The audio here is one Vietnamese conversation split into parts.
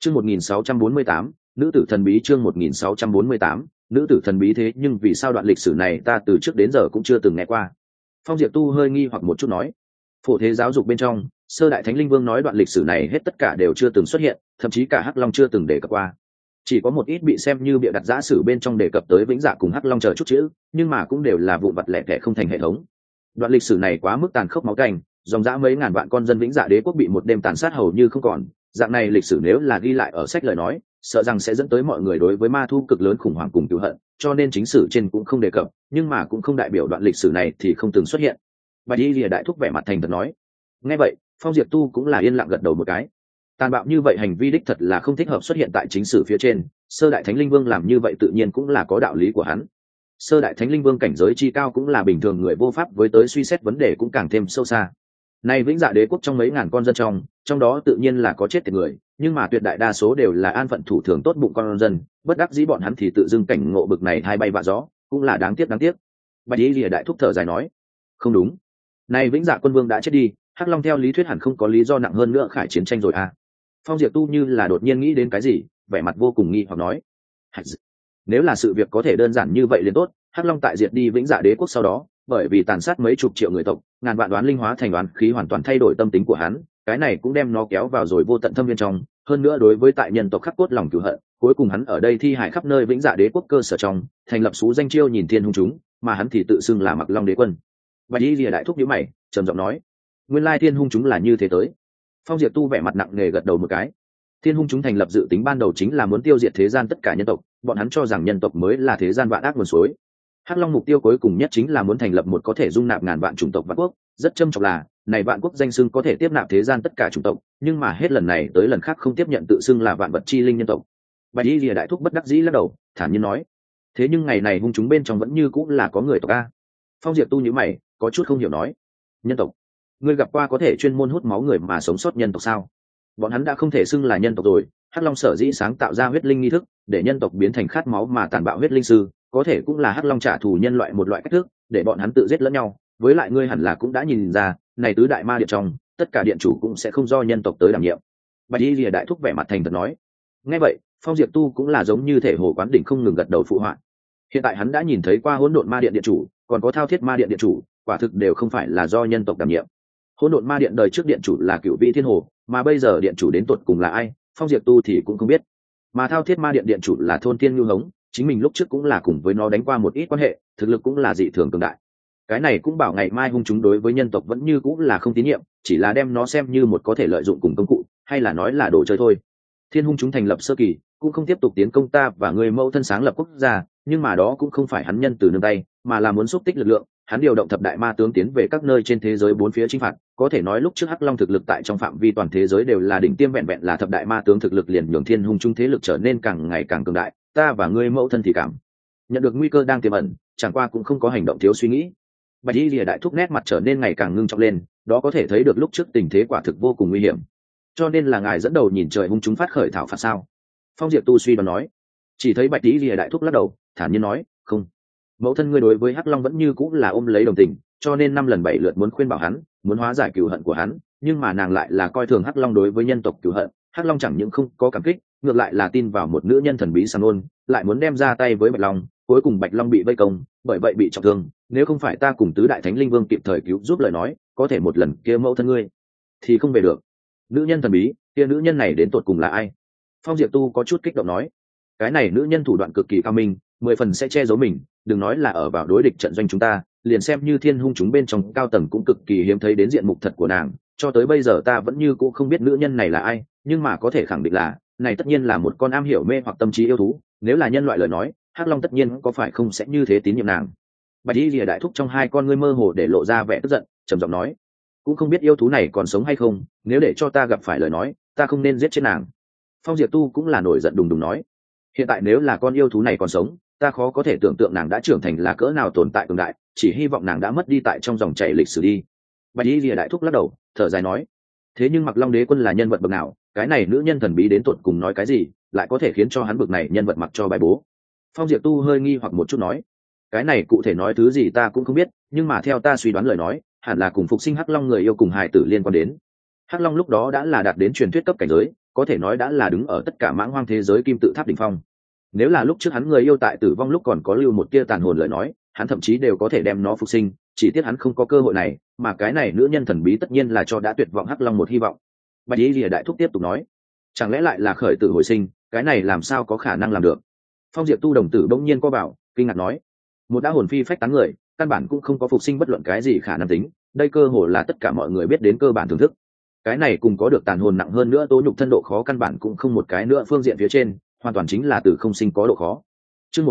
Chương 1648, nữ tử thần bí. Chương 1648, nữ tử thần bí. Thế nhưng vì sao đoạn lịch sử này ta từ trước đến giờ cũng chưa từng nghe qua? Phong Diệp Tu hơi nghi hoặc một chút nói. Phổ thế giáo dục bên trong, sơ đại thánh linh vương nói đoạn lịch sử này hết tất cả đều chưa từng xuất hiện, thậm chí cả Hắc Long chưa từng đề cập qua. Chỉ có một ít bị xem như bịa đặt giả sử bên trong đề cập tới Vĩnh Dạ cùng Hắc Long chờ chút chữ, nhưng mà cũng đều là vụn vặt lẻ tẻ không thành hệ thống. Đoạn lịch sử này quá mức tàn khốc máu canh, dòng dã mấy ngàn vạn con dân Vĩnh Dạ đế quốc bị một đêm tàn sát hầu như không còn. Dạng này lịch sử nếu là ghi lại ở sách lời nói, sợ rằng sẽ dẫn tới mọi người đối với ma thu cực lớn khủng hoảng cùng cựu hận, cho nên chính sử trên cũng không đề cập, nhưng mà cũng không đại biểu đoạn lịch sử này thì không từng xuất hiện. Bạch Y Lìa đại thúc vẻ mặt thành thật nói. Nghe vậy, Phong Diệp Tu cũng là yên lặng gật đầu một cái. Tàn bạo như vậy hành vi đích thật là không thích hợp xuất hiện tại chính sử phía trên, sơ đại thánh linh vương làm như vậy tự nhiên cũng là có đạo lý của hắn. Sơ đại thánh linh vương cảnh giới chi cao cũng là bình thường người vô pháp với tới suy xét vấn đề cũng càng thêm sâu xa. Nay Vĩnh Dạ đế quốc trong mấy ngàn con dân trong đó tự nhiên là có chết tiệt người, nhưng mà tuyệt đại đa số đều là an phận thủ thường tốt bụng con dân, bất đắc dĩ bọn hắn thì tự dưng cảnh ngộ bực này hai bay vạ gió, cũng là đáng tiếc. Bạch Y Lìa đại thúc thở dài nói, không đúng, nay Vĩnh Dạ quân vương đã chết đi, Hắc Long theo lý thuyết hẳn không có lý do nặng hơn nữa khải chiến tranh rồi à? Phong Diệp Tu như là đột nhiên nghĩ đến cái gì, vẻ mặt vô cùng nghi hoặc nói, nếu là sự việc có thể đơn giản như vậy liền tốt. Hắc Long tại diệt đi Vĩnh Dạ đế quốc sau đó, bởi vì tàn sát mấy chục triệu người tộc, ngàn vạn đoán linh hóa thành đoán khí hoàn toàn thay đổi tâm tính của hắn, cái này cũng đem nó kéo vào rồi vô tận thâm viên trong. Hơn nữa đối với tại nhân tộc khắc cốt lòng cửu hận, cuối cùng hắn ở đây thi hải khắp nơi Vĩnh Dạ đế quốc cơ sở trong, thành lập sú danh chiêu nhìn thiên hung chúng, mà hắn thì tự xưng là Mặc Long đế quân. Bạch Y Lìa đại thúc nhíu mày, trầm giọng nói, nguyên lai thiên hung chúng là như thế tới. Phong Diệp Tu vẻ mặt nặng nề gật đầu một cái. Thiên hung chúng thành lập dự tính ban đầu chính là muốn tiêu diệt thế gian tất cả nhân tộc, bọn hắn cho rằng nhân tộc mới là thế gian vạn ác nguồn suối. Hắc Long mục tiêu cuối cùng nhất chính là muốn thành lập một có thể dung nạp ngàn vạn chủng tộc vạn quốc, rất châm trọng là, này vạn quốc danh xưng có thể tiếp nạp thế gian tất cả chủng tộc, nhưng mà hết lần này tới lần khác không tiếp nhận tự xưng là vạn vật chi linh nhân tộc. Bạch Y Lìa đại thúc bất đắc dĩ lắc đầu, thản nhiên nói, thế nhưng ngày này hung chúng bên trong vẫn như cũng là có người tộc a. Phong Diệp Tu nhíu mày, có chút không hiểu nói, nhân tộc? Ngươi gặp qua có thể chuyên môn hút máu người mà sống sót nhân tộc sao? Bọn hắn đã không thể xưng là nhân tộc rồi. Hắc Long sở dĩ sáng tạo ra huyết linh nghi thức để nhân tộc biến thành khát máu mà tàn bạo huyết linh sư, có thể cũng là Hắc Long trả thù nhân loại một loại cách thức để bọn hắn tự giết lẫn nhau. Với lại ngươi hẳn là cũng đã nhìn ra, này tứ đại ma điện trong tất cả điện chủ cũng sẽ không do nhân tộc tới đảm nhiệm. Bạch Y Lìa đại thúc vẻ mặt thành thật nói. Nghe vậy, Phong Diệp Tu cũng là giống như thể hồ quán đỉnh không ngừng gật đầu phụ họa. Hiện tại hắn đã nhìn thấy qua hỗn độn ma điện điện chủ, còn có thao thiết ma điện điện chủ, quả thực đều không phải là do nhân tộc đảm nhiệm. Hỗn độn ma điện đời trước điện chủ là Cửu Vị Thiên Hồ, mà bây giờ điện chủ đến tột cùng là ai, Phong Diệp Tu thì cũng không biết. Mà thao thiết ma điện điện chủ là Thôn Tiên Nhu Hống, chính mình lúc trước cũng là cùng với nó đánh qua một ít quan hệ, thực lực cũng là dị thường cường đại. Cái này cũng bảo ngày mai hung chúng đối với nhân tộc vẫn như cũng là không tín nhiệm, chỉ là đem nó xem như một có thể lợi dụng cùng công cụ, hay là nói là đồ chơi thôi. Thiên hung chúng thành lập sơ kỳ, cũng không tiếp tục tiến công ta và người mẫu thân sáng lập quốc gia, nhưng mà đó cũng không phải hắn nhân từ nương tay, mà là muốn xúc tích lực lượng. Hắn điều động thập đại ma tướng tiến về các nơi trên thế giới bốn phía chinh phạt, có thể nói lúc trước Hắc Long thực lực tại trong phạm vi toàn thế giới đều là đỉnh tiêm, vẹn vẹn là thập đại ma tướng thực lực liền nhường thiên hung chúng thế lực trở nên càng ngày càng cường đại. Ta và ngươi mẫu thân thì cảm nhận được nguy cơ đang tiềm ẩn, chẳng qua cũng không có hành động thiếu suy nghĩ. Bạch Y Lìa đại thúc nét mặt trở nên ngày càng ngưng trọng lên, đó có thể thấy được lúc trước tình thế quả thực vô cùng nguy hiểm. Cho nên là ngài dẫn đầu nhìn trời hung chúng phát khởi thảo phạt sao? Phong Diệp Tu suy đoán nói. Chỉ thấy Bạch Y Lìa đại thúc lắc đầu, thản nhiên nói, không. Mẫu thân ngươi đối với Hắc Long vẫn như cũng là ôm lấy đồng tình, cho nên 5 lần 7 lượt muốn khuyên bảo hắn, muốn hóa giải cừu hận của hắn, nhưng mà nàng lại là coi thường Hắc Long đối với nhân tộc cừu hận. Hắc Long chẳng những không có cảm kích, ngược lại là tin vào một nữ nhân thần bí sàng nôn, lại muốn đem ra tay với Bạch Long, cuối cùng Bạch Long bị vây công, bởi vậy bị trọng thương. Nếu không phải ta cùng tứ đại thánh linh vương kịp thời cứu giúp lời nói, có thể một lần kia mẫu thân ngươi thì không về được. Nữ nhân thần bí, kia nữ nhân này đến tột cùng là ai? Phong Diệp Tu có chút kích động nói. Cái này nữ nhân thủ đoạn cực kỳ cao minh, 10 phần sẽ che giấu mình, đừng nói là ở vào đối địch trận doanh chúng ta, liền xem như thiên hung chúng bên trong cao tầng cũng cực kỳ hiếm thấy đến diện mục thật của nàng. Cho tới bây giờ ta vẫn như cũ không biết nữ nhân này là ai, nhưng mà có thể khẳng định là này tất nhiên là một con am hiểu mê hoặc tâm trí yêu thú. Nếu là nhân loại lời nói, Hắc Long tất nhiên có phải không sẽ như thế tín nhiệm nàng. Bạch Y Lìa đại thúc trong hai con ngươi mơ hồ để lộ ra vẻ tức giận, trầm giọng nói, cũng không biết yêu thú này còn sống hay không, nếu để cho ta gặp phải lời nói, ta không nên giết chết nàng. Phong Diệp Tu cũng là nổi giận đùng đùng nói, hiện tại nếu là con yêu thú này còn sống, ta khó có thể tưởng tượng nàng đã trưởng thành là cỡ nào tồn tại cường đại, chỉ hy vọng nàng đã mất đi tại trong dòng chảy lịch sử đi. Bạch Y Lìa đại thúc lắc đầu, thở dài nói, thế nhưng Mặc Long đế quân là nhân vật bậc nào, cái này nữ nhân thần bí đến tột cùng nói cái gì, lại có thể khiến cho hắn bậc này nhân vật mặc cho bài bố? Phong Diệp Tu hơi nghi hoặc một chút nói, cái này cụ thể nói thứ gì ta cũng không biết, nhưng mà theo ta suy đoán lời nói, hẳn là cùng phục sinh Hắc Long người yêu cùng hài tử liên quan đến. Hắc Long lúc đó đã là đạt đến truyền thuyết cấp cảnh giới, có thể nói đã là đứng ở tất cả mãng hoang thế giới kim tự tháp đỉnh phong. Nếu là lúc trước hắn người yêu tại tử vong lúc còn có lưu một tia tàn hồn lời nói, hắn thậm chí đều có thể đem nó phục sinh, chỉ tiếc hắn không có cơ hội này, mà cái này nữ nhân thần bí tất nhiên là cho đã tuyệt vọng hắc long một hy vọng. Bạch Y Lìa đại thúc tiếp tục nói, chẳng lẽ lại là khởi tử hồi sinh, cái này làm sao có khả năng làm được? Phong Diệp Tu đồng tử bỗng nhiên co bảo, kinh ngạc nói, một đã hồn phi phách tán người, căn bản cũng không có phục sinh bất luận cái gì khả năng tính, đây cơ hồ là tất cả mọi người biết đến cơ bản thưởng thức. Cái này cùng có được tàn hồn nặng hơn nữa tố nhục thân độ khó căn bản cũng không một cái nữa phương diện phía trên, hoàn toàn chính là từ không sinh có độ khó. Chương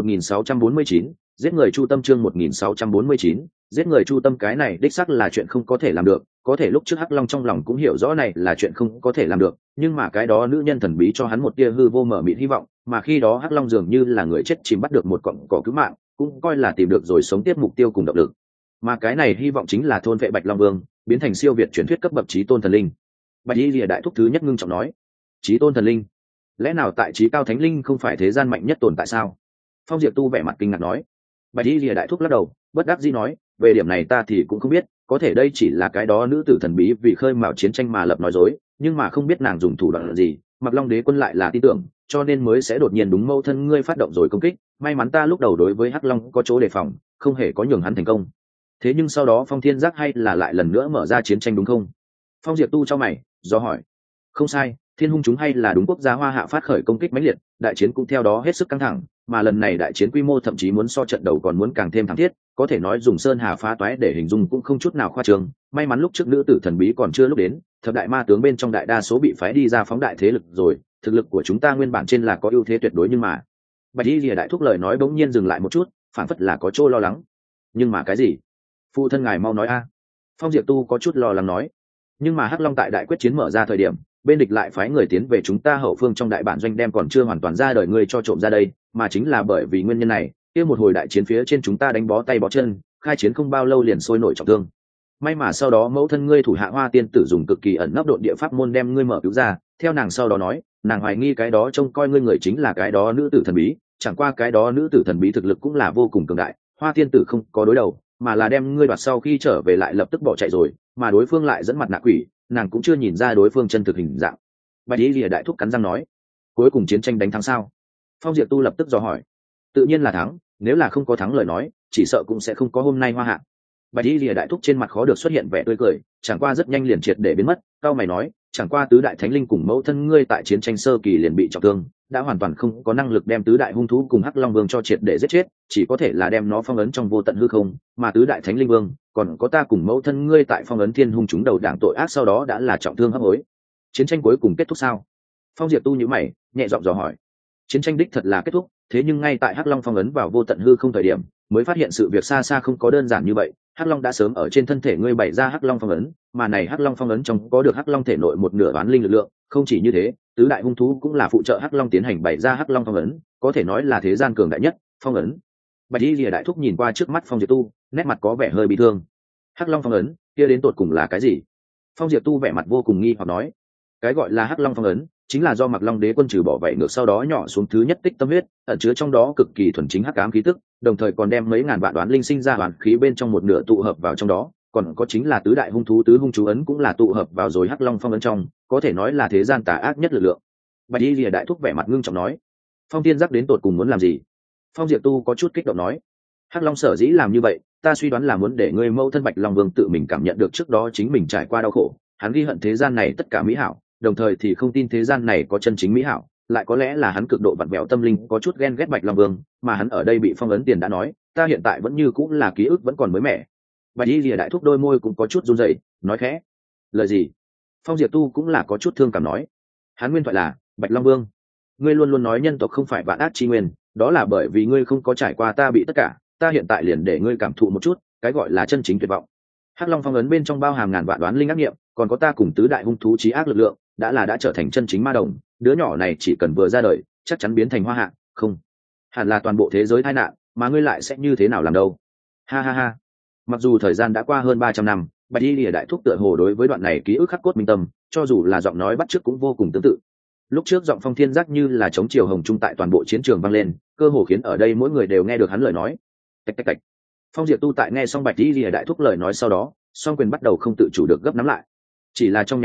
1649, giết người chu tâm. Chương 1649, giết người chu tâm. Cái này đích xác là chuyện không có thể làm được, có thể lúc trước Hắc Long trong lòng cũng hiểu rõ này là chuyện không có thể làm được, nhưng mà cái đó nữ nhân thần bí cho hắn một tia hư vô mở mịt hy vọng, mà khi đó Hắc Long dường như là người chết chìm bắt được một cọng cỏ cứu mạng, cũng coi là tìm được rồi sống tiếp mục tiêu cùng động lực. Mà cái này hy vọng chính là thôn vệ Bạch Long Vương, biến thành siêu việt truyền thuyết cấp bậc chí tôn thần linh. Bạch Y Lìa đại thúc thứ nhất ngưng trọng nói, chí tôn thần linh? Lẽ nào tại chí cao thánh linh không phải thế gian mạnh nhất tồn tại sao? Phong Diệp Tu vẻ mặt kinh ngạc nói. Bạch Y Lìa đại thúc lắc đầu, bất đắc dĩ nói, về điểm này ta thì cũng không biết, có thể đây chỉ là cái đó nữ tử thần bí vì khơi mào chiến tranh mà lập nói dối, nhưng mà không biết nàng dùng thủ đoạn gì, Mặc Long đế quân lại là tin tưởng, cho nên mới sẽ đột nhiên đúng mâu thân ngươi phát động rồi công kích, may mắn ta lúc đầu đối với Hắc Long có chỗ đề phòng, không hề có nhường hắn thành công. Thế nhưng sau đó Phong Thiên Giác hay là lại lần nữa mở ra chiến tranh đúng không? Phong Diệp Tu cho mày, do hỏi. Không sai, Thiên Hung chúng hay là đúng quốc gia Hoa Hạ phát khởi công kích mãnh liệt, đại chiến cũng theo đó hết sức căng thẳng, mà lần này đại chiến quy mô thậm chí muốn so trận đầu còn muốn càng thêm thảm thiết, có thể nói dùng sơn hà phá toái để hình dung cũng không chút nào khoa trương. May mắn lúc trước nữ tử thần bí còn chưa lúc đến, thập đại ma tướng bên trong đại đa số bị phái đi ra phóng đại thế lực rồi, thực lực của chúng ta nguyên bản trên là có ưu thế tuyệt đối, nhưng mà Bạch Y Lìa đại thúc lời nói bỗng nhiên dừng lại một chút, phản phất là có chỗ lo lắng. Nhưng mà cái gì? Phụ thân ngài mau nói a. Phong Diệp Tu có chút lo lắng nói. Nhưng mà Hắc Long tại đại quyết chiến mở ra thời điểm, bên địch lại phái người tiến về chúng ta hậu phương trong đại bản doanh đem còn chưa hoàn toàn ra đời ngươi cho trộm ra đây, mà chính là bởi vì nguyên nhân này, kia một hồi đại chiến phía trên chúng ta đánh bó tay bó chân, khai chiến không bao lâu liền sôi nổi trọng thương. May mà sau đó mẫu thân ngươi thủ hạ Hoa tiên tử dùng cực kỳ ẩn nấp độn địa pháp môn đem ngươi mở cứu ra, theo nàng sau đó nói, nàng hoài nghi cái đó trông coi ngươi người chính là cái đó nữ tử thần bí, chẳng qua cái đó nữ tử thần bí thực lực cũng là vô cùng cường đại, Hoa tiên tử không có đối đầu, mà là đem ngươi đoạt sau khi trở về lại lập tức bỏ chạy rồi, mà đối phương lại dẫn mặt nạ quỷ, nàng cũng chưa nhìn ra đối phương chân thực hình dạng. Bạch Y Lìa đại thúc cắn răng nói, cuối cùng chiến tranh đánh thắng sao? Phong Diệp Tu lập tức dò hỏi. Tự nhiên là thắng, nếu là không có thắng lời nói, chỉ sợ cũng sẽ không có hôm nay Hoa Hạ. Bạch Y Lìa đại thúc trên mặt khó được xuất hiện vẻ tươi cười, chẳng qua rất nhanh liền triệt để biến mất. Cao mày nói, chẳng qua tứ đại thánh linh cùng mẫu thân ngươi tại chiến tranh sơ kỳ liền bị trọng thương, đã hoàn toàn không có năng lực đem tứ đại hung thú cùng Hắc Long Vương cho triệt để giết chết, chỉ có thể là đem nó phong ấn trong vô tận hư không, mà tứ đại thánh linh vương, còn có ta cùng mẫu thân ngươi tại phong ấn thiên hung chúng đầu đảng tội ác sau đó đã là trọng thương hấp hối. Chiến tranh cuối cùng kết thúc sao? Phong Diệp Tu nhíu mày, nhẹ giọng dò hỏi. Chiến tranh đích thật là kết thúc, thế nhưng ngay tại Hắc Long phong ấn vào vô tận hư không thời điểm, mới phát hiện sự việc xa xa không có đơn giản như vậy. Hắc Long đã sớm ở trên thân thể ngươi bày ra Hắc Long phong ấn, mà này Hắc Long phong ấn trong có được Hắc Long thể nội một nửa oán linh lực lượng, không chỉ như thế, tứ đại hung thú cũng là phụ trợ Hắc Long tiến hành bày ra Hắc Long phong ấn, có thể nói là thế gian cường đại nhất, phong ấn. Bạch Y Lìa đại thúc nhìn qua trước mắt Phong Diệp Tu, nét mặt có vẻ hơi bị thương. Hắc Long phong ấn, kia đến tột cùng là cái gì? Phong Diệp Tu vẻ mặt vô cùng nghi hoặc nói, cái gọi là Hắc Long phong ấn, chính là do Mặc Long đế quân trừ bỏ vậy ngược sau đó nhỏ xuống thứ nhất tích tâm huyết, ẩn chứa trong đó cực kỳ thuần chính hắc ám khí tức, đồng thời còn đem mấy ngàn vạn đoán linh sinh ra hoàn khí bên trong một nửa tụ hợp vào trong đó, còn có chính là tứ đại hung thú tứ hung chú ấn cũng là tụ hợp vào rồi Hắc Long phong ấn trong, có thể nói là thế gian tà ác nhất lực lượng. Bạch Y Lìa đại thúc vẻ mặt ngưng trọng nói, Phong Tiên Giác đến tột cùng muốn làm gì? Phong Diệp Tu có chút kích động nói, Hắc Long sở dĩ làm như vậy, ta suy đoán là muốn để ngươi mẫu thân Bạch Long Vương tự mình cảm nhận được trước đó chính mình trải qua đau khổ, hắn ghi hận thế gian này tất cả mỹ hảo, đồng thời thì không tin thế gian này có chân chính mỹ hảo, lại có lẽ là hắn cực độ vặn vẹo tâm linh có chút ghen ghét Bạch Long Vương, mà hắn ở đây bị phong ấn tiền đã nói, ta hiện tại vẫn như cũng là ký ức vẫn còn mới mẻ. Bạch Y Lìa đại thúc đôi môi cũng có chút run rẩy, nói khẽ, lời gì? Phong Diệp Tu cũng là có chút thương cảm nói, hắn nguyên thoại là, Bạch Long Vương, ngươi luôn luôn nói nhân tộc không phải vạn ác chi nguyên, đó là bởi vì ngươi không có trải qua ta bị tất cả, ta hiện tại liền để ngươi cảm thụ một chút, cái gọi là chân chính tuyệt vọng. Hắc Long phong ấn bên trong bao hàm ngàn vạn đoán linh ác nghiệm, còn có ta cùng tứ đại hung thú chí ác lực lượng, đã trở thành chân chính ma đồng, đứa nhỏ này chỉ cần vừa ra đời, chắc chắn biến thành Hoa Hạ, không, hẳn là toàn bộ thế giới tai nạn, mà ngươi lại sẽ như thế nào làm đâu? Ha ha ha. Mặc dù thời gian đã qua hơn 300 năm, Bạch Y Lìa đại thúc tựa hồ đối với đoạn này ký ức khắc cốt minh tâm, cho dù là giọng nói bắt chước cũng vô cùng tương tự. Lúc trước giọng Phong Thiên Giác như là chống chiều hồng trung tại toàn bộ chiến trường vang lên, cơ hồ khiến ở đây mỗi người đều nghe được hắn lời nói. Tạch tạch tạch. Phong Diệp Tu tại nghe xong Bạch Y Lìa đại thúc lời nói sau đó, song quyền bắt đầu không tự chủ được gấp nắm lại. Chỉ là trong nháy mắt,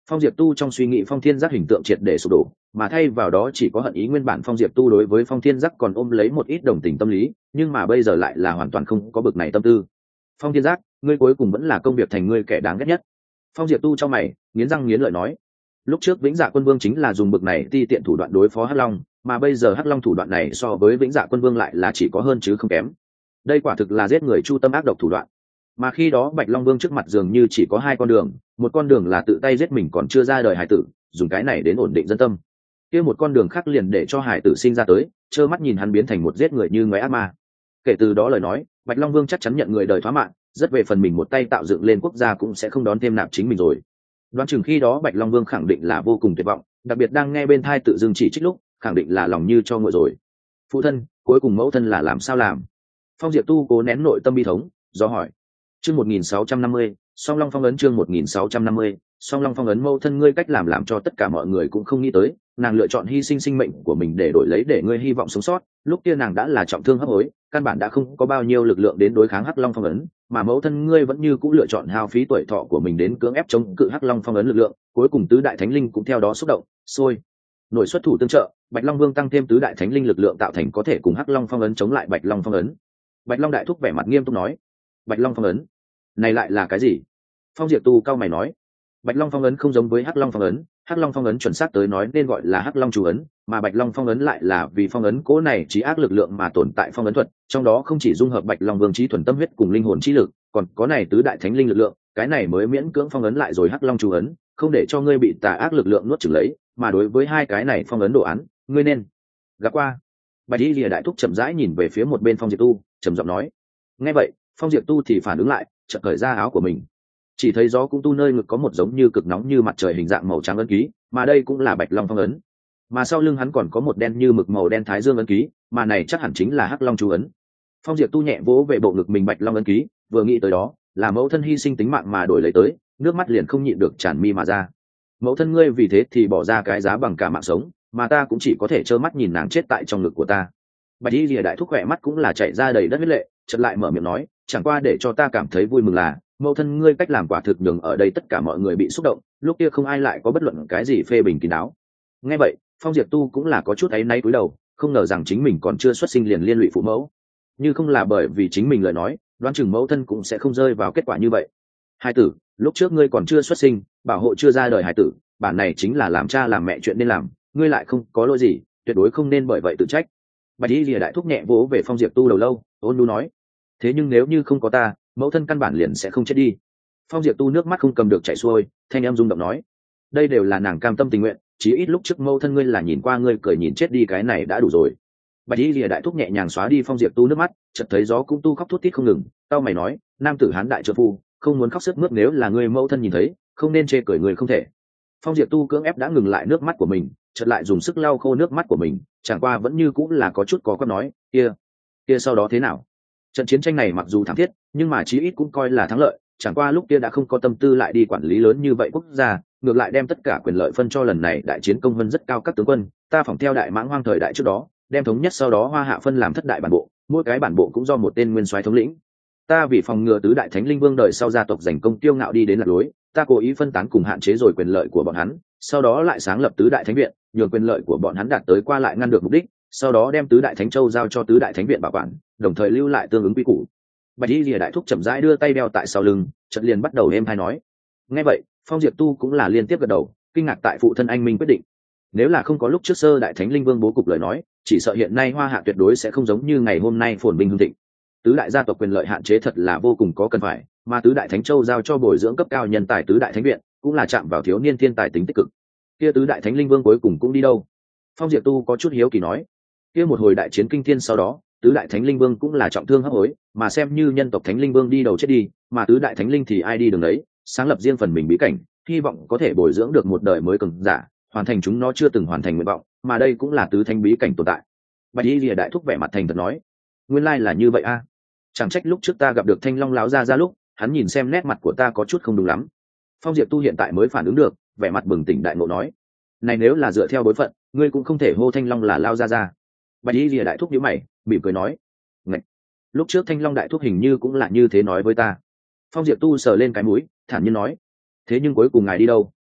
Phong Diệp Tu trong suy nghĩ Phong Thiên Giác hình tượng triệt để sụp đổ, mà thay vào đó chỉ có hận ý. Nguyên bản Phong Diệp Tu đối với Phong Thiên Giác còn ôm lấy một ít đồng tình tâm lý, nhưng mà bây giờ lại là hoàn toàn không có bực này tâm tư. Phong Thiên Giác, ngươi cuối cùng vẫn là công việc thành ngươi kẻ đáng ghét nhất. Phong Diệp Tu trong mày nghiến răng nghiến lợi nói. Lúc trước Vĩnh Dạ Quân Vương chính là dùng bực này ti tiện thủ đoạn đối phó Hắc Long, mà bây giờ Hắc Long thủ đoạn này so với Vĩnh Dạ Quân Vương lại là chỉ có hơn chứ không kém. Đây quả thực là giết người chu tâm ác độc thủ đoạn. Mà khi đó Bạch Long Vương trước mặt dường như chỉ có hai con đường, một con đường là tự tay giết mình còn chưa ra đời hải tử, dùng cái này đến ổn định dân tâm. Kia một con đường khác liền để cho hải tử sinh ra tới, trơ mắt nhìn hắn biến thành một giết người như ngoái ác ma. Kể từ đó lời nói, Bạch Long Vương chắc chắn nhận người đời thoá mạng, rất về phần mình một tay tạo dựng lên quốc gia cũng sẽ không đón thêm nạp chính mình rồi. Đoán chừng khi đó Bạch Long Vương khẳng định là vô cùng tuyệt vọng, đặc biệt đang nghe bên thai tự dưng chỉ trích lúc, khẳng định là lòng như cho nguội rồi. Phụ thân, cuối cùng mẫu thân là làm sao làm? Phong Diệp Tu cố nén nội tâm bi thống, do hỏi. Chương 1650, Song Long Phong ấn. Chương 1650, Song Long Phong ấn. Mẫu thân ngươi cách làm cho tất cả mọi người cũng không nghĩ tới, nàng lựa chọn hy sinh sinh mệnh của mình để đổi lấy để ngươi hy vọng sống sót. Lúc kia nàng đã là trọng thương hấp hối, căn bản đã không có bao nhiêu lực lượng đến đối kháng Hắc Long Phong ấn, mà mẫu thân ngươi vẫn như cũng lựa chọn hao phí tuổi thọ của mình đến cưỡng ép chống cự Hắc Long Phong ấn lực lượng. Cuối cùng tứ đại thánh linh cũng theo đó xúc động, sôi nổi xuất thủ tương trợ, Bạch Long Vương tăng thêm tứ đại thánh linh lực lượng tạo thành có thể cùng Hắc Long Phong ấn chống lại Bạch Long Phong ấn. Bạch Long đại thúc vẻ mặt nghiêm túc nói. Bạch Long Phong ấn này lại là cái gì? Phong Diệp Tu cao mày nói. Bạch Long Phong ấn không giống với Hắc Long Phong ấn, Hắc Long Phong ấn chuẩn xác tới nói nên gọi là Hắc Long Chủ ấn, mà Bạch Long Phong ấn lại là vì phong ấn cố này trí ác lực lượng mà tồn tại phong ấn thuật, trong đó không chỉ dung hợp Bạch Long Vương trí thuần tâm huyết cùng linh hồn trí lực, còn có này tứ đại thánh linh lực lượng, cái này mới miễn cưỡng phong ấn lại rồi Hắc Long Chủ ấn, không để cho ngươi bị tà ác lực lượng nuốt chửng lấy, mà đối với hai cái này phong ấn đồ án, ngươi nên gặp qua. Bạch Y Lìa đại thúc chậm rãi nhìn về phía một bên Phong Diệp Tu, trầm giọng nói. Nghe vậy, Phong Diệp Tu thì phản ứng lại, chợt cởi ra áo của mình. Chỉ thấy gió cũng tu nơi ngực có một giống như cực nóng như mặt trời hình dạng màu trắng ấn ký, mà đây cũng là Bạch Long Phong ấn. Mà sau lưng hắn còn có một đen như mực màu đen Thái Dương ấn ký, mà này chắc hẳn chính là Hắc Long Chú ấn. Phong Diệp Tu nhẹ vỗ về bộ ngực mình Bạch Long ấn ký, vừa nghĩ tới đó, là mẫu thân hy sinh tính mạng mà đổi lấy tới, nước mắt liền không nhịn được tràn mi mà ra. Mẫu thân ngươi vì thế thì bỏ ra cái giá bằng cả mạng sống, mà ta cũng chỉ có thể trơ mắt nhìn nàng chết tại trong ngực của ta. Bạch Y Lìa đại thúc khỏe mắt cũng là chảy ra đầy đất huyết lệ, chợt lại mở miệng nói, chẳng qua để cho ta cảm thấy vui mừng là mẫu thân ngươi cách làm quả thực nhường ở đây tất cả mọi người bị xúc động, lúc kia không ai lại có bất luận cái gì phê bình kín đáo. Nghe vậy, Phong Diệp Tu cũng là có chút áy náy cúi đầu, không ngờ rằng chính mình còn chưa xuất sinh liền liên lụy phụ mẫu, như không là bởi vì chính mình lời nói, đoán chừng mẫu thân cũng sẽ không rơi vào kết quả như vậy. Hai tử, lúc trước ngươi còn chưa xuất sinh, bảo hộ chưa ra đời hải tử, bản này chính là làm cha làm mẹ chuyện nên làm, ngươi lại không có lỗi gì, tuyệt đối không nên bởi vậy tự trách. Bạch Y Lìa đại thúc nhẹ vỗ về Phong Diệp Tu đầu lâu, ôn nhu nói. Thế nhưng nếu như không có ta, mẫu thân căn bản liền sẽ không chết đi. Phong Diệp Tu nước mắt không cầm được chảy xuôi, thanh em rung động nói. Đây đều là nàng cam tâm tình nguyện, chí ít lúc trước mẫu thân ngươi là nhìn qua ngươi cười nhìn chết đi cái này đã đủ rồi. Bạch Y Lìa đại thúc nhẹ nhàng xóa đi Phong Diệp Tu nước mắt, chợt thấy gió cũng tu khóc thút thít không ngừng, tao mày nói, nam tử hán đại trợ phu, không muốn khóc sướt mướt, nếu là ngươi mẫu thân nhìn thấy, không nên chê cười người không thể. Phong Diệp Tu cưỡng ép đã ngừng lại nước mắt của mình, chợt lại dùng sức lau khô nước mắt của mình, chẳng qua vẫn như cũng là có chút có quắp nói, kia sau đó thế nào? Trận chiến tranh này mặc dù thảm thiết, nhưng mà chí ít cũng coi là thắng lợi, chẳng qua lúc kia đã không có tâm tư lại đi quản lý lớn như vậy quốc gia, ngược lại đem tất cả quyền lợi phân cho lần này đại chiến công vân rất cao các tướng quân, ta phỏng theo đại mãng hoang thời đại trước đó, đem thống nhất sau đó Hoa Hạ phân làm thất đại bản bộ, mỗi cái bản bộ cũng do một tên nguyên soái thống lĩnh. Ta vì phòng ngừa tứ đại thánh linh vương đời sau gia tộc giành công tiêu ngạo đi đến lạc lối, ta cố ý phân tán cùng hạn chế rồi quyền lợi của bọn hắn, sau đó lại sáng lập tứ đại thánh viện, nhường quyền lợi của bọn hắn đạt tới qua lại ngăn được mục đích, sau đó đem tứ đại thánh châu giao cho tứ đại thánh viện bảo quản, đồng thời lưu lại tương ứng quy củ. Bạch Y Lìa đại thúc chậm rãi đưa tay đeo tại sau lưng, chợt liền bắt đầu êm hay nói. Nghe vậy, Phong Diệp Tu cũng là liên tiếp gật đầu, kinh ngạc tại phụ thân anh minh quyết định. Nếu là không có lúc trước sơ đại thánh linh vương bố cục lời nói, chỉ sợ hiện nay Hoa Hạ tuyệt đối sẽ không giống như ngày hôm nay phồn vinh hưng thịnh. Tứ đại gia tộc quyền lợi hạn chế thật là vô cùng có cần phải, mà tứ đại thánh châu giao cho bồi dưỡng cấp cao nhân tài tứ đại thánh viện, cũng là chạm vào thiếu niên thiên tài tính tích cực. Kia tứ đại thánh linh vương cuối cùng cũng đi đâu? Phong Diệp Tu có chút hiếu kỳ nói. Kia một hồi đại chiến kinh thiên sau đó, tứ đại thánh linh vương cũng là trọng thương hấp hối, mà xem như nhân tộc thánh linh vương đi đầu chết đi, mà tứ đại thánh linh thì ai đi đường đấy, sáng lập riêng phần mình bí cảnh, hy vọng có thể bồi dưỡng được một đời mới cường giả, hoàn thành chúng nó chưa từng hoàn thành nguyện vọng, mà đây cũng là tứ thánh bí cảnh tồn tại. Bạch Y Lìa đại thúc vẻ mặt thành thật nói, nguyên lai là như vậy a. Chẳng trách lúc trước ta gặp được Thanh Long lão ra lúc, hắn nhìn xem nét mặt của ta có chút không đúng lắm. Phong Diệp Tu hiện tại mới phản ứng được, vẻ mặt bừng tỉnh đại ngộ nói, này nếu là dựa theo bối phận, ngươi cũng không thể hô Thanh Long là lao ra. Bạch Y Lìa đại thúc nhíu mày, mỉm cười nói, ngạch, lúc trước Thanh Long đại thúc hình như cũng là như thế nói với ta. Phong Diệp Tu sờ lên cái mũi, thản nhiên nói, thế nhưng cuối cùng ngài đi đâu?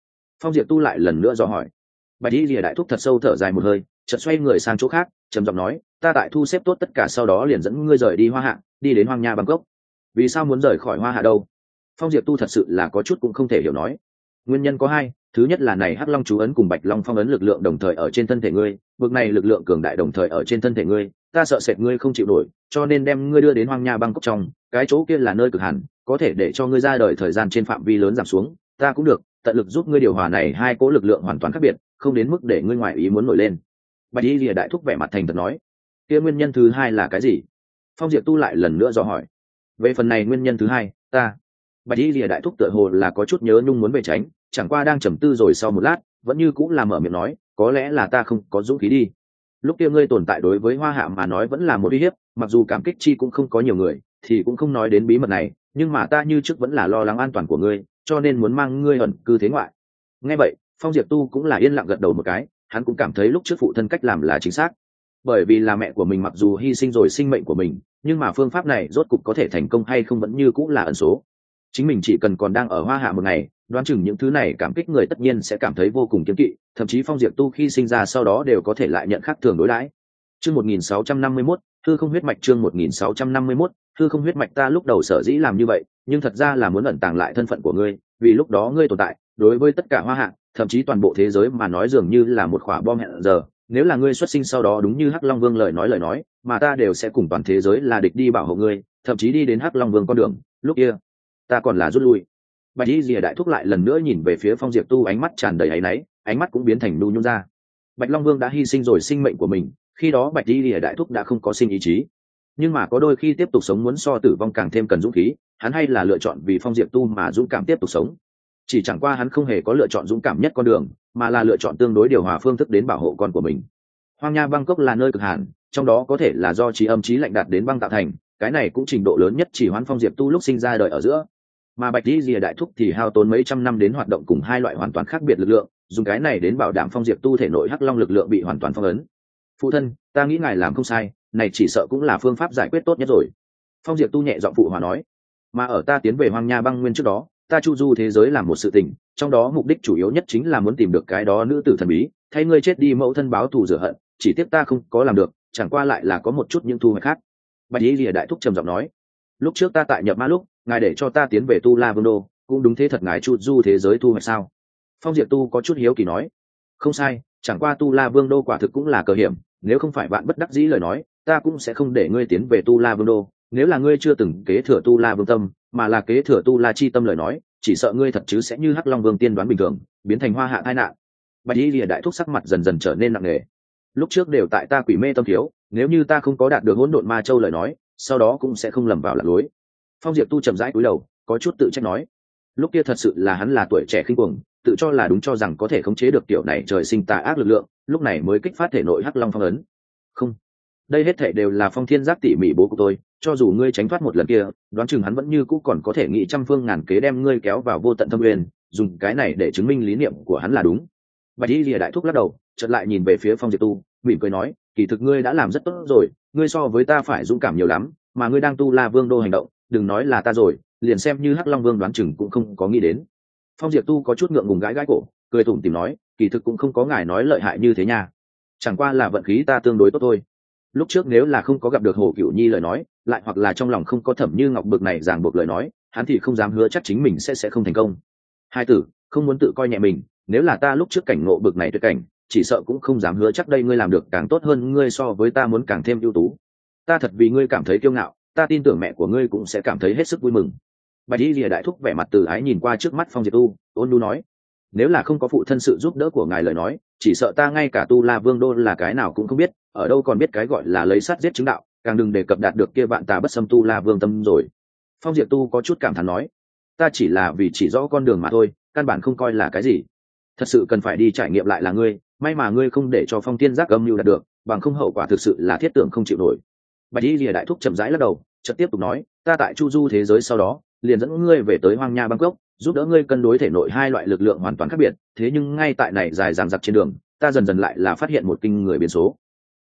Phong Diệp Tu lại lần nữa dò hỏi. Bạch Y Lìa đại thúc thật sâu thở dài một hơi, chợt xoay người sang chỗ khác, trầm giọng nói, ta tại thu xếp tốt tất cả sau đó liền dẫn ngươi rời đi Hoa Hạ, đi đến Hoang Nha Bangkok. Vì sao muốn rời khỏi Hoa Hạ đâu? Phong Diệp Tu thật sự là có chút cũng không thể hiểu nói. Nguyên nhân có hai, thứ nhất là này Hắc Long chú ấn cùng Bạch Long phong ấn lực lượng đồng thời ở trên thân thể ngươi, vực này lực lượng cường đại đồng thời ở trên thân thể ngươi, ta sợ sệt ngươi không chịu nổi, cho nên đem ngươi đưa đến Hoang Nha Bangkok trong, cái chỗ kia là nơi cực hàn, có thể để cho ngươi ra đời thời gian trên phạm vi lớn giảm xuống, ta cũng được, tận lực giúp ngươi điều hòa này hai cỗ lực lượng hoàn toàn khác biệt, không đến mức để ngươi ngoại ý muốn nổi lên. Bạch Y Lìa đại thúc vẻ mặt thành thật nói. Kia nguyên nhân thứ hai là cái gì? Phong Diệp Tu lại lần nữa dò hỏi. Về phần này nguyên nhân thứ hai, Bạch Y Lìa đại thúc tựa hồ là có chút nhớ nhung muốn về tránh, chẳng qua đang trầm tư rồi sau một lát, vẫn như cũng là mở miệng nói, có lẽ là ta không có dũng khí đi. Lúc kia ngươi tồn tại đối với Hoa Hạ mà nói vẫn là một uy hiếp, mặc dù cảm kích chi cũng không có nhiều người, thì cũng không nói đến bí mật này, nhưng mà ta như trước vẫn là lo lắng an toàn của ngươi, cho nên muốn mang ngươi ẩn cư thế ngoại. Nghe vậy, Phong Diệp Tu cũng là yên lặng gật đầu một cái, hắn cũng cảm thấy lúc trước phụ thân cách làm là chính xác. Bởi vì là mẹ của mình mặc dù hy sinh rồi sinh mệnh của mình, nhưng mà phương pháp này rốt cục có thể thành công hay không vẫn như cũng là ẩn số. Chính mình chỉ cần còn đang ở Hoa Hạ một ngày, đoán chừng những thứ này cảm kích người tất nhiên sẽ cảm thấy vô cùng kiêng kỵ, thậm chí Phong Diệp Tu khi sinh ra sau đó đều có thể lại nhận khác thường đối đãi. Chương 1651, hư không huyết mạch. Chương 1651, hư không huyết mạch. Ta lúc đầu sở dĩ làm như vậy, nhưng thật ra là muốn ẩn tàng lại thân phận của ngươi, vì lúc đó ngươi tồn tại, đối với tất cả Hoa Hạ, thậm chí toàn bộ thế giới mà nói dường như là một quả bom hẹn giờ. Nếu là ngươi xuất sinh sau đó đúng như Hắc Long Vương lời nói, mà ta đều sẽ cùng toàn thế giới là địch đi bảo hộ ngươi, thậm chí đi đến Hắc Long Vương con đường, lúc kia ta còn là rút lui. Bạch Y Lìa đại thúc lại lần nữa nhìn về phía Phong Diệp Tu, ánh mắt tràn đầy áy náy, ánh mắt cũng biến thành nu nhún ra. Bạch Long Vương đã hy sinh rồi sinh mệnh của mình, khi đó Bạch Y Lìa đại thúc đã không có sinh ý chí, nhưng mà có đôi khi tiếp tục sống muốn so tử vong càng thêm cần dũng khí, hắn hay là lựa chọn vì Phong Diệp Tu mà dũng cảm tiếp tục sống. Chỉ chẳng qua hắn không hề có lựa chọn dũng cảm nhất con đường, mà là lựa chọn tương đối điều hòa phương thức đến bảo hộ con của mình. Hoang Nha Bangkok là nơi cực hàn, trong đó có thể là do trí âm trí lạnh đạt đến băng tạo thành, cái này cũng trình độ lớn nhất chỉ hoãn Phong Diệp Tu lúc sinh ra đời ở giữa. Mà Bạch Y Lìa đại thúc thì hao tốn mấy trăm năm đến hoạt động cùng hai loại hoàn toàn khác biệt lực lượng, dùng cái này đến bảo đảm Phong Diệp Tu thể nội Hắc Long lực lượng bị hoàn toàn phong ấn. Phụ thân, ta nghĩ ngài làm không sai, này chỉ sợ cũng là phương pháp giải quyết tốt nhất rồi. Phong Diệp Tu nhẹ giọng phụ hòa nói. Mà ở ta tiến về Hoang Nha Băng Nguyên trước đó, ta chu du thế giới làm một sự tình, trong đó mục đích chủ yếu nhất chính là muốn tìm được cái đó nữ tử thần bí, thay ngươi chết đi mẫu thân báo thù rửa hận, chỉ tiếc ta không có làm được, chẳng qua lại là có một chút những thu hoạch khác. Bạch Y Lìa đại thúc trầm giọng nói. Lúc trước ta tại nhập ma lúc, ngài để cho ta tiến về Tu La Vương đô, cũng đúng thế thật ngài chu du thế giới thu hoạch sao? Phong Diệp Tu có chút hiếu kỳ nói. Không sai, chẳng qua Tu La Vương đô quả thực cũng là cờ hiểm, nếu không phải bạn bất đắc dĩ lời nói, ta cũng sẽ không để ngươi tiến về Tu La Vương đô. Nếu là ngươi chưa từng kế thừa Tu La Vương tâm, mà là kế thừa Tu La chi tâm lời nói, chỉ sợ ngươi thật chứ sẽ như Hắc Long Vương tiên đoán bình thường, biến thành Hoa Hạ tai nạn. Bạch Y Lìa đại thúc sắc mặt dần dần trở nên nặng nề. Lúc trước đều tại ta quỷ mê tâm thiếu, nếu như ta không có đạt được Hỗn Độn Ma Châu lời nói, sau đó cũng sẽ không lầm vào lạc lối. Phong Diệp Tu chậm rãi cúi đầu, có chút tự trách nói. Lúc kia thật sự là hắn là tuổi trẻ khinh cuồng, tự cho là đúng cho rằng có thể khống chế được tiểu này trời sinh tà ác lực lượng, lúc này mới kích phát thể nội Hắc Long phong ấn. Không, đây hết thảy đều là Phong Thiên Giác tỉ mỉ bố của tôi, cho dù ngươi tránh thoát một lần kia, đoán chừng hắn vẫn như cũ còn có thể nghĩ trăm phương ngàn kế đem ngươi kéo vào vô tận thâm nguyên, dùng cái này để chứng minh lý niệm của hắn là đúng. Bạch Y Lìa đại thúc lắc đầu, chợt lại nhìn về phía Phong Diệp Tu, mỉm cười nói, kỳ thực ngươi đã làm rất tốt rồi, ngươi so với ta phải dũng cảm nhiều lắm, mà ngươi đang Tu La Vương đô hành động, đừng nói là ta rồi, liền xem như Hắc Long Vương đoán chừng cũng không có nghĩ đến. Phong Diệp Tu có chút ngượng ngùng gãi gãi cổ, cười tủm tỉm nói, kỳ thực cũng không có ngài nói lợi hại như thế nha, chẳng qua là vận khí ta tương đối tốt thôi. Lúc trước nếu là không có gặp được Hồ Cửu Nhi lời nói, lại hoặc là trong lòng không có Thẩm Như Ngọc bực này ràng buộc lời nói, hắn thì không dám hứa chắc chính mình sẽ không thành công. Hai tử, không muốn tự coi nhẹ mình, nếu là ta lúc trước cảnh ngộ bực này tuyệt cảnh, chỉ sợ cũng không dám hứa chắc đây ngươi làm được càng tốt hơn ngươi so với ta muốn càng thêm ưu tú. Ta thật vì ngươi cảm thấy kiêu ngạo, ta tin tưởng mẹ của ngươi cũng sẽ cảm thấy hết sức vui mừng. Bạch Y Lìa đại thúc vẻ mặt từ ái nhìn qua trước mắt Phong Diệp Tu, ôn nhu nói, nếu là không có phụ thân sự giúp đỡ của ngài lời nói, chỉ sợ ta ngay cả Tu La Vương đô là cái nào cũng không biết, ở đâu còn biết cái gọi là lấy sắt giết chứng đạo, càng đừng đề cập đạt được kia vạn tà bất xâm Tu La Vương tâm rồi. Phong Diệp Tu có chút cảm thán nói, ta chỉ là vì chỉ rõ con đường mà thôi, căn bản không coi là cái gì. Thật sự cần phải đi trải nghiệm lại là ngươi, may mà ngươi không để cho Phong Thiên Giác âm mưu đạt được, bằng không hậu quả thực sự là thiết tưởng không chịu nổi. Bạch Y Lìa đại thúc chậm rãi lắc đầu, chợt tiếp tục nói, ta tại chu du thế giới sau đó, liền dẫn ngươi về tới Hoang Nha Bangkok, giúp đỡ ngươi cân đối thể nội hai loại lực lượng hoàn toàn khác biệt. Thế nhưng ngay tại này dài dằng dặc trên đường, ta dần dần lại là phát hiện một kinh người biến số.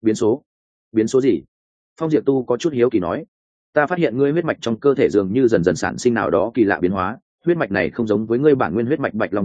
Biến số gì? Phong Diệp Tu có chút hiếu kỳ nói. Ta phát hiện ngươi huyết mạch trong cơ thể dường như dần dần sản sinh nào đó kỳ lạ biến hóa. Huyết mạch này không giống với ngươi bản nguyên huyết mạch Bạch Long Vương,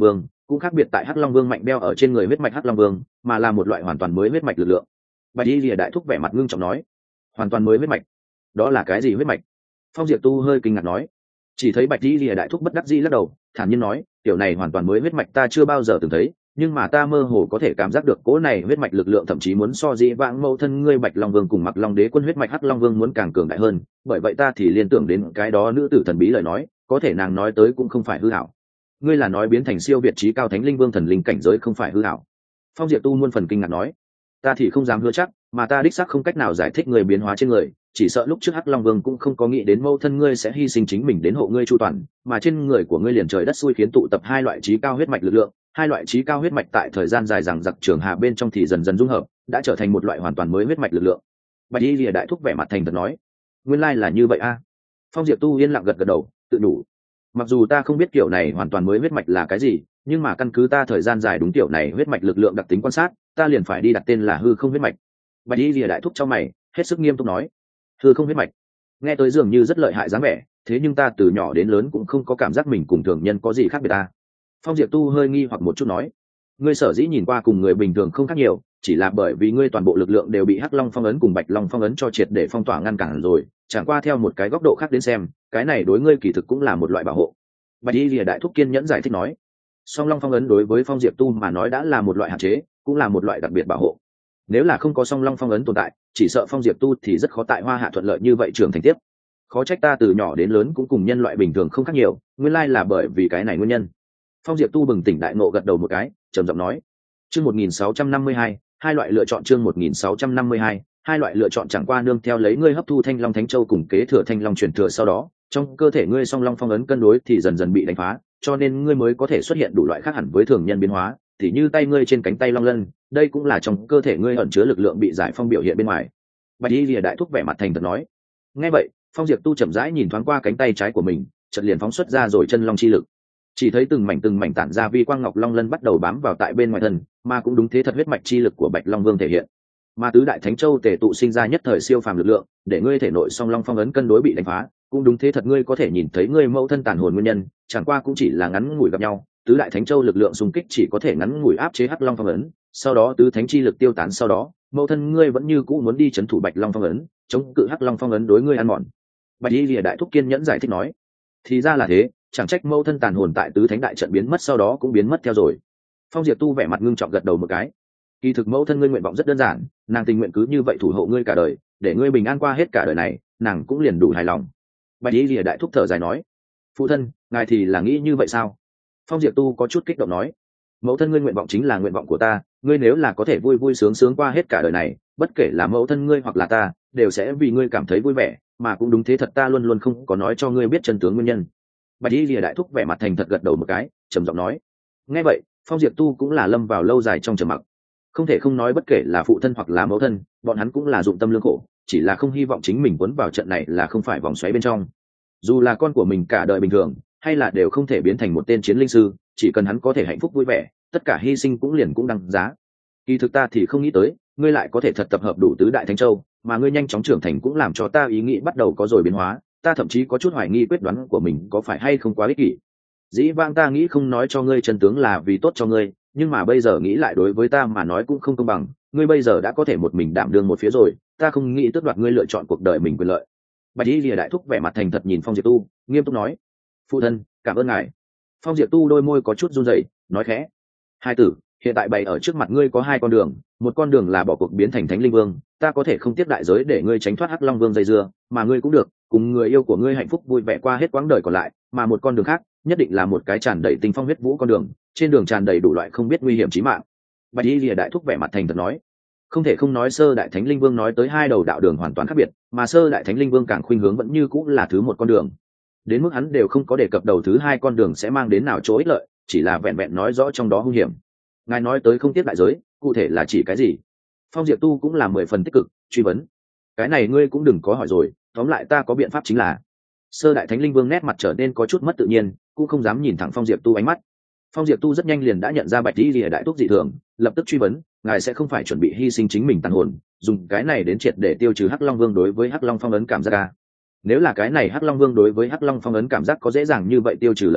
cũng khác biệt tại hắc long vương mạnh đeo ở trên người huyết mạch hắc long vương, mà là một loại hoàn toàn mới huyết mạch lực lượng. Bạch y lìa đại thúc vẻ mặt ngưng trọng nói, hoàn toàn mới huyết mạch, đó là cái gì huyết mạch? Phong Diệp Tu hơi kinh ngạc nói. Chỉ thấy Bạch y lìa đại thúc bất đắc dĩ lắc đầu, thản nhiên nói, tiểu này hoàn toàn mới huyết mạch ta chưa bao giờ từng thấy, nhưng mà ta mơ hồ có thể cảm giác được cỗ này huyết mạch lực lượng thậm chí muốn so dĩ vãng mẫu thân ngươi Bạch Long Vương cùng Mặc Long Đế quân huyết mạch hắc long vương muốn càng cường đại hơn, bởi vậy ta thì liên tưởng đến cái đó nữ tử thần bí lời nói, có thể nàng nói tới cũng không phải hư ảo. Ngươi là nói biến thành siêu việt trí cao thánh linh vương thần linh cảnh giới không phải hư ảo? Phong Diệp Tu muôn phần kinh ngạc nói, ta thì không dám hứa chắc, mà ta đích xác không cách nào giải thích người biến hóa trên người, chỉ sợ lúc trước hắc long vương cũng không có nghĩ đến mẫu thân ngươi sẽ hy sinh chính mình đến hộ ngươi chu toàn, mà trên người của ngươi liền trời đất xui khiến tụ tập hai loại trí cao huyết mạch lực lượng, hai loại trí cao huyết mạch tại thời gian dài rằng giặc trường hạ bên trong thì dần dần dung hợp, đã trở thành một loại hoàn toàn mới huyết mạch lực lượng. Bạch y lìa đại thúc vẻ mặt thành thật nói, nguyên lai là như vậy a. Phong Diệp Tu yên lặng gật gật đầu, tự đủ. Mặc dù ta không biết kiểu này hoàn toàn mới huyết mạch là cái gì, nhưng mà căn cứ ta thời gian dài đúng kiểu này huyết mạch lực lượng đặc tính quan sát, ta liền phải đi đặt tên là hư không huyết mạch. Bạch y lìa đại thúc trong mày hết sức nghiêm túc nói, hư không huyết mạch, nghe tới dường như rất lợi hại dáng vẻ, thế nhưng ta từ nhỏ đến lớn cũng không có cảm giác mình cùng thường nhân có gì khác biệt ta. Phong Diệp Tu hơi nghi hoặc một chút nói, ngươi sở dĩ nhìn qua cùng người bình thường không khác nhiều, chỉ là bởi vì ngươi toàn bộ lực lượng đều bị hắc long phong ấn cùng bạch long phong ấn cho triệt để phong tỏa ngăn cản rồi, chẳng qua theo một cái góc độ khác đến xem, cái này đối ngươi kỳ thực cũng là một loại bảo hộ. Bạch y lìa đại thúc kiên nhẫn giải thích nói, song long phong ấn đối với Phong Diệp Tu mà nói đã là một loại hạn chế, cũng là một loại đặc biệt bảo hộ. Nếu là không có song long phong ấn tồn tại, chỉ sợ Phong Diệp Tu thì rất khó tại Hoa Hạ thuận lợi như vậy trưởng thành tiếp. Khó trách ta từ nhỏ đến lớn cũng cùng nhân loại bình thường không khác nhiều, nguyên lai là bởi vì cái này nguyên nhân. Phong Diệp Tu bừng tỉnh đại ngộ gật đầu một cái, trầm giọng nói, chương 1652, hai loại lựa chọn, chương 1652, hai loại lựa chọn chẳng qua nương theo lấy ngươi hấp thu Thanh Long Thánh Châu cùng kế thừa Thanh Long truyền thừa sau đó, trong cơ thể ngươi song long phong ấn cân đối thì dần dần bị đánh phá, cho nên ngươi mới có thể xuất hiện đủ loại khác hẳn với thường nhân biến hóa, thì như tay ngươi trên cánh tay long lân, đây cũng là trong cơ thể ngươi ẩn chứa lực lượng bị giải phong biểu hiện bên ngoài. Bạch y lìa đại thúc vẻ mặt thành thật nói. Nghe vậy, Phong Diệp Tu chậm rãi nhìn thoáng qua cánh tay trái của mình, chợt liền phóng xuất ra rồi chân long chi lực. Chỉ thấy từng mảnh tản ra vi quang ngọc long lân bắt đầu bám vào tại bên ngoài thân, mà cũng đúng thế thật huyết mạch chi lực của Bạch Long Vương thể hiện. Mà tứ đại thánh châu tề tụ sinh ra nhất thời siêu phàm lực lượng, để ngươi thể nội song long phong ấn cân đối bị đánh phá, cũng đúng thế thật ngươi có thể nhìn thấy ngươi mẫu thân tàn hồn nguyên nhân, chẳng qua cũng chỉ là ngắn ngủi gặp nhau, tứ đại thánh châu lực lượng xung kích chỉ có thể ngắn ngủi áp chế hắc long phong ấn, sau đó tứ thánh chi lực tiêu tán sau đó, mẫu thân ngươi vẫn như cũ muốn đi trấn thủ Bạch Long phong ấn, chống cự hắc long phong ấn đối ngươi ăn mòn. Bạch y lìa đại thúc kiên nhẫn giải thích nói, thì ra là thế, chẳng trách mẫu thân tàn hồn tại tứ thánh đại trận biến mất sau đó cũng biến mất theo rồi. Phong Diệp Tu vẻ mặt ngưng trọng gật đầu một cái. Kỳ thực mẫu thân ngươi nguyện vọng rất đơn giản, nàng tình nguyện cứ như vậy thủ hộ ngươi cả đời, để ngươi bình an qua hết cả đời này, nàng cũng liền đủ hài lòng. Bạch y lìa đại thúc thở dài nói, phụ thân, ngài thì là nghĩ như vậy sao? Phong Diệp Tu có chút kích động nói, mẫu thân ngươi nguyện vọng chính là nguyện vọng của ta, ngươi nếu là có thể vui vui sướng sướng qua hết cả đời này, bất kể là mẫu thân ngươi hoặc là ta, đều sẽ vì ngươi cảm thấy vui vẻ, mà cũng đúng thế thật, ta luôn luôn không có nói cho ngươi biết chân tướng nguyên nhân. Bạch y lìa đại thúc vẻ mặt thành thật gật đầu một cái, trầm giọng nói. Nghe vậy, Phong Diệp Tu cũng là lâm vào lâu dài trong trầm mặc. Không thể không nói bất kể là phụ thân hoặc là mẫu thân, bọn hắn cũng là dụng tâm lương khổ, chỉ là không hy vọng chính mình cuốn vào trận này là không phải vòng xoáy bên trong. Dù là con của mình cả đời bình thường, hay là đều không thể biến thành một tên chiến linh sư, chỉ cần hắn có thể hạnh phúc vui vẻ, tất cả hy sinh cũng liền cũng đăng giá. Kỳ thực ta thì không nghĩ tới, ngươi lại có thể thật tập hợp đủ tứ đại thánh châu, mà ngươi nhanh chóng trưởng thành cũng làm cho ta ý nghĩ bắt đầu có rồi biến hóa, ta thậm chí có chút hoài nghi quyết đoán của mình có phải hay không quá ích kỷ. Dĩ vãng ta nghĩ không nói cho ngươi chân tướng là vì tốt cho ngươi, nhưng mà bây giờ nghĩ lại đối với ta mà nói cũng không công bằng, ngươi bây giờ đã có thể một mình đảm đương một phía rồi, ta không nghĩ tước đoạt ngươi lựa chọn cuộc đời mình quyền lợi. Bạch y lìa đại thúc vẻ mặt thành thật nhìn Phong Diệp Tu, nghiêm túc nói, phụ thân, cảm ơn ngài. Phong Diệp Tu đôi môi có chút run rẩy, nói khẽ, hai tử, hiện tại bày ở trước mặt ngươi có hai con đường, một con đường là bỏ cuộc biến thành thánh linh vương, ta có thể không tiếp đại giới để ngươi tránh thoát hắc long vương dây dưa, mà ngươi cũng được cùng người yêu của ngươi hạnh phúc vui vẻ qua hết quãng đời còn lại, mà một con đường khác nhất định là một cái tràn đầy tinh phong huyết vũ con đường, trên đường tràn đầy đủ loại không biết nguy hiểm chí mạng. Bạch y lìa đại thúc vẻ mặt thành thật nói, không thể không nói sơ đại thánh linh vương nói tới hai đầu đạo đường hoàn toàn khác biệt, mà sơ đại thánh linh vương càng khuynh hướng vẫn như cũng là thứ một con đường, đến mức hắn đều không có đề cập đầu thứ hai con đường sẽ mang đến nào chỗ ích lợi, chỉ là vẹn vẹn nói rõ trong đó hung hiểm. Ngài nói tới không tiếp đại giới, cụ thể là chỉ cái gì? Phong Diệp Tu cũng là 10 phần tích cực truy vấn. Cái này ngươi cũng đừng có hỏi rồi, tóm lại ta có biện pháp chính là. Sơ đại thánh linh vương nét mặt trở nên có chút mất tự nhiên, cũng không dám nhìn thẳng Phong Diệp Tu ánh mắt. Phong Diệp Tu rất nhanh liền đã nhận ra Bạch y lìa đại thúc dị thường, lập tức truy vấn, ngài sẽ không phải chuẩn bị hy sinh chính mình tàn hồn, dùng cái này đến triệt để tiêu trừ hắc long vương đối với hắc long phong ấn cảm giác à? Nếu là cái này hắc long vương đối với hắc long phong ấn cảm giác có dễ dàng như vậy tiêu trừ lời nói,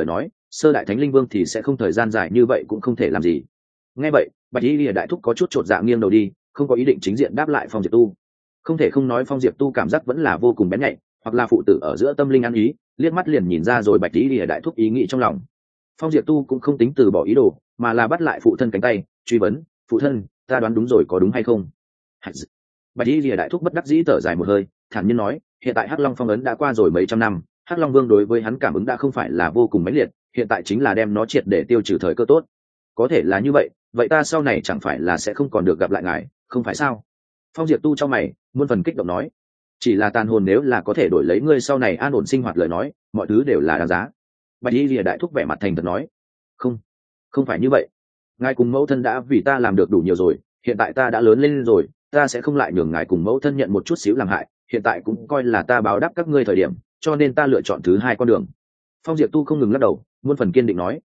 sơ đại thánh linh vương thì sẽ không thời gian dài như vậy cũng không thể làm gì. Nghe vậy bạch y lìa đại thúc có chút chột dạ nghiêng đầu đi, không có ý định chính diện đáp lại Phong Diệp Tu. Không thể không nói Phong Diệp Tu cảm giác vẫn là vô cùng bén nhạy, hoặc là phụ tử ở giữa tâm linh ăn ý, liếc mắt liền nhìn ra rồi bạch y lìa đại thúc ý nghĩ trong lòng. Phong Diệp Tu cũng không tính từ bỏ ý đồ, mà là bắt lại phụ thân cánh tay, truy vấn: phụ thân, ta đoán đúng rồi có đúng hay không? Bạch y lìa đại thúc bất đắc dĩ thở dài một hơi, thản nhiên nói: hiện tại hắc long phong ấn đã qua rồi mấy trăm năm, hắc long vương đối với hắn cảm ứng đã không phải là vô cùng mãnh liệt, hiện tại chính là đem nó triệt để tiêu trừ thời cơ tốt. Có thể là như vậy, vậy ta sau này chẳng phải là sẽ không còn được gặp lại ngài, không phải sao? Phong Diệp Tu trong mày muôn phần kích động nói: chỉ là tàn hồn nếu là có thể đổi lấy ngươi sau này an ổn sinh hoạt lời nói, mọi thứ đều là đáng giá. Bạch y lìa đại thúc vẻ mặt thành thật nói: không phải như vậy, ngài cùng mẫu thân đã vì ta làm được đủ nhiều rồi, hiện tại ta đã lớn lên rồi, ta sẽ không lại nhường ngài cùng mẫu thân nhận một chút xíu làm hại, hiện tại cũng coi là ta báo đáp các ngươi thời điểm, cho nên ta lựa chọn thứ hai con đường. Phong Diệp Tu không ngừng lắc đầu, muôn phần kiên định nói: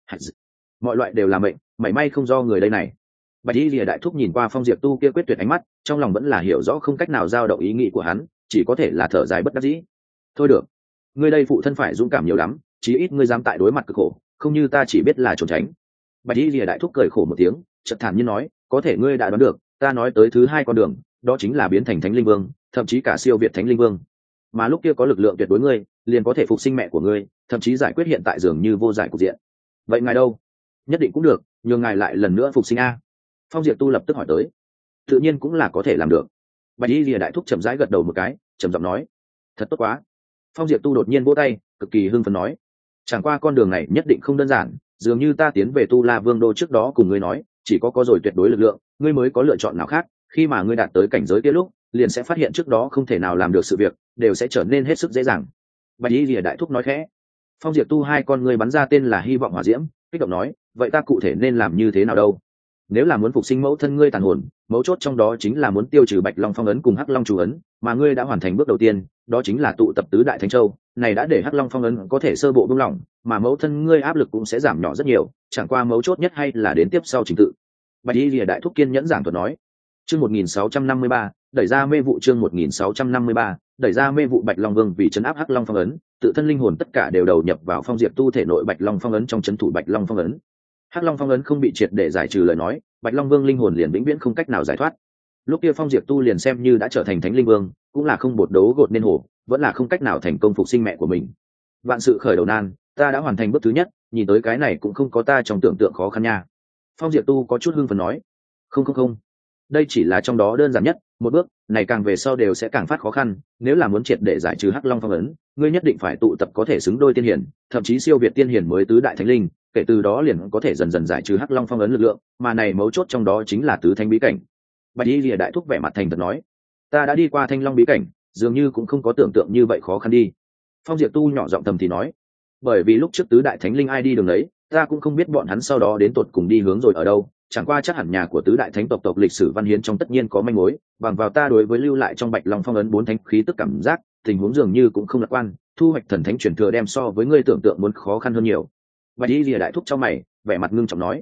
mọi loại đều là mệnh, mảy may không do người đây này. Bạch y lìa đại thúc nhìn qua Phong Diệp Tu kia quyết tuyệt ánh mắt, trong lòng vẫn là hiểu rõ không cách nào dao động ý nghĩ của hắn, chỉ có thể là thở dài bất đắc dĩ. Thôi được, ngươi đây phụ thân phải dũng cảm nhiều lắm, chí ít ngươi dám tại đối mặt cực khổ, không như ta chỉ biết là trốn tránh. Bạch y lìa đại thúc cười khổ một tiếng, chợt thản nhiên nói: có thể ngươi đã đoán được, ta nói tới thứ hai con đường, đó chính là biến thành thánh linh vương, thậm chí cả siêu việt thánh linh vương. Mà lúc kia có lực lượng tuyệt đối ngươi, liền có thể phục sinh mẹ của ngươi, thậm chí giải quyết hiện tại dường như vô giải cục diện. Vậy ngài đâu? Nhất định cũng được, nhường ngài lại lần nữa phục sinh a. Phong Diệp Tu lập tức hỏi tới. Tự nhiên cũng là có thể làm được. Bạch y lìa đại thúc chậm rãi gật đầu một cái, trầm giọng nói: thật tốt quá. Phong Diệp Tu đột nhiên vỗ tay, cực kỳ hưng phấn nói: chẳng qua con đường này nhất định không đơn giản, dường như ta tiến về Tu La Vương đô trước đó cùng ngươi nói, chỉ có rồi tuyệt đối lực lượng, ngươi mới có lựa chọn nào khác, khi mà ngươi đạt tới cảnh giới kia lúc, liền sẽ phát hiện trước đó không thể nào làm được sự việc, đều sẽ trở nên hết sức dễ dàng. Bạch y lìa đại thúc nói khẽ. Phong Diệp Tu hai con ngươi bắn ra tên là hy vọng hỏa diễm, kích động nói: vậy ta cụ thể nên làm như thế nào đâu? Nếu là muốn phục sinh mẫu thân ngươi tàn hồn, mấu chốt trong đó chính là muốn tiêu trừ bạch long phong ấn cùng hắc long chủ ấn, mà ngươi đã hoàn thành bước đầu tiên, đó chính là tụ tập tứ đại thánh châu, này đã để hắc long phong ấn có thể sơ bộ buông lỏng, mà mẫu thân ngươi áp lực cũng sẽ giảm nhỏ rất nhiều, chẳng qua mấu chốt nhất hay là đến tiếp sau trình tự. Bạch y lìa đại thúc kiên nhẫn giảng thuật nói. Chương 1653, đẩy ra mê vụ. Chương 1653, đẩy ra mê vụ. Bạch long vương vì trấn áp hắc long phong ấn, tự thân linh hồn tất cả đều đầu nhập vào Phong Diệp Tu thể nội bạch long phong ấn trong trấn thủ bạch long phong ấn. Hắc long phong ấn không bị triệt để giải trừ lời nói, bạch long vương linh hồn liền vĩnh viễn không cách nào giải thoát. Lúc kia Phong Diệp Tu liền xem như đã trở thành thánh linh vương, cũng là không bột đấu gột nên hổ, vẫn là không cách nào thành công phục sinh mẹ của mình. Vạn sự khởi đầu nan, ta đã hoàn thành bước thứ nhất, nhìn tới cái này cũng không có ta trong tưởng tượng khó khăn nha. Phong Diệp Tu có chút hưng phấn nói. Không, đây chỉ là trong đó đơn giản nhất một bước, này càng về sau đều sẽ càng phát khó khăn. Nếu là muốn triệt để giải trừ hắc long phong ấn, ngươi nhất định phải tụ tập có thể xứng đôi tiên hiển, thậm chí siêu việt tiên hiển mới tứ đại thánh linh, kể từ đó liền có thể dần dần giải trừ hắc long phong ấn lực lượng, mà này mấu chốt trong đó chính là tứ thánh bí cảnh. Bạch y lìa đại thúc vẻ mặt thành thật nói: ta đã đi qua thanh long bí cảnh, dường như cũng không có tưởng tượng như vậy khó khăn đi. Phong Diệp Tu nhỏ giọng thầm thì nói: bởi vì lúc trước tứ đại thánh linh ai đi đường đấy, ta cũng không biết bọn hắn sau đó đến tột cùng đi hướng rồi ở đâu, chẳng qua chắc hẳn nhà của tứ đại thánh tộc lịch sử văn hiến trong tất nhiên có manh mối, bằng vào ta đối với lưu lại trong bạch long phong ấn 4 thánh khí tức cảm giác, tình huống dường như cũng không lạc quan, thu hoạch thần thánh truyền thừa đem so với ngươi tưởng tượng muốn khó khăn hơn nhiều. Bạch y lìa đại thúc trong mày, vẻ mặt ngưng trọng nói: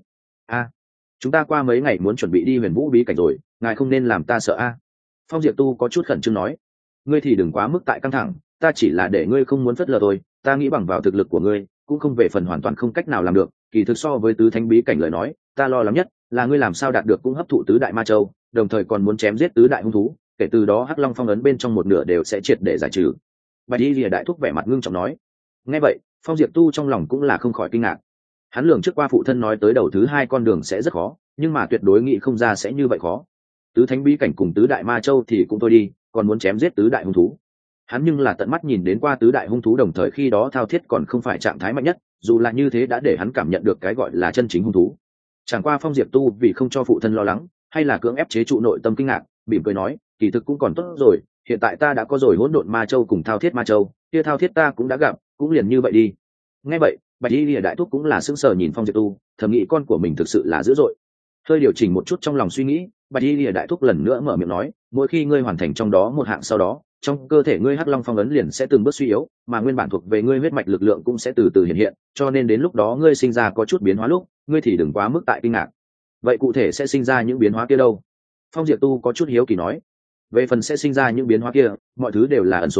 chúng ta qua mấy ngày muốn chuẩn bị đi Huyền Vũ bí cảnh rồi, ngài không nên làm ta sợ a. Phong Diệp Tu có chút khẩn trương nói: ngươi thì đừng quá mức tại căng thẳng, ta chỉ là để ngươi không muốn phớt lờ thôi, ta nghĩ bằng vào thực lực của ngươi cũng không về phần hoàn toàn không cách nào làm được, kỳ thực so với tứ thánh bí cảnh lời nói, ta lo lắng nhất là ngươi làm sao đạt được cũng hấp thụ tứ đại ma châu, đồng thời còn muốn chém giết tứ đại hung thú, kể từ đó hắc long phong ấn bên trong một nửa đều sẽ triệt để giải trừ. Bạch y lìa đại thúc vẻ mặt ngưng trọng nói. Nghe vậy Phong Diệp Tu trong lòng cũng là không khỏi kinh ngạc. Hắn lường trước qua phụ thân nói tới đầu thứ hai con đường sẽ rất khó, nhưng mà tuyệt đối nghĩ không ra sẽ như vậy khó. Tứ thánh bí cảnh cùng tứ đại ma châu thì cũng thôi đi, còn muốn chém giết tứ đại hung thú. Hắn nhưng là tận mắt nhìn đến qua tứ đại hung thú, đồng thời khi đó thao thiết còn không phải trạng thái mạnh nhất, dù là như thế đã để hắn cảm nhận được cái gọi là chân chính hung thú. Chẳng qua Phong Diệp Tu vì không cho phụ thân lo lắng, hay là cưỡng ép chế trụ nội tâm kinh ngạc, mỉm cười nói: kỳ thực cũng còn tốt rồi, hiện tại ta đã có rồi hỗn độn ma châu cùng thao thiết ma châu, kia thao thiết ta cũng đã gặp, cũng liền như vậy đi. Nghe vậy Bạch y lìa đại thúc cũng là sững sờ nhìn Phong Diệp Tu, thầm nghĩ con của mình thực sự là dữ dội. Hơi điều chỉnh một chút trong lòng suy nghĩ, Bạch y lìa đại thúc lần nữa mở miệng nói: mỗi khi ngươi hoàn thành trong đó một hạng sau đó, trong cơ thể ngươi hắc long phong ấn liền sẽ từng bước suy yếu, mà nguyên bản thuộc về ngươi huyết mạch lực lượng cũng sẽ từ từ hiện hiện, cho nên đến lúc đó ngươi sinh ra có chút biến hóa lúc, ngươi thì đừng quá mức tại kinh ngạc. Vậy cụ thể sẽ sinh ra những biến hóa kia đâu? Phong Diệp Tu có chút hiếu kỳ nói. Về phần sẽ sinh ra những biến hóa kia, mọi thứ đều là ẩn số,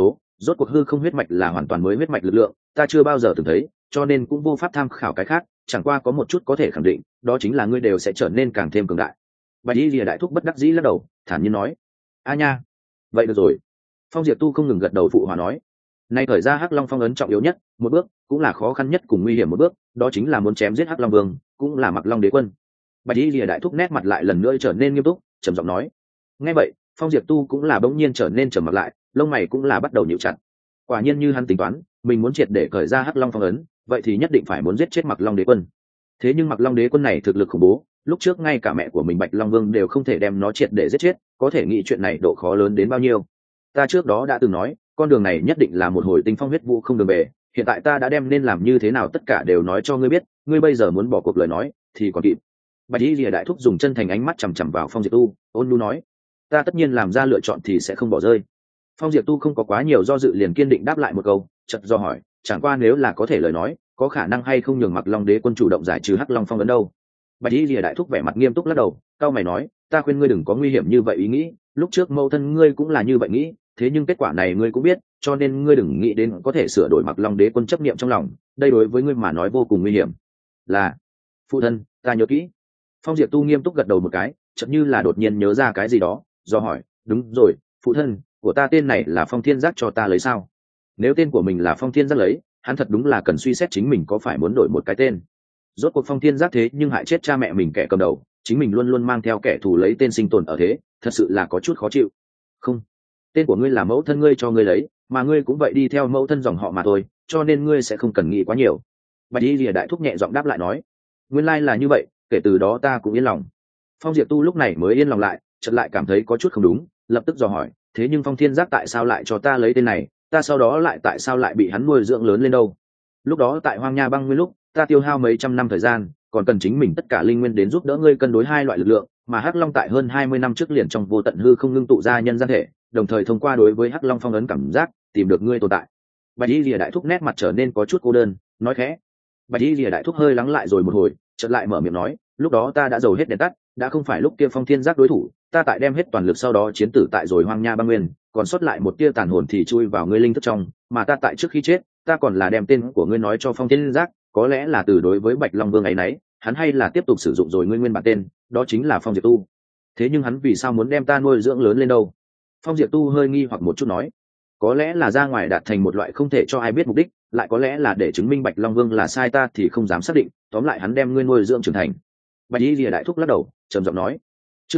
rốt cuộc hư không huyết mạch là hoàn toàn mới huyết mạch lực lượng, ta chưa bao giờ từng thấy, cho nên cũng vô pháp tham khảo cái khác, chẳng qua có một chút có thể khẳng định, đó chính là ngươi đều sẽ trở nên càng thêm cường đại. Bạch Y Lìa đại thúc bất đắc dĩ lắc đầu, thản nhiên nói: "A nha, vậy được rồi." Phong Diệp Tu không ngừng gật đầu phụ hòa nói: "Nay thời ra Hắc Long phong ấn trọng yếu nhất, một bước, cũng là khó khăn nhất cùng nguy hiểm một bước, đó chính là muốn chém giết Hắc Long Vương, cũng là Mặc Long Đế quân." Bạch Y Lìa đại thúc nét mặt lại lần nữa trở nên nghiêm túc, trầm giọng nói. Nghe vậy, Phong Diệp Tu cũng là bỗng nhiên trở nên trầm mặc lại, lông mày cũng là bắt đầu nhíu chặt. Quả nhiên như hắn tính toán, mình muốn triệt để cởi ra Hắc Long phong ấn, vậy thì nhất định phải muốn giết chết Mặc Long Đế quân. Thế nhưng Mặc Long Đế quân này thực lực khủng bố, lúc trước ngay cả mẹ của mình Bạch Long Vương đều không thể đem nó triệt để giết chết, có thể nghĩ chuyện này độ khó lớn đến bao nhiêu. Ta trước đó đã từng nói, con đường này nhất định là một hồi tinh phong huyết vũ không đường về, hiện tại ta đã đem nên làm như thế nào tất cả đều nói cho ngươi biết, ngươi bây giờ muốn bỏ cuộc lời nói thì còn kịp. Bạch Y Lìa đại thúc dùng chân thành ánh mắt chằm chằm vào Phong Diệp Tu, ôn nhu nói: "Ta tất nhiên làm ra lựa chọn thì sẽ không bỏ rơi." Phong Diệp Tu không có quá nhiều do dự liền kiên định đáp lại một câu, chợt do hỏi: "Chẳng qua nếu là có thể lời nói, có khả năng hay không nhường Mặc Long Đế quân chủ động giải trừ Hắc Long phong ấn đâu?" Bạch Y Lìa đại thúc vẻ mặt nghiêm túc lắc đầu, cau mày nói: "Ta khuyên ngươi đừng có nguy hiểm như vậy ý nghĩ, lúc trước mâu thân ngươi cũng là như vậy nghĩ, thế nhưng kết quả này ngươi cũng biết, cho nên ngươi đừng nghĩ đến có thể sửa đổi Mặc Long Đế quân chấp niệm trong lòng, đây đối với ngươi mà nói vô cùng nguy hiểm." "Là, phụ thân, ta nhớ kỹ." Phong Diệp Tu nghiêm túc gật đầu một cái, chợt như là đột nhiên nhớ ra cái gì đó, do hỏi: "Đúng rồi, phụ thân, của ta tên này là Phong Thiên Giác cho ta lấy sao?" Nếu tên của mình là Phong Thiên Giác lấy, hắn thật đúng là cần suy xét chính mình có phải muốn đổi một cái tên. Rốt cuộc Phong Thiên Giác thế nhưng hại chết cha mẹ mình kẻ cầm đầu, chính mình luôn luôn mang theo kẻ thù lấy tên sinh tồn ở thế, thật sự là có chút khó chịu. "Không, tên của ngươi là mẫu thân ngươi cho ngươi lấy, mà ngươi cũng vậy đi theo mẫu thân dòng họ mà thôi, cho nên ngươi sẽ không cần nghĩ quá nhiều." Bạch Y Lìa đại thúc nhẹ giọng đáp lại nói: "Nguyên lai là như vậy, kể từ đó ta cũng yên lòng." Phong Diệp Tu lúc này mới yên lòng lại, chợt lại cảm thấy có chút không đúng, lập tức dò hỏi: "Thế nhưng Phong Thiên Giác tại sao lại cho ta lấy tên này, ta sau đó lại tại sao lại bị hắn nuôi dưỡng lớn lên đâu? Lúc đó tại Hoang Nha Băng Nguyên lúc, ta tiêu hao mấy trăm năm thời gian, còn cần chính mình tất cả linh nguyên đến giúp đỡ ngươi cân đối hai loại lực lượng, mà Hắc Long tại hơn 20 năm trước liền trong vô tận hư không ngưng tụ ra nhân gian thể, đồng thời thông qua đối với Hắc Long phong ấn cảm giác, tìm được ngươi tồn tại." Bạch Y Lìa đại thúc nét mặt trở nên có chút cô đơn, nói khẽ. Bạch Y Lìa đại thúc hơi lắng lại rồi một hồi, chợt lại mở miệng nói: "Lúc đó ta đã dầu hết đèn tắt, đã không phải lúc kia Phong Thiên Giác đối thủ, ta tại đem hết toàn lực sau đó chiến tử tại rồi Hoang Nha Băng Nguyên, còn sót lại một tia tàn hồn thì chui vào ngươi linh thức trong, mà ta tại trước khi chết, ta còn là đem tên của ngươi nói cho Phong Thiên Giác, có lẽ là từ đối với Bạch Long Vương ấy nấy, hắn hay là tiếp tục sử dụng rồi ngươi nguyên bản tên, đó chính là Phong Diệp Tu. Thế nhưng hắn vì sao muốn đem ta nuôi dưỡng lớn lên đâu?" Phong Diệp Tu hơi nghi hoặc một chút nói: "Có lẽ là ra ngoài đạt thành một loại không thể cho ai biết mục đích, lại có lẽ là để chứng minh Bạch Long Vương là sai, ta thì không dám xác định, tóm lại hắn đem ngươi nuôi dưỡng trưởng thành." Bạch Y Lìa đại thúc lắc đầu, trầm giọng nói: "Chương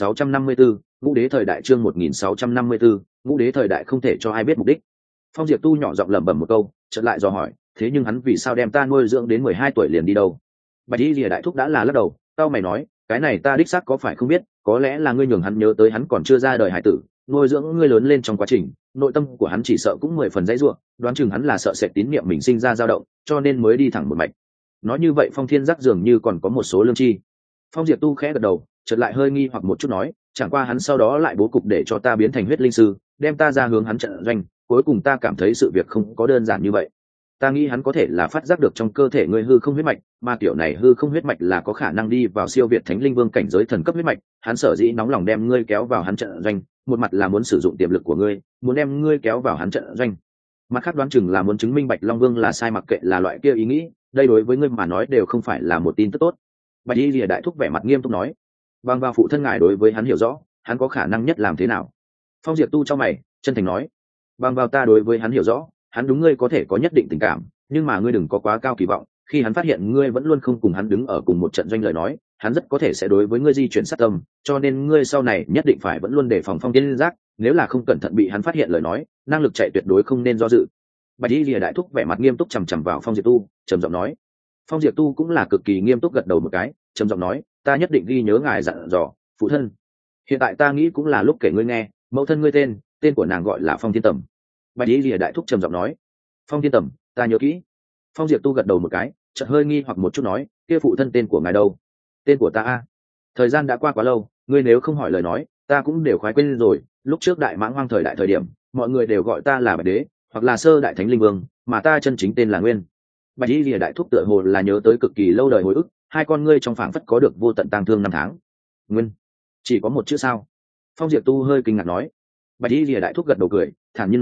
1654, Ngũ Đế thời đại, chương 1654, Ngũ Đế thời đại không thể cho ai biết mục đích." Phong Diệp Tu nhỏ giọng lẩm bẩm một câu, chợt lại dò hỏi: "Thế nhưng hắn vì sao đem ta nuôi dưỡng đến 12 tuổi liền đi đâu?" Bạch Y Lìa đại thúc đã là lắc đầu, tao mày nói: "Cái này ta đích xác có phải không biết, có lẽ là ngươi nhường hắn nhớ tới hắn còn chưa ra đời hải tử, nuôi dưỡng ngươi lớn lên trong quá trình, nội tâm của hắn chỉ sợ cũng 10 phần dãy rủa, đoán chừng hắn là sợ sệt tín niệm mình sinh ra dao động, cho nên mới đi thẳng một mạch." Nói như vậy Phong Thiên Giác dường như còn có một số lương tri. Phong Diệp Tu khẽ gật đầu, chợt lại hơi nghi hoặc một chút nói: "Chẳng qua hắn sau đó lại bố cục để cho ta biến thành huyết linh sư, đem ta ra hướng hắn trận doanh, cuối cùng ta cảm thấy sự việc không có đơn giản như vậy. Ta nghĩ hắn có thể là phát giác được trong cơ thể ngươi hư không huyết mạch, mà kiểu này hư không huyết mạch là có khả năng đi vào siêu việt Thánh Linh Vương cảnh giới thần cấp huyết mạch, hắn sở dĩ nóng lòng đem ngươi kéo vào hắn trận doanh, một mặt là muốn sử dụng tiềm lực của ngươi, muốn đem ngươi kéo vào hắn trận doanh. Mặt khác đoán chừng là muốn chứng minh Bạch Long Vương là sai, mặc kệ là loại kia ý nghĩ, đây đối với ngươi mà nói đều không phải là một tin tức tốt." Bạch Y Lìa đại thúc vẻ mặt nghiêm túc nói: "Bằng vào phụ thân ngài đối với hắn hiểu rõ, hắn có khả năng nhất làm thế nào?" Phong Diệp Tu trong mày, chân thành nói: "Bằng vào ta đối với hắn hiểu rõ, hắn đúng ngươi có thể có nhất định tình cảm, nhưng mà ngươi đừng có quá cao kỳ vọng, khi hắn phát hiện ngươi vẫn luôn không cùng hắn đứng ở cùng một trận doanh lời nói, hắn rất có thể sẽ đối với ngươi di chuyển sát tâm, cho nên ngươi sau này nhất định phải vẫn luôn đề phòng Phong Thiên Giác, nếu là không cẩn thận bị hắn phát hiện lời nói, năng lực chạy tuyệt đối không nên do dự." Bạch Y Lìa đại thúc vẻ mặt nghiêm túc chằm chằm vào Phong Diệp Tu, trầm giọng nói. Phong Diệp Tu cũng là cực kỳ nghiêm túc gật đầu một cái, trầm giọng nói: "Ta nhất định ghi nhớ ngài dặn dò, phụ thân. Hiện tại ta nghĩ cũng là lúc kể ngươi nghe, mẫu thân ngươi tên của nàng gọi là Phong Thiên Tầm." Bạch Y Lìa đại thúc trầm giọng nói: "Phong Thiên Tầm, ta nhớ kỹ." Phong Diệp Tu gật đầu một cái, chợt hơi nghi hoặc một chút nói: "Kia phụ thân tên của ngài đâu?" "Tên của ta a? Thời gian đã qua quá lâu, ngươi nếu không hỏi lời nói, ta cũng đều khoái quên rồi. Lúc trước Đại Mãng Hoang thời đại thời điểm, mọi người đều gọi ta là Bạch Đế, hoặc là Sơ Đại Thánh Linh Vương, mà ta chân chính tên là Nguyên." Bạch Y Lìa đại thúc tựa hồ là nhớ tới cực kỳ lâu đời hồi ức, hai con ngươi trong phảng phất có được vô tận tang thương năm tháng. "Nguyên, chỉ có một chữ sao?" Phong Diệp Tu hơi kinh ngạc nói. Bạch Y Lìa đại thúc gật đầu cười, thản nhiên nói: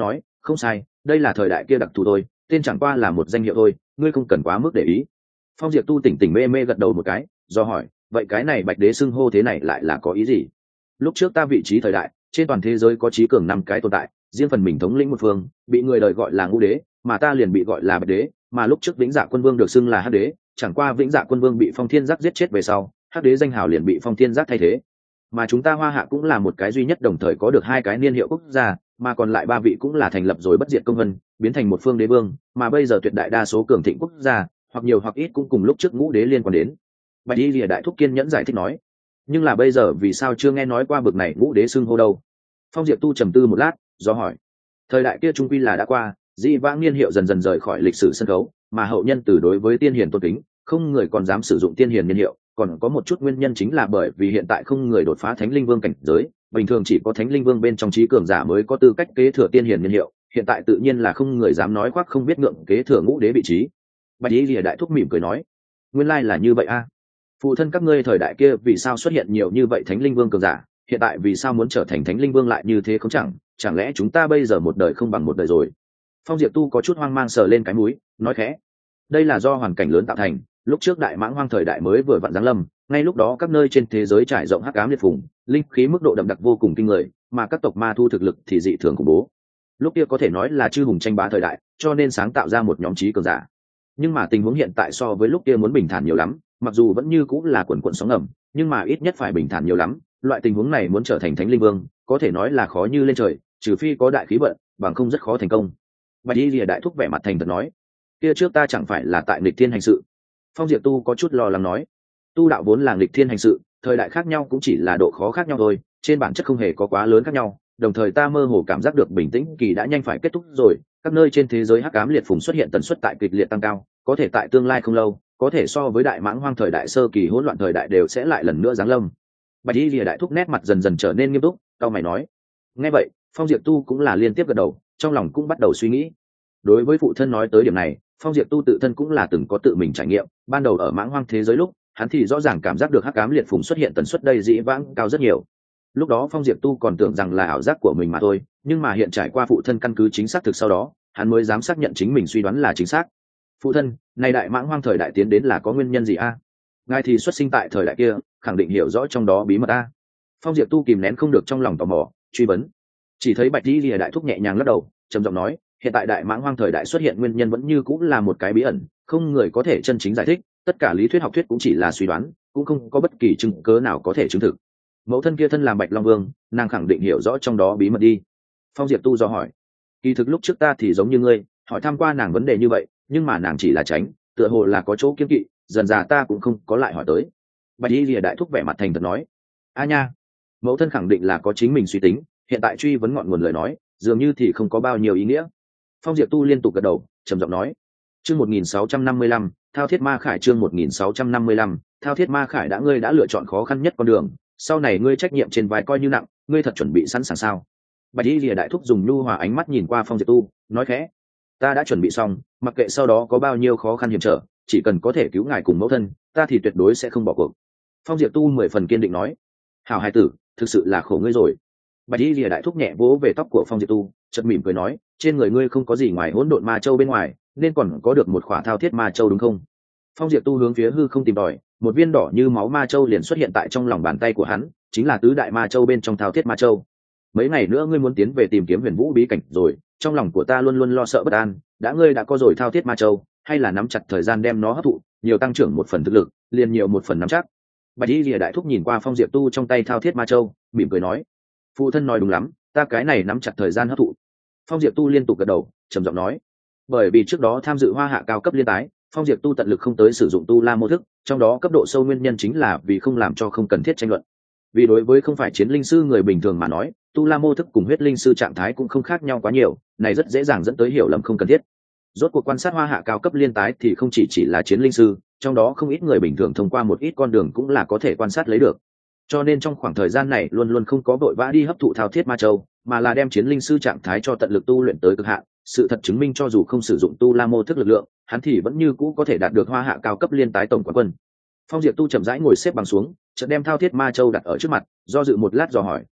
không sai, đây là thời đại kia đặc thù thôi, tên chẳng qua là một danh hiệu thôi, ngươi không cần quá mức để ý. Phong Diệp Tu tỉnh tỉnh mê mê gật đầu một cái, do hỏi, vậy cái này bạch đế xưng hô thế này lại là có ý gì? Lúc trước ta vị trí thời đại, trên toàn thế giới có trí cường 5 cái tồn tại, riêng phần mình thống lĩnh một phương, bị người đời gọi là ngũ đế, mà ta liền bị gọi là bạch đế, mà lúc trước Vĩnh Dạ Quân Vương được xưng là hắc đế, chẳng qua Vĩnh Dạ Quân Vương bị Phong Thiên Giác giết chết về sau, hắc đế danh hào liền bị Phong Thiên Giác thay thế. Mà chúng ta Hoa Hạ cũng là một cái duy nhất đồng thời có được 2 cái niên hiệu quốc gia, mà còn lại 3 vị cũng là thành lập rồi bất diệt công vân, biến thành một phương đế vương, mà bây giờ tuyệt đại đa số cường thịnh quốc gia, hoặc nhiều hoặc ít cũng cùng lúc trước ngũ đế liên quan đến. Bạch Y Lìa đại thúc kiên nhẫn giải thích nói, nhưng là bây giờ vì sao chưa nghe nói qua bực này ngũ đế xưng hô đâu? Phong Diệp Tu trầm tư một lát, do hỏi, thời đại kia trung quy là đã qua, dị vãng niên hiệu dần dần rời khỏi lịch sử sân khấu, mà hậu nhân từ đối với tiên hiền tôn kính, không người còn dám sử dụng tiên hiền niên hiệu, còn có một chút nguyên nhân chính là bởi vì hiện tại không người đột phá thánh linh vương cảnh giới, bình thường chỉ có thánh linh vương bên trong trí cường giả mới có tư cách kế thừa tiên hiền niên hiệu, hiện tại tự nhiên là không người dám nói khoác không biết ngượng kế thừa ngũ đế vị trí. Bạch Y Lìa đại thúc mỉm cười nói, nguyên lai là như vậy a. Phụ thân các ngươi thời đại kia vì sao xuất hiện nhiều như vậy thánh linh vương cường giả, hiện tại vì sao muốn trở thành thánh linh vương lại như thế không chẳng lẽ chúng ta bây giờ một đời không bằng một đời rồi? Phong Diệp Tu có chút hoang mang sờ lên cái mũi, nói khẽ, đây là do hoàn cảnh lớn tạo thành, lúc trước đại mãng hoang thời đại mới vừa vặn giáng lâm, ngay lúc đó các nơi trên thế giới trải rộng hắc ám liệt phùng, linh khí mức độ đậm đặc vô cùng kinh người, mà các tộc ma thu thực lực thì dị thường khủng bố. Lúc kia có thể nói là chư hùng tranh bá thời đại, cho nên sáng tạo ra một nhóm trí cường giả. Nhưng mà tình huống hiện tại so với lúc kia muốn bình thản nhiều lắm, mặc dù vẫn như cũng là quần quần sóng ngầm, nhưng mà ít nhất phải bình thản nhiều lắm. Loại tình huống này muốn trở thành thánh linh vương, có thể nói là khó như lên trời, trừ phi có đại khí vận, bằng không rất khó thành công. Bạch Y Lìa đại thúc vẻ mặt thành thật nói, kia trước ta chẳng phải là tại nghịch thiên hành sự? Phong Diệp Tu có chút lo lắng nói, tu đạo vốn là nghịch thiên hành sự, thời đại khác nhau cũng chỉ là độ khó khác nhau thôi, trên bản chất không hề có quá lớn khác nhau. Đồng thời ta mơ hồ cảm giác được bình tĩnh kỳ đã nhanh phải kết thúc rồi, các nơi trên thế giới hắc ám liệt phùng xuất hiện tần suất tại kịch liệt tăng cao, có thể tại tương lai không lâu, có thể so với đại mãng hoang thời đại sơ kỳ hỗn loạn thời đại đều sẽ lại lần nữa giáng lâm. Bạch Y Lìa đại thúc nét mặt dần dần trở nên nghiêm túc, cau mày nói. Nghe vậy, Phong Diệp Tu cũng là liên tiếp gật đầu, trong lòng cũng bắt đầu suy nghĩ. Đối với phụ thân nói tới điểm này, Phong Diệp Tu tự thân cũng là từng có tự mình trải nghiệm, ban đầu ở mãng hoang thế giới lúc, hắn thì rõ ràng cảm giác được hắc ám liệt phùng xuất hiện tần suất đây dĩ vãng cao rất nhiều. Lúc đó Phong Diệp Tu còn tưởng rằng là ảo giác của mình mà thôi, nhưng mà hiện trải qua phụ thân căn cứ chính xác thực sau đó, hắn mới dám xác nhận chính mình suy đoán là chính xác. Phụ thân, này đại mãng hoang thời đại tiến đến là có nguyên nhân gì a? Ngài thì xuất sinh tại thời đại kia, khẳng định hiểu rõ trong đó bí mật a. Phong Diệp Tu kìm nén không được trong lòng tò mò, truy vấn. Chỉ thấy Bạch Y Lìa đại thúc nhẹ nhàng lắc đầu, trầm giọng nói, hiện tại đại mãng hoang thời đại xuất hiện nguyên nhân vẫn như cũng là một cái bí ẩn, không người có thể chân chính giải thích, tất cả lý thuyết học thuyết cũng chỉ là suy đoán, cũng không có bất kỳ chứng cứ nào có thể chứng thực. Mẫu thân kia thân làm Bạch Long Vương, nàng khẳng định hiểu rõ trong đó bí mật đi. Phong Diệp Tu dò hỏi, kỳ thực lúc trước ta thì giống như ngươi, hỏi thăm qua nàng vấn đề như vậy, nhưng mà nàng chỉ là tránh, tựa hồ là có chỗ kiêng kỵ, dần dà ta cũng không có lại hỏi tới. Bạch Y Lìa đại thúc vẻ mặt thành thật nói, a nha, mẫu thân khẳng định là có chính mình suy tính, hiện tại truy vấn ngọn nguồn lời nói, dường như thì không có bao nhiêu ý nghĩa. Phong Diệp Tu liên tục gật đầu, trầm giọng nói, chương 1655, thao thiết ma khải, chương 1655, thao thiết ma khải, ngươi đã lựa chọn khó khăn nhất con đường, sau này ngươi trách nhiệm trên vai coi như nặng, ngươi thật chuẩn bị sẵn sàng sao? Bạch Y Lìa đại thúc dùng nhu hòa ánh mắt nhìn qua Phong Diệp Tu, nói khẽ, ta đã chuẩn bị xong, mặc kệ sau đó có bao nhiêu khó khăn hiểm trở, chỉ cần có thể cứu ngài cùng mẫu thân, ta thì tuyệt đối sẽ không bỏ cuộc. Phong Diệp Tu 10 phần kiên định nói, hảo hài tử, thực sự là khổ ngươi rồi. Bạch Y Lìa đại thúc nhẹ vỗ về tóc của Phong Diệp Tu, chợt mỉm cười nói, trên người ngươi không có gì ngoài hỗn độn ma châu bên ngoài, nên còn có được một khỏa thao thiết ma châu đúng không? Phong Diệp Tu hướng phía hư không tìm tòi, một viên đỏ như máu ma châu liền xuất hiện tại trong lòng bàn tay của hắn, chính là tứ đại ma châu bên trong thao thiết ma châu. Mấy ngày nữa ngươi muốn tiến về tìm kiếm huyền vũ bí cảnh rồi, trong lòng của ta luôn luôn lo sợ bất an, ngươi đã có rồi thao thiết ma châu, hay là nắm chặt thời gian đem nó hấp thụ, nhiều tăng trưởng một phần thực lực, liền nhiều một phần nắm chắc. Bạch Y Lìa đại thúc nhìn qua Phong Diệp Tu trong tay thao thiết ma châu, mỉm cười nói, phụ thân nói đúng lắm, ta cái này nắm chặt thời gian hấp thụ. Phong Diệp Tu liên tục gật đầu, trầm giọng nói, bởi vì trước đó tham dự Hoa Hạ cao cấp liên tái, Phong Diệp Tu tận lực không tới sử dụng tu la mô thức, trong đó cấp độ sâu nguyên nhân chính là vì không làm cho không cần thiết tranh luận. Vì đối với không phải chiến linh sư người bình thường mà nói, tu la mô thức cùng huyết linh sư trạng thái cũng không khác nhau quá nhiều, này rất dễ dàng dẫn tới hiểu lầm không cần thiết. Rốt cuộc quan sát Hoa Hạ cao cấp liên tái thì không chỉ là chiến linh sư, trong đó không ít người bình thường thông qua một ít con đường cũng là có thể quan sát lấy được. Cho nên trong khoảng thời gian này luôn luôn không có vội vã đi hấp thụ thao thiết ma châu, mà là đem chiến linh sư trạng thái cho tận lực tu luyện tới cực hạn. Sự thật chứng minh cho dù không sử dụng tu la mô thức lực lượng, hắn thì vẫn như cũ có thể đạt được Hoa Hạ cao cấp liên tái tổng quán quân. Phong Diệp Tu chậm rãi ngồi xếp bằng xuống, chợt đem thao thiết ma châu đặt ở trước mặt, do dự một lát dò hỏi,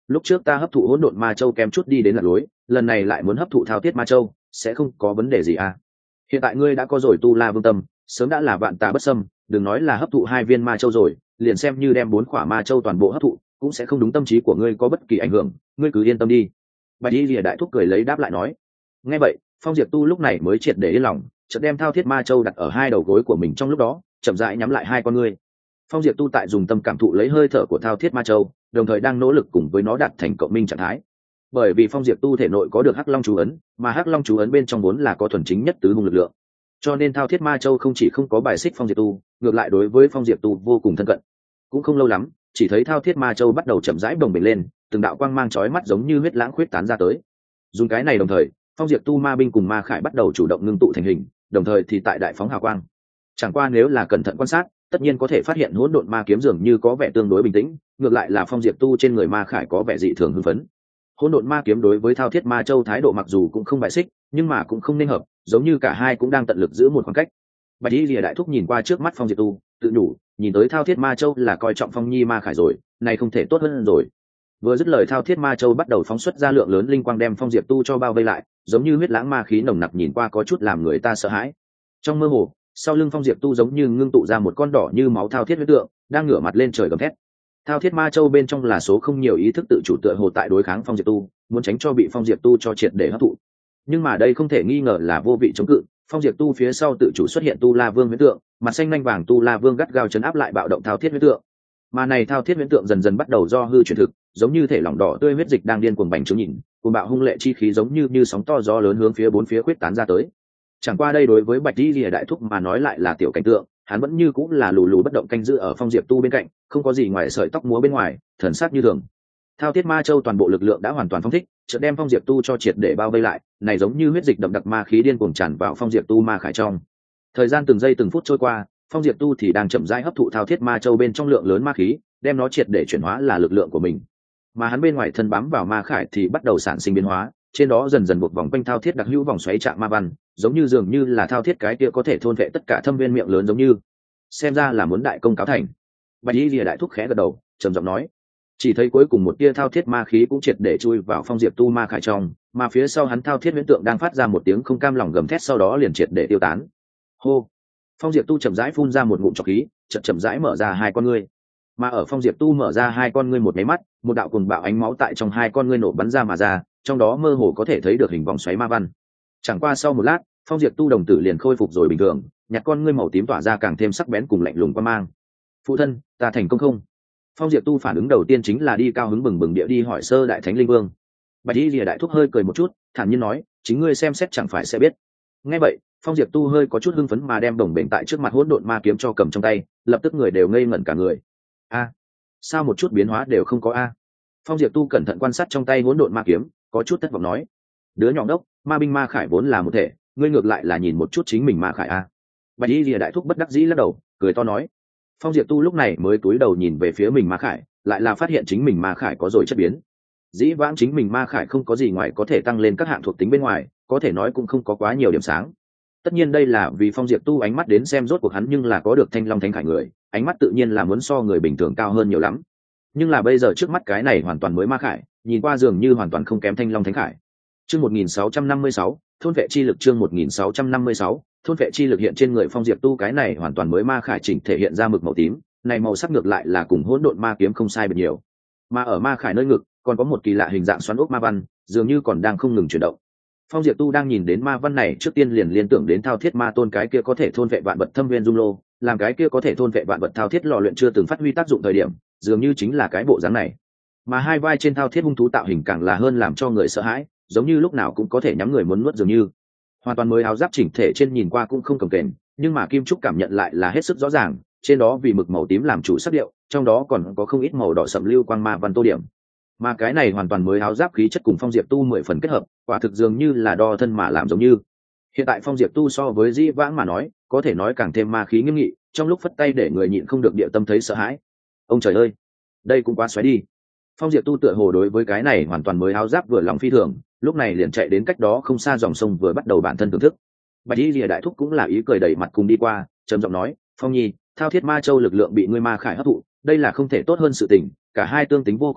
lúc trước ta hấp thụ hỗn độn ma châu kém chút đi đến lạc lối, lần này lại muốn hấp thụ thao thiết ma châu, sẽ không có vấn đề gì à? Hiện tại ngươi đã có rồi tu la vương tâm, sớm đã là vạn tà bất xâm, đừng nói là hấp thụ 2 viên ma châu rồi, liền xem như đem 4 khỏa ma châu toàn bộ hấp thụ cũng sẽ không đúng tâm trí của ngươi có bất kỳ ảnh hưởng, ngươi cứ yên tâm đi. Bạch Y Lìa đại thúc cười lấy đáp lại nói. Nghe vậy, Phong Diệp Tu lúc này mới triệt để yên lòng, chợt đem thao thiết ma châu đặt ở 2 đầu gối của mình, trong lúc đó chậm rãi nhắm lại 2 con ngươi. Phong Diệp Tu tại dùng tâm cảm thụ lấy hơi thở của thao thiết ma châu, đồng thời đang nỗ lực cùng với nó đạt thành cộng minh trạng thái. Bởi vì Phong Diệp Tu thể nội có được Hắc Long chú ấn, mà Hắc Long chú ấn bên trong vốn là có thuần chính nhất tứ hung lực lượng, cho nên thao thiết ma châu không chỉ không có bài xích Phong Diệp Tu, ngược lại đối với Phong Diệp Tu vô cùng thân cận. Cũng không lâu lắm, chỉ thấy thao thiết ma châu bắt đầu chậm rãi bồng bềnh lên, từng đạo quang mang chói mắt giống như huyết lãng khuyết tán ra tới. Dùng cái này đồng thời, Phong Diệp Tu ma binh cùng ma khải bắt đầu chủ động ngưng tụ thành hình, đồng thời thì tại đại phóng hào quang. Chẳng qua nếu là cẩn thận quan sát, tất nhiên có thể phát hiện hỗn độn ma kiếm dường như có vẻ tương đối bình tĩnh, ngược lại là Phong Diệp Tu trên người ma khải có vẻ dị thường hưng phấn. Hỗn độn ma kiếm đối với thao thiết ma châu thái độ mặc dù cũng không bài xích, nhưng mà cũng không nên hợp, giống như cả hai cũng đang tận lực giữ một khoảng cách. Bạch Y Lìa đại thúc nhìn qua trước mắt Phong Diệp Tu, tự nhủ, nhìn tới thao thiết ma châu là coi trọng Phong Nhi ma khải rồi, này không thể tốt hơn rồi. Vừa dứt lời, thao thiết ma châu bắt đầu phóng xuất ra lượng lớn linh quang đem Phong Diệp Tu cho bao vây lại, giống như huyết lãng ma khí nồng nặc, nhìn qua có chút làm người ta sợ hãi. Trong mơ hồ, sau lưng Phong Diệp Tu giống như ngưng tụ ra một con đỏ như máu thao thiết huyết tượng, đang ngửa mặt lên trời gầm thét. Thao thiết ma châu bên trong là số không nhiều ý thức tự chủ tựa hồ tại đối kháng Phong Diệp Tu, muốn tránh cho bị Phong Diệp Tu cho triệt để hấp thụ. Nhưng mà đây không thể nghi ngờ là vô vị chống cự, Phong Diệp Tu phía sau tự chủ xuất hiện Tu La Vương huyễn tượng, mặt xanh nhanh vàng Tu La Vương gắt gao chấn áp lại bạo động thao thiết huyễn tượng. Mà này thao thiết huyễn tượng dần dần bắt đầu do hư chuyển thực, giống như thể lỏng đỏ tươi huyết dịch đang điên cuồng bành trướng nhìn, cuồng bạo hung lệ chi khí giống như sóng to gió lớn hướng phía bốn phía khuyết tán ra tới. Chẳng qua đây đối với Bạch Y Lìa đại thúc mà nói lại là tiểu cảnh tượng, hắn vẫn như cũng là lù lù bất động canh giữ ở Phong Diệp Tu bên cạnh, không có gì ngoài sợi tóc múa bên ngoài, thần sắc như thường. Thao thiết ma châu toàn bộ lực lượng đã hoàn toàn phóng thích, chợt đem Phong Diệp Tu cho triệt để bao vây lại, này giống như huyết dịch đậm đặc ma khí điên cuồng tràn vào Phong Diệp Tu ma khải trong. Thời gian từng giây từng phút trôi qua, Phong Diệp Tu thì đang chậm rãi hấp thụ thao thiết ma châu bên trong lượng lớn ma khí, đem nó triệt để chuyển hóa là lực lượng của mình. Mà hắn bên ngoài thân bám vào ma khải thì bắt đầu sản sinh biến hóa, trên đó dần dần buộc vòng quanh thao thiết đặc hữu vòng xoáy trạng ma văn, giống như dường như là thao thiết cái kia có thể thôn vệ tất cả thâm viên miệng lớn giống như. Xem ra là muốn đại công cáo thành. Bạch Y Lìa đại thúc khẽ gật đầu, trầm giọng nói. Chỉ thấy cuối cùng một tia thao thiết ma khí cũng triệt để chui vào Phong Diệp Tu ma khải trong, mà phía sau hắn thao thiết huyễn tượng đang phát ra một tiếng không cam lòng gầm thét, sau đó liền triệt để tiêu tán. Hô! Phong Diệp Tu chậm rãi phun ra một ngụm trọc khí, chậm rãi mở ra 2 con ngươi. Mà ở Phong Diệp Tu mở ra 2 con ngươi một máy mắt, một đạo cuồng bạo ánh máu tại trong 2 con ngươi nổ bắn ra mà ra, trong đó mơ hồ có thể thấy được hình vòng xoáy ma văn. Chẳng qua sau một lát, Phong Diệp Tu đồng tử liền khôi phục rồi bình thường, nhạt con ngươi màu tím tỏa ra càng thêm sắc bén cùng lạnh lùng quan mang. Phụ thân, ta thành công không? Phong Diệp Tu phản ứng đầu tiên chính là đi cao hứng bừng bừng địa đi hỏi Sơ Đại Thánh Linh Vương. Bạch Y Lìa đại thúc hơi cười một chút, thản nhiên nói, chính ngươi xem xét chẳng phải sẽ biết. Nghe vậy, Phong Diệp Tu hơi có chút hưng phấn mà đem đồng bền tại trước mặt hỗn độn ma kiếm cho cầm trong tay, lập tức người đều ngây ngẩn cả người. A, sao một chút biến hóa đều không có a? Phong Diệp Tu cẩn thận quan sát trong tay hỗn độn ma kiếm, có chút thất vọng nói, đứa nhỏ đốc, ma binh ma khải vốn là một thể, ngươi ngược lại là nhìn một chút chính mình ma khải a. Bạch Y Lìa đại thúc bất đắc dĩ lắc đầu, cười to nói. Phong Diệp Tu lúc này mới cúi đầu nhìn về phía mình ma khải, lại là phát hiện chính mình ma khải có rồi chất biến. Dĩ vãng chính mình ma khải không có gì ngoài có thể tăng lên các hạng thuộc tính bên ngoài, có thể nói cũng không có quá nhiều điểm sáng. Tất nhiên đây là vì Phong Diệp Tu ánh mắt đến xem rốt cuộc hắn nhưng là có được Thanh Long Thánh Khải người, ánh mắt tự nhiên là muốn so người bình thường cao hơn nhiều lắm. Nhưng là bây giờ trước mắt cái này hoàn toàn mới ma khải, nhìn qua dường như hoàn toàn không kém Thanh Long Thánh Khải. Chương 1656, thôn vệ chi lực. Chương 1656, thôn vệ chi lực hiện trên người Phong Diệp Tu cái này hoàn toàn mới ma khải chỉnh thể hiện ra mực màu tím, này màu sắc ngược lại là cùng hỗn độn ma kiếm không sai biệt nhiều. Mà ở ma khải nơi ngực còn có một kỳ lạ hình dạng xoắn ốc ma văn, dường như còn đang không ngừng chuyển động. Phong Diệp Tu đang nhìn đến ma văn này trước tiên liền liên tưởng đến thao thiết ma tôn cái kia có thể thôn vệ vạn vật thâm viên dung lô, làm cái kia có thể thôn vệ vạn vật thao thiết lò luyện chưa từng phát huy tác dụng thời điểm, dường như chính là cái bộ dáng này. Mà 2 vai trên thao thiết hung thú tạo hình càng là hơn làm cho người sợ hãi, giống như lúc nào cũng có thể nhắm người muốn nuốt dường như. Hoàn toàn mới áo giáp chỉnh thể trên nhìn qua cũng không cồng kềnh, nhưng mà Kim Trúc cảm nhận lại là hết sức rõ ràng, trên đó vì mực màu tím làm chủ sắc điệu, trong đó còn có không ít màu đỏ sẫm lưu quang ma văn tô điểm. Mà cái này hoàn toàn mới áo giáp khí chất cùng Phong Diệp Tu 10 phần kết hợp, quả thực dường như là đo thân mà làm giống như. Hiện tại Phong Diệp Tu so với Dĩ Vãng mà nói, có thể nói càng thêm ma khí nghiêm nghị, trong lúc phất tay để người nhịn không được địa tâm thấy sợ hãi. Ông trời ơi, đây cũng quá xoáy đi. Phong Diệp Tu tựa hồ đối với cái này hoàn toàn mới áo giáp vừa lòng phi thường, lúc này liền chạy đến cách đó không xa dòng sông vừa bắt đầu bản thân thưởng thức. Bạch Y Lìa đại thúc cũng là ý cười đầy mặt cùng đi qua, trầm giọng nói, Phong Nhi, thao thiết ma châu lực lượng bị ngươi ma khải hấp thụ, đây là không thể tốt hơn sự tình, cả hai tương tính vô cùng cao,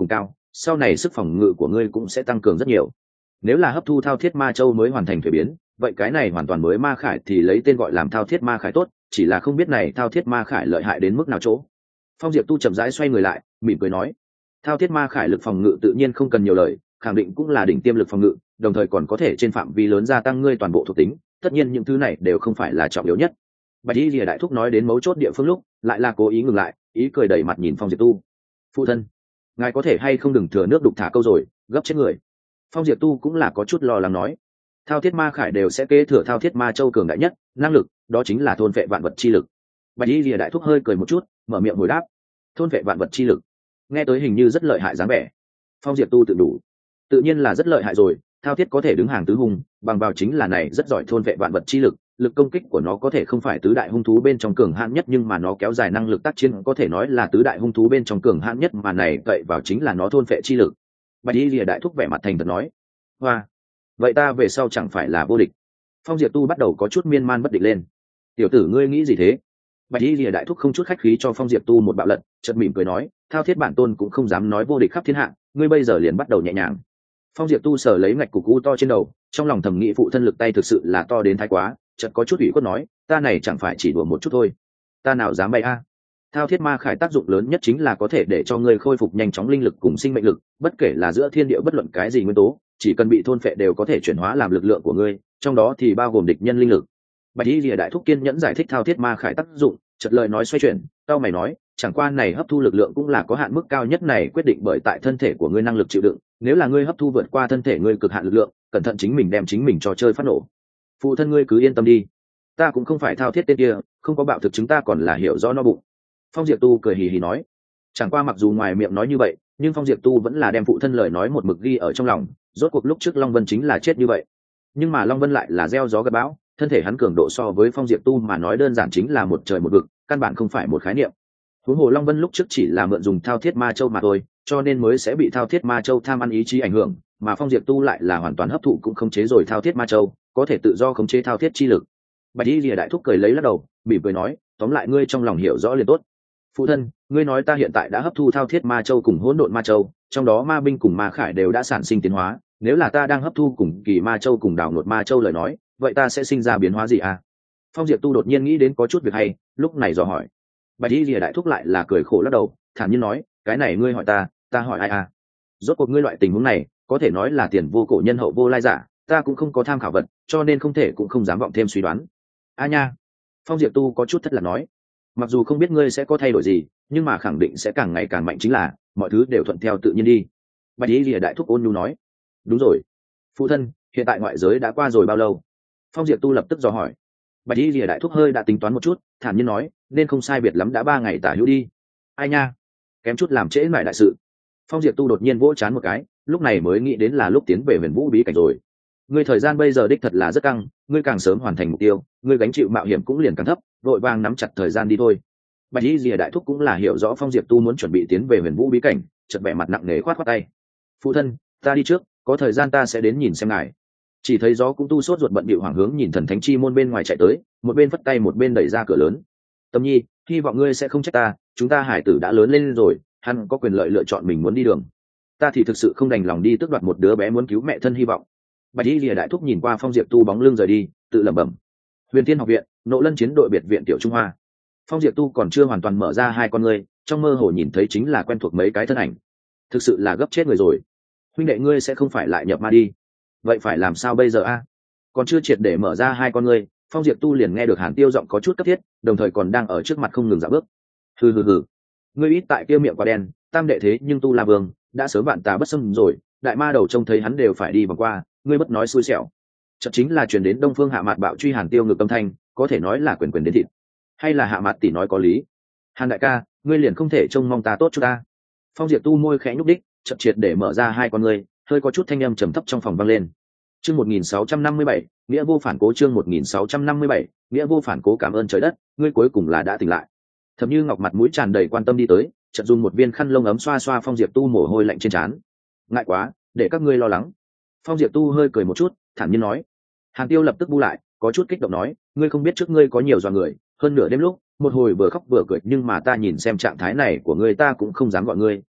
sau này sức phòng ngự của ngươi cũng sẽ tăng cường rất nhiều. Nếu là hấp thu thao thiết ma châu mới hoàn thành thuế biến, vậy cái này hoàn toàn mới ma khải thì lấy tên gọi làm thao thiết ma khải tốt, chỉ là không biết này thao thiết ma khải lợi hại đến mức nào chỗ. Phong Diệp Tu chậm rãi xoay người lại, mỉm cười nói, thao thiết ma khải lực phòng ngự tự nhiên không cần nhiều lời, khẳng định cũng là đỉnh tiêm lực phòng ngự, đồng thời còn có thể trên phạm vi lớn gia tăng ngươi toàn bộ thuộc tính, tất nhiên những thứ này đều không phải là trọng yếu nhất. Bạch Y Lìa đại thúc nói đến mấu chốt địa phương lúc, lại là cố ý ngừng lại, ý cười đẩy mặt nhìn Phong Diệp Tu. Phụ thân, ngài có thể hay không đừng thừa nước đục thả câu rồi, gấp chết người. Phong Diệp Tu cũng là có chút lo lắng nói, thao thiết ma khải đều sẽ kế thừa thao thiết ma châu cường đại nhất năng lực, đó chính là thôn vệ vạn vật chi lực. Bạch Y Lìa đại thúc hơi cười một chút, mở miệng hồi đáp, thôn vệ vạn vật chi lực, nghe tới hình như rất lợi hại dáng vẻ. Phong Diệp Tu tự đủ, tự nhiên là rất lợi hại rồi, thao thiết có thể đứng hàng tứ hung, bằng vào chính là này rất giỏi thôn vệ vạn vật chi lực, lực công kích của nó có thể không phải tứ đại hung thú bên trong cường hãn nhất, nhưng mà nó kéo dài năng lực tác chiến có thể nói là tứ đại hung thú bên trong cường hãn nhất, mà này cậy vào chính là nó thôn vệ chi lực. Bạch Y Lìa đại thúc vẻ mặt thành thật nói, hoa, vậy ta về sau chẳng phải là vô địch. Phong Diệp Tu bắt đầu có chút miên man bất định lên. Tiểu tử ngươi nghĩ gì thế? Bạch Y Lìa đại thúc không chút khách khí cho Phong Diệp Tu một bạo lật, chợt mỉm cười nói, thao thiết bản tôn cũng không dám nói vô địch khắp thiên hạ, ngươi bây giờ liền bắt đầu nhẹ nhàng. Phong Diệp Tu sờ lấy ngạch cục u to trên đầu, trong lòng thầm nghĩ phụ thân lực tay thực sự là to đến thái quá, chợt có chút ủy khuất nói, ta này chẳng phải chỉ đùa một chút thôi, ta nào dám bay a. Thao thiết ma khải tác dụng lớn nhất chính là có thể để cho ngươi khôi phục nhanh chóng linh lực cùng sinh mệnh lực, bất kể là giữa thiên địa bất luận cái gì nguyên tố, chỉ cần bị thôn phệ đều có thể chuyển hóa làm lực lượng của ngươi, trong đó thì bao gồm địch nhân linh lực. Bạch Y Lìa đại thúc kiên nhẫn giải thích thao thiết ma khải tác dụng, chợt lời nói xoay chuyển, tao mày nói, chẳng qua này hấp thu lực lượng cũng là có hạn mức cao nhất này quyết định bởi tại thân thể của ngươi năng lực chịu đựng, nếu là ngươi hấp thu vượt qua thân thể ngươi cực hạn lực lượng, cẩn thận chính mình đem chính mình cho chơi phát nổ. Phụ thân ngươi cứ yên tâm đi, ta cũng không phải thao thiết tên kia, không có bạo thực chúng ta còn là hiểu rõ no bụng. Phong Diệp Tu cười hì hì nói, chẳng qua mặc dù ngoài miệng nói như vậy, nhưng Phong Diệp Tu vẫn là đem phụ thân lời nói một mực ghi ở trong lòng, rốt cuộc lúc trước Long Vân chính là chết như vậy, nhưng mà Long Vân lại là gieo gió gặt bão, thân thể hắn cường độ so với Phong Diệp Tu mà nói đơn giản chính là một trời một vực, căn bản không phải một khái niệm. Huống hồ Long Vân lúc trước chỉ là mượn dùng thao thiết ma châu mà thôi, cho nên mới sẽ bị thao thiết ma châu tham ăn ý chí ảnh hưởng, mà Phong Diệp Tu lại là hoàn toàn hấp thụ cũng khống chế rồi thao thiết ma châu, có thể tự do khống chế thao thiết chi lực. Bạch Y Lìa đại thúc cười lấy lắc đầu, mỉm cười nói, tóm lại ngươi trong lòng hiểu rõ liền tốt. Phụ thân, ngươi nói ta hiện tại đã hấp thu thao thiết ma châu cùng hỗn độn ma châu, trong đó ma binh cùng ma khải đều đã sản sinh tiến hóa, nếu là ta đang hấp thu cùng kỳ ma châu cùng đào nột ma châu lời nói, vậy ta sẽ sinh ra biến hóa gì à? Phong Diệp Tu đột nhiên nghĩ đến có chút việc hay, lúc này dò hỏi. Bạch Y Lìa đại thúc lại là cười khổ lắc đầu, thản nhiên nói, cái này ngươi hỏi ta hỏi ai à? Rốt cuộc ngươi loại tình huống này, có thể nói là tiền vô cổ nhân hậu vô lai giả, ta cũng không có tham khảo vật, cho nên không thể cũng không dám vọng thêm suy đoán. A nha. Phong Diệp Tu có chút thất lạc nói, mặc dù không biết ngươi sẽ có thay đổi gì, nhưng mà khẳng định sẽ càng ngày càng mạnh, chính là mọi thứ đều thuận theo tự nhiên đi. Bạch Y Lìa đại thúc ôn nhu nói, đúng rồi. Phụ thân, hiện tại ngoại giới đã qua rồi bao lâu? Phong Diệp Tu lập tức dò hỏi. Bạch Y Lìa đại thúc hơi đã tính toán một chút, thản nhiên nói, nên không sai biệt lắm đã 3 ngày tả hữu đi. Ai nha, kém chút làm trễ mãi đại sự. Phong Diệp Tu đột nhiên vỗ chán một cái, lúc này mới nghĩ đến là lúc tiến về Huyền Vũ bí cảnh rồi. Ngươi thời gian bây giờ đích thật là rất căng, ngươi càng sớm hoàn thành mục tiêu, ngươi gánh chịu mạo hiểm cũng liền càng thấp, vội vàng nắm chặt thời gian đi thôi. Bạch Y Lìa đại thúc cũng là hiểu rõ Phong Diệp Tu muốn chuẩn bị tiến về Huyền Vũ bí cảnh, chợt vẻ mặt nặng nề khoát khoát tay. Phụ thân, ta đi trước, có thời gian ta sẽ đến nhìn xem ngài. Chỉ thấy gió cũng tu sốt ruột bận bịu hoảng hướng nhìn Thần Thánh Chi môn bên ngoài chạy tới, một bên phất tay một bên đẩy ra cửa lớn. Tâm Nhi, hy vọng ngươi sẽ không trách ta, chúng ta hải tử đã lớn lên rồi, hắn có quyền lợi lựa chọn mình muốn đi đường. Ta thì thực sự không đành lòng đi tước đoạt một đứa bé muốn cứu mẹ thân hy vọng. Bạch Y Lìa đại thúc nhìn qua Phong Diệp Tu bóng lưng rời đi, tự lẩm bẩm. Huyền Thiên học viện, Nộ Lân chiến đội biệt viện tiểu Trung Hoa. Phong Diệp Tu còn chưa hoàn toàn mở ra hai con ngươi, trong mơ hồ nhìn thấy chính là quen thuộc mấy cái thân ảnh. Thực sự là gấp chết người rồi. Huynh đệ ngươi sẽ không phải lại nhập ma đi? Vậy phải làm sao bây giờ a? Còn chưa triệt để mở ra hai con ngươi, Phong Diệp Tu liền nghe được Hàn Tiêu giọng có chút cấp thiết, đồng thời còn đang ở trước mặt không ngừng dạo bước. Hừ hừ hừ, ngươi ít tại kia miệng quá đen, tam đệ thế nhưng Tu La Vương đã sớm vạn tà bất xâm rồi, đại ma đầu trông thấy hắn đều phải đi vòng qua, ngươi bất nói xui xẻo. Chợt chính là truyền đến Đông Phương Hạ Mạt bạo truy Hàn Tiêu ngực âm thanh, có thể nói là quyền quyền đến thịt. Hay là Hạ Mạt tỷ nói có lý? Hàn đại ca, ngươi liền không thể trông mong ta tốt cho ta? Phong Diệp Tu môi khẽ nhúc đích, chợt triệt để mở ra hai con ngươi, hơi có chút thanh âm trầm thấp trong phòng vang lên. Chương 1657, nghĩa vô phản cố. Chương 1657, nghĩa vô phản cố. Cảm ơn trời đất, ngươi cuối cùng là đã tỉnh lại. Thẩm Như Ngọc mặt mũi tràn đầy quan tâm đi tới, chợt dùng một viên khăn lông ấm xoa xoa Phong Diệp Tu mồ hôi lạnh trên trán. Ngại quá, để các ngươi lo lắng. Phong Diệp Tu hơi cười một chút, thản nhiên nói. Hàn Tiêu lập tức bu lại, có chút kích động nói, ngươi không biết trước ngươi có nhiều dọa người, hơn nửa đêm lúc, một hồi vừa khóc vừa cười, nhưng mà ta nhìn xem trạng thái này của ngươi ta cũng không dám gọi ngươi,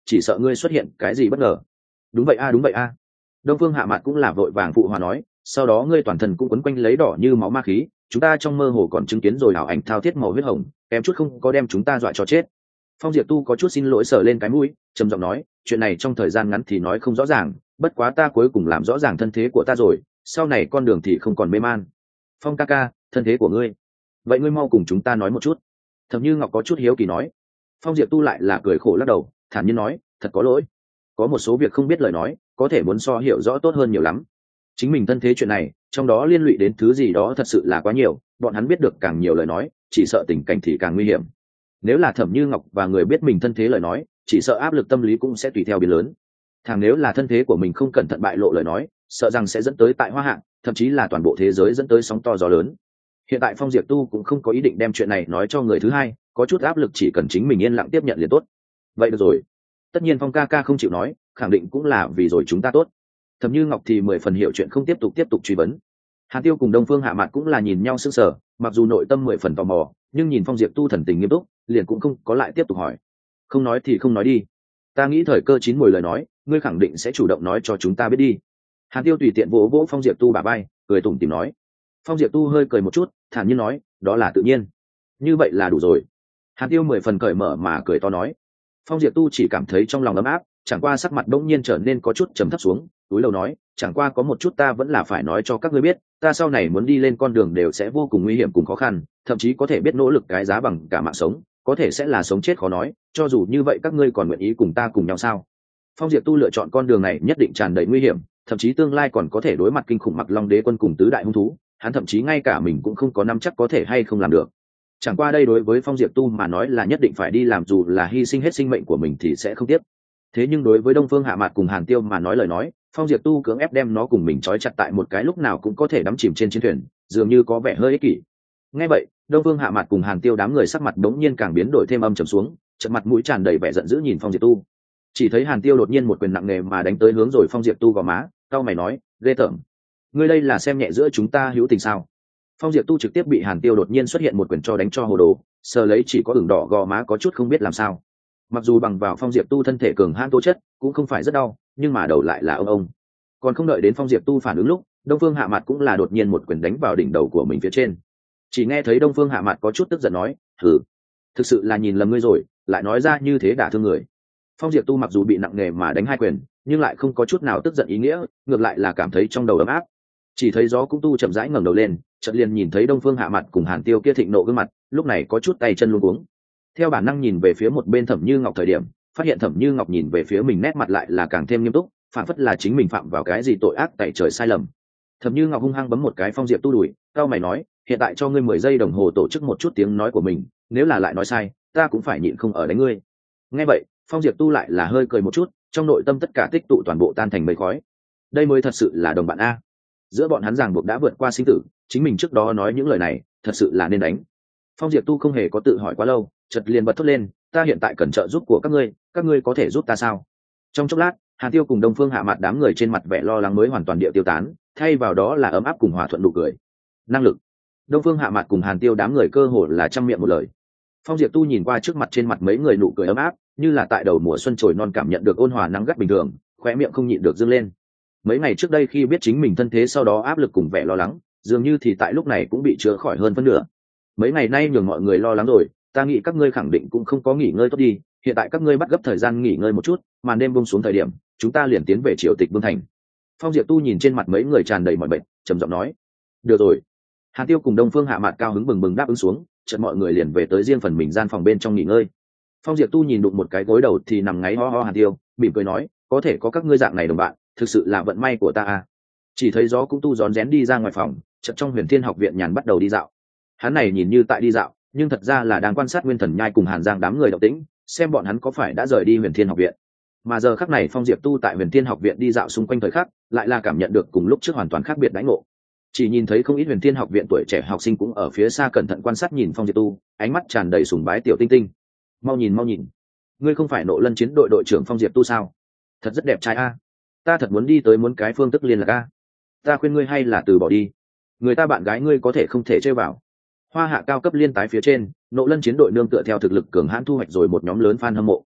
chỉ sợ ngươi xuất hiện cái gì bất ngờ. Đúng vậy a, đúng vậy a. Đông Phương Hạ Mạt cũng là vội vàng phụ hòa nói, sau đó ngươi toàn thân cũng quấn quanh lấy đỏ như máu ma khí, chúng ta trong mơ hồ còn chứng kiến rồi ảo ảnh thao thiết màu huyết hồng, kém chút không có đem chúng ta dọa cho chết. Phong Diệp Tu có chút xin lỗi sờ lên cái mũi, trầm giọng nói, chuyện này trong thời gian ngắn thì nói không rõ ràng, bất quá ta cuối cùng làm rõ ràng thân thế của ta rồi, sau này con đường thì không còn mê man. Phong ca ca, thân thế của ngươi, vậy ngươi mau cùng chúng ta nói một chút. Thẩm Như Ngọc có chút hiếu kỳ nói. Phong Diệp Tu lại là cười khổ lắc đầu, thản nhiên nói, thật có lỗi, có một số việc không biết lời nói, có thể muốn so hiểu rõ tốt hơn nhiều lắm. Chính mình thân thế chuyện này, trong đó liên lụy đến thứ gì đó thật sự là quá nhiều, bọn hắn biết được càng nhiều lời nói, chỉ sợ tình cảnh thì càng nguy hiểm. Nếu là Thẩm Như Ngọc và người biết mình thân thế lời nói, chỉ sợ áp lực tâm lý cũng sẽ tùy theo biến lớn. Thằng nếu là thân thế của mình không cẩn thận bại lộ lời nói, sợ rằng sẽ dẫn tới tại Hoa Hạ, thậm chí là toàn bộ thế giới dẫn tới sóng to gió lớn. Hiện tại Phong Diệp Tu cũng không có ý định đem chuyện này nói cho người thứ hai, có chút áp lực chỉ cần chính mình yên lặng tiếp nhận liền tốt. Vậy được rồi, tất nhiên Phong ca ca không chịu nói, khẳng định cũng là vì rồi chúng ta tốt. Thẩm Như Ngọc thì 10 phần hiểu chuyện không tiếp tục truy vấn. Hàn Tiêu cùng Đông Phương Hạ Mạt cũng là nhìn nhau sững sờ, mặc dù nội tâm 10 phần tò mò, nhưng nhìn Phong Diệp Tu thần tình nghiêm túc, liền cũng không có lại tiếp tục hỏi. Không nói thì không nói đi, ta nghĩ thời cơ chín mùi lời nói, ngươi khẳng định sẽ chủ động nói cho chúng ta biết đi. Hàn Tiêu tùy tiện vỗ vỗ Phong Diệp Tu bả vai, cười tủm tỉm nói. Phong Diệp Tu hơi cười một chút, thản nhiên nói, đó là tự nhiên, như vậy là đủ rồi. Hàn Tiêu 10 phần cởi mở mà cười to nói. Phong Diệp Tu chỉ cảm thấy trong lòng ấm áp, chẳng qua sắc mặt bỗng nhiên trở nên có chút trầm thấp xuống, túi lầu nói, chẳng qua có một chút ta vẫn là phải nói cho các ngươi biết, ta sau này muốn đi lên con đường đều sẽ vô cùng nguy hiểm cùng khó khăn, thậm chí có thể biết nỗ lực cái giá bằng cả mạng sống, có thể sẽ là sống chết khó nói, cho dù như vậy các ngươi còn nguyện ý cùng ta cùng nhau sao? Phong Diệp Tu lựa chọn con đường này nhất định tràn đầy nguy hiểm, thậm chí tương lai còn có thể đối mặt kinh khủng Mặc Long Đế quân cùng tứ đại hung thú, hắn thậm chí ngay cả mình cũng không có nắm chắc có thể hay không làm được. Chẳng qua đây đối với Phong Diệp Tu mà nói là nhất định phải đi làm, dù là hy sinh hết sinh mệnh của mình thì sẽ không tiếc. Thế nhưng đối với Đông Phương Hạ Mạt cùng Hàn Tiêu mà nói lời nói, Phong Diệp Tu cưỡng ép đem nó cùng mình trói chặt tại một cái lúc nào cũng có thể đắm chìm trên chiến thuyền, dường như có vẻ hơi ích kỷ. Nghe vậy, Đông Phương Hạ Mạt cùng Hàn Tiêu đám người sắc mặt đống nhiên càng biến đổi thêm âm trầm xuống, trận mặt mũi tràn đầy vẻ giận dữ nhìn Phong Diệp Tu. Chỉ thấy Hàn Tiêu đột nhiên một quyền nặng nề mà đánh tới hướng rồi Phong Diệp Tu vào má, cau mày nói, ghê tởm, ngươi đây là xem nhẹ giữa chúng ta hữu tình sao? Phong Diệp Tu trực tiếp bị Hàn Tiêu đột nhiên xuất hiện một quyền cho đánh cho hồ đồ, sờ lấy chỉ có ửng đỏ gò má có chút không biết làm sao. Mặc dù bằng vào Phong Diệp Tu thân thể cường hãn tố chất, cũng không phải rất đau, nhưng mà đầu lại là ông. Còn không đợi đến Phong Diệp Tu phản ứng lúc, Đông Phương Hạ Mạt cũng là đột nhiên một quyền đánh vào đỉnh đầu của mình phía trên. Chỉ nghe thấy Đông Phương Hạ Mạt có chút tức giận nói, "Hừ, thực sự là nhìn lầm ngươi rồi, lại nói ra như thế đả thương người." Phong Diệp Tu mặc dù bị nặng nề mà đánh hai quyền, nhưng lại không có chút nào tức giận ý nghĩa, ngược lại là cảm thấy trong đầu ấm áp. Chỉ thấy Gió Cũng Tu chậm rãi ngẩng đầu lên, chợt liền nhìn thấy Đông Phương Hạ Mạt cùng Hàn Tiêu kia thịnh nộ gương mặt, lúc này có chút tay chân luống cuống. Theo bản năng nhìn về phía một bên Thẩm Như Ngọc thời điểm, phát hiện Thẩm Như Ngọc nhìn về phía mình nét mặt lại là càng thêm nghiêm túc, phản phất là chính mình phạm vào cái gì tội ác tày trời sai lầm. Thẩm Như Ngọc hung hăng bấm một cái Phong Diệp Tu đùi, cao mày nói, hiện tại cho ngươi 10 giây đồng hồ tổ chức một chút tiếng nói của mình, nếu là lại nói sai, ta cũng phải nhịn không ở đánh ngươi. Nghe vậy, Phong Diệp Tu lại là hơi cười một chút, trong nội tâm tất cả tích tụ toàn bộ tan thành mây khói. Đây mới thật sự là đồng bạn a. Giữa bọn hắn ràng buộc đã vượt qua sinh tử, chính mình trước đó nói những lời này, thật sự là nên đánh. Phong Diệp Tu không hề có tự hỏi quá lâu, chợt liền bật thốt lên, ta hiện tại cần trợ giúp của các ngươi có thể giúp ta sao? Trong chốc lát, Hàn Tiêu cùng Đông Phương Hạ Mạt đám người trên mặt vẻ lo lắng mới hoàn toàn địa tiêu tán, thay vào đó là ấm áp cùng hòa thuận nụ cười. Năng lực. Đông Phương Hạ Mạt cùng Hàn Tiêu đám người cơ hồ là trăm miệng một lời. Phong Diệp Tu nhìn qua trước mặt trên mặt mấy người nụ cười ấm áp, như là tại đầu mùa xuân trồi non cảm nhận được ôn hòa nắng gắt bình thường, khóe miệng không nhịn được dương lên. Mấy ngày trước đây khi biết chính mình thân thế sau đó áp lực cùng vẻ lo lắng, dường như thì tại lúc này cũng bị chữa khỏi hơn phân nửa. Mấy ngày nay nhường mọi người lo lắng rồi, ta nghĩ các ngươi khẳng định cũng không có nghỉ ngơi tốt đi, hiện tại các ngươi bắt gấp thời gian nghỉ ngơi một chút, màn đêm buông xuống thời điểm, chúng ta liền tiến về Triều Tịch Vương thành. Phong Diệp Tu nhìn trên mặt mấy người tràn đầy mỏi mệt, trầm giọng nói, được rồi. Hàn Tiêu cùng Đông Phương Hạ Mạt cao hứng bừng bừng đáp ứng xuống, chợt mọi người liền về tới riêng phần mình gian phòng bên trong nghỉ ngơi. Phong Diệp Tu nhìn đụng một cái gối đầu thì nằm ngáy ho ho Hàn Tiêu, mỉm cười nói, có thể có các ngươi dạng này đồng bạn, thực sự là vận may của ta à. Chỉ thấy Gió Cũng Tu rón rén đi ra ngoài phòng, chợt trong Huyền Thiên Học viện nhàn bắt đầu đi dạo. Hắn này nhìn như tại đi dạo, nhưng thật ra là đang quan sát Nguyên Thần Nhai cùng Hàn Giang đám người động tĩnh, xem bọn hắn có phải đã rời đi Huyền Thiên Học viện. Mà giờ khắc này Phong Diệp Tu tại Huyền Thiên Học viện đi dạo xung quanh thời khắc, lại là cảm nhận được cùng lúc trước hoàn toàn khác biệt đãi ngộ. Chỉ nhìn thấy không ít Huyền Thiên Học viện tuổi trẻ học sinh cũng ở phía xa cẩn thận quan sát nhìn Phong Diệp Tu, ánh mắt tràn đầy sùng bái tiểu tinh tinh. Mau nhìn, ngươi không phải Nộ Lân chiến đội đội trưởng Phong Diệp Tu sao? Thật rất đẹp trai a. Ta thật muốn đi tới muốn cái phương thức liên lạc a. Ta khuyên ngươi hay là từ bỏ đi. Người ta bạn gái ngươi có thể không thể chơi vào. Hoa Hạ cao cấp liên tái phía trên, Nộ Lân chiến đội nương tựa theo thực lực cường hãn thu hoạch rồi một nhóm lớn fan hâm mộ.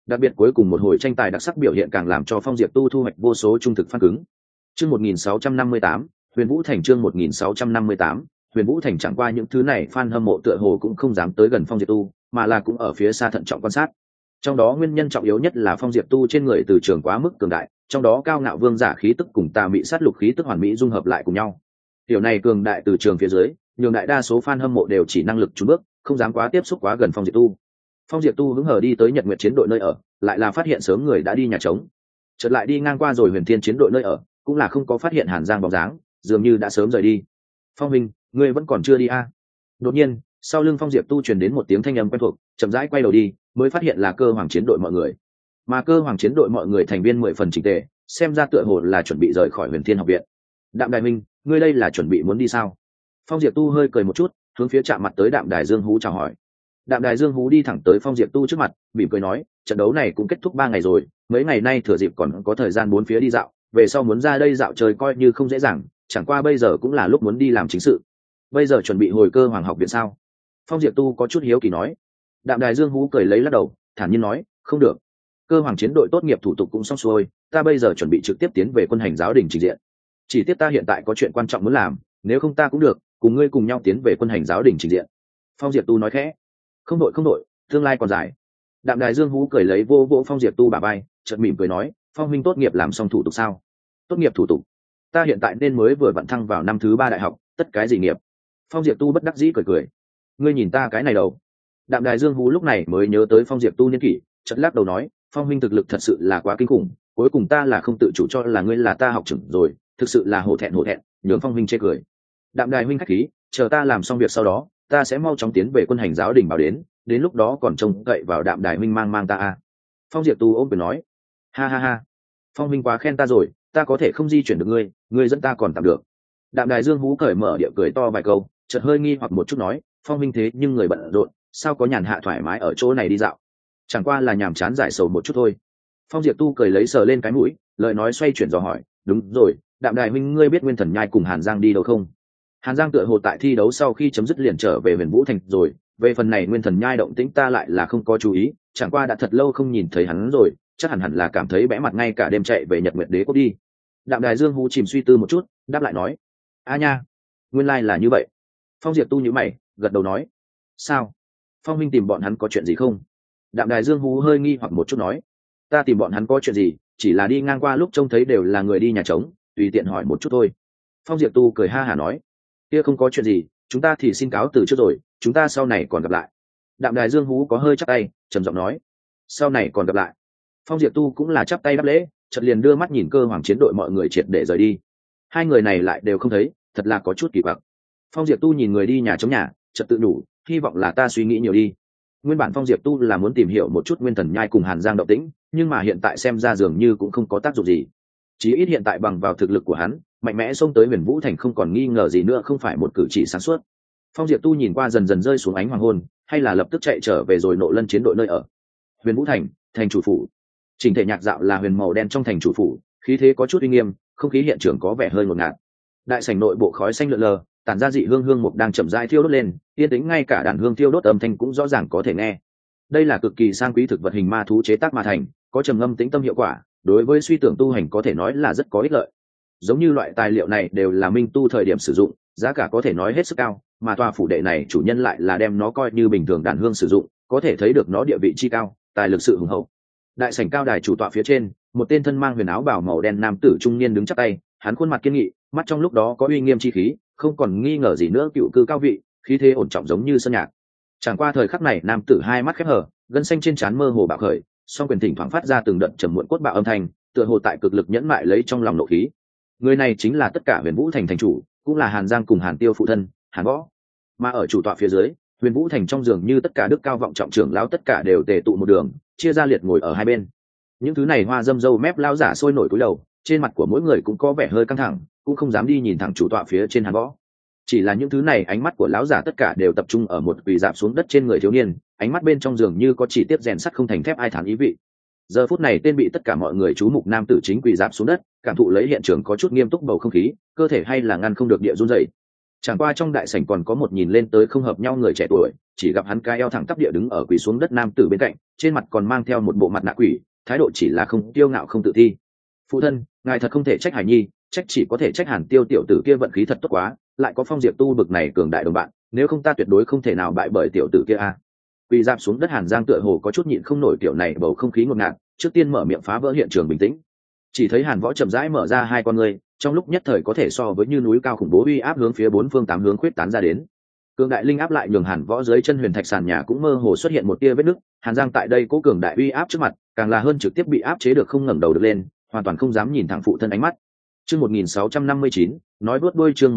Đặc biệt cuối cùng một hồi tranh tài đặc sắc biểu hiện càng làm cho Phong Diệp Tu thu hoạch vô số trung thực fan cứng. Chương 1658, Huyền Vũ Thành chương 1658, Huyền Vũ Thành chẳng qua những thứ này fan hâm mộ tựa hồ cũng không dám tới gần Phong Diệp Tu, mà là cũng ở phía xa thận trọng quan sát. Trong đó nguyên nhân trọng yếu nhất là Phong Diệp Tu trên người từ trường quá mức cường đại, trong đó cao ngạo vương giả khí tức cùng tà mị sát lục khí tức hoàn mỹ dung hợp lại cùng nhau. Điều này cường đại từ trường phía dưới, nhường đại đa số fan hâm mộ đều chỉ năng lực chùn bước, không dám quá tiếp xúc quá gần Phong Diệp Tu. Phong Diệp Tu hứng hờ đi tới Nhật Nguyệt chiến đội nơi ở, lại là phát hiện sớm người đã đi nhà trống. Chợt lại đi ngang qua rồi Huyền Thiên chiến đội nơi ở, cũng là không có phát hiện Hàn Giang bóng dáng, dường như đã sớm rời đi. Phong Minh, ngươi vẫn còn chưa đi à? Đột nhiên, sau lưng Phong Diệp Tu truyền đến một tiếng thanh âm quen thuộc, chậm rãi quay đầu đi, mới phát hiện là Cơ Hoàng chiến đội mọi người. Mà Cơ Hoàng chiến đội mọi người thành viên 10 phần chỉnh tề, xem ra tựa hồ là chuẩn bị rời khỏi Huyền Thiên học viện. Đạm Đài Minh, ngươi đây là chuẩn bị muốn đi sao? Phong Diệp Tu hơi cười một chút, hướng phía chạm mặt tới Đạm Đài Dương Hú chào hỏi. Đạm Đài Dương Hú đi thẳng tới Phong Diệp Tu trước mặt, mỉm cười nói, trận đấu này cũng kết thúc 3 ngày rồi, mấy ngày nay thừa dịp còn có thời gian bốn phía đi dạo, về sau muốn ra đây dạo chơi coi như không dễ dàng, chẳng qua bây giờ cũng là lúc muốn đi làm chính sự. Bây giờ chuẩn bị hồi Cơ Hoàng học viện sao? Phong Diệp Tu có chút hiếu kỳ nói. Đạm Đài Dương Hú cười lấy lắc đầu, thản nhiên nói, không được. Cơ Hoàng chiến đội tốt nghiệp thủ tục cũng xong xuôi, ta bây giờ chuẩn bị trực tiếp tiến về Quân Hành giáo đình trình diện. Chỉ tiếc ta hiện tại có chuyện quan trọng muốn làm, nếu không ta cũng được, cùng ngươi cùng nhau tiến về Quân Hành giáo đình trình diện. Phong Diệp Tu nói khẽ. Không đội, tương lai còn dài. Đạm Đài Dương Hú cười lấy vô vỗ Phong Diệp Tu bả vai, chợt mỉm cười nói, Phong huynh tốt nghiệp làm xong thủ tục sao? Tốt nghiệp thủ tục? Ta hiện tại nên mới vừa vặn thăng vào năm thứ 3 đại học, tất cái gì nghiệp? Phong Diệp Tu bất đắc dĩ cười. Ngươi nhìn ta cái này đầu. Đạm Đài Dương Hú lúc này mới nhớ tới Phong Diệp Tu niên kỷ, chợt lắc đầu nói, Phong huynh thực lực thật sự là quá kinh khủng, cuối cùng ta là không tự chủ cho là ngươi là ta học trưởng rồi, thực sự là hổ thẹn, nhường Phong huynh chê cười. Đạm Đài huynh khách khí, chờ ta làm xong việc sau đó, ta sẽ mau chóng tiến về Quân Hành giáo đình bảo đến lúc đó còn trông cậy vào Đạm Đài huynh mang ta a. Phong Diệp Tu ôm quyền nói, ha, Phong huynh quá khen ta rồi, ta có thể không di chuyển được ngươi dẫn ta còn tạm được. Đạm Đài Dương Hú cởi mở địa cười to vài câu, chợt hơi nghi hoặc một chút nói, Phong huynh thế nhưng người bận rộn, sao có nhàn hạ thoải mái ở chỗ này đi dạo? Chẳng qua là nhàm chán giải sầu một chút thôi. Phong Diệp Tu cười lấy sờ lên cái mũi, lời nói xoay chuyển dò hỏi, đúng rồi, Đạm Đài huynh ngươi biết Nguyên Thần Nhai cùng Hàn Giang đi đâu không? Hàn Giang tựa hồ tại thi đấu sau khi chấm dứt liền trở về Huyền Vũ Thành rồi, về phần này Nguyên Thần Nhai động tĩnh ta lại là không có chú ý, chẳng qua đã thật lâu không nhìn thấy hắn rồi, chắc hẳn là cảm thấy bẽ mặt ngay cả đêm chạy về Nhật Nguyệt Đế Quốc đi. Đạm Đài Dương Hú chìm suy tư một chút, đáp lại nói, a nha, nguyên lai là như vậy. Phong Diệp Tu nhíu mày, gật đầu nói, sao? Phong huynh tìm bọn hắn có chuyện gì không? Đạm Đài Dương Hú hơi nghi hoặc một chút nói, ta tìm bọn hắn có chuyện gì, chỉ là đi ngang qua lúc trông thấy đều là người đi nhà trống, tùy tiện hỏi một chút thôi. Phong Diệp Tu cười ha hả nói, kia không có chuyện gì, chúng ta thì xin cáo từ trước rồi, chúng ta sau này còn gặp lại. Đạm Đài Dương Hú có hơi chắp tay, trầm giọng nói, sau này còn gặp lại. Phong Diệp Tu cũng là chắp tay đáp lễ, chợt liền đưa mắt nhìn Cơ Hoàng chiến đội mọi người triệt để rời đi. Hai người này lại đều không thấy, thật là có chút kỳ quặc. Phong Diệp Tu nhìn người đi nhà trống nhà, chợt tự đủ, hy vọng là ta suy nghĩ nhiều đi. Nguyên bản Phong Diệp Tu là muốn tìm hiểu một chút Nguyên Thần Nhai cùng Hàn Giang động tĩnh, nhưng mà hiện tại xem ra dường như cũng không có tác dụng gì. Chí ít hiện tại bằng vào thực lực của hắn, mạnh mẽ xông tới Huyền Vũ Thành không còn nghi ngờ gì nữa không phải một cử chỉ sáng suốt. Phong Diệp Tu nhìn qua dần dần rơi xuống ánh hoàng hôn, hay là lập tức chạy trở về rồi Nộ Lân chiến đội nơi ở. Huyền Vũ Thành, thành chủ phủ. Chỉnh thể nhạc dạo là huyền màu đen trong thành chủ phủ, khí thế có chút uy nghiêm, không khí hiện trường có vẻ hơi ngột ngạt. Đại sảnh nội bộ khói xanh lượn lờ, tản ra dị hương mục đang chậm rãi thiêu đốt lên, yên tĩnh ngay cả đàn hương thiêu đốt âm thanh cũng rõ ràng có thể nghe. Đây là cực kỳ sang quý thực vật hình ma thú chế tác mà thành, có trầm ngâm tĩnh tâm hiệu quả, đối với suy tưởng tu hành có thể nói là rất có ích lợi. Giống như loại tài liệu này đều là minh tu thời điểm sử dụng, giá cả có thể nói hết sức cao, mà tòa phủ đệ này chủ nhân lại là đem nó coi như bình thường đàn hương sử dụng, có thể thấy được nó địa vị chi cao, tài lực sự hùng hậu. Đại sảnh cao đài chủ tọa phía trên, một tên thân mang huyền áo bào màu đen nam tử trung niên đứng chắp tay, hắn khuôn mặt kiên nghị, mắt trong lúc đó có uy nghiêm chi khí, không còn nghi ngờ gì nữa cựu cư cao vị, khí thế ổn trọng giống như sơn nhạc. Chẳng qua thời khắc này nam tử hai mắt khép hờ, gân xanh trên trán mơ hồ bạo khởi, song quyền thỉnh thoảng phát ra từng đợt trầm muộn cốt bạo âm thanh, tựa hồ tại cực lực nhẫn mại lấy trong lòng nộ khí. Người này chính là tất cả Huyền Vũ Thành thành chủ, cũng là Hàn Giang cùng Hàn Tiêu phụ thân, Hàn Võ. Mà ở chủ tọa phía dưới, Huyền Vũ Thành trong giường như tất cả đức cao vọng trọng trưởng lão tất cả đều tề tụ một đường, chia ra liệt ngồi ở hai bên. Những thứ này hoa dâm dâu mép lão giả sôi nổi cúi đầu, trên mặt của mỗi người cũng có vẻ hơi căng thẳng, cũng không dám đi nhìn thẳng chủ tọa phía trên Hàn Võ. Chỉ là những thứ này ánh mắt của lão giả tất cả đều tập trung ở một quỳ dạp xuống đất trên người thiếu niên, ánh mắt bên trong giường như có chỉ tiếp rèn sắt không thành thép ai thán ý vị. Giờ phút này tên bị tất cả mọi người chú mục nam tử chính quỳ dạp xuống đất, cảm thụ lấy hiện trường có chút nghiêm túc bầu không khí, cơ thể hay là ngăn không được địa run rẩy. Chẳng qua trong đại sảnh còn có một nhìn lên tới không hợp nhau người trẻ tuổi, chỉ gặp hắn cái eo thẳng tắp địa đứng ở quỳ xuống đất nam tử bên cạnh, trên mặt còn mang theo một bộ mặt nạ quỷ, thái độ chỉ là không kiêu ngạo không tự thi. Phụ thân, ngài thật không thể trách Hải Nhi, trách chỉ có thể trách Hàn Tiêu tiểu tử kia vận khí thật tốt quá, lại có Phong Diệp Tu bực này cường đại đồng bạn, nếu không ta tuyệt đối không thể nào bại bởi tiểu tử kia a. Quỳ dạp xuống đất Hàn Giang tựa hồ có chút nhịn không nổi kiểu này bầu không khí ngột ngạt, trước tiên mở miệng phá vỡ hiện trường bình tĩnh. Chỉ thấy Hàn Võ chậm rãi mở ra hai con ngươi, trong lúc nhất thời có thể so với như núi cao khủng bố uy áp hướng phía bốn phương tám hướng khuyết tán ra đến. Cường đại linh áp lại nhường Hàn Võ dưới chân huyền thạch sàn nhà cũng mơ hồ xuất hiện một tia vết nứt, Hàn Giang tại đây cố cường đại uy áp trước mặt, càng là hơn trực tiếp bị áp chế được không ngẩng đầu được lên, hoàn toàn không dám nhìn thẳng phụ thân ánh mắt. Chương 1659, nói vuốt đuôi chương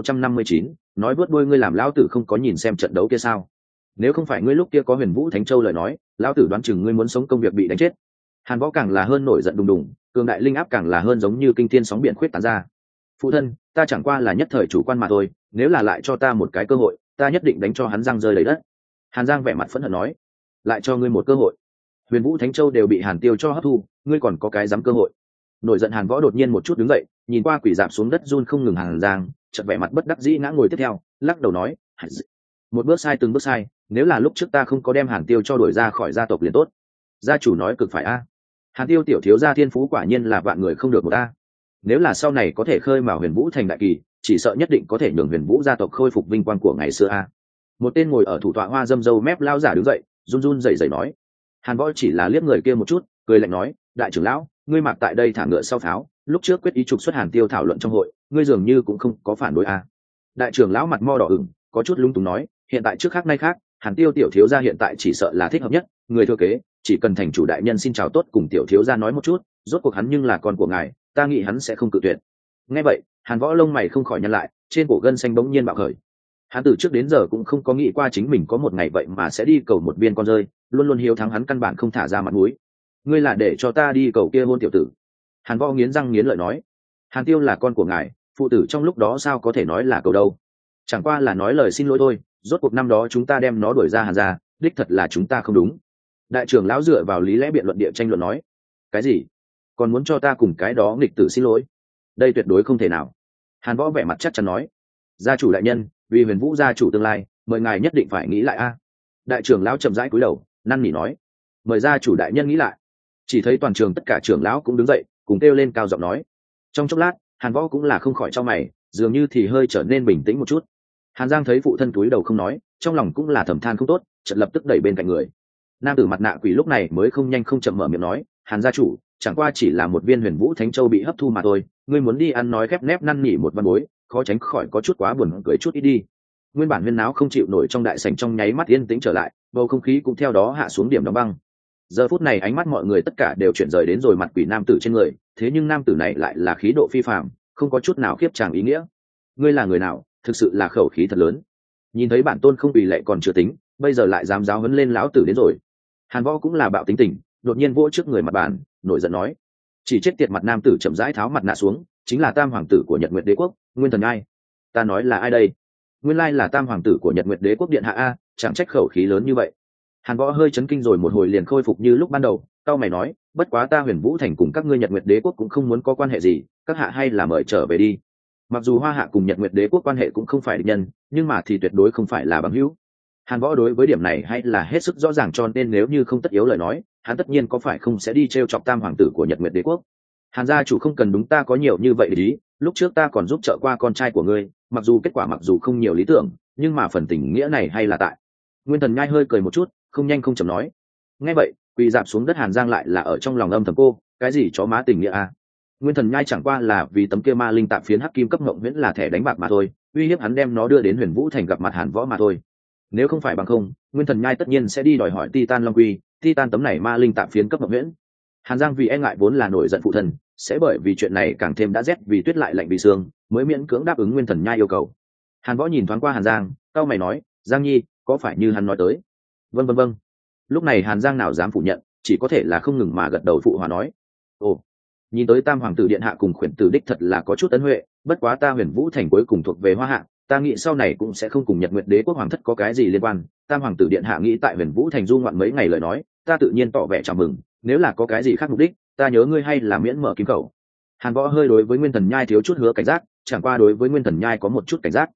1659, nói vuốt đuôi ngươi làm lão tử không có nhìn xem trận đấu kia sao? Nếu không phải ngươi lúc kia có Huyền Vũ Thánh Châu lời nói, lão tử đoán chừng ngươi muốn sống công việc bị đánh chết. Hàn Võ càng là hơn nổi giận đùng đùng, cường đại linh áp càng là hơn giống như kinh thiên sóng biển khuyết tán ra. Phụ thân, ta chẳng qua là nhất thời chủ quan mà thôi, nếu là lại cho ta một cái cơ hội, ta nhất định đánh cho hắn răng rơi đầy đất. Hàn Giang vẻ mặt phẫn hận nói, lại cho ngươi một cơ hội. Huyền Vũ Thánh Châu đều bị Hàn Tiêu cho hấp thu, ngươi còn có cái dám cơ hội? Nổi giận Hàn Võ đột nhiên một chút đứng dậy, nhìn qua quỷ dạp xuống đất run không ngừng Hàn Giang, chợt vẻ mặt bất đắc dĩ ngã ngồi tiếp theo, lắc đầu nói, một bước sai từng bước sai, nếu là lúc trước ta không có đem Hàn Tiêu cho đuổi ra khỏi gia tộc liền tốt. Gia chủ nói cực phải a. Hàn Tiêu tiểu thiếu gia thiên phú quả nhiên là vạn người không được một a. Nếu là sau này có thể khơi mào Huyền Vũ thành đại kỳ, chỉ sợ nhất định có thể nhường Huyền Vũ gia tộc khôi phục vinh quang của ngày xưa a. Một tên ngồi ở thủ tọa hoa dâm dâu mép lao giả đứng dậy, run run rẩy rẩy nói. Hàn Võ chỉ là liếc người kia một chút, cười lạnh nói, đại trưởng lão, ngươi mặc tại đây thả ngựa sau pháo, lúc trước quyết ý trục xuất Hàn Tiêu thảo luận trong hội, ngươi dường như cũng không có phản đối a. Đại trưởng lão mặt mo đỏ ửng, có chút lung túng nói, hiện tại trước khác nay khác, Hàn Tiêu tiểu thiếu gia hiện tại chỉ sợ là thích hợp nhất, người thừa kế, chỉ cần thành chủ đại nhân xin chào tốt cùng tiểu thiếu gia nói một chút, rốt cuộc hắn nhưng là con của ngài, ta nghĩ hắn sẽ không cự tuyệt. Nghe vậy, Hàn Võ lông mày không khỏi nhăn lại, trên cổ gân xanh bỗng nhiên bạo khởi. Hắn từ trước đến giờ cũng không có nghĩ qua chính mình có một ngày vậy mà sẽ đi cầu một viên con rơi, luôn luôn hiếu thắng hắn căn bản không thả ra mặt mũi. Ngươi là để cho ta đi cầu kia hôn tiểu tử? Hàn Võ nghiến răng nghiến lợi nói. Hàn Tiêu là con của ngài, phụ tử trong lúc đó sao có thể nói là cầu đâu? Chẳng qua là nói lời xin lỗi thôi, rốt cuộc năm đó chúng ta đem nó đuổi ra Hàn gia, đích thật là chúng ta không đúng. Đại trưởng lão dựa vào lý lẽ biện luận địa tranh luận nói. Cái gì? Còn muốn cho ta cùng cái đó nghịch tử xin lỗi? Đây tuyệt đối không thể nào. Hàn Võ vẻ mặt chắc chắn nói. Gia chủ đại nhân, vì Huyền Vũ gia chủ tương lai, mời ngài nhất định phải nghĩ lại a. Đại trưởng lão chậm rãi cúi đầu, năn nỉ nói. Mời gia chủ đại nhân nghĩ lại. Chỉ thấy toàn trường tất cả trưởng lão cũng đứng dậy, cùng kêu lên cao giọng nói. Trong chốc lát, Hàn Võ cũng là không khỏi cho mày, dường như thì hơi trở nên bình tĩnh một chút. Hàn Giang thấy phụ thân cúi đầu không nói, trong lòng cũng là thầm than không tốt, chợt lập tức đẩy bên cạnh người. Nam tử mặt nạ quỷ lúc này mới không nhanh không chậm mở miệng nói, Hàn gia chủ, chẳng qua chỉ là một viên Huyền Vũ Thánh Châu bị hấp thu mà thôi, ngươi muốn đi ăn nói khép nép năn nỉ một văn bối, khó tránh khỏi có chút quá buồn cười chút ít đi. Nguyên bản huyên náo không chịu nổi trong đại sảnh trong nháy mắt yên tĩnh trở lại, bầu không khí cũng theo đó hạ xuống điểm đóng băng. Giờ phút này ánh mắt mọi người tất cả đều chuyển rời đến rồi mặt quỷ nam tử trên người, thế nhưng nam tử này lại là khí độ phi phàm, không có chút nào khiếp chàng ý nghĩa. Ngươi là người nào, thực sự là khẩu khí thật lớn. Nhìn thấy bản tôn không bị lệ còn chưa tính, bây giờ lại dám giáo huấn lên lão tử đến rồi. Hàn Võ cũng là bạo tính tình, đột nhiên vỗ trước người mặt bàn, nổi giận nói. Chỉ chết tiệt mặt nam tử chậm rãi tháo mặt nạ xuống, chính là tam hoàng tử của Nhật Nguyệt Đế quốc, Nguyên Thần Nhai. Ta nói là ai đây? Nguyên lai là tam hoàng tử của Nhật Nguyệt Đế quốc điện hạ a, chẳng trách khẩu khí lớn như vậy. Hàn Võ hơi chấn kinh rồi một hồi liền khôi phục như lúc ban đầu, cau mày nói, bất quá ta Huyền Vũ thành cùng các ngươi Nhật Nguyệt Đế quốc cũng không muốn có quan hệ gì, các hạ hay là mời trở về đi. Mặc dù Hoa Hạ cùng Nhật Nguyệt Đế quốc quan hệ cũng không phải địch nhân, nhưng mà thì tuyệt đối không phải là bằng hữu. Hàn Võ đối với điểm này hay là hết sức rõ ràng, cho nên nếu như không tất yếu lời nói, hắn tất nhiên có phải không sẽ đi trêu chọc tam hoàng tử của Nhật Nguyệt Đế quốc. Hàn gia chủ không cần đúng ta có nhiều như vậy ý, lúc trước ta còn giúp trợ qua con trai của ngươi, mặc dù kết quả mặc dù không nhiều lý tưởng, nhưng mà phần tình nghĩa này hay là tại. Nguyên Thần Nhai hơi cười một chút, không nhanh không chậm nói. Nghe vậy, quỳ dạp xuống đất Hàn Giang lại là ở trong lòng âm thầm cô, cái gì chó má tình nghĩa a? Nguyên Thần Nhai chẳng qua là vì tấm kia ma linh tạm phiến hắc kim cấp ngộng huyễn là thẻ đánh bạc mà thôi, uy hiếp hắn đem nó đưa đến Huyền Vũ thành gặp mặt Hàn Võ mà thôi. Nếu không phải bằng không, Nguyên Thần Nhai tất nhiên sẽ đi đòi hỏi Titan Long Quy, Titan tấm này ma linh tạm phiến cấp ngộng huyễn. Hàn Giang vì e ngại vốn là nổi giận phụ thân, sẽ bởi vì chuyện này càng thêm đã rét vì tuyết lại lạnh vì xương, mới miễn cưỡng đáp ứng Nguyên Thần Nhai yêu cầu. Hàn Võ nhìn thoáng qua Hàn Giang, cau mày nói, Giang Nhi, có phải như hắn nói tới? Vâng vâng vâng. Lúc này Hàn Giang nào dám phủ nhận, chỉ có thể là không ngừng mà gật đầu phụ hòa nói. Ồ, nhìn tới tam hoàng tử điện hạ cùng khuyển tử đích thật là có chút ân huệ, bất quá ta Huyền Vũ thành cuối cùng thuộc về Hoa Hạ, ta nghĩ sau này cũng sẽ không cùng Nhật Nguyệt Đế quốc hoàng thất có cái gì liên quan. Tam hoàng tử điện hạ nghĩ tại Huyền Vũ thành du ngoạn mấy ngày lời nói, ta tự nhiên tỏ vẻ chào mừng, nếu là có cái gì khác mục đích, ta nhớ ngươi hay là miễn mở kim khẩu. Hàn Võ hơi đối với Nguyên Thần Nhai thiếu chút hứa cảnh giác, chẳng qua đối với Nguyên Thần Nhai có một chút cảnh giác.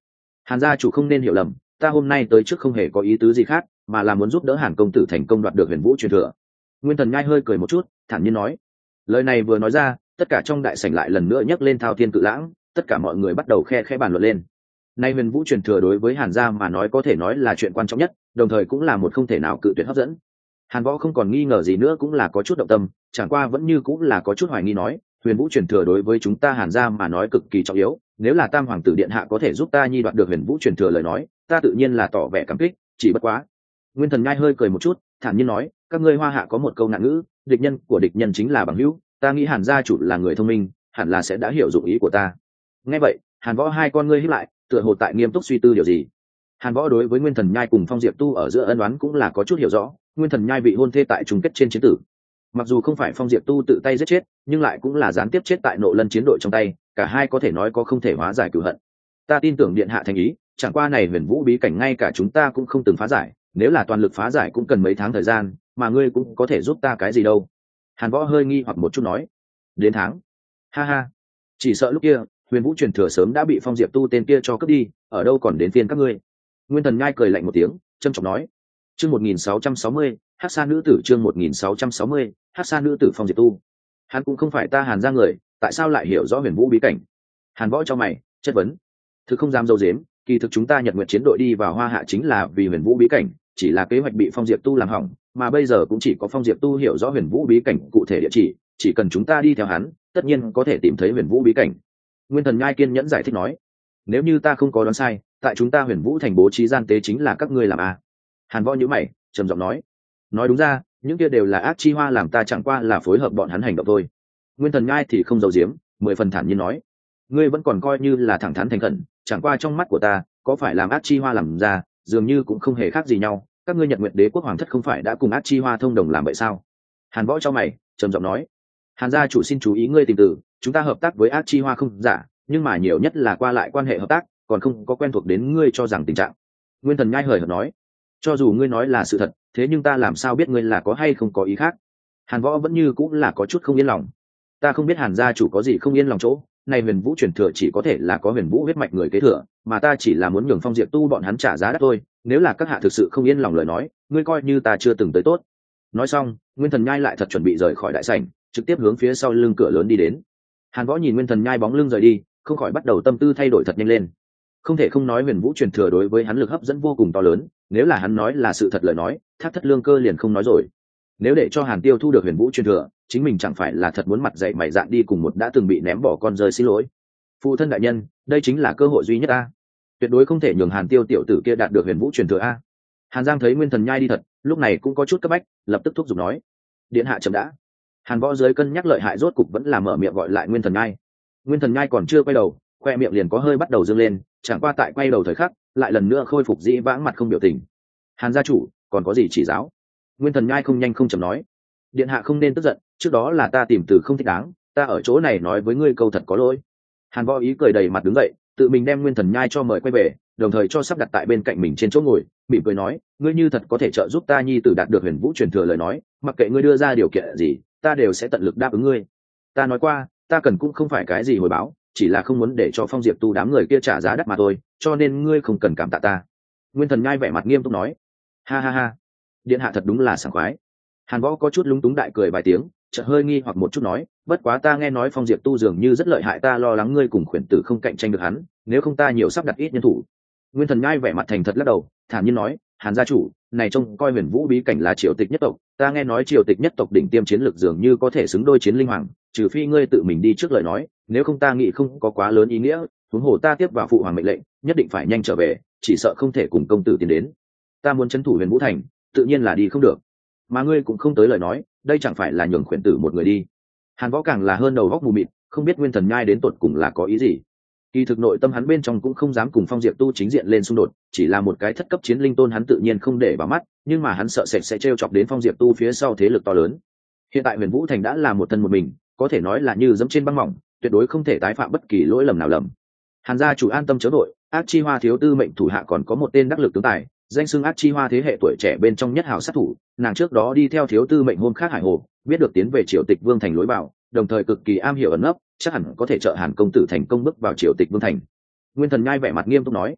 Hàn gia chủ không nên hiểu lầm, ta hôm nay tới trước không hề có ý tứ gì khác, mà là muốn giúp đỡ Hàn công tử thành công đoạt được huyền vũ truyền thừa. Nguyên Thần Nhai hơi cười một chút, thản nhiên nói. Lời này vừa nói ra, tất cả trong đại sảnh lại lần nữa nhấc lên thao thiên cự lãng, tất cả mọi người bắt đầu khe khẽ bàn luận lên. Nay huyền vũ truyền thừa đối với Hàn gia mà nói có thể nói là chuyện quan trọng nhất, đồng thời cũng là một không thể nào cự tuyệt hấp dẫn. Hàn Võ không còn nghi ngờ gì nữa, cũng là có chút động tâm, chẳng qua vẫn như cũng là có chút hoài nghi nói, huyền vũ truyền thừa đối với chúng ta Hàn gia mà nói cực kỳ trọng yếu, nếu là Tam hoàng tử điện hạ có thể giúp ta nhi đoạt được huyền vũ truyền thừa lời nói, ta tự nhiên là tỏ vẻ cảm kích, chỉ bất quá. Nguyên Thần Nhai hơi cười một chút, thản nhiên nói, các ngươi Hoa Hạ có một câu nạn ngữ, địch nhân của địch nhân chính là bằng hữu, ta nghĩ Hàn gia chủ là người thông minh, hẳn là sẽ đã hiểu dụng ý của ta. Nghe vậy, Hàn Võ hai con ngươi híp lại, tựa hồ tại nghiêm túc suy tư điều gì. Hàn Võ đối với Nguyên Thần Nhai cùng Phong Diệp Tu ở giữa ân oán cũng là có chút hiểu rõ, Nguyên Thần Nhai bị hôn thê tại chung kết trên chiến tử, mặc dù không phải Phong Diệp Tu tự tay giết chết, nhưng lại cũng là gián tiếp chết tại Nộ Lân chiến đội trong tay, cả hai có thể nói có không thể hóa giải cửu hận. Ta tin tưởng điện hạ thành ý, chẳng qua này huyền vũ bí cảnh ngay cả chúng ta cũng không từng phá giải, nếu là toàn lực phá giải cũng cần mấy tháng thời gian, mà ngươi cũng có thể giúp ta cái gì đâu. Hàn Võ hơi nghi hoặc một chút nói, đến tháng? Ha ha, chỉ sợ lúc kia huyền vũ truyền thừa sớm đã bị Phong Diệp Tu tên kia cho cướp đi, ở đâu còn đến phiên các ngươi. Nguyên Thần Nhai cười lạnh một tiếng, trâm trọng nói. Chương 1660, Hắc Sa nữ tử. Chương 1660, Hắc Sa nữ tử. Phong Diệp Tu, hắn cũng không phải ta Hàn gia người, tại sao lại hiểu rõ huyền vũ bí cảnh? Hàn Võ cho mày chất vấn. Thực không dám dâu dếm, kỳ thực chúng ta Nhật Nguyệt chiến đội đi vào Hoa Hạ chính là vì huyền vũ bí cảnh, chỉ là kế hoạch bị Phong Diệp Tu làm hỏng, mà bây giờ cũng chỉ có Phong Diệp Tu hiểu rõ huyền vũ bí cảnh cụ thể địa chỉ cần chúng ta đi theo hắn, tất nhiên có thể tìm thấy huyền vũ bí cảnh. Nguyên Thần Nhai kiên nhẫn giải thích nói, nếu như ta không có đoán sai, tại chúng ta huyền vũ thành bố trí gian tế chính là các ngươi làm a? Hàn Võ nhíu mày trầm giọng nói đúng ra, những kia đều là ác chi hoa làm, ta chẳng qua là phối hợp bọn hắn hành động thôi. Nguyên Thần Nhai thì không giấu giếm, 10 phần thản nhiên nói, ngươi vẫn còn coi như là thẳng thắn thành khẩn, chẳng qua trong mắt của ta, có phải làm ác chi hoa làm ra, dường như cũng không hề khác gì nhau, các ngươi Nhật Nguyệt Đế quốc hoàng thất không phải đã cùng ác chi hoa thông đồng làm vậy sao? Hàn Võ cho mày trầm giọng nói, Hàn gia chủ xin chú ý ngươi tìm từ, chúng ta hợp tác với ác chi hoa không giả, nhưng mà nhiều nhất là qua lại quan hệ hợp tác, còn không có quen thuộc đến ngươi cho rằng tình trạng. Nguyên Thần Nhai hời hợt nói, cho dù ngươi nói là sự thật, thế nhưng ta làm sao biết ngươi là có hay không có ý khác? Hàn Võ vẫn như cũng là có chút không yên lòng. Ta không biết Hàn gia chủ có gì không yên lòng chỗ, này huyền vũ truyền thừa chỉ có thể là có huyền vũ huyết mạch người kế thừa, mà ta chỉ là muốn nhường Phong Diệp Tu bọn hắn trả giá đắt thôi, nếu là các hạ thực sự không yên lòng lời nói, ngươi coi như ta chưa từng tới tốt. Nói xong, Nguyên Thần Nhai lại thật chuẩn bị rời khỏi đại sảnh, trực tiếp hướng phía sau lưng cửa lớn đi đến. Hàn Võ nhìn Nguyên Thần Nhai bóng lưng rời đi, không khỏi bắt đầu tâm tư thay đổi thật nhanh lên. Không thể không nói huyền vũ truyền thừa đối với hắn lực hấp dẫn vô cùng to lớn, nếu là hắn nói là sự thật lời nói, Thác Thất Lương Cơ liền không nói rồi. Nếu để cho Hàn Tiêu thu được huyền vũ truyền thừa, chính mình chẳng phải là thật muốn mặt dậy mày dạn đi cùng một đã từng bị ném bỏ con rơi xin lỗi. Phụ thân đại nhân, đây chính là cơ hội duy nhất a, tuyệt đối không thể nhường Hàn Tiêu tiểu tử kia đạt được huyền vũ truyền thừa a. Hàn Giang thấy Nguyên Thần Nhai đi thật, lúc này cũng có chút cấp bách, lập tức thúc giục nói, điện hạ chậm đã. Hàn Võ dưới cân nhắc lợi hại rốt cục vẫn là mở miệng gọi lại Nguyên Thần Nhai. Nguyên Thần Nhai còn chưa quay đầu, khoe miệng liền có hơi bắt đầu dương lên, chẳng qua tại quay đầu thời khắc lại lần nữa khôi phục dĩ vãng mặt không biểu tình. Hàn gia chủ còn có gì chỉ giáo? Nguyên Thần Nhai không nhanh không chậm nói, điện hạ không nên tức giận, trước đó là ta tìm từ không thích đáng, ta ở chỗ này nói với ngươi câu thật có lỗi. Hàn Võ ý cười đầy mặt đứng dậy, tự mình đem Nguyên Thần Nhai cho mời quay về, đồng thời cho sắp đặt tại bên cạnh mình trên chỗ ngồi, mỉm cười nói, ngươi như thật có thể trợ giúp ta nhi tử đạt được huyền vũ truyền thừa lời nói, mặc kệ ngươi đưa ra điều kiện gì, ta đều sẽ tận lực đáp ứng ngươi. Ta nói qua, ta cần cũng không phải cái gì hồi báo, chỉ là không muốn để cho Phong Diệp Tu đám người kia trả giá đắt mà thôi, cho nên ngươi không cần cảm tạ ta. Nguyên Thần Nhai vẻ mặt nghiêm túc nói, ha ha ha, điện hạ thật đúng là sảng khoái. Hàn Võ có chút lúng túng đại cười vài tiếng, chợt hơi nghi hoặc một chút nói, bất quá ta nghe nói Phong Diệp Tu dường như rất lợi hại, ta lo lắng ngươi cùng Khuyển Tử không cạnh tranh được hắn, nếu không ta nhiều sắp đặt ít nhân thủ. Nguyên Thần Nhai vẻ mặt thành thật lắc đầu, thản nhiên nói, Hàn gia chủ, này trông coi huyền vũ bí cảnh là triều tịch nhất tộc, ta nghe nói triều tịch nhất tộc đỉnh tiêm chiến lược dường như có thể xứng đôi chiến linh hoàng, trừ phi ngươi tự mình đi trước lời nói, nếu không ta nghĩ không có quá lớn ý nghĩa, huống hồ ta tiếp vào phụ hoàng mệnh lệnh, nhất định phải nhanh trở về, chỉ sợ không thể cùng công tử tiến đến. Ta muốn trấn thủ huyền vũ thành, tự nhiên là đi không được, mà ngươi cũng không tới lời nói, đây chẳng phải là nhường Khuyển Tử một người đi. Hàn Võ càng là hơn đầu góc mù mịt, không biết Nguyên Thần Nhai đến tột cùng là có ý gì. Kỳ thực nội tâm hắn bên trong cũng không dám cùng Phong Diệp Tu chính diện lên xung đột, chỉ là một cái thất cấp chiến linh tôn hắn tự nhiên không để vào mắt, nhưng mà hắn sợ sệt sẽ trêu chọc đến Phong Diệp Tu phía sau thế lực to lớn. Hiện tại huyền vũ thành đã là một thân một mình, có thể nói là như dẫm trên băng mỏng, tuyệt đối không thể tái phạm bất kỳ lỗi lầm nào lầm. Hàn gia chủ an tâm chớ vội, Ác Chi Hoa thiếu tư mệnh thủ hạ còn có một tên đắc lực tướng tài, danh xưng Ác Chi Hoa thế hệ tuổi trẻ bên trong nhất hào sát thủ, nàng trước đó đi theo thiếu tư mệnh hôm khác hải hồ, biết được tiến về triều tịch vương thành lối vào, đồng thời cực kỳ am hiểu ẩn nấp, chắc hẳn có thể trợ Hàn công tử thành công bước vào triều tịch vương thành. Nguyên Thần Nhai vẻ mặt nghiêm túc nói,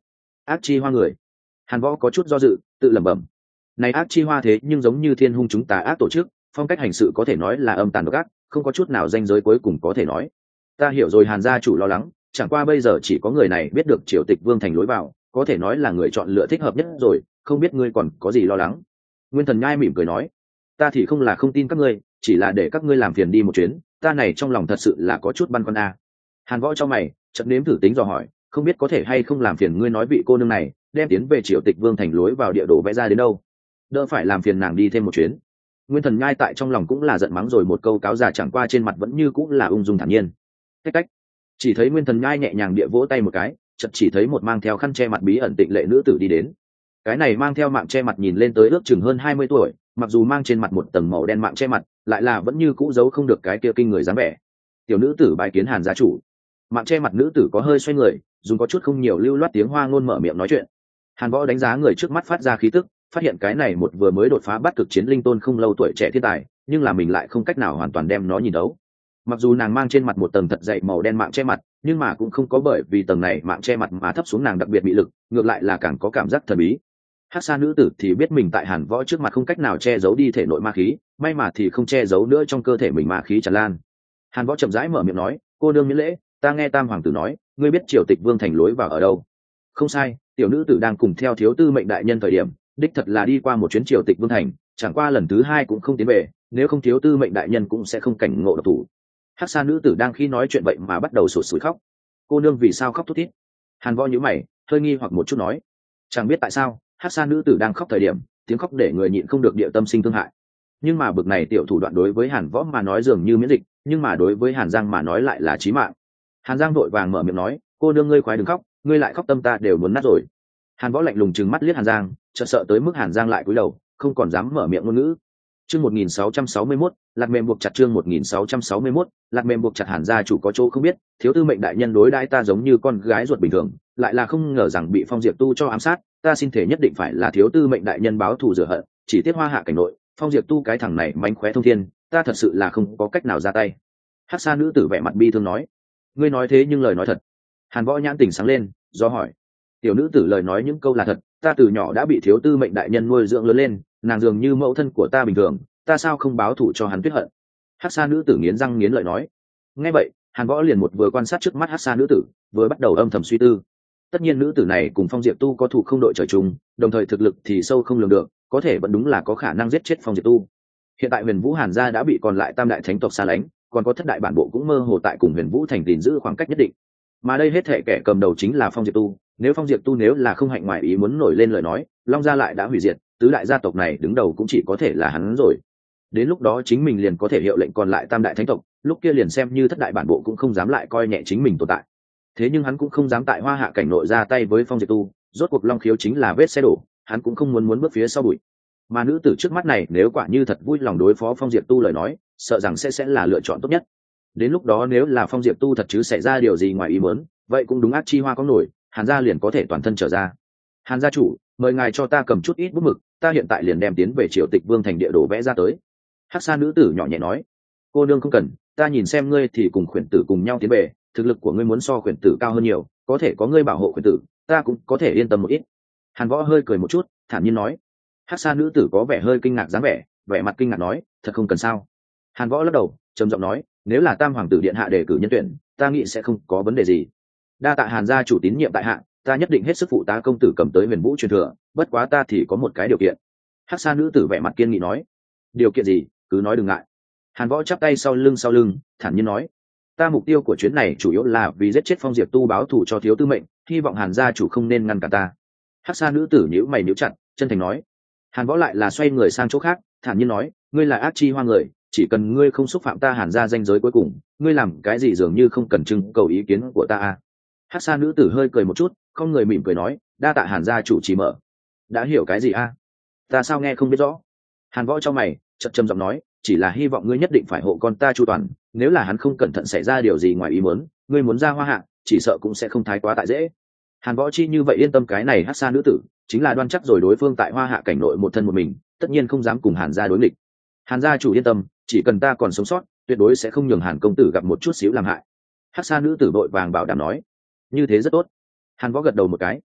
Ác chi hoa người. Hàn Võ có chút do dự, tự lẩm bẩm. Này ác chi hoa thế nhưng giống như thiên hung chúng tà ác tổ chức, phong cách hành sự có thể nói là âm tàn độc ác, không có chút nào ranh giới cuối cùng có thể nói. Ta hiểu rồi, Hàn gia chủ lo lắng, chẳng qua bây giờ chỉ có người này biết được Triều Tịch Vương thành lối vào, có thể nói là người chọn lựa thích hợp nhất rồi, không biết ngươi còn có gì lo lắng. Nguyên Thần Nhai mỉm cười nói, ta thì không là không tin các ngươi, chỉ là để các ngươi làm phiền đi một chuyến, ta này trong lòng thật sự là có chút băn khoăn a. Hàn Võ cho mày, chợt nếm thử tính dò hỏi, không biết có thể hay không làm phiền ngươi nói vị cô nương này đem tiến về Triều Tịch Vương thành lối vào địa đồ vẽ ra đến đâu, đỡ phải làm phiền nàng đi thêm một chuyến. Nguyên Thần Nhai tại trong lòng cũng là giận mắng rồi một câu, cáo già chẳng qua trên mặt vẫn như cũng là ung dung thản nhiên. Cách cách, chỉ thấy Nguyên Thần Nhai nhẹ nhàng địa vỗ tay một cái, chợt chỉ thấy một mang theo khăn che mặt bí ẩn tịnh lệ nữ tử đi đến. Cái này mang theo mạng che mặt nhìn lên tới ước chừng hơn 20 tuổi, mặc dù mang trên mặt một tầng màu đen mạng che mặt, lại là vẫn như cũ giấu không được cái kia kinh người dáng vẻ. Tiểu nữ tử bái kiến Hàn gia chủ. Mạng che mặt nữ tử có hơi xoay người, dùng có chút không nhiều lưu loát tiếng Hoa ngôn mở miệng nói chuyện. Hàn Võ đánh giá người trước mắt phát ra khí tức, phát hiện cái này một vừa mới đột phá bắt cực chiến linh tôn không lâu tuổi trẻ thiên tài, nhưng là mình lại không cách nào hoàn toàn đem nó nhìn đấu. Mặc dù nàng mang trên mặt một tầng thật dày màu đen mạng che mặt, nhưng mà cũng không có bởi vì tầng này mạng che mặt mà thấp xuống nàng đặc biệt bị lực, ngược lại là càng có cảm giác thần bí. Hắc Sa nữ tử thì biết mình tại Hàn Võ trước mặt không cách nào che giấu đi thể nội ma khí, may mà thì không che giấu nữa trong cơ thể mình ma khí tràn lan. Hàn Võ chậm rãi mở miệng nói, cô nương miễn lễ, ta nghe Tam hoàng tử nói, ngươi biết Triều Tịch Vương thành lối vào ở đâu? Không sai, tiểu nữ tử đang cùng theo thiếu tư mệnh đại nhân thời điểm, đích thật là đi qua một chuyến Triều Tịch Vương thành, chẳng qua lần thứ hai cũng không tiến về, nếu không thiếu tư mệnh đại nhân cũng sẽ không cảnh ngộ độc thủ. Hắc Sa nữ tử đang khi nói chuyện vậy mà bắt đầu sụt sùi khóc. Cô nương vì sao khóc thút thít? Hàn Võ nhíu mày, hơi nghi hoặc một chút nói, chẳng biết tại sao, Hắc Sa nữ tử đang khóc thời điểm, tiếng khóc để người nhịn không được địa tâm sinh thương hại. Nhưng mà bực này tiểu thủ đoạn đối với Hàn Võ mà nói dường như miễn dịch, nhưng mà đối với Hàn Giang mà nói lại là chí mạng. Hàn Giang vội vàng mở miệng nói, cô nương ngươi khoái đừng khóc, ngươi lại khóc tâm ta đều muốn nát rồi. Hàn Võ lạnh lùng trừng mắt liếc Hàn Giang, chợt sợ tới mức Hàn Giang lại cúi đầu, không còn dám mở miệng ngôn ngữ. Chương 1661, lạc mềm buộc chặt. Chương 1661, lạc mềm buộc chặt. Hàn gia chủ có chỗ không biết, thiếu tư mệnh đại nhân đối đãi ta giống như con gái ruột bình thường, lại là không ngờ rằng bị Phong Diệp Tu cho ám sát, ta xin thể nhất định phải là thiếu tư mệnh đại nhân báo thù rửa hận, chỉ tiếc Hoa Hạ cảnh nội, Phong Diệp Tu cái thằng này mánh khóe thông thiên, ta thật sự là không có cách nào ra tay. Hắc Sa nữ tử vẻ mặt bi thương nói, ngươi nói thế nhưng lời nói thật. Hàn Võ nhãn tỉnh sáng lên, do hỏi, tiểu nữ tử lời nói những câu là thật, ta từ nhỏ đã bị thiếu tư mệnh đại nhân nuôi dưỡng lớn lên, nàng dường như mẫu thân của ta bình thường, ta sao không báo thù cho hắn tuyết hận? Hắc Sa nữ tử nghiến răng nghiến lợi nói. Nghe vậy, Hàn Võ liền một vừa quan sát trước mắt Hắc Sa nữ tử, vừa bắt đầu âm thầm suy tư. Tất nhiên nữ tử này cùng Phong Diệp Tu có thù không đội trời chung, đồng thời thực lực thì sâu không lường được, có thể vẫn đúng là có khả năng giết chết Phong Diệp Tu. Hiện tại Huyền Vũ Hàn gia đã bị còn lại tam đại thánh tộc xa lánh, còn có thất đại bản bộ cũng mơ hồ tại cùng Huyền Vũ thành gìn giữ khoảng cách nhất định. Mà đây hết thể kẻ cầm đầu chính là Phong Diệp Tu, nếu Phong Diệp Tu nếu là không hạnh ngoại ý muốn nổi lên lời nói, Long gia lại đã hủy diệt, tứ đại gia tộc này đứng đầu cũng chỉ có thể là hắn rồi. Đến lúc đó chính mình liền có thể hiệu lệnh còn lại tam đại thánh tộc, lúc kia liền xem như thất đại bản bộ cũng không dám lại coi nhẹ chính mình tồn tại. Thế nhưng hắn cũng không dám tại Hoa Hạ cảnh nội ra tay với Phong Diệp Tu, rốt cuộc Long Khiếu chính là vết xe đổ, hắn cũng không muốn bước phía sau bụi. Mà nữ tử trước mắt này nếu quả như thật vui lòng đối phó Phong Diệp Tu lời nói, sợ rằng sẽ là lựa chọn tốt nhất. Đến lúc đó nếu là Phong Diệp Tu thật chứ xảy ra điều gì ngoài ý muốn, vậy cũng đúng ác chi hoa có nổi, Hàn gia liền có thể toàn thân trở ra. Hàn gia chủ, mời ngài cho ta cầm chút ít bút mực, ta hiện tại liền đem tiến về Triều Tịch Vương thành địa đồ vẽ ra tới. Hắc Sa nữ tử nhỏ nhẹ nói, cô nương không cần, ta nhìn xem ngươi thì cùng khuyển tử cùng nhau tiến về, thực lực của ngươi muốn so khuyển tử cao hơn nhiều, có thể có ngươi bảo hộ khuyển tử, ta cũng có thể yên tâm một ít. Hàn Võ hơi cười một chút, thản nhiên nói. Hắc Sa nữ tử có vẻ hơi kinh ngạc dáng vẻ, vẻ mặt kinh ngạc nói, thật không cần sao? Hàn Võ lắc đầu, trầm giọng nói, nếu là Tam hoàng tử điện hạ đề cử nhân tuyển, ta nghĩ sẽ không có vấn đề gì. Đa tạ Hàn gia chủ tín nhiệm tại hạ, ta nhất định hết sức phụ tá công tử cầm tới Huyền Vũ truyền thừa, bất quá ta thì có một cái điều kiện. Hắc Sa nữ tử vẻ mặt kiên nghị nói, điều kiện gì, cứ nói đừng ngại. Hàn Võ chắp tay sau lưng, thản nhiên nói, ta mục tiêu của chuyến này chủ yếu là vì giết chết Phong Diệp Tu báo thù cho thiếu tư mệnh, hy vọng Hàn gia chủ không nên ngăn cản ta. Hắc Sa nữ tử nhíu mày nhíu chặt, chân thành nói. Hàn Võ lại là xoay người sang chỗ khác, thản nhiên nói, ngươi là ác chi hoa người, chỉ cần ngươi không xúc phạm ta Hàn gia danh giới cuối cùng, ngươi làm cái gì dường như không cần trưng cầu ý kiến của ta à. Hắc Sa nữ tử hơi cười một chút, không người mỉm cười nói, đa tạ Hàn gia chủ chỉ mở. Đã hiểu cái gì à? Ta sao nghe không biết rõ. Hàn Võ cho mày, chậm trầm giọng nói, chỉ là hy vọng ngươi nhất định phải hộ con ta chu toàn, nếu là hắn không cẩn thận xảy ra điều gì ngoài ý muốn, ngươi muốn ra Hoa Hạ, chỉ sợ cũng sẽ không thái quá tại dễ. Hàn Võ chi như vậy yên tâm cái này Hắc Sa nữ tử, chính là đoan chắc rồi đối phương tại Hoa Hạ cảnh nội một thân một mình, tất nhiên không dám cùng Hàn gia đối nghịch. Hàn gia chủ yên tâm, chỉ cần ta còn sống sót, tuyệt đối sẽ không nhường Hàn công tử gặp một chút xíu làm hại. Hắc Sa nữ tử vội vàng bảo đảm nói, như thế rất tốt. Hàn Võ gật đầu một cái,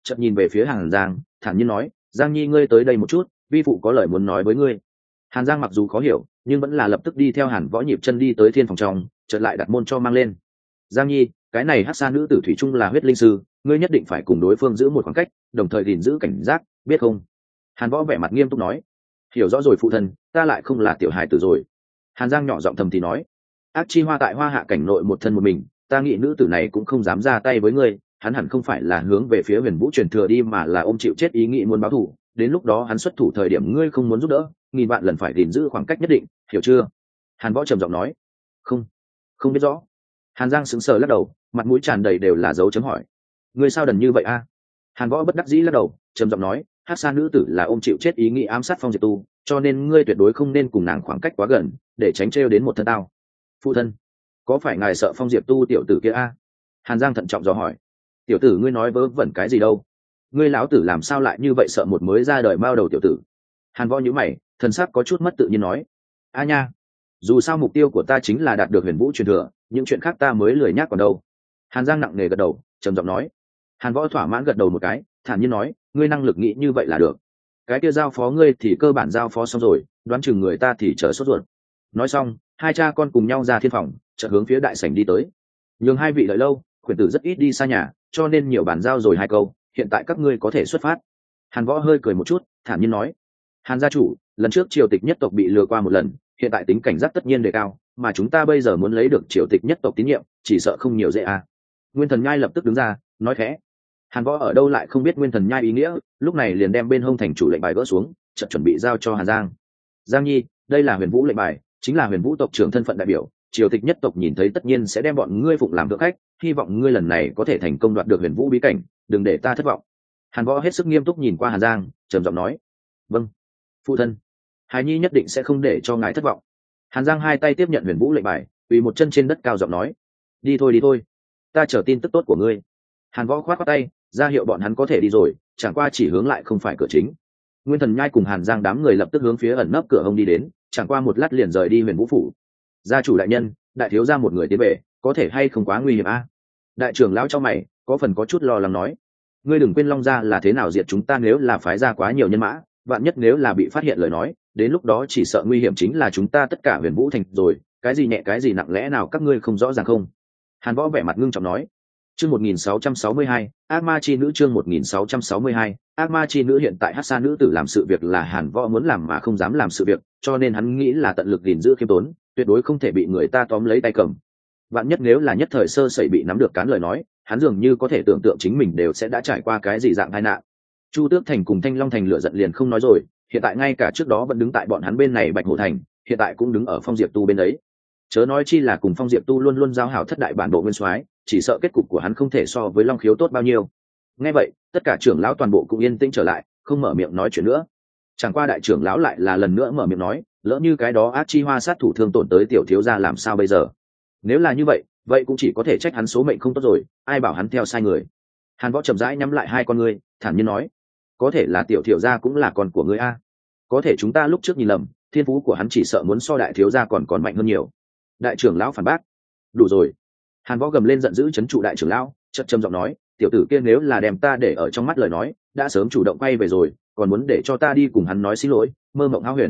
chợt nhìn về phía Hàn Giang, thản nhiên nói, Giang Nhi ngươi tới đây một chút, vi phụ có lời muốn nói với ngươi. Hàn Giang mặc dù khó hiểu nhưng vẫn là lập tức đi theo Hàn Võ nhịp chân đi tới thiên phòng trong, chợt lại đặt môn cho mang lên. Giang Nhi, cái này Hắc Sa nữ tử thủy chung là huyết linh sư, ngươi nhất định phải cùng đối phương giữ một khoảng cách, đồng thời gìn giữ cảnh giác, biết không? Hàn Võ vẻ mặt nghiêm túc nói. Hiểu rõ rồi phụ thân, ta lại không là tiểu hài tử rồi. Hàn Giang nhỏ giọng thầm thì nói. Ác chi hoa tại hoa hạ cảnh nội một thân một mình, ta nghĩ nữ tử này cũng không dám ra tay với ngươi, hắn hẳn không phải là hướng về phía Huyền Vũ truyền thừa đi mà là ôm chịu chết ý nghĩ muốn báo thù, đến lúc đó hắn xuất thủ thời điểm ngươi không muốn giúp đỡ, nghìn vạn lần phải gìn giữ khoảng cách nhất định, hiểu chưa? Hàn Võ trầm giọng nói. Không biết rõ. Hàn Giang sững sờ lắc đầu, mặt mũi tràn đầy đều là dấu chấm hỏi. Ngươi sao đần như vậy a? Hàn Võ bất đắc dĩ lắc đầu, trầm giọng nói, Hắc Sa nữ tử là ôm chịu chết ý nghĩ ám sát Phong Diệp Tu, cho nên ngươi tuyệt đối không nên cùng nàng khoảng cách quá gần, để tránh trêu đến một thân tao. Phụ thân, có phải ngài sợ Phong Diệp Tu tiểu tử kia a? Hàn Giang thận trọng dò hỏi. Tiểu tử ngươi nói vớ vẩn cái gì đâu? Ngươi lão tử làm sao lại như vậy sợ một mới ra đời mao đầu tiểu tử? Hàn Võ nhíu mày, thần sắc có chút mất tự nhiên nói. A nha, dù sao mục tiêu của ta chính là đạt được Huyền Vũ truyền thừa, những chuyện khác ta mới lười nhác còn đâu. Hàn Giang nặng nề gật đầu, trầm giọng nói. Hàn Võ thỏa mãn gật đầu một cái, thản nhiên nói, ngươi năng lực nghĩ như vậy là được. Cái kia giao phó ngươi thì cơ bản giao phó xong rồi, đoán chừng người ta thì chờ sốt ruột. Nói xong, hai cha con cùng nhau ra thiên phòng, chợt hướng phía đại sảnh đi tới. Nhưng hai vị đợi lâu, Khuyển Tử rất ít đi xa nhà, cho nên nhiều bàn giao rồi hai câu, hiện tại các ngươi có thể xuất phát. Hàn Võ hơi cười một chút, thản nhiên nói, Hàn gia chủ, lần trước triều tịch nhất tộc bị lừa qua một lần, hiện tại tính cảnh giác tất nhiên đề cao, mà chúng ta bây giờ muốn lấy được triều tịch nhất tộc tín nhiệm, chỉ sợ không nhiều dễ à. Nguyên Thần Nhai lập tức đứng ra, nói khẽ. Hàn Võ ở đâu lại không biết Nguyên Thần Nhai ý nghĩa, lúc này liền đem bên hông thành chủ lệnh bài gỡ xuống, chợt chuẩn bị giao cho Hàn Giang. Giang Nhi, đây là Huyền Vũ lệnh bài, chính là Huyền Vũ tộc trưởng thân phận đại biểu, triều tịch nhất tộc nhìn thấy tất nhiên sẽ đem bọn ngươi phụng làm thượng khách, hy vọng ngươi lần này có thể thành công đoạt được Huyền Vũ bí cảnh, đừng để ta thất vọng. Hàn Võ hết sức nghiêm túc nhìn qua Hàn Giang, trầm giọng nói. Vâng, phụ thân. Hải Nhi nhất định sẽ không để cho ngài thất vọng. Hàn Giang hai tay tiếp nhận Huyền Vũ lệnh bài, quỳ một chân trên đất cao giọng nói. Đi thôi, ta chờ tin tức tốt của ngươi. Hàn Võ khoát khoát tay, ra hiệu bọn hắn có thể đi rồi, chẳng qua chỉ hướng lại không phải cửa chính. Nguyên Thần Nhai cùng Hàn Giang đám người lập tức hướng phía ẩn nấp cửa hông đi đến, chẳng qua một lát liền rời đi Huyền Vũ phủ. Gia chủ đại nhân, đại thiếu gia một người tiến về, có thể hay không quá nguy hiểm a? Đại trưởng lão cho mày, có phần có chút lo lắng nói. Ngươi đừng quên Long gia là thế nào diệt chúng ta nếu là phái ra quá nhiều nhân mã, vạn nhất nếu là bị phát hiện lời nói, đến lúc đó chỉ sợ nguy hiểm chính là chúng ta tất cả Huyền Vũ thành rồi, cái gì nhẹ cái gì nặng lẽ nào các ngươi không rõ ràng không? Hàn Võ vẻ mặt ngưng trọng nói. Chương 1662, Ác Ma chi nữ chương 1662, Ác Ma chi nữ hiện tại Hắc Sa nữ tử làm sự việc là Hàn Võ muốn làm mà không dám làm sự việc, cho nên hắn nghĩ là tận lực gìn giữ khiêm tốn, tuyệt đối không thể bị người ta tóm lấy tay cầm. Vạn nhất nếu là nhất thời sơ sẩy bị nắm được cán lời nói, hắn dường như có thể tưởng tượng chính mình đều sẽ đã trải qua cái gì dạng tai nạn. Chu Tước Thành cùng Thanh Long Thành lửa giận liền không nói rồi, hiện tại ngay cả trước đó vẫn đứng tại bọn hắn bên này Bạch Hổ Thành, hiện tại cũng đứng ở Phong Diệp Tu bên ấy. Chớ nói chi là cùng Phong Diệp Tu luôn luôn giao hảo thất đại bản bộ nguyên soái, chỉ sợ kết cục của hắn không thể so với Long Khiếu tốt bao nhiêu. Nghe vậy, tất cả trưởng lão toàn bộ cũng yên tĩnh trở lại, không mở miệng nói chuyện nữa. Chẳng qua đại trưởng lão lại là lần nữa mở miệng nói, lỡ như cái đó Ác Chi Hoa sát thủ thương tổn tới tiểu thiếu gia làm sao bây giờ? Nếu là như vậy, vậy cũng chỉ có thể trách hắn số mệnh không tốt rồi, ai bảo hắn theo sai người. Hàn Võ chậm rãi nhắm lại hai con ngươi, thản nhiên nói, có thể là tiểu thiếu gia cũng là con của ngươi a. Có thể chúng ta lúc trước nhìn lầm, thiên phú của hắn chỉ sợ muốn so đại thiếu gia còn mạnh hơn nhiều. Đại trưởng lão phản bác. Đủ rồi. Hàn Võ gầm lên giận dữ trấn trụ đại trưởng lão, chậm trầm giọng nói, tiểu tử kia nếu là đem ta để ở trong mắt lời nói, đã sớm chủ động quay về rồi, còn muốn để cho ta đi cùng hắn nói xin lỗi, mơ mộng hão huyền.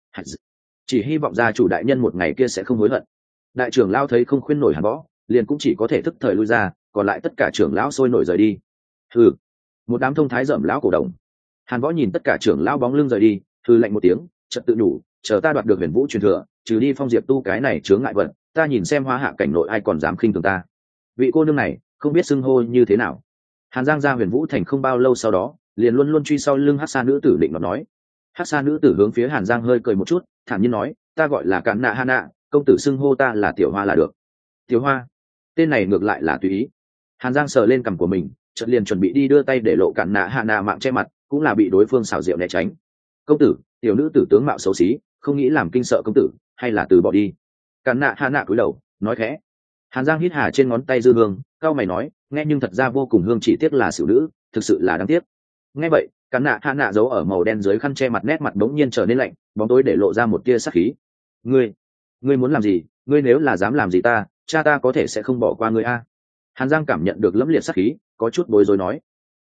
Chỉ hy vọng gia chủ đại nhân một ngày kia sẽ không hối hận. Đại trưởng lão thấy không khuyên nổi Hàn Võ, liền cũng chỉ có thể thức thời lui ra, còn lại tất cả trưởng lão sôi nổi rời đi. Hừ, một đám thông thái rậm lão cổ đồng. Hàn Võ nhìn tất cả trưởng lão bóng lưng rời đi, hừ lạnh một tiếng, chợt tự nhủ, chờ ta đoạt được Huyền Vũ truyền thừa, trừ đi Phong Diệp Tu cái này chướng ngại vật, ta nhìn xem Hoa Hạ cảnh nội ai còn dám khinh thường ta. Vị cô nương này không biết xưng hô như thế nào. Hàn Giang ra Huyền Vũ thành không bao lâu sau đó, liền luôn luôn truy sau lưng Hắc Sa nữ tử định nói. Hắc Sa nữ tử hướng phía Hàn Giang hơi cười một chút, thản nhiên nói, ta gọi là Cản Nạ Hana, công tử xưng hô ta là Tiểu Hoa là được. Tiểu Hoa, tên này ngược lại là tùy ý. Hàn Giang sờ lên cằm của mình, chợt liền chuẩn bị đi đưa tay để lộ Cản Nạ Hana mạng che mặt, cũng là bị đối phương xảo diệu né tránh. Công tử, tiểu nữ tử tướng mạo xấu xí, không nghĩ làm kinh sợ công tử, hay là từ bỏ đi. Cản Nạ Hana cúi đầu, nói khẽ. Hàn Giang hít hà trên ngón tay dư hương, cao mày nói, nghe nhưng thật ra vô cùng hương, chỉ tiếc là xỉu nữ, thực sự là đáng tiếc. Nghe vậy, Cản Nạ Hana giấu ở màu đen dưới khăn che mặt, nét mặt bỗng nhiên trở nên lạnh, bóng tối để lộ ra một tia sát khí. Ngươi muốn làm gì? Ngươi nếu là dám làm gì ta, cha ta có thể sẽ không bỏ qua ngươi a. Hàn Giang cảm nhận được lẫm liệt sát khí, có chút bối rối nói.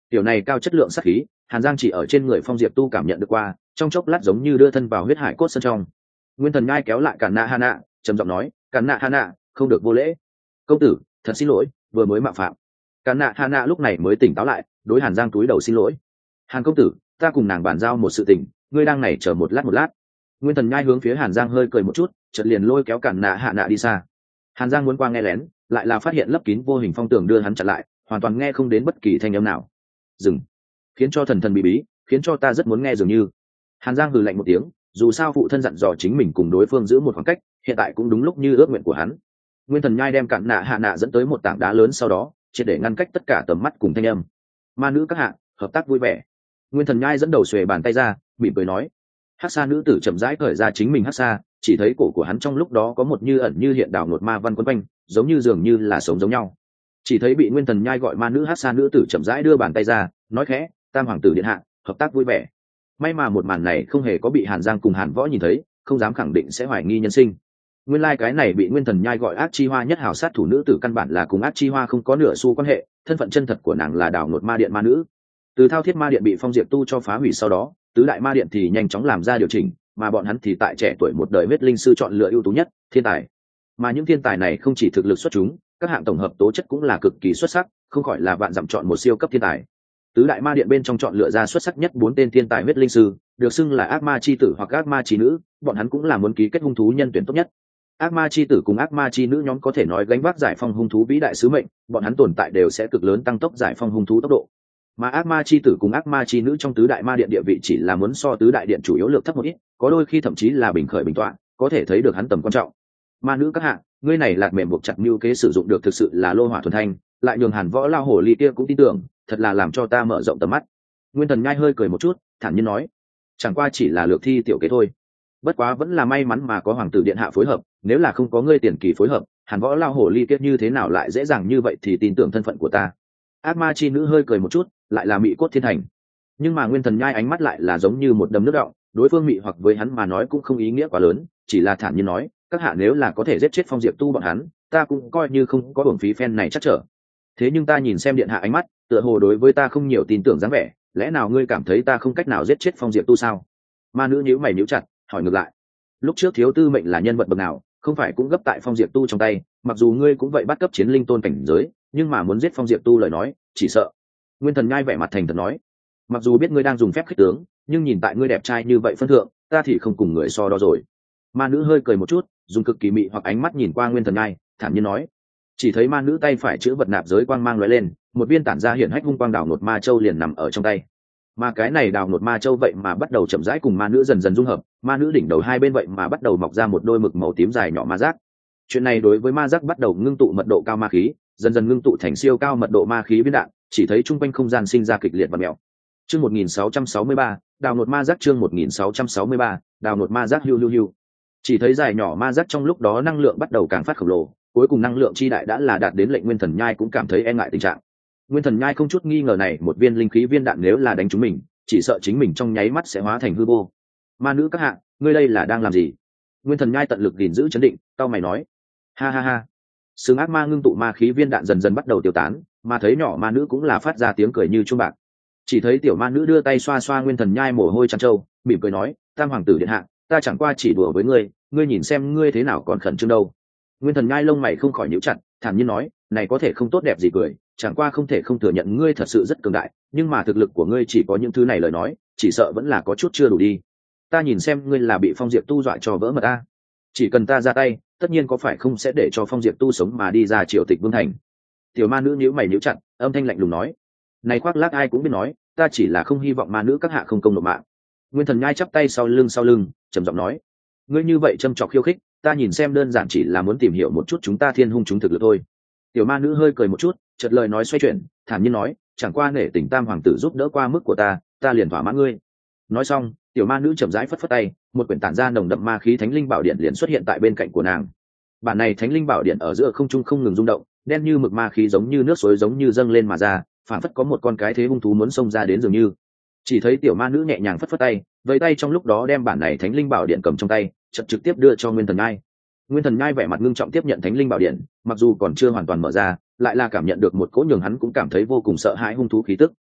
Tiểu này cao chất lượng sát khí, Hàn Giang chỉ ở trên người Phong Diệp Tu cảm nhận được qua, trong chốc lát giống như đưa thân vào huyết hải cốt sơn trong. Nguyên Thần Nhai kéo lại Cản Nạ Hana, trầm giọng nói, Cản Nạ Hana, không được vô lễ. Công tử, thật xin lỗi, vừa mới mạo phạm. Cản Nạ Hana lúc này mới tỉnh táo lại, đối Hàn Giang túi đầu xin lỗi. Hàn công tử, ta cùng nàng bàn giao một sự tình, ngươi đang này chờ một lát. Nguyên Thần Nhai hướng phía Hàn Giang hơi cười một chút, chợt liền lôi kéo Cản Nạ Hana đi xa. Hàn Giang muốn qua nghe lén, lại là phát hiện lấp kín vô hình phong tường đưa hắn chặn lại, hoàn toàn nghe không đến bất kỳ thanh âm nào. Dừng, khiến cho thần thần bí bí, khiến cho ta rất muốn nghe dường như. Hàn Giang hừ lạnh một tiếng, dù sao phụ thân dặn dò chính mình cùng đối phương giữ một khoảng cách, hiện tại cũng đúng lúc như ước nguyện của hắn. Nguyên Thần Nhai đem Cản Nạ Hạ Nạ dẫn tới một tảng đá lớn, sau đó triệt để ngăn cách tất cả tầm mắt cùng thanh âm. Ma nữ các hạ, hợp tác vui vẻ. Nguyên Thần Nhai dẫn đầu xuề bàn tay ra, mỉm cười nói. Hắc Sa nữ tử chậm rãi cởi ra chính mình hắc sa, chỉ thấy cổ của hắn trong lúc đó có một như ẩn như hiện đảo ngột ma văn quấn quanh, giống như dường như là sống giống nhau. Chỉ thấy bị Nguyên Thần Nhai gọi ma nữ Hắc Sa nữ tử chậm rãi đưa bàn tay ra, nói khẽ, Tam hoàng tử điện hạ, hợp tác vui vẻ. May mà một màn này không hề có bị Hàn Giang cùng Hàn Võ nhìn thấy, không dám khẳng định sẽ hoài nghi nhân sinh. Nguyên lai cái này bị Nguyên Thần Nhai gọi ác chi hoa nhất hào sát thủ nữ tử căn bản là cùng ác chi hoa không có nửa xu quan hệ, thân phận chân thật của nàng là đảo ngột ma điện ma nữ. Từ Thao Thiết ma điện bị Phong Diệp Tu cho phá hủy sau đó, tứ đại ma điện thì nhanh chóng làm ra điều chỉnh, mà bọn hắn thì tại trẻ tuổi một đời huyết linh sư chọn lựa ưu tú nhất thiên tài. Mà những thiên tài này không chỉ thực lực xuất chúng, các hạng tổng hợp tố chất cũng là cực kỳ xuất sắc, không khỏi là vạn dặm chọn một siêu cấp thiên tài. Tứ đại ma điện bên trong chọn lựa ra xuất sắc nhất 4 tên thiên tài huyết linh sư, được xưng là ác ma chi tử hoặc ác ma chi nữ, bọn hắn cũng là muốn ký kết hung thú nhân tuyển tốt nhất. Ác ma chi tử cùng ác ma chi nữ nhóm có thể nói gánh vác giải phong hung thú vĩ đại sứ mệnh, bọn hắn tồn tại đều sẽ cực lớn tăng tốc giải phong hung thú tốc độ. Mà ác ma chi tử cùng ác ma chi nữ trong tứ đại ma điện địa vị chỉ là muốn so tứ đại điện chủ yếu lược thấp một ít, có đôi khi thậm chí là bình khởi bình tọa, có thể thấy được hắn tầm quan trọng. Ma nữ các hạ, ngươi này lạc mềm buộc chặt mưu kế sử dụng được thực sự là lô hỏa thuần thanh, lại nhường Hàn Võ lao hổ ly kia cũng tin tưởng, thật là làm cho ta mở rộng tầm mắt. Nguyên Thần Nhai hơi cười một chút, thản nhiên nói, chẳng qua chỉ là lược thi tiểu kế thôi. Bất quá vẫn là may mắn mà có hoàng tử điện hạ phối hợp, nếu là không có ngươi tiền kỳ phối hợp, Hàn Võ lao hổ ly kia như thế nào lại dễ dàng như vậy thì tin tưởng thân phận của ta. Ác ma chi nữ hơi cười một chút, lại là mị cốt thiên thành. Nhưng mà Nguyên Thần Nhai ánh mắt lại là giống như một đầm nước đọng, đối phương mị hoặc với hắn mà nói cũng không ý nghĩa quá lớn, chỉ là thản nhiên nói, các hạ nếu là có thể giết chết Phong Diệp Tu bọn hắn, ta cũng coi như không có uổng phí phen này chắc trở. Thế nhưng ta nhìn xem điện hạ ánh mắt, tựa hồ đối với ta không nhiều tin tưởng dáng vẻ, lẽ nào ngươi cảm thấy ta không cách nào giết chết Phong Diệp Tu sao? Ma nữ nhíu mày nhíu chặt, hỏi ngược lại, lúc trước thiếu tư mệnh là nhân vật bậc nào, không phải cũng gấp tại Phong Diệp Tu trong tay, mặc dù ngươi cũng vậy bắt cấp chiến linh tôn cảnh giới, nhưng mà muốn giết Phong Diệp Tu lời nói, chỉ sợ. Nguyên Thần Nhai vẻ mặt thành thật nói, mặc dù biết ngươi đang dùng phép khích tướng, nhưng nhìn tại ngươi đẹp trai như vậy phân thượng, ta thì không cùng người so đo rồi. Ma nữ hơi cười một chút, dùng cực kỳ mị hoặc ánh mắt nhìn qua Nguyên Thần Nhai, thản nhiên nói, chỉ thấy ma nữ tay phải chữ vật nạp giới quang mang lóe lên, một viên tản ra hiển hách hung quang đào nột ma châu liền nằm ở trong tay. Mà cái này đào nột ma châu vậy mà bắt đầu chậm rãi cùng ma nữ dần dần dung hợp, ma nữ đỉnh đầu hai bên vậy mà bắt đầu mọc ra một đôi mực màu tím dài nhỏ ma giác. Chuyện này đối với ma giác bắt đầu ngưng tụ mật độ cao ma khí, dần dần ngưng tụ thành siêu cao mật độ ma khí viên đạn, chỉ thấy trung quanh không gian sinh ra kịch liệt và mèo. Chương 1663, đào nột ma giác. Chương 1663, đào nột ma giác. Hiu. Chỉ thấy dài nhỏ ma giác trong lúc đó năng lượng bắt đầu càng phát khổng lồ, cuối cùng năng lượng chi đại đã là đạt đến lệnh Nguyên Thần Nhai cũng cảm thấy e ngại tình trạng. Nguyên Thần Nhai không chút nghi ngờ này một viên linh khí viên đạn nếu là đánh trúng mình, chỉ sợ chính mình trong nháy mắt sẽ hóa thành hư vô. Ma nữ các hạ, ngươi đây là đang làm gì? Nguyên Thần Nhai tận lực gìn giữ chấn định, cau mày nói, ha. Sừng ác ma ngưng tụ ma khí viên đạn dần dần bắt đầu tiêu tán, mà thấy nhỏ ma nữ cũng là phát ra tiếng cười như chuông bạc. Chỉ thấy tiểu ma nữ đưa tay xoa xoa Nguyên Thần Nhai mồ hôi trắng trâu, mỉm cười nói, Tam hoàng tử điện hạ, ta chẳng qua chỉ đùa với ngươi, ngươi nhìn xem ngươi thế nào còn khẩn trương đâu. Nguyên Thần Nhai lông mày không khỏi nhíu chặt, thản nhiên nói, này có thể không tốt đẹp gì cười, chẳng qua không thể không thừa nhận ngươi thật sự rất cường đại, nhưng mà thực lực của ngươi chỉ có những thứ này lời nói, chỉ sợ vẫn là có chút chưa đủ đi. Ta nhìn xem ngươi là bị Phong Diệp Tu dọa cho vỡ mật a. Chỉ cần ta ra tay, tất nhiên có phải không sẽ để cho Phong Diệp Tu sống mà đi ra triều tịch vương thành. Tiểu ma nữ nhíu mày nhíu chặt, âm thanh lạnh lùng nói, này khoác lác ai cũng biết nói, ta chỉ là không hy vọng ma nữ các hạ không công nộp mạng. Nguyên Thần Nhai chắp tay sau lưng, trầm giọng nói, ngươi như vậy châm chọc khiêu khích, ta nhìn xem đơn giản chỉ là muốn tìm hiểu một chút chúng ta thiên hung chúng thực lực thôi. Tiểu ma nữ hơi cười một chút, chợt lời nói xoay chuyển, thản nhiên nói, chẳng qua nể tình Tam hoàng tử giúp đỡ qua mức của ta liền thỏa mãn ngươi. Nói xong, tiểu ma nữ chậm rãi phất phất tay, một quyển tản ra nồng đậm ma khí thánh linh bảo điện liền xuất hiện tại bên cạnh của nàng. Bản này thánh linh bảo điện ở giữa không trung không ngừng rung động, đen như mực ma khí giống như nước suối giống như dâng lên mà ra, phản phất có một con cái thế hung thú muốn xông ra đến dường như. Chỉ thấy tiểu ma nữ nhẹ nhàng phất phất tay, vẫy tay trong lúc đó đem bản này thánh linh bảo điện cầm trong tay, trực tiếp đưa cho Nguyên Thần Nhai. Nguyên Thần Nhai vẻ mặt ngưng trọng tiếp nhận thánh linh bảo điện, mặc dù còn chưa hoàn toàn mở ra, lại là cảm nhận được một cỗ nhường hắn cũng cảm thấy vô cùng sợ hãi hung thú khí tức.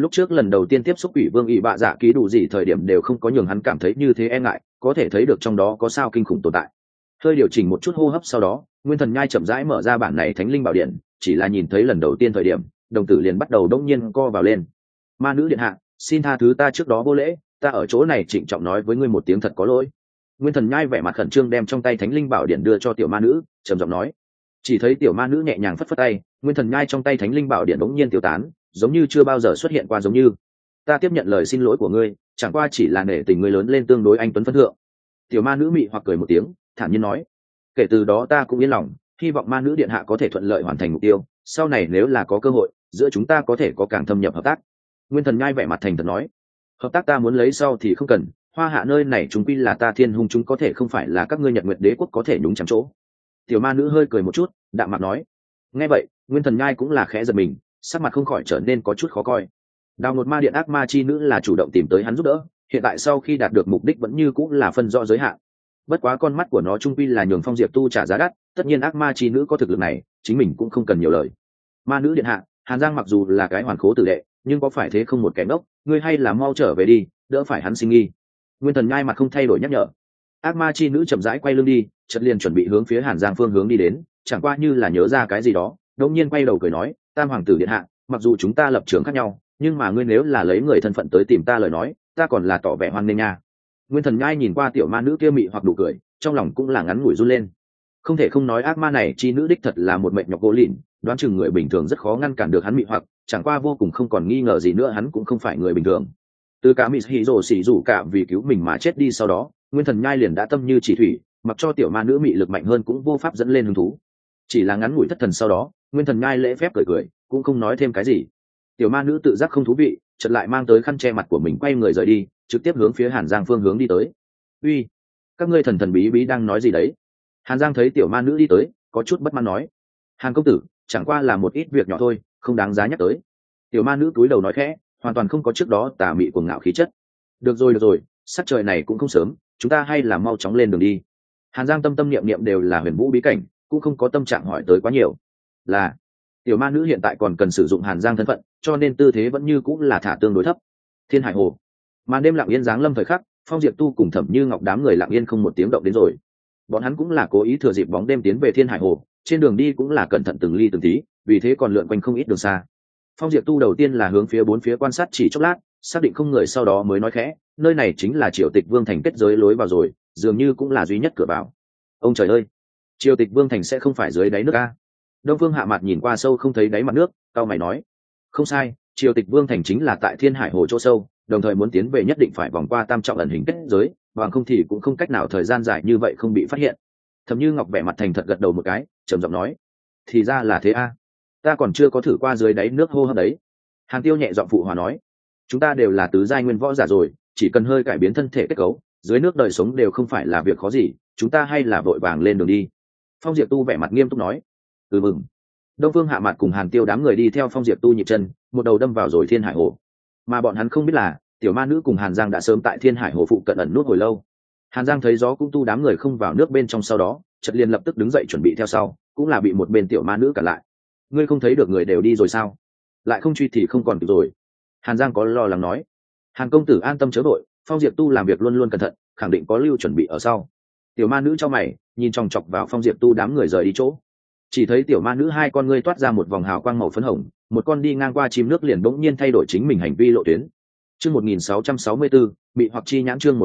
lúc trước lần đầu tiên tiếp xúc ủy vương ỵ bạ dạ ký đủ gì thời điểm đều không có nhường hắn cảm thấy như thế e ngại, có thể thấy được trong đó có sao kinh khủng tồn tại. Hơi điều chỉnh một chút hô hấp sau đó, Nguyên Thần Nhai chậm rãi mở ra bản này Thánh Linh Bảo Điện, chỉ là nhìn thấy lần đầu tiên thời điểm, đồng tử liền bắt đầu đông nhiên co vào lên. Ma nữ điện hạ, xin tha thứ ta trước đó vô lễ, ta ở chỗ này trịnh trọng nói với ngươi một tiếng thật có lỗi. Nguyên Thần Nhai vẻ mặt khẩn trương đem trong tay Thánh Linh Bảo Điện đưa cho tiểu ma nữ, trầm giọng nói. Chỉ thấy tiểu ma nữ nhẹ nhàng phất phất tay, Nguyên Thần Nhai trong tay Thánh Linh Bảo Điện đống nhiên tiêu tán, giống như chưa bao giờ xuất hiện qua giống như. Ta tiếp nhận lời xin lỗi của ngươi, chẳng qua chỉ là nể tình ngươi lớn lên tương đối anh tuấn phân thượng. Tiểu ma nữ mị hoặc cười một tiếng, thản nhiên nói. Kể từ đó ta cũng yên lòng, hy vọng ma nữ điện hạ có thể thuận lợi hoàn thành mục tiêu, sau này nếu là có cơ hội giữa chúng ta có thể có càng thâm nhập hợp tác. Nguyên Thần Nhai vẻ mặt thành thật nói. Hợp tác ta muốn lấy sau thì không cần, Hoa Hạ nơi này chúng quy là ta Thiên Hung, chúng có thể không phải là các ngươi Nhật Nguyệt Đế quốc có thể nhúng chạm chỗ. Tiểu ma nữ hơi cười một chút, đạm mặt nói. Nghe vậy, Nguyên Thần Nhai cũng là khẽ giật mình, sắc mặt không khỏi trở nên có chút khó coi. Đào Ngột Ma Điện ác ma chi nữ là chủ động tìm tới hắn giúp đỡ, hiện tại sau khi đạt được mục đích vẫn như cũng là phân rõ giới hạn. Bất quá con mắt của nó trung quy là nhường Phong Diệp Tu trả giá đắt, tất nhiên ác ma chi nữ có thực lực này, chính mình cũng không cần nhiều lời. Ma nữ điện hạ, Hàn Giang mặc dù là cái hoàn khố tử đệ, nhưng có phải thế không một kẻ ngốc, ngươi hay là mau trở về đi, đỡ phải hắn sinh nghi. Nguyên Thần Nhai mặt không thay đổi nhắc nhở. Ác ma chi nữ chậm rãi quay lưng đi, chợt liền chuẩn bị hướng phía Hàn Giang phương hướng đi đến, chẳng qua như là nhớ ra cái gì đó, đột nhiên quay đầu cười nói, Tam hoàng tử điện hạ, mặc dù chúng ta lập trường khác nhau, nhưng mà ngươi nếu là lấy người thân phận tới tìm ta lời nói, ta còn là tỏ vẻ hoan nghênh nha. Nguyên Thần Nhai nhìn qua tiểu ma nữ kia mị hoặc đủ cười, trong lòng cũng là ngắn ngủi run lên. Không thể không nói ác ma này chi nữ đích thật là một mệnh nhọc gỗ lìn, đoán chừng người bình thường rất khó ngăn cản được hắn mị hoặc, chẳng qua vô cùng không còn nghi ngờ gì nữa hắn cũng không phải người bình thường. Từ cả mị hỉ rồ xỉ rủ cả vì cứu mình mà chết đi sau đó, Nguyên Thần Nhai liền đã tâm như chỉ thủy, mặc cho tiểu ma nữ mị lực mạnh hơn cũng vô pháp dẫn lên hứng thú. Chỉ là ngắn ngủi thất thần sau đó, Nguyên Thần Nhai lễ phép cười cười, cũng không nói thêm cái gì. Tiểu ma nữ tự giác không thú vị, chợt lại mang tới khăn che mặt của mình quay người rời đi, trực tiếp hướng phía Hàn Giang phương hướng đi tới. Uy, các ngươi thần thần bí bí đang nói gì đấy? Hàn Giang thấy tiểu ma nữ đi tới, có chút bất mãn nói. Hàn công tử, chẳng qua là một ít việc nhỏ thôi, không đáng giá nhắc tới. Tiểu ma nữ cúi đầu nói khẽ, hoàn toàn không có trước đó tà mị cuồng ngạo khí chất. Được rồi, sắc trời này cũng không sớm, chúng ta hay là mau chóng lên đường đi. Hàn Giang tâm tâm niệm niệm đều là huyền vũ bí cảnh, cũng không có tâm trạng hỏi tới quá nhiều. Là tiểu ma nữ hiện tại còn cần sử dụng Hàn Giang thân phận, cho nên tư thế vẫn như cũng là thả tương đối thấp. Thiên Hải Hồ, màn đêm lặng yên giáng lâm thời khắc, Phong Diệp Tu cùng Thẩm Như Ngọc đám người lặng yên không một tiếng động đến rồi. Bọn hắn cũng là cố ý thừa dịp bóng đêm tiến về Thiên Hải Hồ, trên đường đi cũng là cẩn thận từng ly từng tí, vì thế còn lượn quanh không ít đường xa. Phong Diệp Tu đầu tiên là hướng phía bốn phía quan sát chỉ chốc lát, xác định không người sau đó mới nói khẽ, nơi này chính là Triều Tịch Vương thành kết giới lối vào rồi, dường như cũng là duy nhất cửa vào. Ông trời ơi, Triều Tịch Vương thành sẽ không phải dưới đáy nước a? Đông Phương Hạ Mạt nhìn qua sâu không thấy đáy mặt nước, cau mày nói, không sai, Triều Tịch Vương thành chính là tại Thiên Hải Hồ chỗ sâu, đồng thời muốn tiến về nhất định phải vòng qua tam trọng ẩn hình kết giới, bằng không thì cũng không cách nào thời gian dài như vậy không bị phát hiện. Thẩm Như Ngọc vẻ mặt thành thật gật đầu một cái, trầm giọng nói, thì ra là thế a, ta còn chưa có thử qua dưới đáy nước hô hấp đấy. Hàn Tiêu nhẹ giọng phụ hòa nói, chúng ta đều là tứ giai nguyên võ giả rồi, chỉ cần hơi cải biến thân thể kết cấu, dưới nước đời sống đều không phải là việc khó gì, chúng ta hay là vội vàng lên đường đi. Phong Diệp Tu vẻ mặt nghiêm túc nói, mừng. Đông Phương Hạ Mạt cùng Hàn Tiêu đám người đi theo Phong Diệp Tu nhịp chân, một đầu đâm vào rồi Thiên Hải Hồ. Mà bọn hắn không biết là, tiểu ma nữ cùng Hàn Giang đã sớm tại Thiên Hải Hồ phụ cận ẩn nút hồi lâu. Hàn Giang thấy gió cũng tu đám người không vào nước bên trong sau đó, chợt liền lập tức đứng dậy chuẩn bị theo sau, cũng là bị một bên tiểu ma nữ cản lại. Ngươi không thấy được người đều đi rồi sao? Lại không truy thì không còn kịp rồi. Hàn Giang có lo lắng nói. Hàn công tử an tâm chớ vội, Phong Diệp Tu làm việc luôn luôn cẩn thận, khẳng định có lưu chuẩn bị ở sau. Tiểu ma nữ cho mày, nhìn chòng chọc vào Phong Diệp Tu đám người rời đi chỗ. Chỉ thấy tiểu ma nữ hai con ngươi toát ra một vòng hào quang màu phấn hồng, một con đi ngang qua chim nước liền bỗng nhiên thay đổi chính mình hành vi lộ tuyến. Chương 1664, mị hoặc chi nhãn chương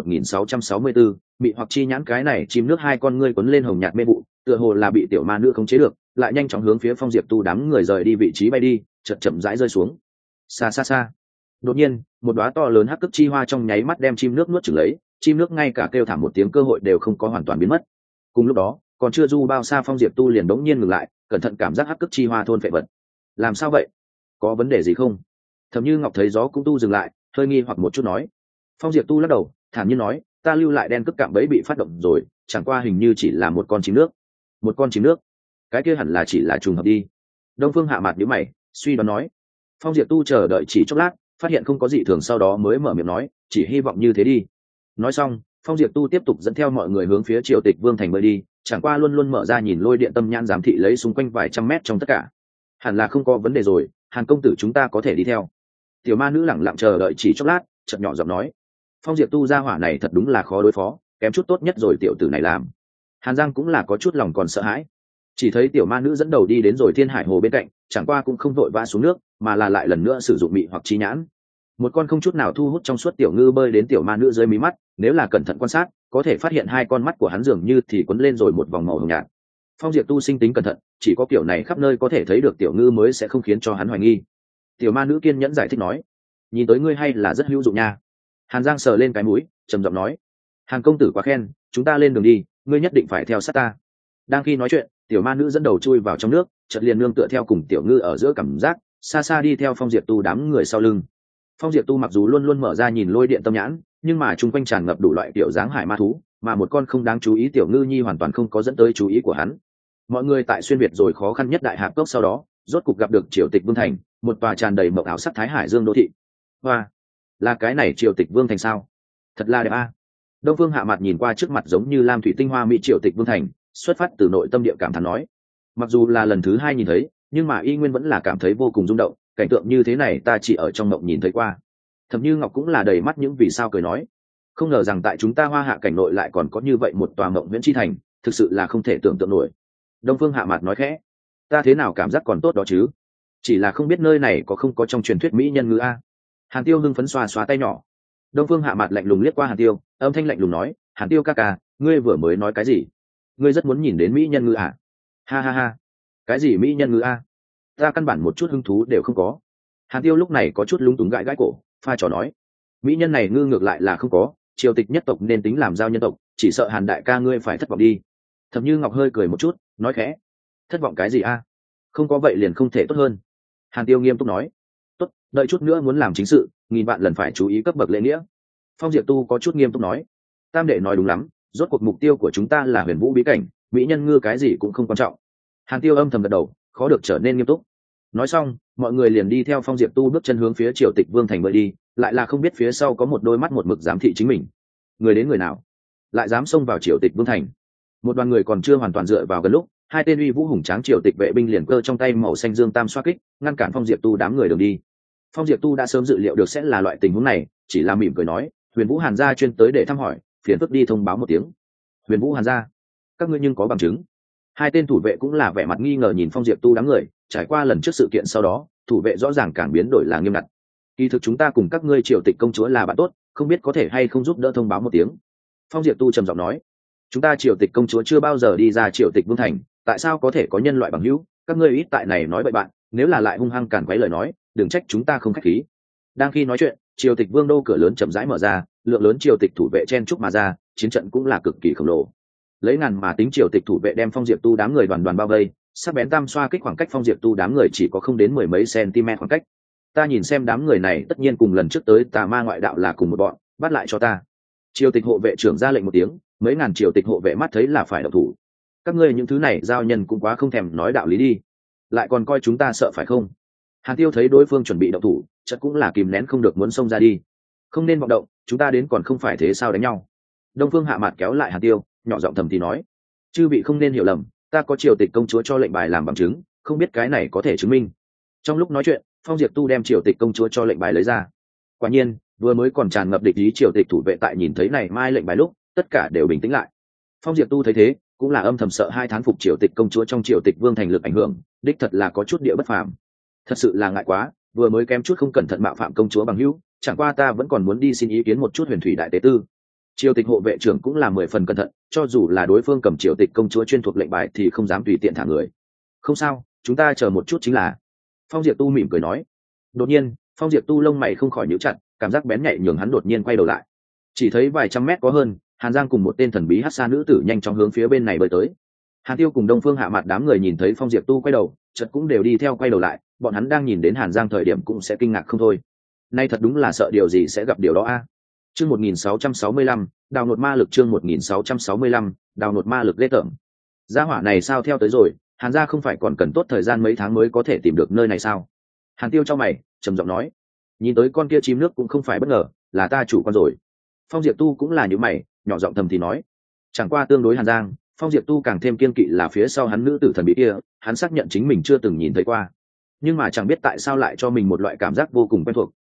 1664, mị hoặc chi nhãn cái này chim nước hai con ngươi quấn lên hồng nhạt mê vụ, tựa hồ là bị tiểu ma nữ khống chế được, lại nhanh chóng hướng phía Phong Diệp Tu đám người rời đi vị trí bay đi, chậm chậm rãi rơi xuống. Xa xa xa. Đột nhiên, một đóa to lớn hắc cức chi hoa trong nháy mắt đem chim nước nuốt chửng lấy, chim nước ngay cả kêu thảm một tiếng cơ hội đều không có hoàn toàn biến mất. Cùng lúc đó, còn chưa du bao xa Phong Diệp Tu liền đống nhiên ngừng lại, cẩn thận cảm giác hắc cức chi hoa thôn phệ vật. Làm sao vậy? Có vấn đề gì không? Thẩm Như Ngọc thấy gió cũng tu dừng lại, hơi nghi hoặc một chút nói. Phong Diệp Tu lắc đầu, thản nhiên nói, ta lưu lại đen cức cạm bẫy bị phát động rồi, chẳng qua hình như chỉ là một con chim nước. Một con chim nước? Cái kia hẳn là chỉ là trùng hợp đi. Đông Phương Hạ Mạt nhíu mày, suy đoán nói. Phong Diệp Tu chờ đợi chỉ chốc lát, phát hiện không có gì thường sau đó mới mở miệng nói, chỉ hy vọng như thế đi. Nói xong, Phong Diệp Tu tiếp tục dẫn theo mọi người hướng phía Triều Tịch Vương thành bơi đi, chẳng qua luôn luôn mở ra nhìn lôi điện tâm nhãn giám thị lấy xung quanh vài trăm mét trong tất cả. Hẳn là không có vấn đề rồi, Hàn công tử chúng ta có thể đi theo. Tiểu ma nữ lẳng lặng chờ đợi chỉ chốc lát, chợt nhỏ giọng nói: Phong Diệp tu gia hỏa này thật đúng là khó đối phó, kém chút tốt nhất rồi tiểu tử này làm. Hàn Giang cũng là có chút lòng còn sợ hãi. Chỉ thấy tiểu ma nữ dẫn đầu đi đến rồi Thiên Hải Hồ bên cạnh, chẳng qua cũng không vội vã xuống nước, mà là lại lần nữa sử dụng mị hoặc chi nhãn. Một con không chút nào thu hút trong suốt tiểu ngư bơi đến tiểu ma nữ dưới mí mắt, nếu là cẩn thận quan sát, có thể phát hiện hai con mắt của hắn dường như thì quấn lên rồi một vòng màu hồng nhạt. Phong Diệp tu sinh tính cẩn thận, chỉ có kiểu này khắp nơi có thể thấy được tiểu ngư mới sẽ không khiến cho hắn hoài nghi. Tiểu ma nữ kiên nhẫn giải thích nói: nhìn tới ngươi hay là rất hữu dụng nha. Hàn Giang sờ lên cái mũi, trầm giọng nói: Hàn công tử quá khen, chúng ta lên đường đi, ngươi nhất định phải theo sát ta. Đang khi nói chuyện, tiểu ma nữ dẫn đầu chui vào trong nước, chợt liền nương tựa theo cùng tiểu ngư ở giữa cảm giác, xa xa đi theo Phong Diệp tu đám người sau lưng. Phong Diệp tu mặc dù luôn luôn mở ra nhìn lôi điện tâm nhãn, nhưng mà chung quanh tràn ngập đủ loại tiểu dáng hải ma thú, mà một con không đáng chú ý tiểu ngư nhi hoàn toàn không có dẫn tới chú ý của hắn. Mọi người tại xuyên việt rồi khó khăn nhất đại hạp cốc sau đó, rốt cục gặp được Triều Tịch Vương thành, một tòa tràn đầy mộng ảo sắc thái hải dương đô thị. Hoa, là cái này Triều Tịch Vương thành sao? Thật là đẹp a. Đông Phương Hạ Mạt nhìn qua trước mặt giống như lam thủy tinh hoa mỹ Triều Tịch Vương thành, xuất phát từ nội tâm địa cảm thán nói: mặc dù là lần thứ hai nhìn thấy, nhưng mà y nguyên vẫn là cảm thấy vô cùng rung động, cảnh tượng như thế này ta chỉ ở trong mộng nhìn thấy qua. Thẩm Như Ngọc cũng là đầy mắt những vì sao cười nói: không ngờ rằng tại chúng ta Hoa Hạ cảnh nội lại còn có như vậy một tòa mộng viễn chi thành, thực sự là không thể tưởng tượng nổi. Đông Phương Hạ Mạt nói khẽ: ta thế nào cảm giác còn tốt đó chứ, chỉ là không biết nơi này có không có trong truyền thuyết mỹ nhân ngư a. Hàn Tiêu hưng phấn xoa xoa tay nhỏ. Đông Phương Hạ Mạt lạnh lùng liếc qua Hàn Tiêu, âm thanh lạnh lùng nói: Hàn Tiêu ca ca, ngươi vừa mới nói cái gì? Ngươi rất muốn nhìn đến mỹ nhân ngư à? Ha ha ha, cái gì mỹ nhân ngư a? Ta căn bản một chút hứng thú đều không có. Hàn Tiêu lúc này có chút lúng túng gãi gãi cổ, pha trò nói: mỹ nhân này ngư ngược lại là không có, triều tịch nhất tộc nên tính làm giao nhân tộc, chỉ sợ Hàn đại ca ngươi phải thất vọng đi. Thẩm Như Ngọc hơi cười một chút, nói khẽ: thất vọng cái gì a? Không có vậy liền không thể tốt hơn. Hàn Tiêu nghiêm túc nói: tốt, đợi chút nữa muốn làm chính sự, nghìn bạn lần phải chú ý cấp bậc lễ nghĩa. Phong Diệp tu có chút nghiêm túc nói: tam đệ nói đúng lắm, rốt cuộc mục tiêu của chúng ta là huyền vũ bí cảnh, mỹ nhân ngư cái gì cũng không quan trọng. Hàn Tiêu âm thầm gật đầu, khó được trở nên nghiêm túc. Nói xong, mọi người liền đi theo Phong Diệp tu bước chân hướng phía Triều Tịch Vương thành bơi đi, lại là không biết phía sau có một đôi mắt một mực giám thị chính mình. Người đến người nào lại dám xông vào Triều Tịch Vương thành? Một đoàn người còn chưa hoàn toàn dựa vào gần lúc, hai tên uy vũ hùng tráng Triều Tịch vệ binh liền cơ trong tay màu xanh dương tam xoa kích, ngăn cản Phong Diệp tu đám người đường đi. Phong Diệp tu đã sớm dự liệu được sẽ là loại tình huống này, chỉ là mỉm cười nói: Huyền Vũ Hàn gia chuyên tới để thăm hỏi, phiền phức đi thông báo một tiếng. Huyền Vũ Hàn gia, các ngươi nhưng có bằng chứng? Hai tên thủ vệ cũng là vẻ mặt nghi ngờ nhìn Phong Diệp tu đám người, trải qua lần trước sự kiện sau đó, thủ vệ rõ ràng càng biến đổi là nghiêm ngặt. Kỳ thực chúng ta cùng các ngươi Triều Tịch công chúa là bạn tốt, không biết có thể hay không giúp đỡ thông báo một tiếng. Phong Diệp tu trầm giọng nói: chúng ta Triều Tịch công chúa chưa bao giờ đi ra Triều Tịch Vương thành, tại sao có thể có nhân loại bằng hữu? Các ngươi ít tại này nói bậy bạn, nếu là lại hung hăng cản quấy lời nói, đừng trách chúng ta không khách khí. Đang khi nói chuyện, Triều Tịch Vương đô cửa lớn chậm rãi mở ra, lượng lớn Triều Tịch thủ vệ chen chúc mà ra, chiến trận cũng là cực kỳ khổng lồ. Lấy ngàn mà tính Triều Tịch thủ vệ đem Phong Diệp tu đám người đoàn đoàn bao vây, sắc bén tam xoa kích khoảng cách Phong Diệp tu đám người chỉ có không đến mười mấy cm khoảng cách. Ta nhìn xem đám người này tất nhiên cùng lần trước tới tà ma ngoại đạo là cùng một bọn, bắt lại cho ta. Triều Tịch hộ vệ trưởng ra lệnh một tiếng, mấy ngàn Triều Tịch hộ vệ mắt thấy là phải động thủ. Các ngươi những thứ này giao nhân cũng quá không thèm nói đạo lý đi, lại còn coi chúng ta sợ phải không? Hàn Tiêu thấy đối phương chuẩn bị động thủ, chợt cũng là kìm nén không được muốn xông ra đi. Không nên vọng động, chúng ta đến còn không phải thế sao đánh nhau? Đông Phương Hạ Mạt kéo lại Hàn Tiêu, nhỏ giọng thầm thì nói: chư vị không nên hiểu lầm, ta có Triều Tịch công chúa cho lệnh bài làm bằng chứng, không biết cái này có thể chứng minh. Trong lúc nói chuyện, Phong Diệp tu đem Triều Tịch công chúa cho lệnh bài lấy ra. Quả nhiên, vừa mới còn tràn ngập địch ý Triều Tịch thủ vệ tại nhìn thấy này mai lệnh bài lúc, tất cả đều bình tĩnh lại. Phong Diệp tu thấy thế, cũng là âm thầm sợ hai thán phục Triều Tịch công chúa trong Triều Tịch Vương thành lực ảnh hưởng, đích thật là có chút địa bất phàm. Thật sự là ngại quá, vừa mới kém chút không cẩn thận mạo phạm công chúa bằng hữu, chẳng qua ta vẫn còn muốn đi xin ý kiến một chút Huyền Thủy đại tế tư. Triều Tịch hộ vệ trưởng cũng là 10 phần cẩn thận, cho dù là đối phương cầm Triều Tịch công chúa chuyên thuộc lệnh bài thì không dám tùy tiện thả người. Không sao, chúng ta chờ một chút chính là. Phong Diệp tu mỉm cười nói. Đột nhiên, Phong Diệp tu lông mày không khỏi nhíu chặt, cảm giác bén nhạy nhường hắn đột nhiên quay đầu lại. Chỉ thấy vài trăm mét có hơn, Hàn Giang cùng một tên thần bí hắc sa nữ tử nhanh chóng hướng phía bên này bơi tới. Hàn Tiêu cùng Đông Phương Hạ Mạt đám người nhìn thấy Phong Diệp tu quay đầu, chợt cũng đều đi theo quay đầu lại, bọn hắn đang nhìn đến Hàn Giang thời điểm cũng sẽ kinh ngạc không thôi. Nay thật đúng là sợ điều gì sẽ gặp điều đó a. Chương 1665, đào nột ma lực. Chương 1665, đào nột ma lực ghê tởm. Gia hỏa này sao theo tới rồi, Hàn gia không phải còn cần tốt thời gian mấy tháng mới có thể tìm được nơi này sao? Hàn Tiêu cho mày, trầm giọng nói. Nhìn tới con kia chim nước cũng không phải bất ngờ, là ta chủ con rồi. Phong Diệp tu cũng là như mày, nhỏ giọng thầm thì nói. Chẳng qua tương đối Hàn Giang, Phong Diệp tu càng thêm kiên kỵ là phía sau hắn nữ tử thần bí kia, hắn xác nhận chính mình chưa từng nhìn thấy qua. Nhưng mà chẳng biết tại sao lại cho mình một loại cảm giác vô cùng quen thuộc,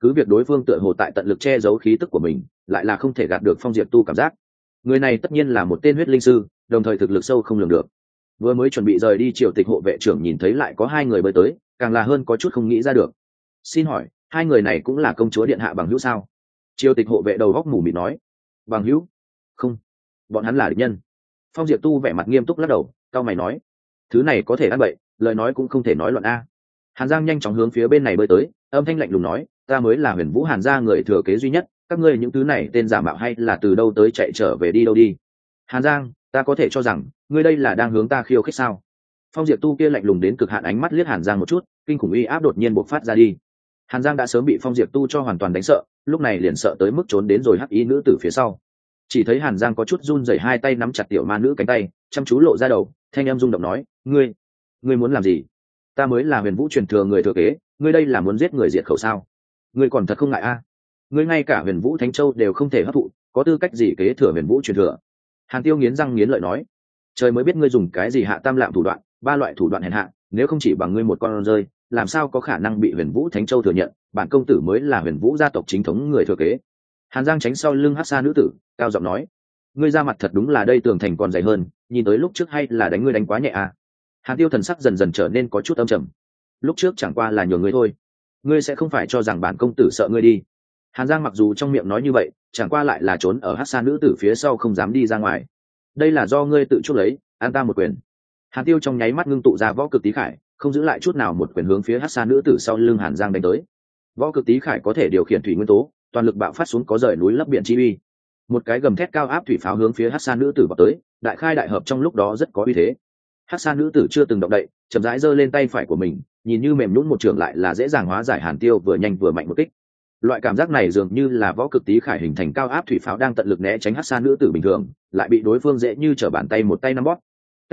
cứ việc đối phương tựa hồ tại tận lực che giấu khí tức của mình, lại là không thể gạt được Phong Diệp Tu cảm giác. Người này tất nhiên là một tên huyết linh sư, đồng thời thực lực sâu không lường được. Vừa mới chuẩn bị rời đi, triều tịch hộ vệ trưởng nhìn thấy lại có hai người bơi tới, càng là hơn có chút không nghĩ ra được. Xin hỏi, hai người này cũng là công chúa điện hạ bằng hữu sao? Triều tịch hộ vệ đầu góc mù mịt nói. Bằng hữu? Không, bọn hắn là địch nhân. Phong Diệp Tu vẻ mặt nghiêm túc lắc đầu, cau mày nói, thứ này có thể ăn bậy, lời nói cũng không thể nói loạn a. Hàn Giang nhanh chóng hướng phía bên này bơi tới, âm thanh lạnh lùng nói, ta mới là Huyền Vũ Hàn gia người thừa kế duy nhất, các ngươi những thứ này tên giả mạo hay là từ đâu tới chạy trở về đi đâu đi. Hàn Giang, ta có thể cho rằng ngươi đây là đang hướng ta khiêu khích sao? Phong Diệp Tu kia lạnh lùng đến cực hạn ánh mắt liếc Hàn Giang một chút, kinh khủng uy áp đột nhiên bộc phát ra đi. Hàn Giang đã sớm bị Phong Diệp Tu cho hoàn toàn đánh sợ, lúc này liền sợ tới mức trốn đến rồi hắc ý nữ tử phía sau. Chỉ thấy Hàn Giang có chút run rẩy, hai tay nắm chặt tiểu ma nữ cánh tay, chăm chú lộ ra đầu, thanh âm rung động nói, ngươi muốn làm gì? Ta mới là Huyền Vũ truyền thừa người thừa kế, ngươi đây là muốn giết người diệt khẩu sao? Ngươi còn thật không ngại a? Ngươi ngay cả Huyền Vũ Thánh Châu đều không thể hấp thụ, có tư cách gì kế thừa Huyền Vũ truyền thừa? Hàn Tiêu nghiến răng nghiến lợi nói, trời mới biết ngươi dùng cái gì hạ tam lạm thủ đoạn, ba loại thủ đoạn hèn hạ, nếu không chỉ bằng ngươi một con rơi, làm sao có khả năng bị Huyền Vũ Thánh Châu thừa nhận, bản công tử mới là Huyền Vũ gia tộc chính thống người thừa kế. Hàn Giang tránh sau lưng Hắc Sa nữ tử, cao giọng nói, ngươi ra mặt thật đúng là đây tường thành còn dày hơn, nhìn tới lúc trước hay là đánh ngươi đánh quá nhẹ à? Hàn Tiêu thần sắc dần dần trở nên có chút âm trầm, lúc trước chẳng qua là nhường ngươi thôi, ngươi sẽ không phải cho rằng bản công tử sợ ngươi đi. Hàn Giang mặc dù trong miệng nói như vậy, chẳng qua lại là trốn ở Hắc Sa nữ tử phía sau không dám đi ra ngoài. Đây là do ngươi tự chuốc lấy, an ta một quyền. Hàn Tiêu trong nháy mắt ngưng tụ ra võ cực tý khải, không giữ lại chút nào một quyền hướng phía Hắc Sa nữ tử sau lưng Hàn Giang đánh tới. Võ cực tý khải có thể điều khiển thủy nguyên tố, toàn lực bạo phát xuống có rời núi lấp biển chi uy. Một cái gầm thét cao áp thủy pháo hướng phía Hắc Sa nữ tử vào tới, đại khai đại hợp trong lúc đó rất có uy thế. Hắc Sa nữ tử chưa từng động đậy, chậm rãi giơ lên tay phải của mình, nhìn như mềm nhũn một trường lại là dễ dàng hóa giải Hàn Tiêu vừa nhanh vừa mạnh một kích. Loại cảm giác này dường như là võ cực tý khải hình thành cao áp thủy pháo đang tận lực né tránh Hắc Sa nữ tử bình thường, lại bị đối phương dễ như trở bàn tay một tay nắm bóp.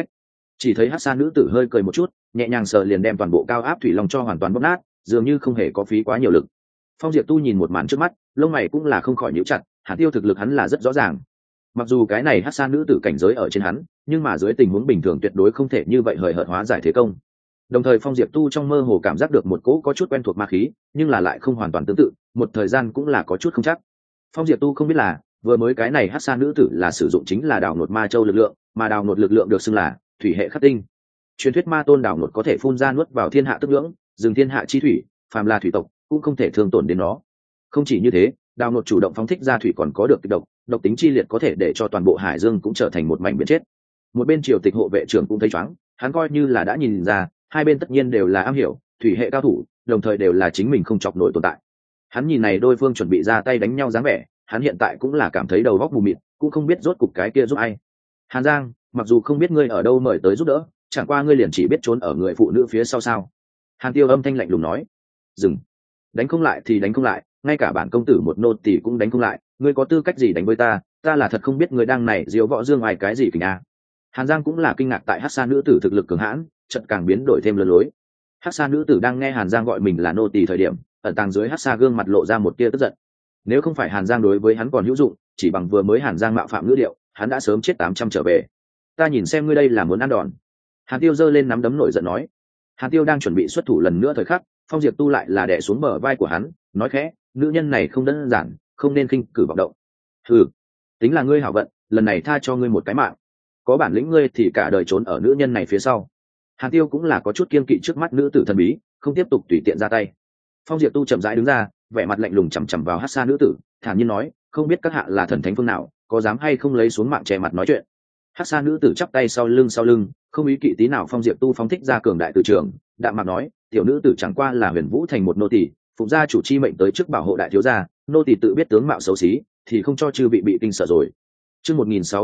Chỉ thấy Hắc Sa nữ tử hơi cười một chút, nhẹ nhàng sờ liền đem toàn bộ cao áp thủy long cho hoàn toàn bóp nát, dường như không hề có phí quá nhiều lực. Phong Diệp Tu nhìn một màn trước mắt, lông mày cũng là không khỏi nhíu chặt, Hàn Tiêu thực lực hắn là rất rõ ràng. Mặc dù cái này Hắc Sa nữ tử cảnh giới ở trên hắn, nhưng mà dưới tình huống bình thường tuyệt đối không thể như vậy hời hợt hóa giải thế công. Đồng thời Phong Diệp Tu trong mơ hồ cảm giác được một cỗ có chút quen thuộc ma khí, nhưng là lại không hoàn toàn tương tự, một thời gian cũng là có chút không chắc. Phong Diệp Tu không biết là, vừa mới cái này Hắc Sa nữ tử là sử dụng chính là đào nột ma châu lực lượng, mà đào nột lực lượng được xưng là thủy hệ khắc tinh. Truyền thuyết ma tôn đào nột có thể phun ra nuốt vào thiên hạ tức ngưỡng, dừng thiên hạ chi thủy, phàm là thủy tộc cũng không thể thương tổn đến nó. Không chỉ như thế, đào nột chủ động phóng thích ra thủy còn có được kịch độc, độc tính chi liệt có thể để cho toàn bộ hải dương cũng trở thành một mảnh biển chết. Một bên triều tịch hộ vệ trưởng cũng thấy choáng, hắn coi như là đã nhìn ra, hai bên tất nhiên đều là am hiểu thủy hệ cao thủ, đồng thời đều là chính mình không chọc nổi tồn tại. Hắn nhìn này đôi phương chuẩn bị ra tay đánh nhau dáng vẻ, hắn hiện tại cũng là cảm thấy đầu óc mù mịt, cũng không biết rốt cục cái kia giúp ai. Hàn Giang, mặc dù không biết ngươi ở đâu mời tới giúp đỡ, chẳng qua ngươi liền chỉ biết trốn ở người phụ nữ phía sau sao? Hàn Tiêu âm thanh lạnh lùng nói. Dừng, đánh không lại thì đánh không lại, ngay cả bản công tử một nô tỳ cũng đánh không lại, ngươi có tư cách gì đánh với ta? Ta là thật không biết ngươi đang này diếu võ dương ngoài cái gì kìa. Hàn Giang cũng là kinh ngạc tại Hắc Sa nữ tử thực lực cường hãn, chợt càng biến đổi thêm lừa lối. Hắc Sa nữ tử đang nghe Hàn Giang gọi mình là nô tỳ thời điểm, ẩn tàng dưới Hắc Sa gương mặt lộ ra một tia tức giận. Nếu không phải Hàn Giang đối với hắn còn hữu dụng, chỉ bằng vừa mới Hàn Giang mạo phạm ngữ điệu, hắn đã sớm chết 800 trở về. Ta nhìn xem ngươi đây là muốn ăn đòn. Hàn Tiêu giơ lên nắm đấm nổi giận nói. Hàn Tiêu đang chuẩn bị xuất thủ lần nữa thời khắc, Phong Diệp Tu lại là đè xuống bờ vai của hắn, nói khẽ, nữ nhân này không đơn giản, không nên khinh cử vọng động. Hừ, tính là ngươi hảo vận, lần này tha cho ngươi một cái mạng. Có bản lĩnh ngươi thì cả đời trốn ở nữ nhân này phía sau. Hàn Tiêu cũng là có chút kiêng kỵ trước mắt nữ tử thần bí, không tiếp tục tùy tiện ra tay. Phong Diệp Tu chậm rãi đứng ra, vẻ mặt lạnh lùng chằm chằm vào Hắc Sa nữ tử, thản nhiên nói, không biết các hạ là thần thánh phương nào, có dám hay không lấy xuống mạng che mặt nói chuyện. Hắc Sa nữ tử chắp tay sau lưng, không ý kỵ tí nào Phong Diệp Tu phóng thích ra cường đại từ trường, đạm mạc nói, tiểu nữ tử chẳng qua là Huyền Vũ thành một nô tỳ, phụng gia chủ chi mệnh tới trước bảo hộ đại thiếu gia, nô tỳ tự biết tướng mạo xấu xí, thì không cho chư vị bị kinh sợ rồi. Chương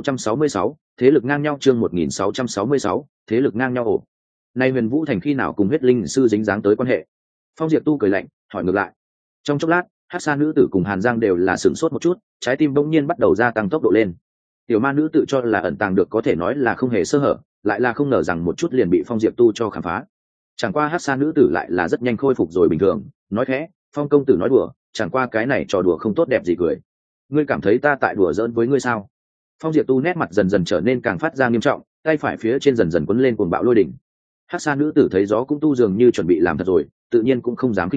1666, thế lực ngang nhau. Chương 1666, thế lực ngang nhau. Ồ, nay Huyền Vũ thành khi nào cùng huyết linh sư dính dáng tới quan hệ? Phong Diệp Tu cười lạnh, hỏi ngược lại. Trong chốc lát, Hắc Sa nữ tử cùng Hàn Giang đều là sửng sốt một chút, trái tim bỗng nhiên bắt đầu gia tăng tốc độ lên. Tiểu ma nữ tự cho là ẩn tàng được có thể nói là không hề sơ hở, lại là không ngờ rằng một chút liền bị Phong Diệp Tu cho khám phá. Chẳng qua Hắc Sa nữ tử lại là rất nhanh khôi phục rồi bình thường, nói khẽ, Phong công tử nói đùa, chẳng qua cái này trò đùa không tốt đẹp gì cười. Ngươi cảm thấy ta tại đùa giỡn với ngươi sao? Phong Diệp Tu nét mặt dần dần trở nên càng phát ra nghiêm trọng, tay phải phía trên dần dần quấn lên cuồng bạo lôi đỉnh. Hắc Sa nữ tử thấy gió cũng tu dường như chuẩn bị làm thật rồi, tự nhiên cũng không dám kinh thường,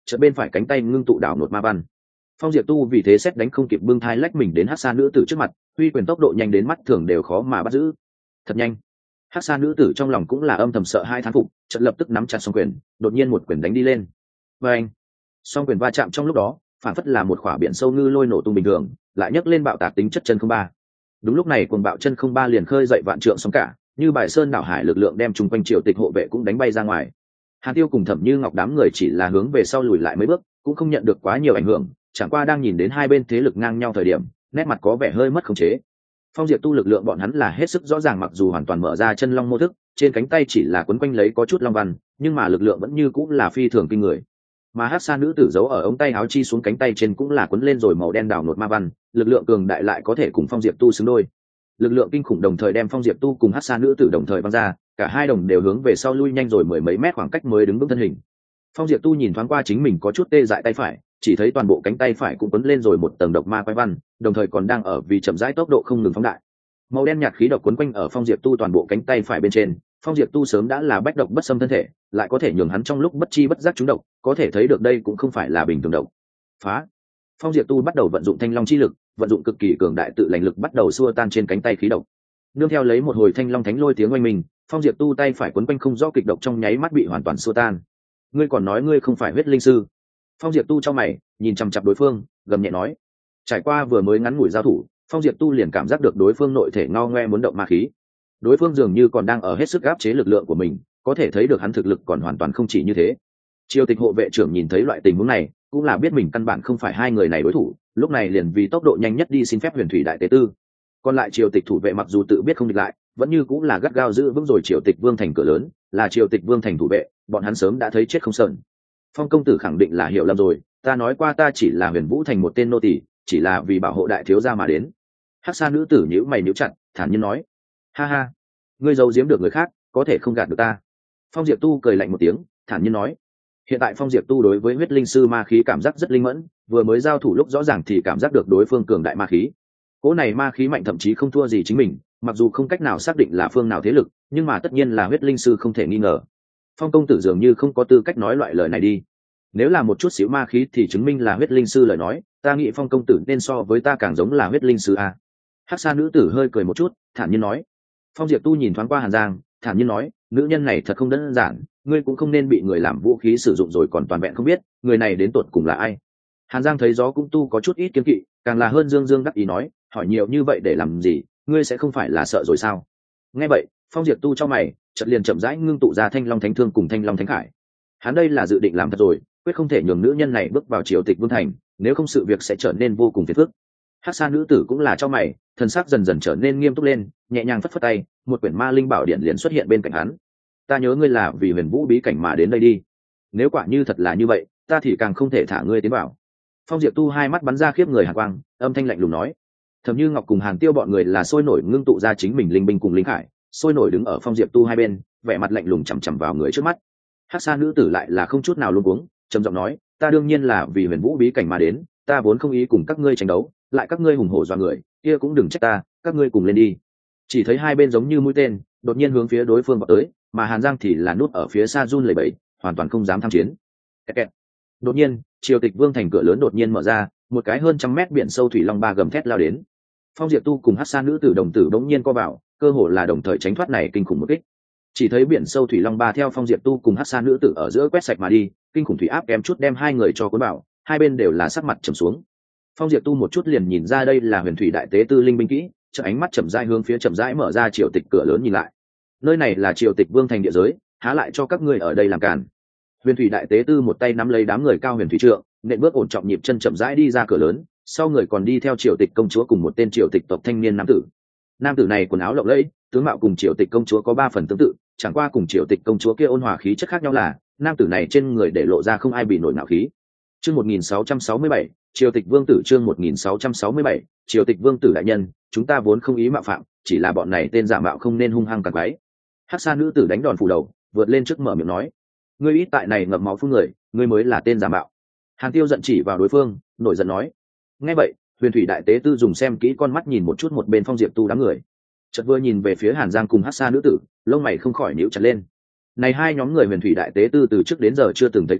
chợt bên phải cánh tay ngưng tụ đảo nột ma văn. Phong Diệp Tu vì thế xét đánh không kịp, bưng thai lách mình đến Hắc Sa nữ tử trước mặt, huy quyền tốc độ nhanh đến mắt thường đều khó mà bắt giữ. Thật nhanh. Hắc Sa nữ tử trong lòng cũng là âm thầm sợ hai thán phục, chợt lập tức nắm chặt song quyền, đột nhiên một quyền đánh đi lên. Oeng! Song quyền va chạm trong lúc đó, phản phất là một khỏa biển sâu ngư lôi nổ tung bình thường, lại nhấc lên bạo tạc tính chất chân không ba. Đúng lúc này cuồng bạo chân không ba liền khơi dậy vạn trượng sóng cả, như bài sơn đảo hải, lực lượng đem chung quanh triều tịch hộ vệ cũng đánh bay ra ngoài. Hàn Tiêu cùng Thẩm Như Ngọc đám người chỉ là hướng về sau lùi lại mấy bước, cũng không nhận được quá nhiều ảnh hưởng, chẳng qua đang nhìn đến hai bên thế lực ngang nhau thời điểm, nét mặt có vẻ hơi mất khống chế. Phong Diệp Tu lực lượng bọn hắn là hết sức rõ ràng, mặc dù hoàn toàn mở ra chân long mô thức, trên cánh tay chỉ là quấn quanh lấy có chút long văn, nhưng mà lực lượng vẫn như cũng là phi thường kinh người. Mà Hắc Sa nữ tử giấu ở ống tay áo chi xuống cánh tay trên cũng là quấn lên rồi màu đen đảo nột ma văn, lực lượng cường đại lại có thể cùng Phong Diệp Tu xứng đôi. Lực lượng kinh khủng đồng thời đem Phong Diệp Tu cùng Hắc Sa nữ tử đồng thời văng ra, cả hai đồng đều hướng về sau lui nhanh rồi mười mấy mét khoảng cách mới đứng vững thân hình. Phong Diệp Tu nhìn thoáng qua chính mình có chút tê dại tay phải, chỉ thấy toàn bộ cánh tay phải cũng quấn lên rồi một tầng độc ma quái văn, đồng thời còn đang ở vì chậm rãi tốc độ không ngừng phóng đại. Màu đen nhạt khí độc quấn quanh ở Phong Diệp Tu toàn bộ cánh tay phải bên trên. Phong Diệp Tu sớm đã là bách độc bất xâm thân thể, lại có thể nhường hắn trong lúc bất chi bất giác trúng độc, có thể thấy được đây cũng không phải là bình thường độc. Phá! Phong Diệp Tu bắt đầu vận dụng Thanh Long chi lực, vận dụng cực kỳ cường đại tự lành lực bắt đầu xua tan trên cánh tay khí độc. Nương theo lấy một hồi Thanh Long thánh lôi tiếng oanh minh, Phong Diệp Tu tay phải quấn quanh không rõ kịch độc trong nháy mắt bị hoàn toàn xua tan. Ngươi còn nói ngươi không phải huyết linh sư? Phong Diệp Tu trong mày, nhìn chằm chằm đối phương, gầm nhẹ nói. Trải qua vừa mới ngắn ngủi giao thủ, Phong Diệp Tu liền cảm giác được đối phương nội thể ngao ngoe muốn động ma khí. Đối phương dường như còn đang ở hết sức áp chế lực lượng của mình, có thể thấy được hắn thực lực còn hoàn toàn không chỉ như thế. Triều Tịch hộ vệ trưởng nhìn thấy loại tình huống này, cũng là biết mình căn bản không phải hai người này đối thủ, lúc này liền vì tốc độ nhanh nhất đi xin phép Huyền Thủy đại tế tư. Còn lại Triều Tịch thủ vệ mặc dù tự biết không địch lại, vẫn như cũng là gắt gao giữ vững rồi Triều Tịch Vương thành cửa lớn, là Triều Tịch Vương thành thủ vệ, bọn hắn sớm đã thấy chết không sờn. Phong công tử khẳng định là hiểu lầm rồi, ta nói qua ta chỉ là Huyền Vũ thành một tên nô tỳ, chỉ là vì bảo hộ đại thiếu gia mà đến. Hắc Sa nữ tử nhíu mày nhíu chặt, thản nhiên nói. Ha ha, ngươi giấu giếm được người khác, có thể không gạt được ta. Phong Diệp Tu cười lạnh một tiếng, thản nhiên nói. Hiện tại Phong Diệp Tu đối với huyết linh sư ma khí cảm giác rất linh mẫn, vừa mới giao thủ lúc rõ ràng thì cảm giác được đối phương cường đại ma khí. Cỗ này ma khí mạnh thậm chí không thua gì chính mình, mặc dù không cách nào xác định là phương nào thế lực, nhưng mà tất nhiên là huyết linh sư không thể nghi ngờ. Phong công tử dường như không có tư cách nói loại lời này đi. Nếu là một chút xíu ma khí thì chứng minh là huyết linh sư lời nói, ta nghĩ Phong công tử nên so với ta càng giống là huyết linh sư a. Hắc Sa nữ tử hơi cười một chút, thản nhiên nói. Phong Diệp Tu nhìn thoáng qua Hàn Giang, thản nhiên nói, nữ nhân này thật không đơn giản, ngươi cũng không nên bị người làm vũ khí sử dụng rồi còn toàn vẹn không biết người này đến tột cùng là ai. Hàn Giang thấy gió cũng tu có chút ít kiêng kỵ, càng là hơn dương dương đắc ý nói, hỏi nhiều như vậy để làm gì, ngươi sẽ không phải là sợ rồi sao? Nghe vậy, Phong Diệp Tu trong mày, chợt liền chậm rãi ngưng tụ ra Thanh Long Thánh Thương cùng Thanh Long Thánh Khải. Hắn đây là dự định làm thật rồi, quyết không thể nhường nữ nhân này bước vào Triều Tịch Vương thành, nếu không sự việc sẽ trở nên vô cùng phiền phức. Hắc Sa nữ tử cũng là trong mày, thần sắc dần dần trở nên nghiêm túc lên, nhẹ nhàng phất phất tay, một quyển ma linh bảo điện liền xuất hiện bên cạnh hắn. Ta nhớ ngươi là vì Huyền Vũ bí cảnh mà đến đây đi. Nếu quả như thật là như vậy, ta thì càng không thể thả ngươi tiến vào. Phong Diệp Tu hai mắt bắn ra khiếp người hàn quang, âm thanh lạnh lùng nói. Thẩm Như Ngọc cùng Hàn Tiêu bọn người là sôi nổi ngưng tụ ra chính mình linh binh cùng linh khải, sôi nổi đứng ở Phong Diệp Tu hai bên, vẻ mặt lạnh lùng chằm chằm vào người trước mắt. Hắc Sa nữ tử lại là không chút nào luống cuống, trầm giọng nói, ta đương nhiên là vì Huyền Vũ bí cảnh mà đến, ta vốn không ý cùng các ngươi tranh đấu, lại các ngươi hùng hổ dọa người, kia cũng đừng trách ta, các ngươi cùng lên đi. Chỉ thấy hai bên giống như mũi tên, đột nhiên hướng phía đối phương vọt tới, mà Hàn Giang thì là nút ở phía xa run lẩy bẩy, hoàn toàn không dám tham chiến. Kẹt. Đột nhiên, Triều Tịch Vương thành cửa lớn đột nhiên mở ra, một cái hơn trăm mét biển sâu thủy long ba gầm thét lao đến. Phong Diệp Tu cùng Hắc Sa nữ tử đồng tử bỗng nhiên co vào, cơ hồ là đồng thời tránh thoát này kinh khủng một kích. Chỉ thấy biển sâu thủy long ba theo Phong Diệp Tu cùng Hắc Sa nữ tử ở giữa quét sạch mà đi, kinh khủng thủy áp kém chút đem hai người cho cuốn bảo, hai bên đều là sắc mặt trầm xuống. Phong Diệp Tu một chút liền nhìn ra đây là Huyền Thủy đại tế tư linh binh kỹ, chợ ánh mắt chậm rãi hướng phía chậm rãi mở ra Triều Tịch cửa lớn nhìn lại. Nơi này là Triều Tịch Vương thành địa giới, há lại cho các ngươi ở đây làm cản. Huyền Thủy đại tế tư một tay nắm lấy đám người cao huyền thủy trượng, nện bước ổn trọng nhịp chân chậm rãi đi ra cửa lớn, sau người còn đi theo Triều Tịch công chúa cùng một tên Triều Tịch tộc thanh niên nam tử. Nam tử này quần áo lộng lẫy, tướng mạo cùng Triều Tịch công chúa có 3 phần tương tự, chẳng qua cùng Triều Tịch công chúa kia ôn hòa khí chất khác nhau là, nam tử này trên người để lộ ra không ai bị nổi nạo khí. Chương 1667, Triều Tịch Vương tử chương 1667, Triều Tịch Vương tử đại nhân, chúng ta vốn không ý mạo phạm, chỉ là bọn này tên giả mạo không nên hung hăng càng quái. Hắc Sa nữ tử đánh đòn phủ đầu, vượt lên trước mở miệng nói, ngươi ít tại này ngậm máu phun người, ngươi mới là tên giả mạo. Hàn Tiêu giận chỉ vào đối phương, nổi giận nói. Nghe vậy, Huyền Thủy đại tế tư dùng xem kỹ con mắt nhìn một chút một bên Phong Diệp Tu đám người, chợt vừa nhìn về phía Hàn Giang cùng Hắc Sa nữ tử, lông mày không khỏi nhíu chặt lên. Này hai nhóm người Huyền Thủy đại tế tư từ trước đến giờ chưa từng thấy qua,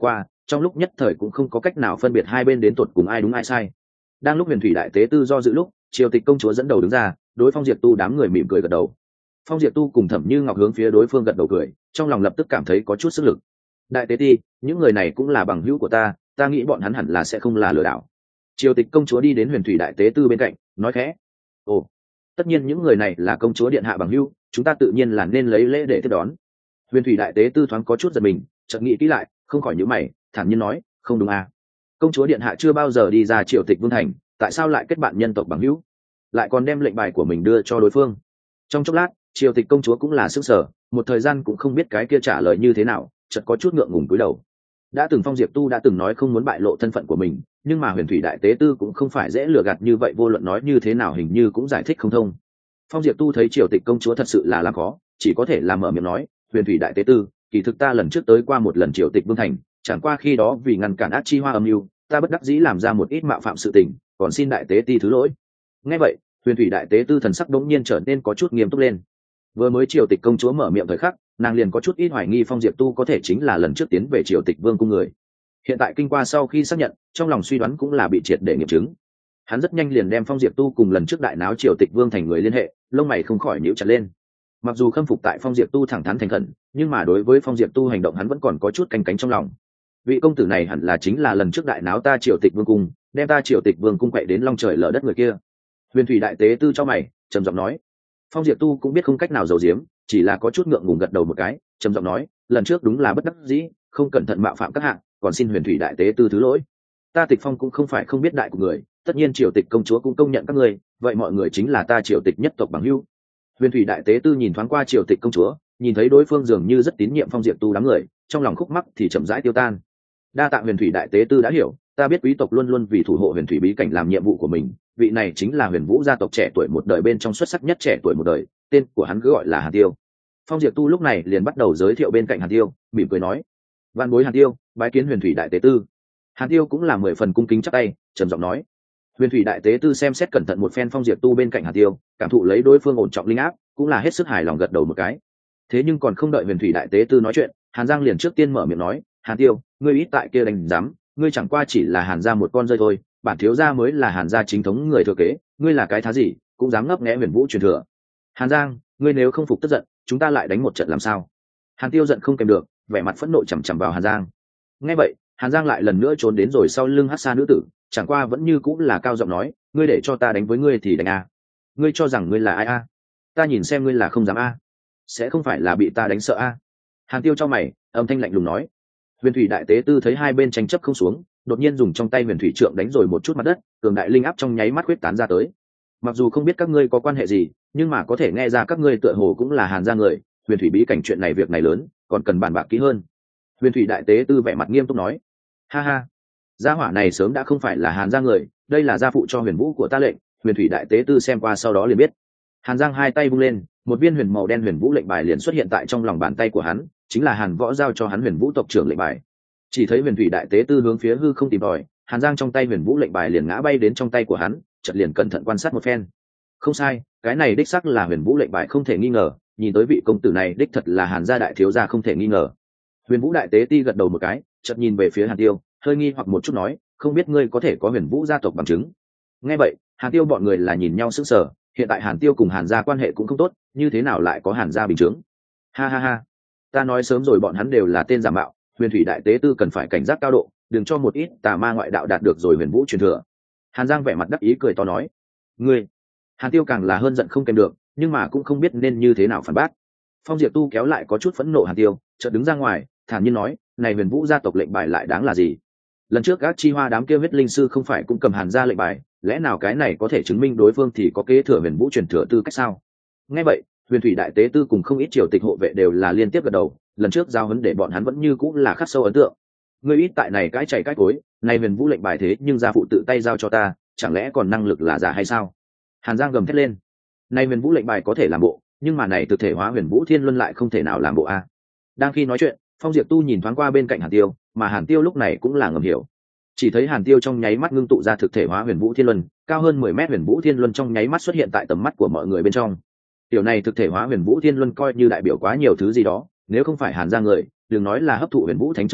trong lúc nhất thời cũng không có cách nào phân biệt hai bên đến tột cùng ai đúng ai sai. Đang lúc huyền thủy đại tế tư do dự lúc, triều tịch công chúa dẫn đầu đứng ra, đối Phong Diệp Tu đám người mỉm cười gật đầu. Phong Diệp Tu cùng Thẩm Như Ngọc hướng phía đối phương gật đầu cười, trong lòng lập tức cảm thấy có chút sức lực. Đại tế ti, những người này cũng là bằng hữu của ta nghĩ bọn hắn hẳn là sẽ không là lừa đảo. Triều tịch công chúa đi đến huyền thủy đại tế tư bên cạnh, nói khẽ: ồ, tất nhiên những người này là công chúa điện hạ bằng hữu, chúng ta tự nhiên là nên lấy lễ để tiếp đón. Huyền thủy đại tế tư thoáng có chút giật mình, chợt nghĩ kỹ lại, không khỏi nhíu mày, thản nhiên nói: không đúng à, công chúa điện hạ chưa bao giờ đi ra triều tịch vương thành, tại sao lại kết bạn nhân tộc bằng hữu, lại còn đem lệnh bài của mình đưa cho đối phương? Trong chốc lát, triều tịch công chúa cũng là sững sờ, một thời gian cũng không biết cái kia trả lời như thế nào, chợt có chút ngượng ngùng cúi đầu. Đã từng Phong Diệp Tu đã từng nói không muốn bại lộ thân phận của mình, nhưng mà huyền thủy đại tế tư cũng không phải dễ lừa gạt như vậy, vô luận nói như thế nào hình như cũng giải thích không thông. Phong Diệp Tu thấy triều tịch công chúa thật sự là làm khó, chỉ có thể làm mở miệng nói: huyền thủy đại tế tư, kỳ thực ta lần trước tới qua một lần triều tịch vương thành, chẳng qua khi đó vì ngăn cản ác chi hoa âm mưu, ta bất đắc dĩ làm ra một ít mạo phạm sự tình, còn xin đại tế ti thứ lỗi. Nghe vậy, huyền thủy đại tế tư thần sắc đống nhiên trở nên có chút nghiêm túc lên. Vừa mới triều tịch công chúa mở miệng thời khắc, nàng liền có chút ít hoài nghi Phong Diệp Tu có thể chính là lần trước tiến về triều tịch vương cung người. Hiện tại kinh qua sau khi xác nhận, trong lòng suy đoán cũng là bị triệt để nghiệm chứng. Hắn rất nhanh liền đem Phong Diệp Tu cùng lần trước đại náo triều tịch vương thành người liên hệ, lông mày không khỏi nhíu chặt lên. Mặc dù khâm phục tại Phong Diệp Tu thẳng thắn thành khẩn, nhưng mà đối với Phong Diệp Tu hành động hắn vẫn còn có chút canh cánh trong lòng. Vị công tử này hẳn là chính là lần trước đại náo ta triều tịch vương cung, đem ta triều tịch vương cung quậy đến long trời lở đất người kia. Huyền thủy đại tế tư cho mày, trầm giọng nói. Phong Diệp Tu cũng biết không cách nào giấu giếm, chỉ là có chút ngượng ngùng gật đầu một cái, trầm giọng nói: lần trước đúng là bất đắc dĩ, không cẩn thận mạo phạm các hạng, còn xin huyền thủy đại tế tư thứ lỗi. Ta Tịch Phong cũng không phải không biết đại của người, tất nhiên triều tịch công chúa cũng công nhận các ngươi, vậy mọi người chính là ta triều tịch nhất tộc bằng hữu. Huyền thủy đại tế tư nhìn thoáng qua triều tịch công chúa, nhìn thấy đối phương dường như rất tín nhiệm Phong Diệp Tu đám người, trong lòng khúc mắc thì chậm rãi tiêu tan. Đa tạ huyền thủy đại tế tư đã hiểu, ta biết quý tộc luôn luôn vì thủ hộ huyền thủy bí cảnh làm nhiệm vụ của mình, vị này chính là huyền vũ gia tộc trẻ tuổi một đời bên trong xuất sắc nhất trẻ tuổi một đời, tên của hắn cứ gọi là Hàn Tiêu. Phong Diệp Tu lúc này liền bắt đầu giới thiệu bên cạnh Hàn Tiêu, mỉm cười nói: vạn bối Hàn Tiêu, bái kiến huyền thủy đại tế tư. Hàn Tiêu cũng là 10 phần cung kính chắp tay, trầm giọng nói. Huyền thủy đại tế tư xem xét cẩn thận một phen Phong Diệp Tu bên cạnh Hàn Tiêu, cảm thụ lấy đối phương ổn trọng linh áp, cũng là hết sức hài lòng gật đầu một cái. Thế nhưng còn không đợi huyền thủy đại tế tư nói chuyện, Hàn Giang liền trước tiên mở miệng nói: Hàn Tiêu, ngươi ít tại kia đánh dám, ngươi chẳng qua chỉ là Hàn gia một con rơi thôi, bản thiếu gia mới là Hàn gia chính thống người thừa kế, ngươi là cái thá gì cũng dám ngấp nghé huyền vũ truyền thừa. Hàn Giang, ngươi nếu không phục tức giận, chúng ta lại đánh một trận làm sao? Hàn Tiêu giận không kèm được, vẻ mặt phẫn nộ chằm chằm vào Hàn Giang. Nghe vậy, Hàn Giang lại lần nữa trốn đến rồi sau lưng Hắc Sa nữ tử, chẳng qua vẫn như cũng là cao giọng nói: ngươi để cho ta đánh với ngươi thì đánh a. Ngươi cho rằng ngươi là ai a? Ta nhìn xem ngươi là không dám a. Sẽ không phải là bị ta đánh sợ a? Hàn Tiêu cho mày, âm thanh lạnh lùng nói. Huyền thủy đại tế tư thấy hai bên tranh chấp không xuống, đột nhiên dùng trong tay huyền thủy trượng đánh rồi một chút mặt đất, cường đại linh áp trong nháy mắt huyết tán ra tới. Mặc dù không biết các ngươi có quan hệ gì, nhưng mà có thể nghe ra các ngươi tựa hồ cũng là Hàn gia người, huyền thủy bí cảnh chuyện này việc này lớn, còn cần bàn bạc kỹ hơn. Huyền thủy đại tế tư vẻ mặt nghiêm túc nói. Ha ha, gia hỏa này sớm đã không phải là Hàn gia người, đây là gia phụ cho huyền vũ của ta lệnh. Huyền thủy đại tế tư xem qua sau đó liền biết. Hàn Giang hai tay vung lên, một viên huyền màu đen huyền vũ lệnh bài liền xuất hiện tại trong lòng bàn tay của hắn, chính là Hàn Võ giao cho hắn huyền vũ tộc trưởng lệnh bài. Chỉ thấy huyền thủy đại tế tư hướng phía hư không tìm tòi, Hàn Giang trong tay huyền vũ lệnh bài liền ngã bay đến trong tay của hắn, chợt liền cẩn thận quan sát một phen. Không sai, cái này đích xác là huyền vũ lệnh bài không thể nghi ngờ, nhìn tới vị công tử này đích thật là Hàn gia đại thiếu gia không thể nghi ngờ. Huyền vũ đại tế ti gật đầu một cái, chợt nhìn về phía Hàn Tiêu, hơi nghi hoặc một chút nói: không biết ngươi có thể có huyền vũ gia tộc bằng chứng? Nghe vậy, Hàn Tiêu bọn người là nhìn nhau sững sờ, hiện tại Hàn Tiêu cùng Hàn gia quan hệ cũng không tốt, như thế nào lại có Hàn gia bình chứng? Ha ha ha, ta nói sớm rồi bọn hắn đều là tên giả mạo, huyền thủy đại tế tư cần phải cảnh giác cao độ, đừng cho một ít tà ma ngoại đạo đạt được rồi huyền vũ truyền thừa. Hàn Giang vẻ mặt đắc ý cười to nói. Ngươi! Hàn Tiêu càng là hơn giận không kèm được, nhưng mà cũng không biết nên như thế nào phản bác. Phong Diệp Tu kéo lại có chút phẫn nộ Hàn Tiêu, chợt đứng ra ngoài, thản nhiên nói: này huyền vũ gia tộc lệnh bài lại đáng là gì? Lần trước các chi hoa đám kia huyết linh sư không phải cũng cầm Hàn gia lệnh bài, lẽ nào cái này có thể chứng minh đối phương thì có kế thừa huyền vũ truyền thừa tư cách sao? Nghe vậy, huyền thủy đại tế tư cùng không ít triều tịch hộ vệ đều là liên tiếp gật đầu, lần trước giao huấn để bọn hắn vẫn như cũng là khắc sâu ấn tượng. Ngươi ít tại này cái chạy cái cối, này huyền vũ lệnh bài thế nhưng gia phụ tự tay giao cho ta, chẳng lẽ còn năng lực là giả hay sao? Hàn Giang gầm thét lên. Này huyền vũ lệnh bài có thể làm bộ, nhưng mà này thực thể hóa huyền vũ thiên luân lại không thể nào làm bộ a. Đang khi nói chuyện, Phong Diệp Tu nhìn thoáng qua bên cạnh Hàn Tiêu, mà Hàn Tiêu lúc này cũng là ngầm hiểu. Chỉ thấy Hàn Tiêu trong nháy mắt ngưng tụ ra thực thể hóa huyền vũ thiên luân, cao hơn 10 mét huyền vũ thiên luân trong nháy mắt xuất hiện tại tầm mắt của mọi người bên trong. Điều này thực thể hóa huyền vũ thiên luân coi như đại biểu quá nhiều thứ gì đó, nếu không phải Hàn Giang người, đừng nói là hấp thụ huyền vũ thánh châu rồi,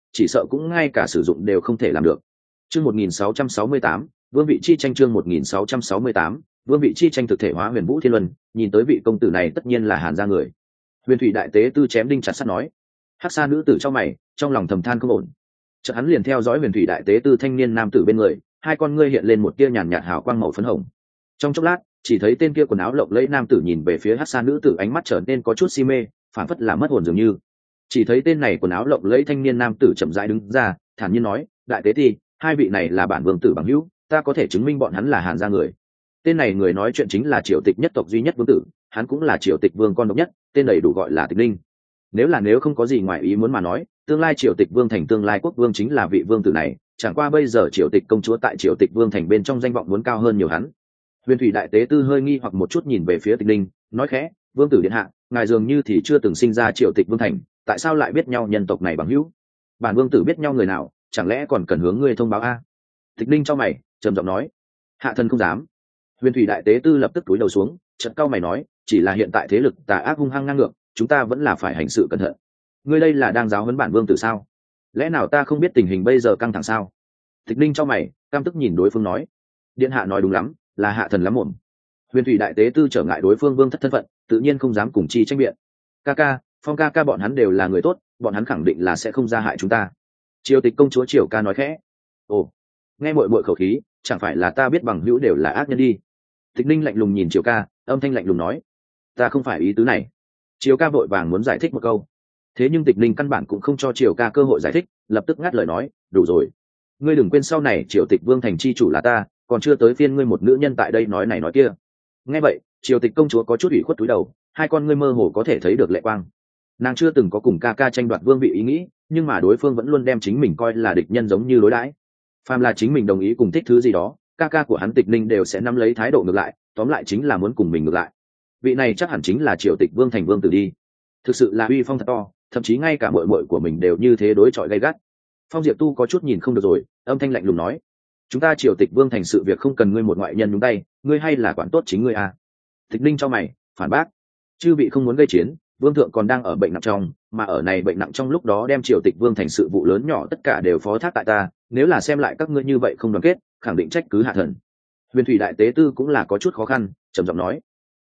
chỉ sợ cũng ngay cả sử dụng đều không thể làm được. Chương 1668, vương vị chi tranh. Chương 1668, vương vị chi tranh thực thể hóa Huyền Vũ Thiên Luân, nhìn tới vị công tử này tất nhiên là Hàn gia người. Huyền Thủy đại tế tư chém đinh chặt sắt nói. Hắc Sa nữ tử trong mày, trong lòng thầm than không ổn. Chợt hắn liền theo dõi Huyền Thủy đại tế tư thanh niên nam tử bên người, hai con ngươi hiện lên một tia nhàn nhạt hào quang màu phấn hồng. Trong chốc lát, chỉ thấy tên kia quần áo lộng lẫy nam tử nhìn về phía Hắc Sa nữ tử, ánh mắt trở nên có chút si mê, phản phất là mất hồn dường như. Chỉ thấy tên này quần áo lộng lẫy thanh niên nam tử chậm rãi đứng ra, thản nhiên nói: đại tế ti, hai vị này là bản vương tử bằng hữu, ta có thể chứng minh bọn hắn là Hàn gia người. Tên này người nói chuyện chính là Triều Tịch nhất tộc duy nhất vương tử, hắn cũng là Triều Tịch vương con độc nhất, tên đầy đủ gọi là Tịch Linh. Nếu không có gì ngoài ý muốn mà nói, tương lai Triều Tịch vương thành tương lai quốc vương chính là vị vương tử này, chẳng qua bây giờ Triều Tịch công chúa tại Triều Tịch vương thành bên trong danh vọng muốn cao hơn nhiều hắn. Huyền Thủy đại tế tư hơi nghi hoặc một chút nhìn về phía Tịch Linh, nói khẽ: vương tử điện hạ, ngài dường như thì chưa từng sinh ra Triều Tịch vương thành, tại sao lại biết nhau nhân tộc này bằng hữu? Bản vương tử biết nhau người nào, chẳng lẽ còn cần hướng ngươi thông báo a? Tịch Linh cho mày, trầm giọng nói: hạ thần không dám. Huyền Thủy đại tế tư lập tức cúi đầu xuống, chợt cau mày nói: chỉ là hiện tại thế lực tà ác hung hăng ngang ngược, chúng ta vẫn là phải hành sự cẩn thận. Ngươi đây là đang giáo huấn bản vương tử sao? Lẽ nào ta không biết tình hình bây giờ căng thẳng sao? Tịch Linh cho mày, căm tức nhìn đối phương nói: điện hạ nói đúng lắm, là hạ thần lắm mồm. Huyền Thủy đại tế tư trở ngại đối phương vương thất thân phận, tự nhiên không dám cùng chi tranh biện. Ca, Phong ca bọn hắn đều là người tốt, bọn hắn khẳng định là sẽ không ra hại chúng ta. Triều Tịch công chúa Triều ca nói khẽ. Ồ, nghe muội muội khẩu khí, chẳng phải là ta biết bằng hữu đều là ác nhân đi. Tịch Ninh lạnh lùng nhìn Triều ca, âm thanh lạnh lùng nói: ta không phải ý tứ này. Triều ca vội vàng muốn giải thích một câu, thế nhưng Tịch Ninh căn bản cũng không cho Triều ca cơ hội giải thích, lập tức ngắt lời nói: đủ rồi, ngươi đừng quên sau này Triều Tịch vương thành chi chủ là ta, còn chưa tới phiên ngươi một nữ nhân tại đây nói này nói kia. Nghe vậy, Triều Tịch công chúa có chút ủy khuất túi đầu, hai con ngươi mơ hồ có thể thấy được lệ quang. Nàng chưa từng có cùng ca tranh đoạt vương vị ý nghĩ, nhưng mà đối phương vẫn luôn đem chính mình coi là địch nhân giống như đối đãi. Phàm là chính mình đồng ý cùng thích thứ gì đó, ca của hắn Tịch Ninh đều sẽ nắm lấy thái độ ngược lại, tóm lại chính là muốn cùng mình ngược lại. Vị này chắc hẳn chính là Triều Tịch vương thành vương tử đi. Thực sự là uy phong thật to, thậm chí ngay cả muội muội của mình đều như thế đối chọi gay gắt. Phong Diệp Tu có chút nhìn không được rồi, âm thanh lạnh lùng nói: chúng ta Triều Tịch vương thành sự việc không cần ngươi một ngoại nhân nhúng tay, ngươi hay là quản tốt chính ngươi à? Tịch Ninh cho mày, phản bác: chư vị không muốn gây chiến, vương thượng còn đang ở bệnh nặng trong, mà ở này bệnh nặng trong lúc đó đem Triều Tịch vương thành sự vụ lớn nhỏ tất cả đều phó thác tại ta, nếu là xem lại các ngươi như vậy không đoàn kết, khẳng định trách cứ hạ thần. Huyền Thủy đại tế tư cũng là có chút khó khăn, trầm giọng nói: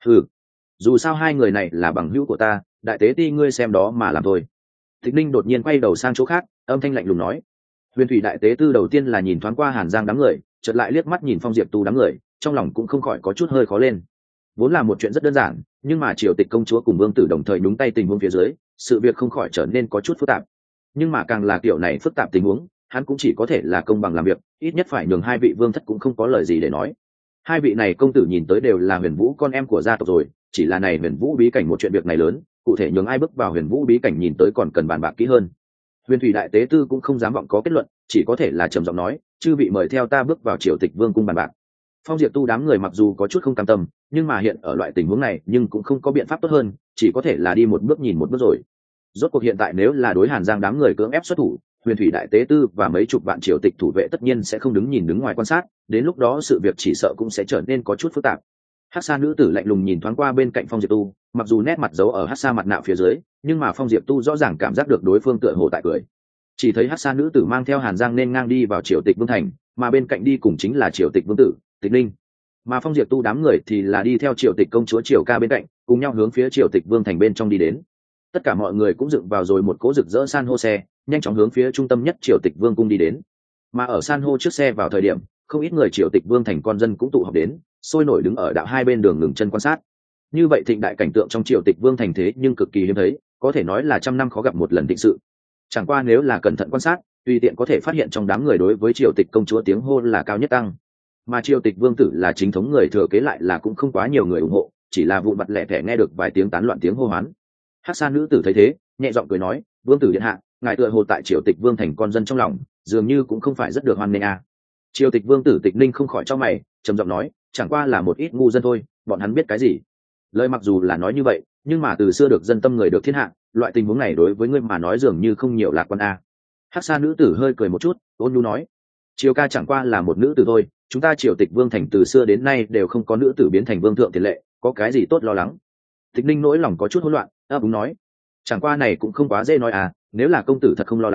dù sao hai người này là bằng hữu của ta, đại tế ti ngươi xem đó mà làm thôi. Tịch Ninh đột nhiên quay đầu sang chỗ khác, âm thanh lạnh lùng nói. Huyền Thủy đại tế tư đầu tiên là nhìn thoáng qua Hàn Giang đám người, chợt lại liếc mắt nhìn Phong Diệp Tu đám người, trong lòng cũng không khỏi có chút hơi khó lên. Vốn là một chuyện rất đơn giản, nhưng mà Triều Tịch công chúa cùng vương tử đồng thời nhúng tay tình huống phía dưới, sự việc không khỏi trở nên có chút phức tạp. Nhưng mà càng là kiểu này phức tạp tình huống, hắn cũng chỉ có thể là công bằng làm việc, ít nhất phải nhường hai vị vương thất cũng không có lời gì để nói. Hai vị này công tử nhìn tới đều là Huyền Vũ con em của gia tộc rồi, chỉ là này Huyền Vũ bí cảnh một chuyện việc này lớn, cụ thể nhường ai bước vào Huyền Vũ bí cảnh nhìn tới còn cần bàn bạc kỹ hơn. Huyền Thủy đại tế tư cũng không dám vọng có kết luận, chỉ có thể là trầm giọng nói: chư vị mời theo ta bước vào Triều Tịch vương cung bàn bạc. Phong Diệp Tu đám người mặc dù có chút không cam tâm, nhưng mà hiện ở loại tình huống này nhưng cũng không có biện pháp tốt hơn, chỉ có thể là đi một bước nhìn một bước rồi. Rốt cuộc hiện tại nếu là đối Hàn Giang đám người cưỡng ép xuất thủ, Huyền Thủy đại tế tư và mấy chục vạn Triều Tịch thủ vệ tất nhiên sẽ không đứng ngoài quan sát, đến lúc đó sự việc chỉ sợ cũng sẽ trở nên có chút phức tạp. Hắc Sa nữ tử lạnh lùng nhìn thoáng qua bên cạnh Phong Diệp Tu, mặc dù nét mặt giấu ở Hắc Sa mặt nạ phía dưới, nhưng mà Phong Diệp Tu rõ ràng cảm giác được đối phương tựa hồ tại cười. Chỉ thấy Hắc Sa nữ tử mang theo Hàn Giang nên ngang đi vào Triều Tịch vương thành, mà bên cạnh đi cùng chính là Triều Tịch vương tử Tịch Ninh, mà Phong Diệp Tu đám người thì là đi theo Triều Tịch công chúa Triều ca bên cạnh, cùng nhau hướng phía Triều Tịch vương thành bên trong đi đến. Tất cả mọi người cũng dựng vào rồi một cỗ rực rỡ san hô xe, nhanh chóng hướng phía trung tâm nhất Triều Tịch vương cung đi đến. Mà ở san hô trước xe vào thời điểm, không ít người Triều Tịch vương thành con dân cũng tụ họp đến, sôi nổi đứng ở đạo hai bên đường ngừng chân quan sát. Như vậy thịnh đại cảnh tượng trong Triều Tịch vương thành thế nhưng cực kỳ hiếm thấy, có thể nói là trăm năm khó gặp một lần thịnh sự. Chẳng qua nếu là cẩn thận quan sát, tùy tiện có thể phát hiện trong đám người đối với Triều Tịch công chúa tiếng hô là cao nhất tăng, mà Triều Tịch vương tử là chính thống người thừa kế lại là cũng không quá nhiều người ủng hộ, chỉ là vụn vặt lẻ tẻ nghe được vài tiếng tán loạn tiếng hô hoán. Hắc Sa nữ tử thấy thế, nhẹ giọng cười nói: vương tử điện hạ, ngài tựa hồ tại Triều Tịch vương thành con dân trong lòng dường như cũng không phải rất được hoan nghênh à. Triều Tịch vương tử Tịch Ninh không khỏi cho mày, trầm giọng nói: chẳng qua là một ít ngu dân thôi, bọn hắn biết cái gì. Lời mặc dù là nói như vậy, nhưng mà từ xưa được dân tâm người được thiên hạ, loại tình huống này đối với ngươi mà nói dường như không nhiều lạc quan a. Hắc Sa nữ tử hơi cười một chút, ôn nhu nói: Triều ca chẳng qua là một nữ tử thôi, chúng ta Triều Tịch vương thành từ xưa đến nay đều không có nữ tử biến thành vương thượng tiền lệ, có cái gì tốt lo lắng. Tịch Ninh nỗi lòng có chút hỗn loạn, ấp úng nói: chẳng qua này cũng không quá dễ nói à, nếu là công tử thật không lo lắng,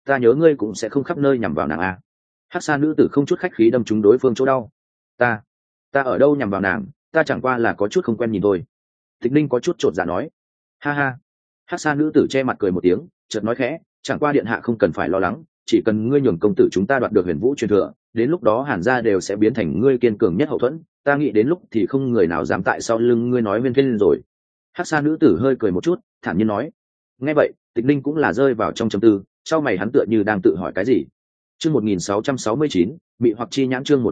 ta nhớ ngươi cũng sẽ không khắp nơi nhằm vào nàng a. Hắc sa nữ tử không chút khách khí đâm trúng đối phương chỗ đau. Ta ở đâu nhằm vào nàng, ta chẳng qua là có chút không quen nhìn thôi. Tịch Ninh có chút chột dạ nói. Ha ha. Hắc sa nữ tử che mặt cười một tiếng, chợt nói khẽ, chẳng qua điện hạ không cần phải lo lắng, chỉ cần ngươi nhường công tử chúng ta đoạt được huyền vũ truyền thừa, đến lúc đó Hàn gia đều sẽ biến thành ngươi kiên cường nhất hậu thuẫn, ta nghĩ đến lúc thì không người nào dám tại sau lưng ngươi nói viên viên rồi. Hắc sa nữ tử hơi cười một chút, thản nhiên nói. Nghe vậy, Tịch Ninh cũng là rơi vào trong trầm tư, sau mày hắn tựa như đang tự hỏi cái gì. Chương 1669, bị hoặc chi nhãn. Chương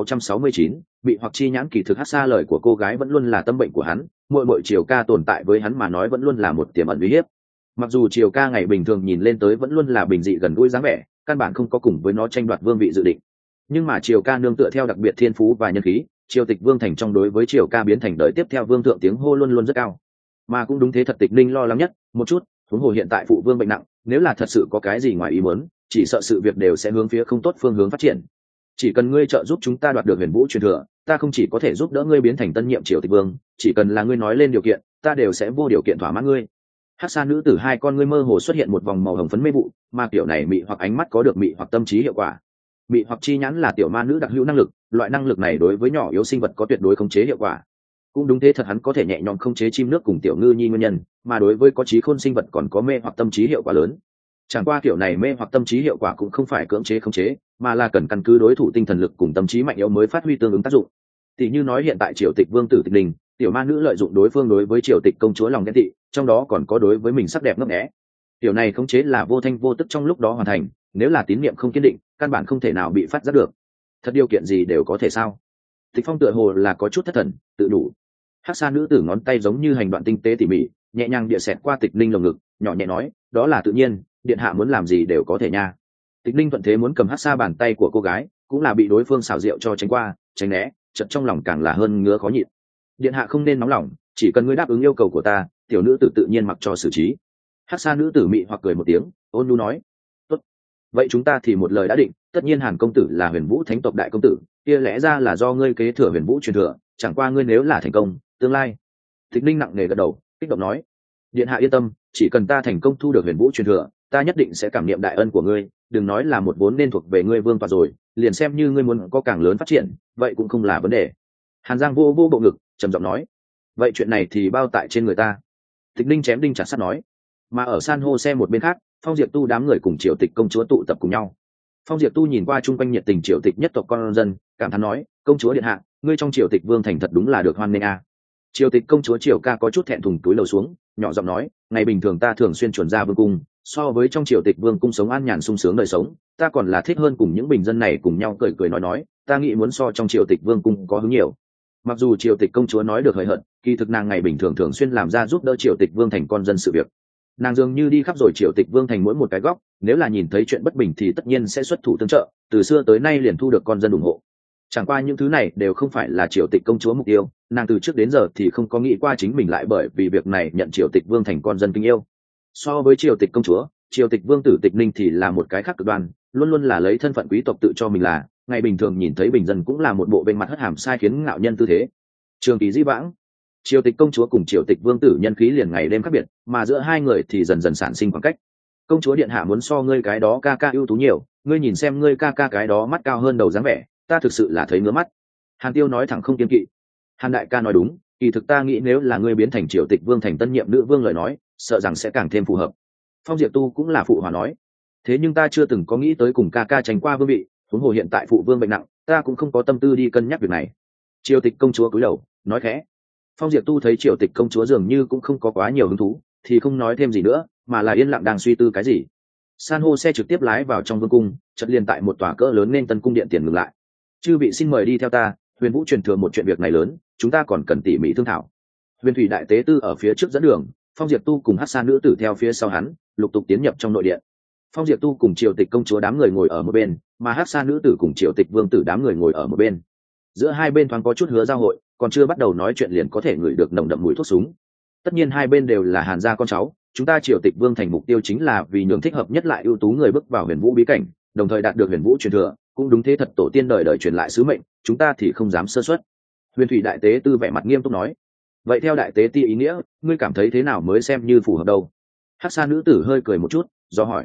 1669, bị hoặc chi nhãn. Kỳ thực Hắc Sa lời của cô gái vẫn luôn là tâm bệnh của hắn, mỗi chiều ca tồn tại với hắn mà nói vẫn luôn là một tiềm ẩn uy hiếp. Mặc dù chiều ca ngày bình thường nhìn lên tới vẫn luôn là bình dị gần gũi dáng vẻ, căn bản không có cùng với nó tranh đoạt vương vị dự định. Nhưng mà chiều ca nương tựa theo đặc biệt thiên phú và nhân khí, triều tịch vương thành trong đối với chiều ca biến thành đời tiếp theo vương thượng tiếng hô luôn luôn rất cao. Mà cũng đúng thế thật, Tịch Ninh lo lắng nhất một chút, huống hồ hiện tại phụ vương bệnh nặng, nếu là thật sự có cái gì ngoài ý muốn, chỉ sợ sự việc đều sẽ hướng phía không tốt phương hướng phát triển. Chỉ cần ngươi trợ giúp chúng ta đoạt được huyền vũ truyền thừa, ta không chỉ có thể giúp đỡ ngươi biến thành tân nhiệm triều tịch vương, chỉ cần là ngươi nói lên điều kiện, ta đều sẽ vô điều kiện thỏa mãn ngươi. Hắc sa nữ tử hai con ngươi mơ hồ xuất hiện một vòng màu hồng phấn mê vụ, mà kiểu này mị hoặc ánh mắt có được mị hoặc tâm trí hiệu quả. Mị hoặc chi nhãn là tiểu ma nữ đặc hữu năng lực, loại năng lực này đối với nhỏ yếu sinh vật có tuyệt đối khống chế hiệu quả. Cũng đúng thế thật, hắn có thể nhẹ nhõm khống chế chim nước cùng tiểu ngư nhi nguyên nhân, mà đối với có trí khôn sinh vật còn có mê hoặc tâm trí hiệu quả lớn. Chẳng qua kiểu này mê hoặc tâm trí hiệu quả cũng không phải cưỡng chế khống chế, mà là cần căn cứ đối thủ tinh thần lực cùng tâm trí mạnh yếu mới phát huy tương ứng tác dụng. Tỷ như nói hiện tại triều tịch vương tử Tịch Ninh, tiểu ma nữ lợi dụng đối phương đối với triều tịch công chúa lòng ghen tị, trong đó còn có đối với mình sắc đẹp ngấp nghé. Tiểu này khống chế là vô thanh vô tức trong lúc đó hoàn thành, nếu là tín niệm không kiên định, căn bản không thể nào bị phát giác được. Thật điều kiện gì đều có thể sao? Tịch Phong tựa hồ là có chút thất thần, tự đủ. Hắc sa nữ tử ngón tay giống như hành đoạn tinh tế tỉ mỉ, nhẹ nhàng địa xẹt qua Tịch Ninh lồng ngực, nhỏ nhẹ nói, đó là tự nhiên, điện hạ muốn làm gì đều có thể nha. Tịch Ninh thuận thế muốn cầm Hắc sa bàn tay của cô gái, cũng là bị đối phương xảo diệu cho tránh qua, tránh né, chợt trong lòng càng là hơn ngứa khó nhịn. Điện hạ không nên nóng lòng, chỉ cần ngươi đáp ứng yêu cầu của ta, tiểu nữ tử tự nhiên mặc cho xử trí. Hắc sa nữ tử mị hoặc cười một tiếng, ôn nhu nói, tốt, vậy chúng ta thì một lời đã định, tất nhiên Hàn công tử là huyền vũ thánh tộc đại công tử, kia lẽ ra là do ngươi kế thừa huyền vũ truyền thừa, chẳng qua ngươi nếu là thành công, tương lai. Tịch Ninh nặng nề gật đầu, kích động nói, điện hạ yên tâm, chỉ cần ta thành công thu được huyền vũ truyền thừa, ta nhất định sẽ cảm niệm đại ân của ngươi, đừng nói là một vốn nên thuộc về ngươi vương tọa rồi, liền xem như ngươi muốn có càng lớn phát triển, vậy cũng không là vấn đề. Hàn Giang vô bộ ngực, trầm giọng nói, vậy chuyện này thì bao tại trên người ta. Tịch Ninh chém đinh chặt sắt nói. Mà ở san hô xe một bên khác, Phong Diệp Tu đám người cùng triều tịch công chúa tụ tập cùng nhau. Phong Diệp Tu nhìn qua chung quanh nhiệt tình triều tịch nhất tộc con dân, cảm thán nói, công chúa điện hạ, ngươi trong triều tịch vương thành thật đúng là được hoan nghênh a. Triều tịch công chúa Triều Ca có chút thẹn thùng túi lầu xuống, nhỏ giọng nói, ngày bình thường ta thường xuyên chuẩn ra vương cung, so với trong triều tịch vương cung sống an nhàn sung sướng đời sống, ta còn là thích hơn cùng những bình dân này cùng nhau cười cười nói, ta nghĩ muốn so trong triều tịch vương cung có hứng nhiều. Mặc dù triều tịch công chúa nói được hời hợt, kỳ thực nàng ngày bình thường thường xuyên làm ra giúp đỡ triều tịch vương thành con dân sự việc. Nàng dường như đi khắp rồi triều tịch vương thành mỗi một cái góc, nếu là nhìn thấy chuyện bất bình thì tất nhiên sẽ xuất thủ tương trợ, từ xưa tới nay liền thu được con dân ủng hộ. Chẳng qua những thứ này đều không phải là triều tịch công chúa mục tiêu, nàng từ trước đến giờ thì không có nghĩ qua chính mình lại bởi vì việc này nhận triều tịch vương thành con dân kính yêu. So với triều tịch công chúa, triều tịch vương tử Tịch Ninh thì là một cái khác cực đoan, luôn luôn là lấy thân phận quý tộc tự cho mình là, ngày bình thường nhìn thấy bình dân cũng là một bộ bên mặt hất hàm sai khiến ngạo nhân tư thế. Trường kỳ dĩ vãng, triều tịch công chúa cùng triều tịch vương tử nhân khí liền ngày đêm khác biệt, mà giữa hai người thì dần dần sản sinh khoảng cách. Công chúa điện hạ muốn so ngươi cái đó ca ca ưu tú nhiều, ngươi nhìn xem ngươi ca ca cái đó mắt cao hơn đầu dáng vẻ, ta thực sự là thấy ngứa mắt. Hàn Tiêu nói thẳng không kiêng kỵ. Hàn đại ca nói đúng, kỳ thực ta nghĩ nếu là ngươi biến thành triều tịch vương thành tân nhiệm nữ vương lời nói, sợ rằng sẽ càng thêm phù hợp. Phong Diệp Tu cũng là phụ hòa nói, thế nhưng ta chưa từng có nghĩ tới cùng ca ca tranh qua vương vị, huống hồ hiện tại phụ vương bệnh nặng, ta cũng không có tâm tư đi cân nhắc việc này. Triều tịch công chúa cúi đầu nói khẽ. Phong Diệp Tu thấy triều tịch công chúa dường như cũng không có quá nhiều hứng thú, thì không nói thêm gì nữa, mà là yên lặng đang suy tư cái gì. San hô xe trực tiếp lái vào trong vương cung, chợt liền tại một tòa cỡ lớn nên tân cung điện tiền ngừng lại. Chư vị xin mời đi theo ta, huyền vũ truyền thừa một chuyện việc này lớn, chúng ta còn cần tỉ mỉ thương thảo. Huyền thủy đại tế tư ở phía trước dẫn đường, Phong Diệp Tu cùng Hắc Sa nữ tử theo phía sau hắn, lục tục tiến nhập trong nội điện. Phong Diệp Tu cùng triều tịch công chúa đám người ngồi ở một bên, mà Hắc Sa nữ tử cùng triều tịch vương tử đám người ngồi ở một bên. Giữa hai bên thoáng có chút hứa giao hội, còn chưa bắt đầu nói chuyện liền có thể ngửi được nồng đậm mùi thuốc súng. Tất nhiên hai bên đều là Hàn gia con cháu, chúng ta triều tịch vương thành mục tiêu chính là vì nhường thích hợp nhất lại ưu tú người bước vào huyền vũ bí cảnh, đồng thời đạt được huyền vũ truyền thừa, cũng đúng thế thật, tổ tiên đời đời truyền lại sứ mệnh, chúng ta thì không dám sơ suất. Huyền thủy đại tế tư vẻ mặt nghiêm túc nói, vậy theo đại tế ti ý nghĩa, ngươi cảm thấy thế nào mới xem như phù hợp đâu? Hắc Sa nữ tử hơi cười một chút, do hỏi.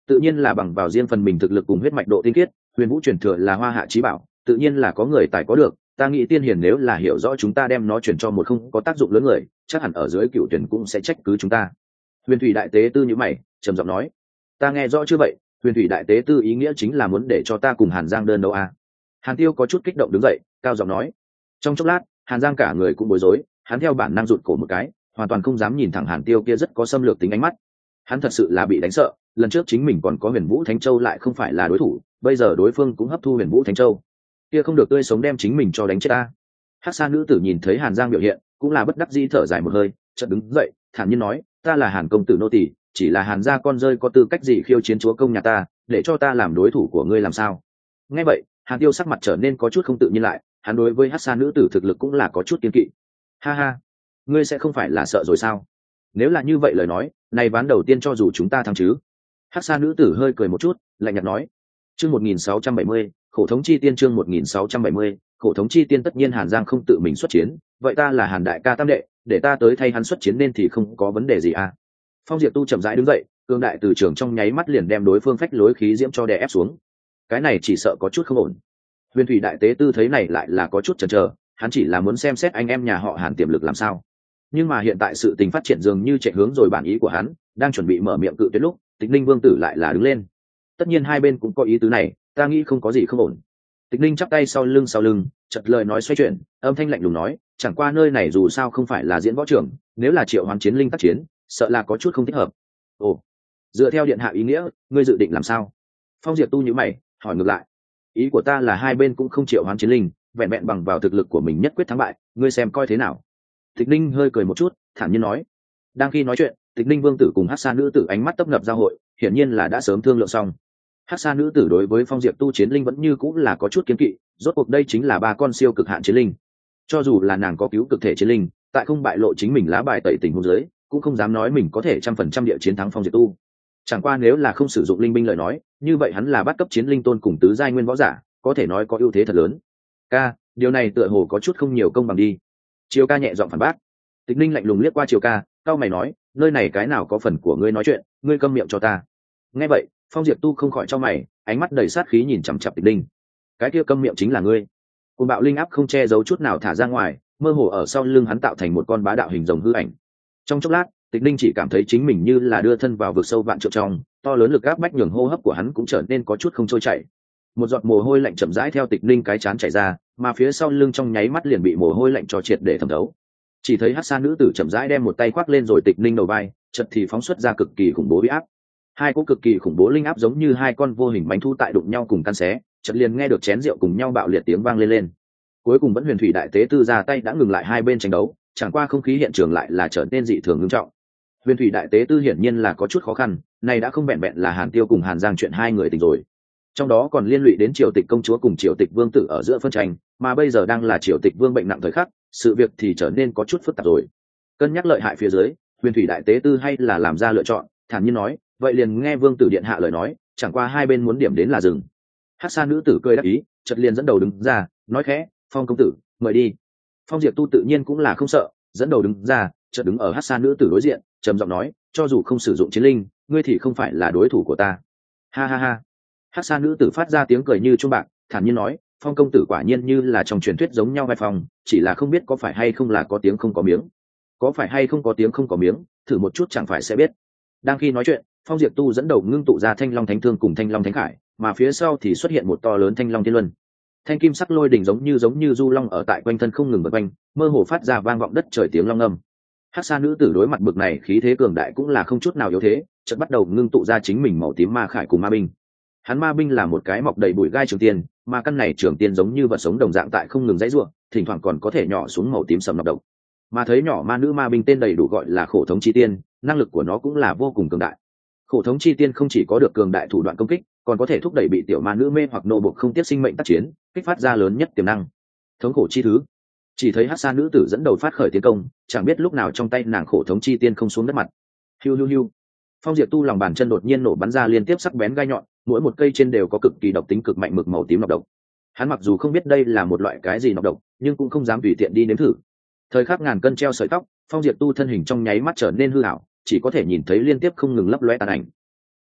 tự nhiên là bằng vào riêng phần mình thực lực cùng huyết mạch độ tinh khiết. Huyền Vũ truyền thừa là hoa hạ chí bảo, tự nhiên là có người tài có được. Ta nghĩ Tiên Hiền nếu là hiểu rõ chúng ta đem nó chuyển cho một không có tác dụng lớn người, chắc hẳn ở dưới cựu tuyển cũng sẽ trách cứ chúng ta. Huyền Thủy đại tế tư nhíu mày, trầm giọng nói: ta nghe rõ chưa vậy? Huyền Thủy đại tế tư ý nghĩa chính là muốn để cho ta cùng Hàn Giang đơn đấu à? Hàn Tiêu có chút kích động đứng dậy, cao giọng nói. Trong chốc lát, Hàn Giang cả người cũng bối rối, hắn theo bản năng rụt cổ một cái, hoàn toàn không dám nhìn thẳng Hàn Tiêu kia rất có xâm lược tính ánh mắt. Hắn thật sự là bị đánh sợ, lần trước chính mình còn có Huyền Vũ Thánh Châu lại không phải là đối thủ, bây giờ đối phương cũng hấp thu Huyền Vũ Thánh Châu, kia không được tươi sống đem chính mình cho đánh chết ta. Hắc Sa nữ tử nhìn thấy Hàn Giang biểu hiện, cũng là bất đắc dĩ thở dài một hơi, chợt đứng dậy, thản nhiên nói: ta là Hàn công tử nô tỳ, chỉ là Hàn gia con rơi có tư cách gì khiêu chiến chúa công nhà ta, để cho ta làm đối thủ của ngươi làm sao? Nghe vậy, Hàn Tiêu sắc mặt trở nên có chút không tự nhiên lại, hắn đối với Hắc Sa nữ tử thực lực cũng là có chút kiêng kỵ. Ha ha, ngươi sẽ không phải là sợ rồi sao? Nếu là như vậy lời nói, này ván đầu tiên cho dù chúng ta thắng chứ? Hắc Sa nữ tử hơi cười một chút, lạnh nhạt nói. Chương 1670, khổ thống chi tiên. Chương 1670, khổ thống chi tiên. Tất nhiên Hàn Giang không tự mình xuất chiến, vậy ta là Hàn đại ca tam đệ, để ta tới thay hắn xuất chiến nên thì không có vấn đề gì à? Phong Diệp Tu chậm rãi đứng dậy, cương đại từ trường trong nháy mắt liền đem đối phương phách lối khí diễm cho đè ép xuống. Cái này chỉ sợ có chút không ổn. Huyền Thủy đại tế tư thấy này lại là có chút chần chờ, hắn chỉ là muốn xem xét anh em nhà họ Hàn tiềm lực làm sao. Nhưng mà hiện tại sự tình phát triển dường như chạy hướng rồi bản ý của hắn, đang chuẩn bị mở miệng cự tuyệt lúc, Tịch Ninh vương tử lại là đứng lên. Tất nhiên hai bên cũng có ý tứ này, ta nghĩ không có gì không ổn. Tịch Ninh chắp tay sau lưng, chợt lời nói xoay chuyển, âm thanh lạnh lùng nói: chẳng qua nơi này dù sao không phải là diễn võ trường, nếu là triệu hoán chiến linh tác chiến, sợ là có chút không thích hợp. Ồ, dựa theo điện hạ ý nghĩa, ngươi dự định làm sao? Phong Diệp Tu nhíu mày, hỏi ngược lại. Ý của ta là hai bên cũng không triệu hoán chiến linh, vẹn vẹn bằng vào thực lực của mình nhất quyết thắng bại, ngươi xem coi thế nào? Tịch Ninh hơi cười một chút, thản nhiên nói. Đang khi nói chuyện, Tịch Ninh vương tử cùng Hắc Sa nữ tử ánh mắt tấp nập giao hội, hiển nhiên là đã sớm thương lượng xong. Hắc Sa nữ tử đối với Phong Diệp Tu chiến linh vẫn như cũng là có chút kiêng kỵ, rốt cuộc đây chính là ba con siêu cực hạn chiến linh. Cho dù là nàng có cứu cực thể chiến linh, tại không bại lộ chính mình lá bài tẩy tình huống dưới, cũng không dám nói mình có thể 100% địa chiến thắng Phong Diệp Tu. Chẳng qua nếu là không sử dụng linh binh lời nói, như vậy hắn là bắt cấp chiến linh tôn cùng tứ giai nguyên võ giả, có thể nói có ưu thế thật lớn. Ca, điều này tựa hồ có chút không nhiều công bằng đi. Triều Ca nhẹ giọng phản bác. Tịch Ninh lạnh lùng liếc qua Triều Ca, cau mày nói: nơi này cái nào có phần của ngươi nói chuyện, ngươi câm miệng cho ta. Nghe vậy, Phong Diệp Tu không khỏi cho mày, ánh mắt đầy sát khí nhìn chằm chằm Tịch Ninh. Cái kia câm miệng chính là ngươi. Cùng bạo linh áp không che giấu chút nào thả ra ngoài, mơ hồ ở sau lưng hắn tạo thành một con bá đạo hình rồng hư ảnh. Trong chốc lát, Tịch Ninh chỉ cảm thấy chính mình như là đưa thân vào vực sâu vạn trượng trong, to lớn lực áp bách nhường hô hấp của hắn cũng trở nên có chút không trôi chảy. Một giọt mồ hôi lạnh chậm rãi theo Tịch Ninh cái chán chảy ra, mà phía sau lưng trong nháy mắt liền bị mồ hôi lạnh cho triệt để thẩm thấu. Chỉ thấy Hắc Sa nữ tử chậm rãi đem một tay khoác lên rồi Tịch Ninh đầu vai, chợt thì phóng xuất ra cực kỳ khủng bố uy áp. Hai cỗ cực kỳ khủng bố linh áp giống như hai con vô hình bánh thu tại đụng nhau cùng căn xé, chợt liền nghe được chén rượu cùng nhau bạo liệt tiếng vang lên. Cuối cùng vẫn Huyền Thủy đại tế tư ra tay đã ngừng lại hai bên tranh đấu, chẳng qua không khí hiện trường lại là trở nên dị thường nghiêm trọng. Huyền Thủy đại tế tư hiển nhiên là có chút khó khăn, này đã không vẹn vẹn là Hàn Tiêu cùng Hàn Giang chuyện hai người tình rồi, trong đó còn liên lụy đến Triều Tịch công chúa cùng Triều Tịch vương tử ở giữa phân tranh, mà bây giờ đang là Triều Tịch vương bệnh nặng thời khắc, sự việc thì trở nên có chút phức tạp rồi. Cân nhắc lợi hại phía dưới, Huyền Thủy đại tế tư hay là làm ra lựa chọn, thản nhiên nói: vậy liền nghe vương tử điện hạ lời nói, chẳng qua hai bên muốn điểm đến là dừng. Hắc Sa nữ tử cười đáp ý, chợt liền dẫn đầu đứng ra, nói khẽ: Phong công tử, mời đi. Phong Diệp Tu tự nhiên cũng là không sợ, dẫn đầu đứng ra, chợt đứng ở Hắc Sa nữ tử đối diện, trầm giọng nói: cho dù không sử dụng chiến linh, ngươi thì không phải là đối thủ của ta. Ha ha ha. Hắc Sa nữ tử phát ra tiếng cười như chuông bạc, thản nhiên nói: Phong công tử quả nhiên như là trong truyền thuyết giống nhau vai phong, chỉ là không biết có phải hay không là có tiếng không có miếng. Có phải hay không có tiếng không có miếng, thử một chút chẳng phải sẽ biết. Đang khi nói chuyện, Phong Diệp Tu dẫn đầu ngưng tụ ra Thanh Long Thánh Thương cùng Thanh Long Thánh Khải, mà phía sau thì xuất hiện một to lớn Thanh Long Thiên Luân. Thanh kim sắc lôi đỉnh giống như du long ở tại quanh thân không ngừng vần quanh, mơ hồ phát ra vang vọng đất trời tiếng long ngâm. Hắc Sa nữ tử đối mặt bực này khí thế cường đại cũng là không chút nào yếu thế, chợt bắt đầu ngưng tụ ra chính mình màu tím ma khải cùng ma binh. Hắn ma binh là một cái mọc đầy bụi gai trường tiên, mà căn này trường tiên giống như vật sống đồng dạng tại không ngừng dãy rủa, thỉnh thoảng còn có thể nhỏ xuống màu tím sầm nọc độc. Mà thấy nhỏ ma nữ ma binh tên đầy đủ gọi là Khổ thống chi tiên, năng lực của nó cũng là vô cùng cường đại. Khổ thống chi tiên không chỉ có được cường đại thủ đoạn công kích, còn có thể thúc đẩy bị tiểu ma nữ mê hoặc nô bộc không tiếp sinh mệnh tác chiến, kích phát ra lớn nhất tiềm năng. Thống khổ chi thứ. Chỉ thấy Hắc Sa nữ tử dẫn đầu phát khởi tiến công, chẳng biết lúc nào trong tay nàng Khổ thống chi tiên không xuống đất mặt. Hiu hiu hiu. Phong Diệp Tu lòng bàn chân đột nhiên nổ bắn ra liên tiếp sắc bén gai nhọn, mỗi một cây trên đều có cực kỳ độc tính cực mạnh mực màu tím nọc độc. Hắn mặc dù không biết đây là một loại cái gì nọc độc, nhưng cũng không dám tùy tiện đi nếm thử. Thời khắc ngàn cân treo sợi tóc, Phong Diệp Tu thân hình trong nháy mắt trở nên hư ảo, chỉ có thể nhìn thấy liên tiếp không ngừng lấp loe tàn ảnh.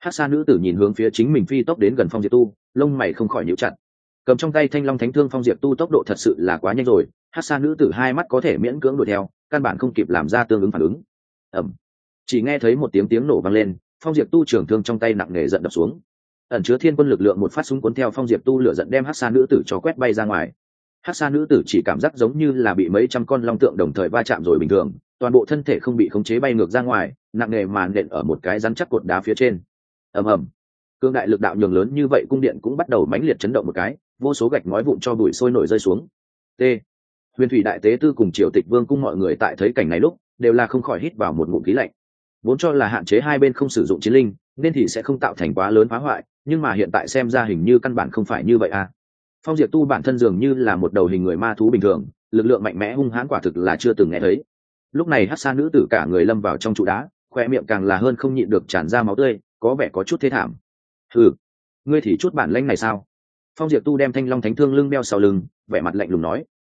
Hắc sa nữ tử nhìn hướng phía chính mình phi tốc đến gần Phong Diệp Tu, lông mày không khỏi nhíu chặt. Cầm trong tay thanh long thánh thương, Phong Diệp Tu tốc độ thật sự là quá nhanh rồi, Hắc sa nữ tử hai mắt có thể miễn cưỡng đuổi theo, căn bản không kịp làm ra tương ứng phản ứng. Ầm. Chỉ nghe thấy một tiếng nổ vang lên, Phong Diệp Tu trường thương trong tay nặng nề giận đập xuống. Ẩn chứa thiên quân lực lượng một phát súng cuốn theo Phong Diệp Tu lửa giận đem Hắc sa nữ tử cho quét bay ra ngoài. Hắc sa nữ tử chỉ cảm giác giống như là bị mấy trăm con long tượng đồng thời va chạm rồi bình thường, toàn bộ thân thể không bị khống chế bay ngược ra ngoài, nặng nề màn nện ở một cái rắn chắc cột đá phía trên. Ầm ầm. Cương đại lực đạo nhường lớn như vậy cung điện cũng bắt đầu mãnh liệt chấn động một cái, vô số gạch ngói vụn cho bụi sôi nổi rơi xuống. T. Huyền Thủy Đại Tế Tư cùng Triều Tịch Vương cung mọi người tại thấy cảnh này lúc đều là không khỏi hít vào một ngụm khí lạnh. Vốn cho là hạn chế hai bên không sử dụng chiến linh, nên thì sẽ không tạo thành quá lớn phá hoại, nhưng mà hiện tại xem ra hình như căn bản không phải như vậy à. Phong Diệp Tu bản thân dường như là một đầu hình người ma thú bình thường, lực lượng mạnh mẽ hung hãn quả thực là chưa từng nghe thấy. Lúc này Hắc Sa nữ tử cả người lâm vào trong trụ đá, khoe miệng càng là hơn không nhịn được tràn ra máu tươi, có vẻ có chút thê thảm. Hừ, ngươi thì chút bản lĩnh này sao? Phong Diệp Tu đem thanh long thánh thương lưng đeo sau lưng, vẻ mặt lạnh lùng nói.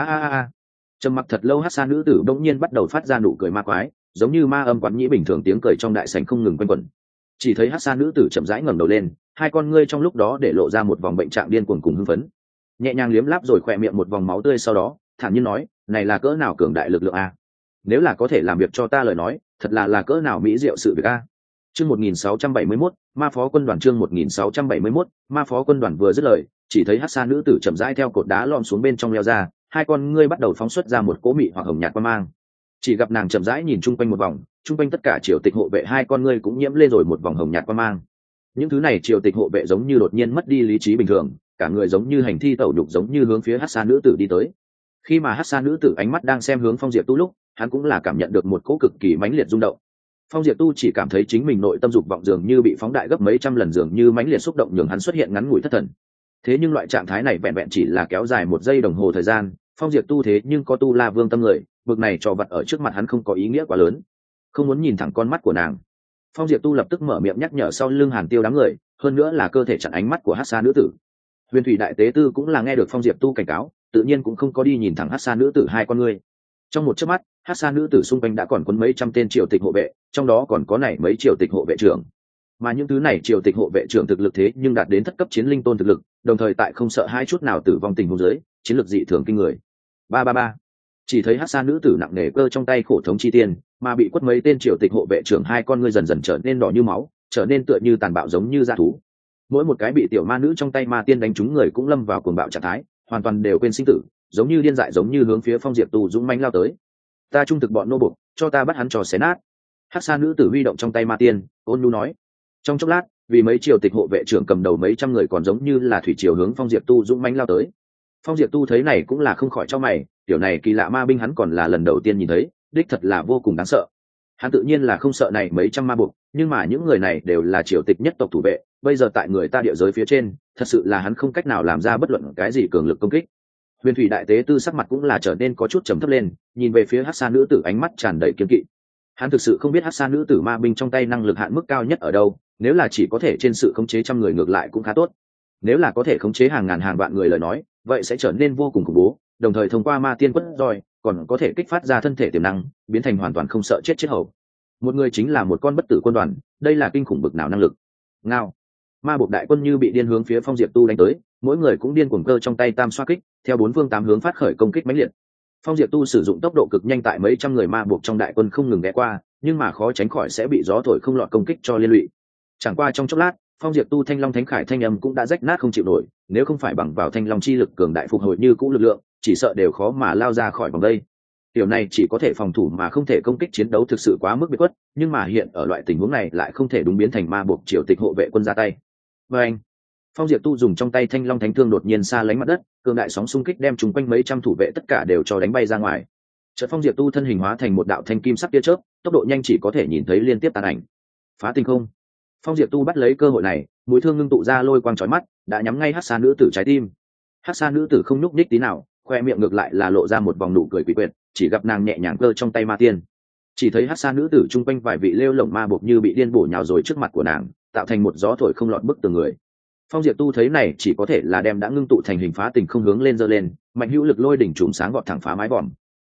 Trầm mặc thật lâu, Hắc Sa nữ tử bỗng nhiên bắt đầu phát ra nụ cười ma quái, giống như ma âm quán nhĩ bình thường, tiếng cười trong đại sảnh không ngừng quanh quẩn. Chỉ thấy Hắc Sa nữ tử chậm rãi ngẩng đầu lên, hai con ngươi trong lúc đó để lộ ra một vòng bệnh trạng điên cuồng cùng hưng phấn, nhẹ nhàng liếm láp rồi khỏe miệng một vòng máu tươi, sau đó thản nhiên nói, này là cỡ nào cường đại lực lượng a? Nếu là có thể làm việc cho ta lời nói, thật là cỡ nào mỹ diệu sự việc a. Chương 1671, Ma Phó Quân Đoàn. Chương 1671, Ma Phó Quân Đoàn. Vừa dứt lời, chỉ thấy Hắc Sa nữ tử chậm rãi theo cột đá lom xuống bên trong leo ra, hai con ngươi bắt đầu phóng xuất ra một cỗ mị hoặc hồng nhạt quang mang. Chỉ gặp nàng chậm rãi nhìn chung quanh một vòng, chung quanh tất cả triều tịch hộ vệ hai con ngươi cũng nhiễm lên rồi một vòng hồng nhạt quang mang. Những thứ này triều tịch hộ vệ giống như đột nhiên mất đi lý trí bình thường, cả người giống như hành thi tẩu đục, giống như hướng phía Hắc Sa nữ tử đi tới. Khi mà Hắc Sa nữ tử ánh mắt đang xem hướng Phong Diệp Tu lúc, hắn cũng là cảm nhận được một cỗ cực kỳ mãnh liệt rung động. Phong Diệp Tu chỉ cảm thấy chính mình nội tâm dục vọng dường như bị phóng đại gấp mấy trăm lần, dường như mãnh liệt xúc động nhường hắn xuất hiện ngắn ngủi thất thần. Thế nhưng loại trạng thái này vẹn vẹn chỉ là kéo dài 1 giây đồng hồ thời gian, Phong Diệp Tu thế nhưng có tu La Vương tâm người, bực này trò vặt ở trước mặt hắn không có ý nghĩa quá lớn. Không muốn nhìn thẳng con mắt của nàng, Phong Diệp Tu lập tức mở miệng nhắc nhở sau lưng Hàn Tiêu đám người, hơn nữa là cơ thể chặn ánh mắt của Hắc Sa nữ tử. Huyền Thủy Đại Tế Tư cũng là nghe được Phong Diệp Tu cảnh cáo, tự nhiên cũng không có đi nhìn thẳng Hắc Sa nữ tử hai con ngươi. Trong một chớp mắt, Hắc Sa nữ tử xung quanh đã còn quấn mấy trăm tên triều tịch hộ vệ, trong đó còn có này mấy triều tịch hộ vệ trưởng. Mà những thứ này triều tịch hộ vệ trưởng thực lực thế nhưng đạt đến thất cấp chiến linh tôn thực lực, đồng thời tại không sợ hai chút nào tử vong tình huống dưới, chiến lược dị thường kinh người. Ba. Chỉ thấy Hắc Sa nữ tử nặng nề cơ trong tay khổ thống chi tiên, mà bị quất mấy tên triều tịch hộ vệ trưởng hai con ngươi dần dần trở nên đỏ như máu, trở nên tựa như tàn bạo giống như dã thú. Mỗi một cái bị tiểu ma nữ trong tay ma tiên đánh trúng người cũng lâm vào cuồng bạo trạng thái, hoàn toàn đều quên sinh tử, giống như điên dại, giống như hướng phía Phong Diệp Tu dũng mãnh lao tới. Ta trung thực bọn nô bộc, cho ta bắt hắn trò xé nát. Hắc Sa nữ tử huy động trong tay ma tiên, ôn nhu nói. Trong chốc lát, vì mấy triều tịch hộ vệ trưởng cầm đầu mấy trăm người còn giống như là thủy triều hướng Phong Diệp Tu dũng mãnh lao tới. Phong Diệp Tu thấy này cũng là không khỏi cho mày, tiểu này kỳ lạ ma binh hắn còn là lần đầu tiên nhìn thấy, đích thật là vô cùng đáng sợ. Hắn tự nhiên là không sợ này mấy trăm ma buộc, nhưng mà những người này đều là triều tịch nhất tộc thủ vệ, bây giờ tại người ta địa giới phía trên, thật sự là hắn không cách nào làm ra bất luận cái gì cường lực công kích. Huyền Thủy Đại Tế Tư sắc mặt cũng là trở nên có chút trầm thấp lên, nhìn về phía Hắc Sa nữ tử ánh mắt tràn đầy kiên kỵ. Hắn thực sự không biết Hắc Sa nữ tử ma binh trong tay năng lực hạn mức cao nhất ở đâu, nếu là chỉ có thể trên sự khống chế trăm người ngược lại cũng khá tốt. Nếu là có thể khống chế hàng ngàn hàng vạn người lời nói, vậy sẽ trở nên vô cùng khủng bố, đồng thời thông qua ma tiên quất roi, còn có thể kích phát ra thân thể tiềm năng, biến thành hoàn toàn không sợ chết hầu. Một người chính là một con bất tử quân đoàn, đây là kinh khủng bực nào năng lực. Ngao. Ma buộc đại quân như bị điên hướng phía Phong Diệp Tu đánh tới, mỗi người cũng điên cuồng cơ trong tay tam xoa kích, theo 4 phương 8 hướng phát khởi công kích mãnh liệt. Phong Diệp Tu sử dụng tốc độ cực nhanh tại mấy trăm người ma buộc trong đại quân không ngừng ghé qua, nhưng mà khó tránh khỏi sẽ bị gió thổi không lọt công kích cho liên lụy. Chẳng qua trong chốc lát, Phong Diệp Tu Thanh Long Thánh Khải thanh âm cũng đã rách nát không chịu nổi, nếu không phải bằng vào Thanh Long chi lực cường đại phục hồi như cũ lực lượng, chỉ sợ đều khó mà lao ra khỏi vòng đây. Điều này chỉ có thể phòng thủ mà không thể công kích, chiến đấu thực sự quá mức biệt khuất, nhưng mà hiện ở loại tình huống này lại không thể đúng biến thành ma buộc triều tịch hộ vệ quân ra tay. Và anh, Phong Diệp Tu dùng trong tay Thanh Long Thánh Thương đột nhiên xa lánh mặt đất, cường đại sóng xung kích đem chúng quanh mấy trăm thủ vệ tất cả đều cho đánh bay ra ngoài. Chợt Phong Diệp Tu thân hình hóa thành một đạo thanh kim sắc tia chớp, tốc độ nhanh chỉ có thể nhìn thấy liên tiếp tàn ảnh. Phá tinh không. Phong Diệp Tu bắt lấy cơ hội này, mũi thương ngưng tụ ra lôi quang chói mắt, đã nhắm ngay Hắc Sa nữ tử trái tim. Hắc Sa nữ tử không nhúc nhích tí nào, khoe miệng ngược lại là lộ ra một vòng nụ cười quỷ quyệt, chỉ gặp nàng nhẹ nhàng cơ trong tay ma tiên. Chỉ thấy Hắc Sa nữ tử trung quanh vài vị lêu lổng ma buộc như bị điên bổ nhào rồi trước mặt của nàng, tạo thành một gió thổi không lọt bức tường người. Phong Diệp Tu thấy này chỉ có thể là đem đã ngưng tụ thành hình phá tình không hướng lên giơ lên, mạnh hữu lực lôi đỉnh trùm sáng vọt thẳng phá mái vòm.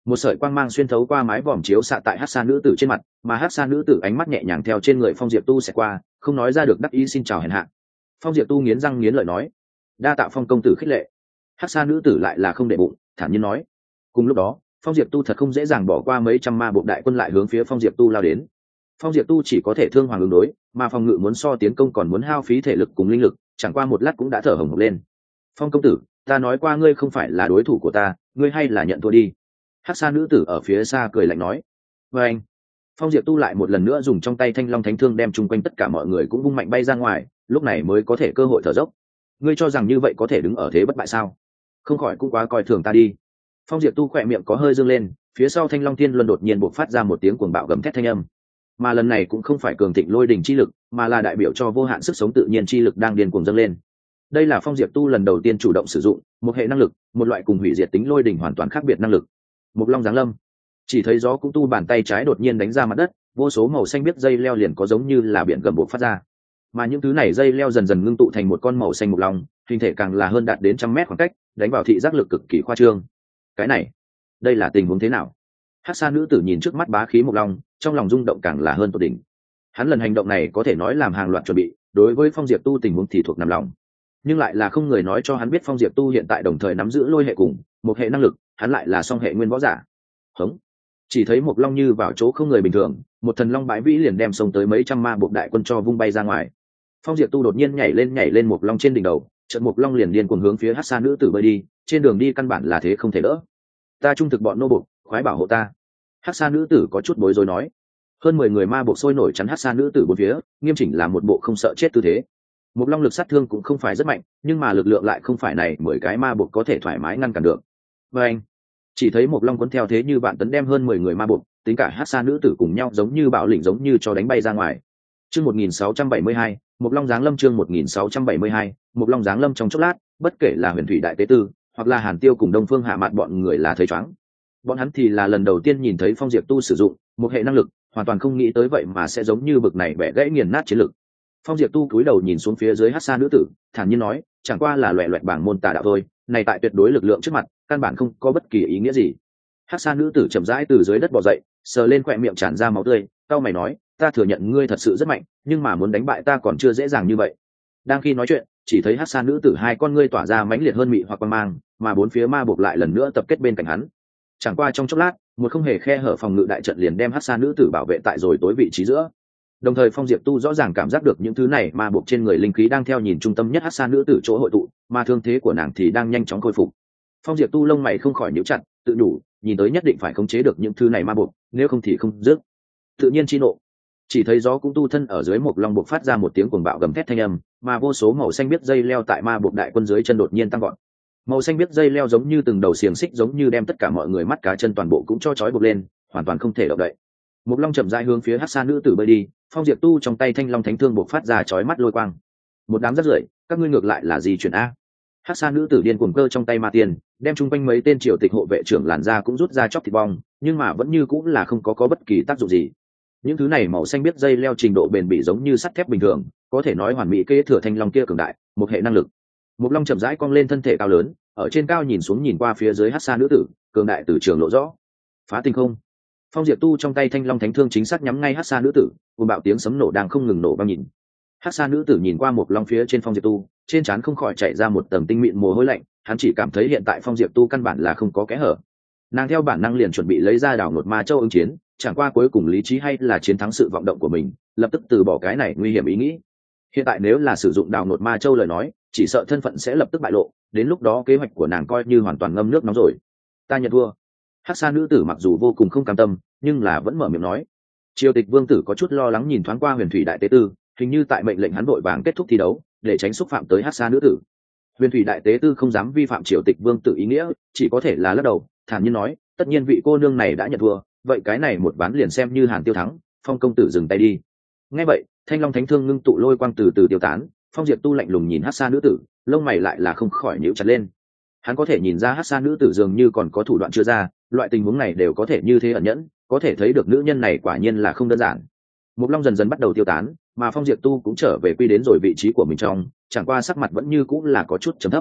một sợi quang mang xuyên thấu qua mái vòm chiếu xạ tại hát xa nữ tử trên mặt, mà hát xa nữ tử ánh mắt nhẹ nhàng theo trên người Phong Diệp Tu sẽ qua, không nói ra được đắc ý xin chào hèn hạ. Phong Diệp Tu nghiến răng nghiến lợi nói, đa tạ Phong công tử khích lệ. Hát xa nữ tử lại là không để bụng, thản nhiên nói. Cùng lúc đó, Phong Diệp Tu thật không dễ dàng bỏ qua mấy trăm ma bộ đại quân lại hướng phía Phong Diệp Tu lao đến. Phong Diệp Tu chỉ có thể thương hoàng ứng đối, mà phòng ngự muốn so tiến công còn muốn hao phí thể lực cùng linh lực, chẳng qua một lát cũng đã thở hổn hển lên. Phong công tử, ta nói qua ngươi không phải là đối thủ của ta, ngươi hay là nhận thua đi. Hắc Sa nữ tử ở phía xa cười lạnh nói. Và anh, Phong Diệp Tu lại một lần nữa dùng trong tay Thanh Long Thánh Thương đem chung quanh tất cả mọi người cũng vung mạnh bay ra ngoài, lúc này mới có thể cơ hội thở dốc. Ngươi cho rằng như vậy có thể đứng ở thế bất bại sao? Không khỏi cũng quá coi thường ta đi. Phong Diệp Tu khỏe miệng có hơi dương lên, phía sau Thanh Long Thiên Luân đột nhiên bộc phát ra một tiếng cuồng bạo gầm thét thanh âm. Mà lần này cũng không phải cường thịnh lôi đỉnh chi lực, mà là đại biểu cho vô hạn sức sống tự nhiên chi lực đang điên cuồng dâng lên. Đây là Phong Diệp Tu lần đầu tiên chủ động sử dụng một hệ năng lực, một loại cùng hủy diệt tính lôi đỉnh hoàn toàn khác biệt năng lực. Mộc Long giáng lâm. Chỉ thấy gió cũng tu bàn tay trái đột nhiên đánh ra mặt đất, vô số màu xanh biếc dây leo liền có giống như là biển gầm bộc phát ra. Mà những thứ này dây leo dần dần ngưng tụ thành một con màu xanh mộc long, hình thể càng là hơn đạt đến 100 mét khoảng cách, đánh vào thị giác lực cực kỳ khoa trương. Cái này, đây là tình huống thế nào? Hắc Sa nữ tử nhìn trước mắt bá khí mộc long, trong lòng rung động càng là hơn tột đỉnh. Hắn lần hành động này có thể nói làm hàng loạt chuẩn bị, đối với Phong Diệp Tu tình huống thì thuộc nằm lòng, nhưng lại là không người nói cho hắn biết Phong Diệp Tu hiện tại đồng thời nắm giữ lôi hệ cùng một hệ năng lực, hắn lại là song hệ nguyên võ giả. Hống! Chỉ thấy một long như vào chỗ không người bình thường, một thần long bãi vĩ liền đem xông tới mấy trăm ma buộc đại quân cho vung bay ra ngoài. Phong Diệp Tu đột nhiên nhảy lên một long trên đỉnh đầu, chợt một long liền điên cuồng hướng phía Hắc Sa nữ tử bơi đi, trên đường đi căn bản là thế không thể đỡ. Ta trung thực bọn nô buộc, khoái bảo hộ ta. Hắc Sa nữ tử có chút bối rối nói. Hơn 10 người ma buộc sôi nổi chắn Hắc Sa nữ tử bốn phía, nghiêm chỉnh là một bộ không sợ chết tư thế. Một long lực sát thương cũng không phải rất mạnh, nhưng mà lực lượng lại không phải này 10 cái ma buộc có thể thoải mái ngăn cản được. Và anh, chỉ thấy một long cuốn theo thế như bạn tấn đem hơn 10 người ma buộc, tính cả Hắc Sa nữ tử cùng nhau giống như bạo lĩnh giống như cho đánh bay ra ngoài. Chương 1672, một long giáng lâm. Chương 1672, một long giáng lâm. Trong chốc lát, bất kể là Huyền Thủy đại tế tư, hoặc là Hàn Tiêu cùng Đông Phương Hạ Mạn bọn người là thấy choáng. Bọn hắn thì là lần đầu tiên nhìn thấy Phong Diệp Tu sử dụng một hệ năng lực, hoàn toàn không nghĩ tới vậy mà sẽ giống như bực này bẻ gãy nghiền nát chiến lực. Phong Diệp Tu cúi đầu nhìn xuống phía dưới Hắc Sa nữ tử, thản nhiên nói, chẳng qua là loẻ loẹt bảng môn tà đạo thôi, này tại tuyệt đối lực lượng trước mặt, căn bản không có bất kỳ ý nghĩa gì. Hắc Sa nữ tử chậm rãi từ dưới đất bò dậy, sờ lên khóe miệng tràn ra máu tươi, cau mày nói, ta thừa nhận ngươi thật sự rất mạnh, nhưng mà muốn đánh bại ta còn chưa dễ dàng như vậy. Đang khi nói chuyện, chỉ thấy Hắc Sa nữ tử hai con ngươi tỏa ra mãnh liệt hơn mị hoặc quang mang, mà bốn phía ma buộc lại lần nữa tập kết bên cạnh hắn. Chẳng qua trong chốc lát, một không hề khe hở phòng ngự đại trận liền đem Hắc Sa nữ tử bảo vệ tại rồi tối vị trí giữa. Đồng thời Phong Diệp Tu rõ ràng cảm giác được những thứ này ma buộc trên người linh khí đang theo nhìn trung tâm nhất Hắc Sa nữ tử chỗ hội tụ, mà thương thế của nàng thì đang nhanh chóng khôi phục. Phong Diệp Tu lông mày không khỏi nhíu chặt, tự đủ, nhìn tới nhất định phải khống chế được những thứ này ma buộc, nếu không thì không dứt. Tự nhiên chi nộ. Chỉ thấy gió cũng tu thân ở dưới một long buộc phát ra một tiếng cuồng bạo gầm thét thanh âm, mà vô số màu xanh biết dây leo tại ma buộc đại quân dưới chân đột nhiên tăng vọt. Màu xanh biết dây leo giống như từng đầu xiềng xích giống như đem tất cả mọi người mắt cá chân toàn bộ cũng cho trói buộc lên, hoàn toàn không thể động đậy. Một long chậm rãi hướng phía Hắc Sa nữ tử bơi đi, Phong Diệp Tu trong tay Thanh Long Thánh Thương buộc phát ra chói mắt lôi quang. Một đám rác rưởi, các ngươi ngược lại là gì chuyện a? Hắc Sa nữ tử điên cuồng cơ trong tay ma tiền, đem chung quanh mấy tên triều tịch hộ vệ trưởng làn ra cũng rút ra chóc thịt bong, nhưng mà vẫn như cũng là không có bất kỳ tác dụng gì. Những thứ này màu xanh biết dây leo trình độ bền bỉ giống như sắt thép bình thường, có thể nói hoàn mỹ kế thừa Thanh Long kia cường đại, một hệ năng lực. Một long chậm rãi cong lên thân thể cao lớn, ở trên cao nhìn xuống nhìn qua phía dưới Hắc Sa nữ tử, cường đại từ trường lộ rõ. Phá tinh không. Phong Diệp Tu trong tay Thanh Long Thánh Thương chính xác nhắm ngay Hắc Sa nữ tử, cùng bạo tiếng sấm nổ đang không ngừng nổ vang nhìn. Hắc Sa nữ tử nhìn qua một long phía trên Phong Diệp Tu, trên trán không khỏi chảy ra một tầng tinh mịn mồ hôi lạnh, hắn chỉ cảm thấy hiện tại Phong Diệp Tu căn bản là không có kẽ hở. Nàng theo bản năng liền chuẩn bị lấy ra đảo ngột ma châu ứng chiến, chẳng qua cuối cùng lý trí hay là chiến thắng sự vọng động của mình, lập tức từ bỏ cái này nguy hiểm ý nghĩ. Hiện tại nếu là sử dụng đảo ngột ma châu lời nói, chỉ sợ thân phận sẽ lập tức bại lộ, đến lúc đó kế hoạch của nàng coi như hoàn toàn ngâm nước nóng rồi. Ta nhận thua. Hắc Sa nữ tử mặc dù vô cùng không cam tâm, nhưng là vẫn mở miệng nói. Triều Tịch Vương tử có chút lo lắng nhìn thoáng qua Huyền Thủy đại tế tư, hình như tại mệnh lệnh hắn vội vàng kết thúc thi đấu, để tránh xúc phạm tới Hắc Sa nữ tử. Huyền Thủy đại tế tư không dám vi phạm Triều Tịch Vương tử ý nghĩa, chỉ có thể là lắc đầu, thản nhiên nói, tất nhiên vị cô nương này đã nhận thua, vậy cái này một ván liền xem như Hàn Tiêu thắng, Phong công tử dừng tay đi. Nghe vậy, Thanh Long Thánh Thương ngưng tụ lôi quang từ từ tiêu tán, Phong Diệp Tu lạnh lùng nhìn Hắc Sa nữ tử, lông mày lại là không khỏi nhíu chặt lên. Hắn có thể nhìn ra Hắc Sa nữ tử dường như còn có thủ đoạn chưa ra, loại tình huống này đều có thể như thế ẩn nhẫn, có thể thấy được nữ nhân này quả nhiên là không đơn giản. Một long dần dần bắt đầu tiêu tán, mà Phong Diệp Tu cũng trở về quy đến rồi vị trí của mình trong, chẳng qua sắc mặt vẫn như cũng là có chút trầm thấp.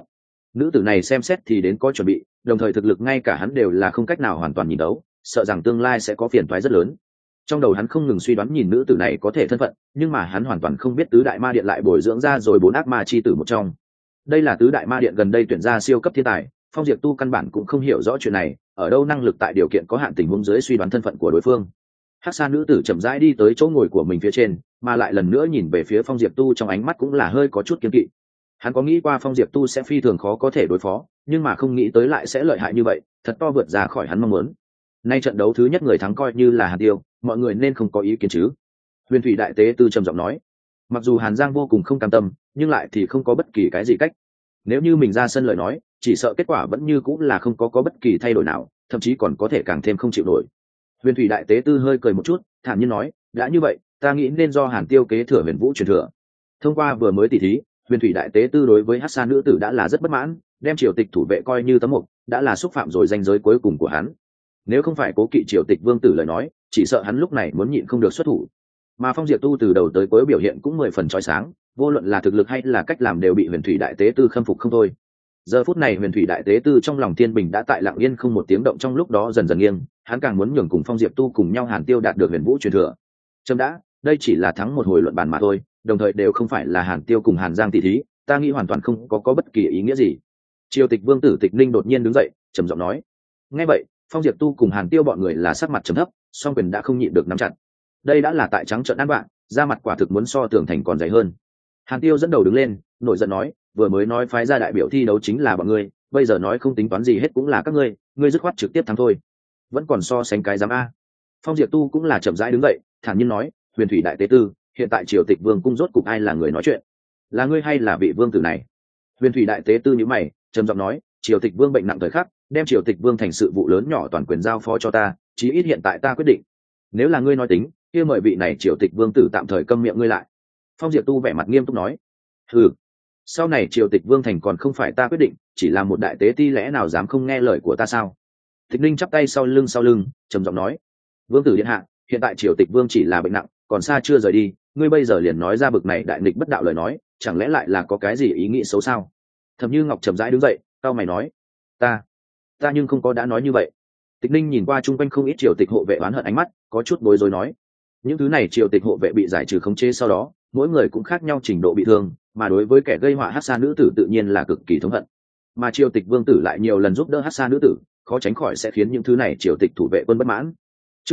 nữ tử này xem xét thì đến có chuẩn bị, đồng thời thực lực ngay cả hắn đều là không cách nào hoàn toàn nhìn đấu, sợ rằng tương lai sẽ có phiền toái rất lớn. Trong đầu hắn không ngừng suy đoán nhìn nữ tử này có thể thân phận, nhưng mà hắn hoàn toàn không biết tứ đại ma điện lại bồi dưỡng ra rồi 4 ác ma chi tử một trong. Đây là tứ đại ma điện gần đây tuyển ra siêu cấp thiên tài, Phong Diệp Tu căn bản cũng không hiểu rõ chuyện này, ở đâu năng lực tại điều kiện có hạn tình huống dưới suy đoán thân phận của đối phương. Hắc Sa nữ tử chậm rãi đi tới chỗ ngồi của mình phía trên, mà lại lần nữa nhìn về phía Phong Diệp Tu trong ánh mắt cũng là hơi có chút kiêng kỵ. Hắn có nghĩ qua Phong Diệp Tu sẽ phi thường khó có thể đối phó, nhưng mà không nghĩ tới lại sẽ lợi hại như vậy, thật to vượt ra khỏi hắn mong muốn. Nay trận đấu thứ nhất người thắng coi như là Hàn Tiêu, mọi người nên không có ý kiến chứ? Huyền Thủy Đại Tế Tư trầm giọng nói. Mặc dù Hàn Giang vô cùng không cam tâm, nhưng lại thì không có bất kỳ cái gì cách. Nếu như mình ra sân lời nói, chỉ sợ kết quả vẫn như cũng là không có bất kỳ thay đổi nào, thậm chí còn có thể càng thêm không chịu nổi. Huyền Thủy Đại Tế Tư hơi cười một chút, thản nhiên nói, đã như vậy, ta nghĩ nên do Hàn Tiêu kế thừa Huyền Vũ truyền thừa. Thông qua vừa mới tỉ thí, Huyền Thủy Đại Tế Tư đối với Hắc Sa nữ tử đã là rất bất mãn, đem triều tịch thủ vệ coi như tấm mục, đã là xúc phạm rồi ranh giới cuối cùng của hắn. Nếu không phải cố kỵ triều tịch vương tử lời nói, chỉ sợ hắn lúc này muốn nhịn không được xuất thủ. Mà Phong Diệp Tu từ đầu tới cuối biểu hiện cũng 10 phần chói sáng, vô luận là thực lực hay là cách làm đều bị Huyền Thủy Đại Tế Tư khâm phục không thôi. Giờ phút này Huyền Thủy Đại Tế Tư trong lòng thiên bình đã tại lặng yên không một tiếng động, trong lúc đó dần dần nghiêng, hắn càng muốn nhường cùng Phong Diệp Tu cùng nhau Hàn Tiêu đạt được Huyền Vũ truyền thừa. Trâm đã, đây chỉ là thắng một hồi luận bàn mà thôi, đồng thời đều không phải là Hàn Tiêu cùng Hàn Giang tỷ thí, ta nghĩ hoàn toàn không có bất kỳ ý nghĩa gì. Triều Tịch Vương tử Tịch Ninh đột nhiên đứng dậy, trầm giọng nói. Nghe vậy, Phong Diệp Tu cùng Hàn Tiêu bọn người là sắc mặt trầm thấp, song quyền đã không nhịn được nắm chặt. Đây đã là tại trắng trợn ăn bạn, da mặt quả thực muốn so tường thành còn dày hơn. Hàn Tiêu dẫn đầu đứng lên, nổi giận nói, vừa mới nói phái ra đại biểu thi đấu chính là bọn ngươi, bây giờ nói không tính toán gì hết cũng là các ngươi, ngươi dứt khoát trực tiếp thắng thôi. Vẫn còn so sánh cái dám a. Phong Diệp Tu cũng là chậm rãi đứng dậy, thản nhiên nói, Huyền Thủy Đại Tế Tư, hiện tại Triều Tịch Vương cung rốt cục ai là người nói chuyện? Là ngươi hay là vị vương tử này? Huyền Thủy Đại Tế Tư nhíu mày, trầm giọng nói, Triều Tịch Vương bệnh nặng thời khắc, đem Triều Tịch Vương thành sự vụ lớn nhỏ toàn quyền giao phó cho ta, chí ít hiện tại ta quyết định. Nếu là ngươi nói tính, kia mời vị này Triều Tịch Vương tử tạm thời câm miệng ngươi lại. Phong Diệp Tu vẻ mặt nghiêm túc nói, hừ, sau này Triều Tịch Vương thành còn không phải ta quyết định, chỉ là một đại tế ti lẽ nào dám không nghe lời của ta sao? Tịch Ninh chắp tay sau lưng, trầm giọng nói, Vương tử điện hạ, hiện tại Triều Tịch Vương chỉ là bệnh nặng, còn xa chưa rời đi, ngươi bây giờ liền nói ra bực này đại nghịch bất đạo lời nói, chẳng lẽ lại là có cái gì ý nghĩ xấu sao? Thẩm Như Ngọc chậm rãi đứng dậy, cau mày nói, ta nhưng không có đã nói như vậy. Tịch Ninh nhìn qua chung quanh không ít triều tịch hộ vệ oán hận ánh mắt, có chút bối rối nói, những thứ này triều tịch hộ vệ bị giải trừ khống chế sau đó, mỗi người cũng khác nhau trình độ bị thương, mà đối với kẻ gây họa Hắc Sa nữ tử tự nhiên là cực kỳ thống hận. Mà triều tịch vương tử lại nhiều lần giúp đỡ Hắc Sa nữ tử, khó tránh khỏi sẽ khiến những thứ này triều tịch thủ vệ quân bất mãn. Chương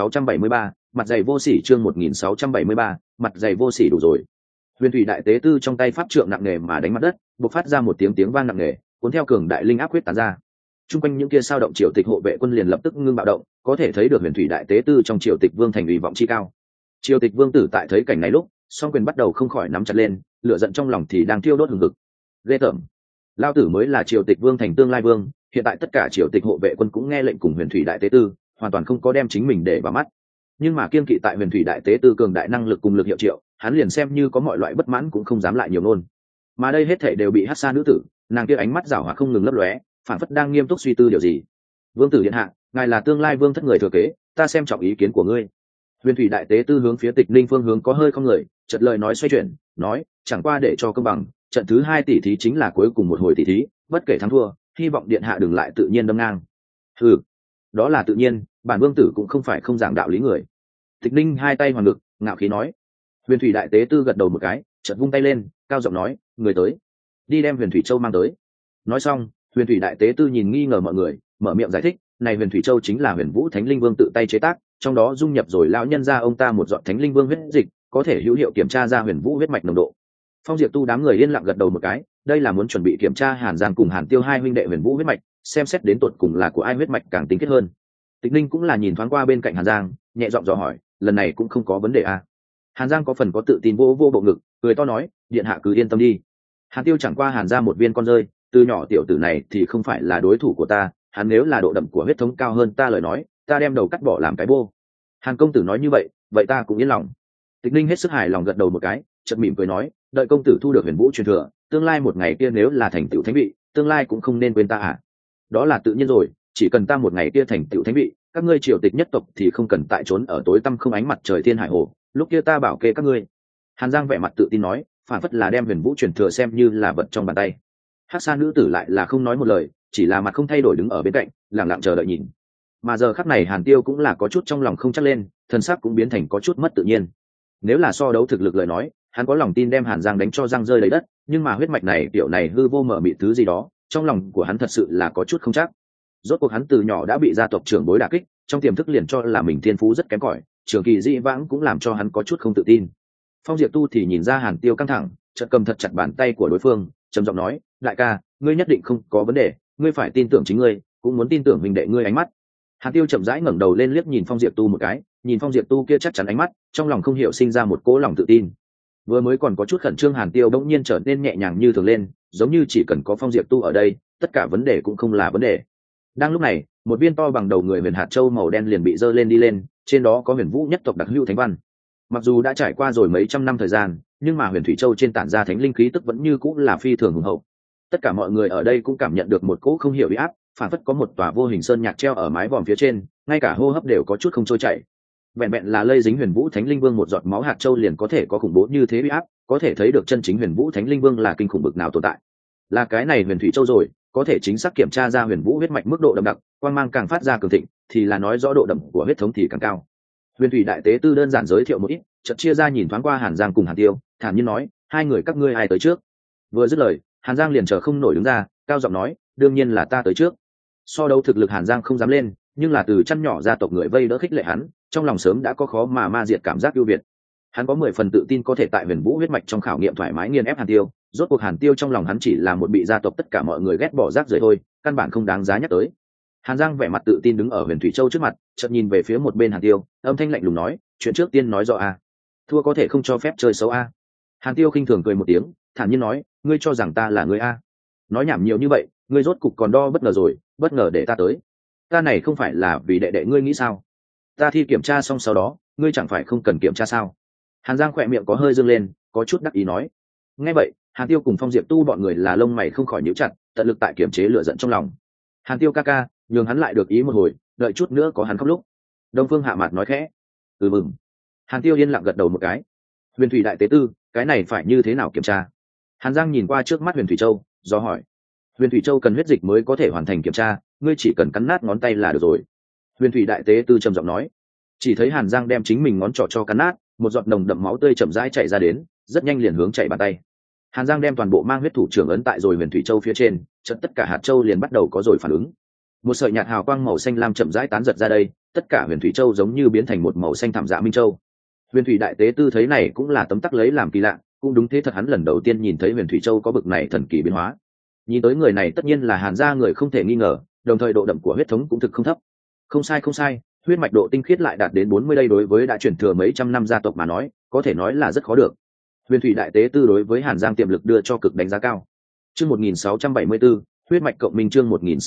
1673, mặt dày vô sỉ. Chương 1673, mặt dày vô sỉ đủ rồi. Huyền Thủy Đại Tế Tư trong tay pháp trượng nặng nề mà đánh mặt đất, bộc phát ra một tiếng vang nặng nề, cuốn theo cường đại linh áp quyết tán ra. Trung quanh những kia sao động triều tịch hộ vệ quân liền lập tức ngưng bạo động, có thể thấy được Huyền Thủy Đại Tế Tư trong triều tịch vương thành uy vọng chi cao. Triều tịch vương tử tại thấy cảnh này lúc, song quyền bắt đầu không khỏi nắm chặt lên, lửa giận trong lòng thì đang thiêu đốt hừng hực. Ghê tởm, lao tử mới là triều tịch vương thành tương lai vương, hiện tại tất cả triều tịch hộ vệ quân cũng nghe lệnh cùng Huyền Thủy Đại Tế Tư, hoàn toàn không có đem chính mình để vào mắt. Nhưng mà kiên kỵ tại Huyền Thủy Đại Tế Tư cường đại năng lực cùng lực hiệu triệu, hắn liền xem như có mọi loại bất mãn cũng không dám lại nhiều nôn. Mà đây hết thảy đều bị Hắc Sa nữ tử, nàng kia ánh mắt giảo hoạt không ngừng lấp lóe, phản phất đang nghiêm túc suy tư điều gì. Vương tử điện hạ, ngài là tương lai vương thất người thừa kế, ta xem trọng ý kiến của ngươi. Huyền Thủy Đại Tế Tư hướng phía Tịch Ninh phương hướng có hơi không người, chợt lời nói xoay chuyển, nói, chẳng qua để cho công bằng, trận thứ 2 tỷ thí chính là cuối cùng một hồi tỷ thí, bất kể thắng thua, hy vọng điện hạ đừng lại tự nhiên đâm ngang. Ừ, đó là tự nhiên, bản vương tử cũng không phải không giảng đạo lý người. Tịch Ninh hai tay hoàn ngực, ngạo khí nói. Huyền Thủy Đại Tế Tư gật đầu một cái, chợt vung tay lên, cao giọng nói, người tới, đi đem Huyền Thủy Châu mang tới. Nói xong, Huyền Thủy Đại Tế Tư nhìn nghi ngờ mọi người, mở miệng giải thích, này Huyền Thủy Châu chính là Huyền Vũ Thánh Linh Vương tự tay chế tác, trong đó dung nhập rồi lão nhân ra ông ta một giọt Thánh Linh Vương huyết dịch, có thể hữu hiệu kiểm tra ra Huyền Vũ huyết mạch nồng độ. Phong Diệp Tu đám người yên lặng gật đầu một cái, đây là muốn chuẩn bị kiểm tra Hàn Giang cùng Hàn Tiêu hai huynh đệ Huyền Vũ huyết mạch, xem xét đến tột cùng là của ai huyết mạch càng tinh khiết hơn. Tịch Ninh cũng là nhìn thoáng qua bên cạnh Hàn Giang, nhẹ giọng dò hỏi, lần này cũng không có vấn đề à? Hàn Giang có phần có tự tin vô bộ ngực, cười to nói, điện hạ cứ yên tâm đi. Hàn Tiêu chẳng qua Hàn ra một viên con rơi, từ nhỏ tiểu tử này thì không phải là đối thủ của ta, hắn nếu là độ đậm của huyết thống cao hơn ta lời nói, ta đem đầu cắt bỏ làm cái bô. Hàn công tử nói như vậy, vậy ta cũng yên lòng. Tịch Ninh hết sức hài lòng gật đầu một cái, chợt mỉm cười nói, đợi công tử thu được Huyền Vũ truyền thừa, tương lai một ngày kia nếu là thành tựu thánh vị, tương lai cũng không nên quên ta à? Đó là tự nhiên rồi, chỉ cần ta một ngày kia thành tựu thánh vị, các ngươi triều tịch nhất tộc thì không cần tại trốn ở tối tăm không ánh mặt trời thiên hải hồ, lúc kia ta bảo kê các ngươi. Hàn Giang vẻ mặt tự tin nói, phản phất là đem Huyền Vũ truyền thừa xem như là vật trong bàn tay. Hắc sa nữ tử lại là không nói một lời, chỉ là mặt không thay đổi đứng ở bên cạnh lặng lặng chờ đợi nhìn. Mà giờ khắc này Hàn Tiêu cũng là có chút trong lòng không chắc lên, thân sắc cũng biến thành có chút mất tự nhiên. Nếu là so đấu thực lực lời nói, hắn có lòng tin đem Hàn Giang đánh cho răng rơi lấy đất, nhưng mà huyết mạch này kiểu này hư vô mở mịt thứ gì đó, trong lòng của hắn thật sự là có chút không chắc. Rốt cuộc hắn từ nhỏ đã bị gia tộc trưởng bối đả kích, trong tiềm thức liền cho là mình thiên phú rất kém cỏi, trường kỳ dị vãng cũng làm cho hắn có chút không tự tin. Phong Diệp Tu thì nhìn ra Hàn Tiêu căng thẳng, chợt cầm thật chặt bàn tay của đối phương, trầm giọng nói: đại ca, ngươi nhất định không có vấn đề, ngươi phải tin tưởng chính ngươi, cũng muốn tin tưởng mình đệ ngươi ánh mắt. Hàn Tiêu chậm rãi ngẩng đầu lên liếc nhìn Phong Diệp Tu một cái, nhìn Phong Diệp Tu kia chắc chắn ánh mắt, trong lòng không hiểu sinh ra một cỗ lòng tự tin. Vừa mới còn có chút khẩn trương Hàn Tiêu bỗng nhiên trở nên nhẹ nhàng như thường lên, giống như chỉ cần có Phong Diệp Tu ở đây, tất cả vấn đề cũng không là vấn đề. Đang lúc này, một viên to bằng đầu người huyền hạt châu màu đen liền bị giơ lên đi lên, trên đó có huyền vũ nhất tộc đặc hữu thánh văn. Mặc dù đã trải qua rồi mấy trăm năm thời gian, nhưng mà huyền thủy châu trên tản ra thánh linh khí tức vẫn như cũng là phi thường hùng hậu. Tất cả mọi người ở đây cũng cảm nhận được một cỗ không hiểu uy áp, phản phất có một tòa vô hình sơn nhạc treo ở mái vòm phía trên, ngay cả hô hấp đều có chút không trôi chảy. Vẹn vẹn là lây dính huyền vũ thánh linh vương một giọt máu hạt châu liền có thể có khủng bố như thế uy áp, có thể thấy được chân chính huyền vũ thánh linh vương là kinh khủng bực nào tồn tại. Là cái này huyền thủy châu rồi, có thể chính xác kiểm tra ra huyền vũ huyết mạch mức độ đậm đặc, quang mang càng phát ra cường thịnh, thì là nói rõ độ đậm của huyết thống thì càng cao. Huyền thủy đại tế tư đơn giản giới thiệu một ít, chợt chia ra nhìn thoáng qua Hàn Giang cùng Hàn Tiêu, thản nhiên nói: hai người các ngươi ai tới trước? Vừa dứt lời, Hàn Giang liền chờ không nổi đứng ra, cao giọng nói: đương nhiên là ta tới trước. So đấu thực lực Hàn Giang không dám lên, nhưng là từ chăn nhỏ gia tộc người vây đỡ khích lệ hắn, trong lòng sớm đã có khó mà ma diệt cảm giác ưu việt. Hắn có 10 phần tự tin có thể tại huyền vũ huyết mạch trong khảo nghiệm thoải mái nghiền ép Hàn Tiêu. Rốt cuộc Hàn Tiêu trong lòng hắn chỉ là một bị gia tộc tất cả mọi người ghét bỏ rác rưởi thôi, căn bản không đáng giá nhắc tới. Hàn Giang vẻ mặt tự tin đứng ở huyền thủy châu trước mặt, chợt nhìn về phía một bên Hàn Tiêu, âm thanh lạnh lùng nói: chuyện trước tiên nói rõ a, thua có thể không cho phép chơi xấu a. Hàn Tiêu khinh thường cười một tiếng, thản nhiên nói: ngươi cho rằng ta là người a? Nói nhảm nhiều như vậy, ngươi rốt cục còn đo bất ngờ rồi, bất ngờ để ta tới. Ta này không phải là vì đệ đệ ngươi nghĩ sao? Ta thi kiểm tra xong sau đó, ngươi chẳng phải không cần kiểm tra sao? Hàn Giang khỏe miệng có hơi dương lên, có chút đắc ý nói. Nghe vậy, Hàn Tiêu cùng Phong Diệp Tu bọn người là lông mày không khỏi nhíu chặt, tận lực tại kiểm chế lửa giận trong lòng. Hàn Tiêu ca ca, nhường hắn lại được ý một hồi, đợi chút nữa có hắn khóc lúc. Đông Phương Hạ Mạt nói khẽ. Mừng. Hàn Tiêu yên lặng gật đầu một cái. Huyền thủy đại tế tư, cái này phải như thế nào kiểm tra? Hàn Giang nhìn qua trước mắt Huyền thủy châu, do hỏi. Huyền thủy châu cần huyết dịch mới có thể hoàn thành kiểm tra, ngươi chỉ cần cắn nát ngón tay là được rồi. Huyền thủy đại tế tư trầm giọng nói. Chỉ thấy Hàn Giang đem chính mình ngón trỏ cho cắn nát, một giọt nồng đậm máu tươi chậm rãi chảy ra đến, rất nhanh liền hướng chạy bàn tay. Hàn Giang đem toàn bộ mang huyết thủ trưởng ấn tại rồi huyền thủy châu phía trên, chợt tất cả hạt châu liền bắt đầu có rồi phản ứng. Một sợi nhạt hào quang màu xanh lam chậm rãi tán giật ra đây, tất cả huyền thủy châu giống như biến thành một màu xanh thảm dạ minh châu. Huyền thủy đại tế tư thấy này cũng là tấm tắc lấy làm kỳ lạ, cũng đúng thế thật hắn lần đầu tiên nhìn thấy huyền thủy châu có bực này thần kỳ biến hóa. Nhìn tới người này tất nhiên là Hàn gia người không thể nghi ngờ, đồng thời độ đậm của huyết thống cũng thực không thấp. Không sai, huyết mạch độ tinh khiết lại đạt đến 40 đây, đối với đã chuyển thừa mấy trăm năm gia tộc mà nói, có thể nói là rất khó được. Huyền thủy đại tế tư đối với Hàn Giang tiềm lực đưa cho cực đánh giá cao. Chương 1674, huyết mạch cộng minh. Chương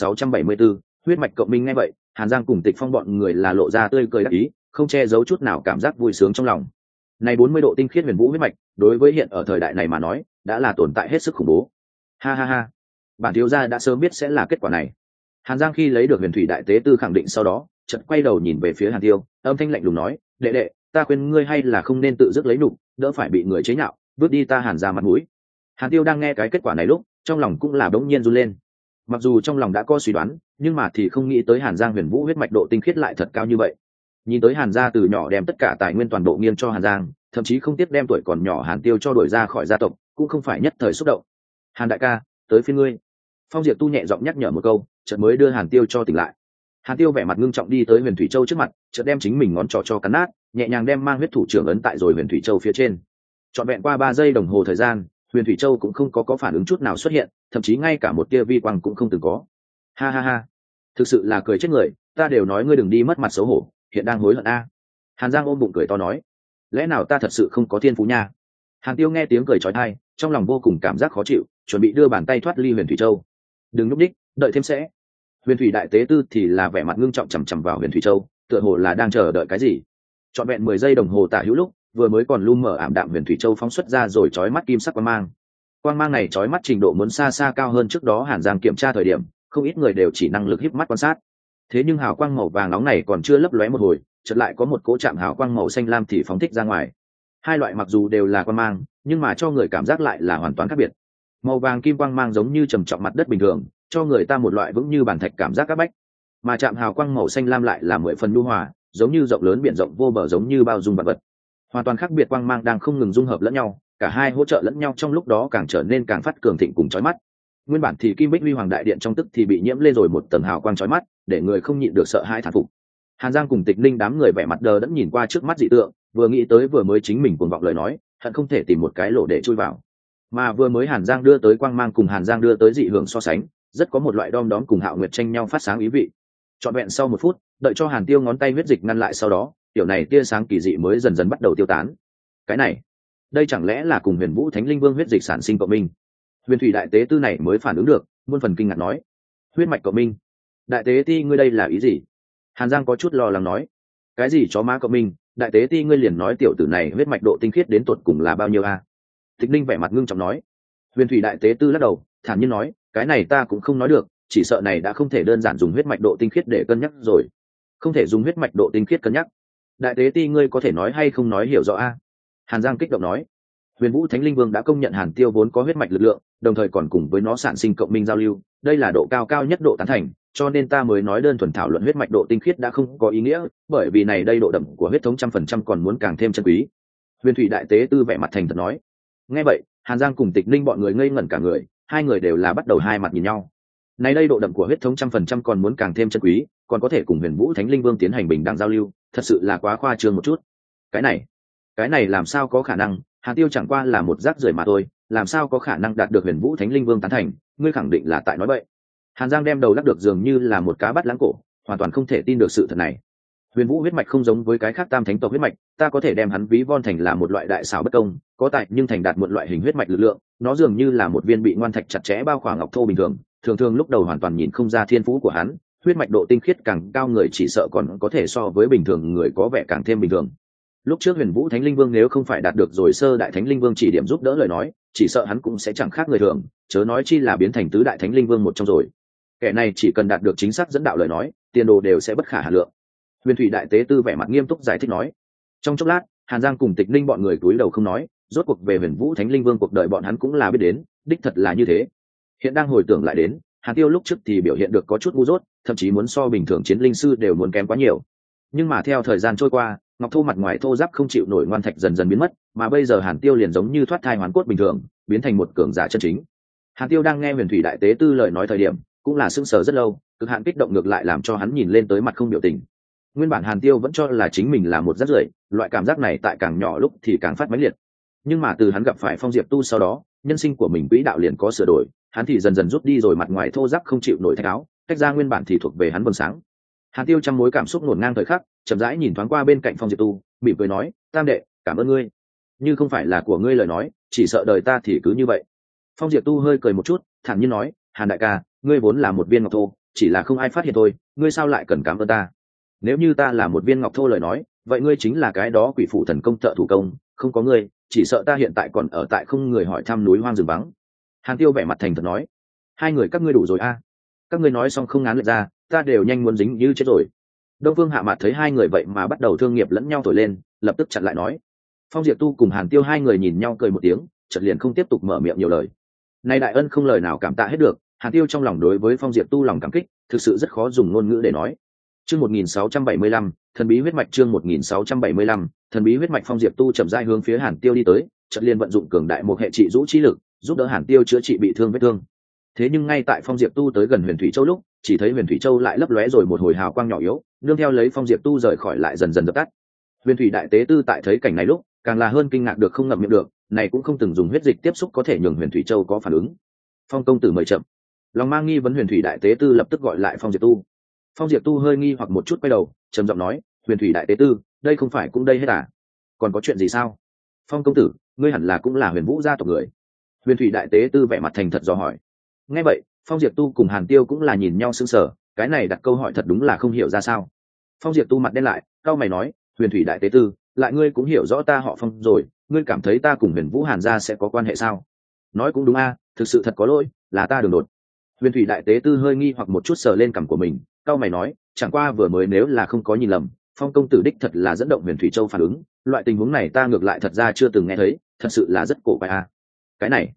1674, huyết mạch cộng minh. Nghe vậy, Hàn Giang cùng Tịch Phong bọn người là lộ ra tươi cười đắc ý, không che giấu chút nào cảm giác vui sướng trong lòng. Này 40 độ tinh khiết huyền vũ huyết mạch, đối với hiện ở thời đại này mà nói, đã là tồn tại hết sức khủng bố. Ha ha ha, bản thiếu gia đã sớm biết sẽ là kết quả này. Hàn Giang khi lấy được huyền thủy đại tế tư khẳng định sau đó, chợt quay đầu nhìn về phía Hàn Tiêu, âm thanh lạnh lùng nói: đệ đệ, ta khuyên ngươi hay là không nên tự dứt lấy nhục, đỡ phải bị người chế nhạo, bước đi ta Hàn gia mặt mũi. Hàn Tiêu đang nghe cái kết quả này lúc, trong lòng cũng là đống nhiên run lên. Mặc dù trong lòng đã có suy đoán, nhưng mà thì không nghĩ tới Hàn Giang huyền vũ huyết mạch độ tinh khiết lại thật cao như vậy. Nhìn tới Hàn gia từ nhỏ đem tất cả tài nguyên toàn bộ nghiêng cho Hàn Giang, thậm chí không tiếc đem tuổi còn nhỏ Hàn Tiêu cho đuổi ra khỏi gia tộc, cũng không phải nhất thời xúc động. Hàn đại ca, tới phiên ngươi. Phong Diệp Tu nhẹ giọng nhắc nhở một câu, chợt mới đưa Hàn Tiêu cho tỉnh lại. Hàn Tiêu vẻ mặt ngưng trọng đi tới huyền thủy châu trước mặt, chợt đem chính mình ngón trỏ cho cắn nát, nhẹ nhàng đem mang huyết thủ trưởng ấn tại rồi huyền thủy châu phía trên. Trọn vẹn qua 3 giây đồng hồ thời gian, huyền thủy châu cũng không có phản ứng chút nào xuất hiện, thậm chí ngay cả một tia vi quang cũng không từng có. Ha ha ha, thực sự là cười chết người, ta đều nói ngươi đừng đi mất mặt xấu hổ, hiện đang hối hận a. Hàn Giang ôm bụng cười to nói, lẽ nào ta thật sự không có thiên phú nha? Hàn Tiêu nghe tiếng cười chói tai, trong lòng vô cùng cảm giác khó chịu, chuẩn bị đưa bàn tay thoát ly huyền thủy châu. Đừng núp đích, đợi thêm sẽ. Huyền thủy đại tế tư thì là vẻ mặt ngưng trọng chằm chằm vào huyền thủy châu, tựa hồ là đang chờ đợi cái gì. Trọn vẹn 10 giây đồng hồ tả hữu lúc, vừa mới còn lu mờ ảm đạm huyền thủy châu phóng xuất ra rồi chói mắt kim sắc quang mang. Quang mang này chói mắt trình độ muốn xa xa cao hơn trước đó Hàn Giang kiểm tra thời điểm, không ít người đều chỉ năng lực híp mắt quan sát. Thế nhưng hào quang màu vàng nóng này còn chưa lấp lóe một hồi, chợt lại có một cỗ chạm hào quang màu xanh lam thì phóng thích ra ngoài. Hai loại mặc dù đều là quang mang, nhưng mà cho người cảm giác lại là hoàn toàn khác biệt. màu vàng kim quang mang giống như trầm trọng mặt đất bình thường, cho người ta một loại vững như bàn thạch cảm giác áp bách, mà chạm hào quang màu xanh lam lại là 10 phần nhu hòa, giống như rộng lớn biển rộng vô bờ, giống như bao dung vật vật. Hoàn toàn khác biệt quang mang đang không ngừng dung hợp lẫn nhau, cả hai hỗ trợ lẫn nhau, trong lúc đó càng trở nên càng phát cường thịnh cùng chói mắt. Nguyên bản thì kim bích huy hoàng đại điện trong tức thì bị nhiễm lên rồi một tầng hào quang chói mắt, để người không nhịn được sợ hãi thán phục. Hàn Giang cùng Tịch Ninh đám người vẻ mặt đờ đẫn nhìn qua trước mắt dị tượng, vừa nghĩ tới vừa mới chính mình cuồng vọng lời nói, hận không thể tìm một cái lỗ để chui vào. Mà vừa mới Hàn Giang đưa tới quang mang cùng Hàn Giang đưa tới dị hưởng so sánh, rất có một loại đom đóm cùng Hạo Nguyệt tranh nhau phát sáng ý vị. Trọn vẹn sau 1 phút, đợi cho Hàn Tiêu ngón tay huyết dịch ngăn lại, sau đó tiểu này tia sáng kỳ dị mới dần dần bắt đầu tiêu tán. Cái này, đây chẳng lẽ là cùng Huyền Vũ Thánh Linh Vương huyết dịch sản sinh cộng minh? Huyền Thủy đại tế tư này mới phản ứng được, muôn phần kinh ngạc nói: huyết mạch cộng minh? Đại tế ti ngươi đây là ý gì? Hàn Giang có chút lo lắng nói: cái gì chó má cộng minh? Đại tế ti ngươi liền nói tiểu tử này huyết mạch độ tinh khiết đến tột cùng là bao nhiêu a? Tịch Ninh vẻ mặt ngưng trọng nói. Huyền Thủy đại tế tư lắc đầu, thản nhiên nói: cái này ta cũng không nói được, chỉ sợ này đã không thể đơn giản dùng huyết mạch độ tinh khiết để cân nhắc rồi. Không thể dùng huyết mạch độ tinh khiết cân nhắc? Đại tế ti ngươi có thể nói hay không nói hiểu rõ a? Hàn Giang kích động nói. Huyền Vũ Thánh Linh Vương đã công nhận Hàn Tiêu vốn có huyết mạch lực lượng, đồng thời còn cùng với nó sản sinh cộng minh giao lưu, đây là độ cao nhất độ tán thành, cho nên ta mới nói đơn thuần thảo luận huyết mạch độ tinh khiết đã không có ý nghĩa, bởi vì này đây độ đậm của huyết thống 100% còn muốn càng thêm chân quý. Huyền Thủy đại tế tư vẻ mặt thành thật nói. Nghe vậy, Hàn Giang cùng Tịch Ninh bọn người ngây ngẩn cả người, hai người đều là bắt đầu hai mặt nhìn nhau. Này đây độ đậm của huyết thống 100% còn muốn càng thêm chân quý, còn có thể cùng Huyền Vũ Thánh Linh Vương tiến hành bình đẳng giao lưu, thật sự là quá khoa trương một chút. Cái này làm sao có khả năng? Hàn Tiêu chẳng qua là một rác rưởi mà thôi, làm sao có khả năng đạt được Huyền Vũ Thánh Linh Vương tán thành? Ngươi khẳng định là tại nói bậy. Hàn Giang đem đầu lắc được dường như là một cá bắt lãng cổ, hoàn toàn không thể tin được sự thật này. Huyền Vũ huyết mạch không giống với cái khác tam thánh tộc huyết mạch, ta có thể đem hắn ví von thành là một loại đại xảo bất công, có tại nhưng thành đạt một loại hình huyết mạch lực lượng, nó dường như là một viên bị ngoan thạch chặt chẽ bao khỏa ngọc thô bình thường, thường lúc đầu hoàn toàn nhìn không ra thiên phú của hắn, huyết mạch độ tinh khiết càng cao người chỉ sợ còn có thể so với bình thường người có vẻ càng thêm bình thường. Lúc trước Huyền Vũ Thánh Linh Vương nếu không phải đạt được rồi sơ đại Thánh Linh Vương chỉ điểm giúp đỡ lời nói, chỉ sợ hắn cũng sẽ chẳng khác người thường, chớ nói chi là biến thành tứ đại Thánh Linh Vương một trong rồi. Kẻ này chỉ cần đạt được chính xác dẫn đạo lời nói, tiền đồ đều sẽ bất khả hà lượng. Huyền Thủy đại tế tư vẻ mặt nghiêm túc giải thích nói. Trong chốc lát, Hàn Giang cùng Tịch Ninh bọn người cúi đầu không nói, rốt cuộc về Huyền Vũ Thánh Linh Vương cuộc đời bọn hắn cũng là biết đến, đích thật là như thế. Hiện đang hồi tưởng lại đến, Hàn Tiêu lúc trước thì biểu hiện được có chút ngu dốt, thậm chí muốn so bình thường chiến linh sư đều muốn kém quá nhiều. Nhưng mà theo thời gian trôi qua, ngọc thô mặt ngoài thô ráp không chịu nổi ngoan thạch dần dần biến mất, mà bây giờ Hàn Tiêu liền giống như thoát thai hoàn cốt bình thường, biến thành một cường giả chân chính. Hàn Tiêu đang nghe Huyền Thủy đại tế tư lời nói thời điểm, cũng là sững sờ rất lâu, cực hạn kích động ngược lại làm cho hắn nhìn lên tới mặt không biểu tình. Nguyên bản Hàn Tiêu vẫn cho là chính mình là một rác rưởi, loại cảm giác này tại càng nhỏ lúc thì càng phát mãnh liệt. Nhưng mà từ hắn gặp phải Phong Diệp Tu sau đó, nhân sinh của mình quỹ đạo liền có sửa đổi, hắn thì dần dần rút đi rồi mặt ngoài thô ráp không chịu nổi thạch áo, tách ra nguyên bản thì thuộc về hắn vầng sáng. Hàn Tiêu trong mối cảm xúc ngổn ngang thời khắc, chậm rãi nhìn thoáng qua bên cạnh Phong Diệp Tu, mỉm cười nói: "Tam đệ, cảm ơn ngươi. Như không phải là của ngươi lời nói, chỉ sợ đời ta thì cứ như vậy." Phong Diệp Tu hơi cười một chút, thản nhiên nói: "Hàn đại ca, ngươi vốn là một viên ngọc thô, chỉ là không ai phát hiện thôi, ngươi sao lại cần cảm ơn ta? Nếu như ta là một viên ngọc thô lời nói, vậy ngươi chính là cái đó quỷ phụ thần công thợ thủ công, không có ngươi, chỉ sợ ta hiện tại còn ở tại không người hỏi thăm núi hoang rừng vắng." Hàn Tiêu vẻ mặt thành thật nói: "Hai người các ngươi đủ rồi a. Các ngươi nói xong không ngán lệch ra, ta đều nhanh muốn dính như chết rồi." Đông Phương Hạ Mạt thấy hai người vậy mà bắt đầu thương nghiệp lẫn nhau thổi lên, lập tức chặn lại nói. Phong Diệp Tu cùng Hàn Tiêu hai người nhìn nhau cười một tiếng, chợt liền không tiếp tục mở miệng nhiều lời. Nay đại ân không lời nào cảm tạ hết được, Hàn Tiêu trong lòng đối với Phong Diệp Tu lòng cảm kích, thực sự rất khó dùng ngôn ngữ để nói. Chương 1675, thần bí huyết mạch. Chương 1675, thần bí huyết mạch. Phong Diệp Tu chậm rãi hướng phía Hàn Tiêu đi tới, chợt liền vận dụng cường đại một hệ trị rũ chi lực, giúp đỡ Hàn Tiêu chữa trị bị thương vết thương. Thế nhưng ngay tại Phong Diệp Tu tới gần Huyền Thủy Châu lúc, chỉ thấy Huyền Thủy Châu lại lấp lóe rồi một hồi hào quang nhỏ yếu, nương theo lấy Phong Diệp Tu rời khỏi lại dần dần dập tắt. Huyền Thủy đại tế tư tại thấy cảnh này lúc, càng là hơn kinh ngạc được không ngậm miệng được, này cũng không từng dùng huyết dịch tiếp xúc có thể nhường Huyền Thủy Châu có phản ứng. Phong công tử mời chậm. Lòng mang nghi vấn Huyền Thủy đại tế tư lập tức gọi lại Phong Diệp Tu. Phong Diệp Tu hơi nghi hoặc một chút quay đầu, trầm giọng nói: "Huyền Thủy đại tế tư, đây không phải cũng đây hết à? Còn có chuyện gì sao?" "Phong công tử, ngươi hẳn là cũng là Huyền Vũ gia tộc người." Huyền Thủy đại tế tư vẻ mặt thành thật dò hỏi. Nghe vậy, Phong Diệp Tu cùng Hàn Tiêu cũng là nhìn nhau sững sờ, cái này đặt câu hỏi thật đúng là không hiểu ra sao. Phong Diệp Tu mặt đen lại, cau mày nói: "Huyền Thủy đại tế tư, lại ngươi cũng hiểu rõ ta họ Phong rồi, ngươi cảm thấy ta cùng Huyền Vũ Hàn gia sẽ có quan hệ sao?" "Nói cũng đúng a, thực sự thật có lỗi, là ta đường đột." Huyền Thủy đại tế tư hơi nghi hoặc một chút sờ lên cằm của mình, cau mày nói: "Chẳng qua vừa mới nếu là không có nhìn lầm, Phong công tử đích thật là dẫn động Huyền Thủy Châu phản ứng, loại tình huống này ta ngược lại thật ra chưa từng nghe thấy, thật sự là rất cổ quái a." "Cái này,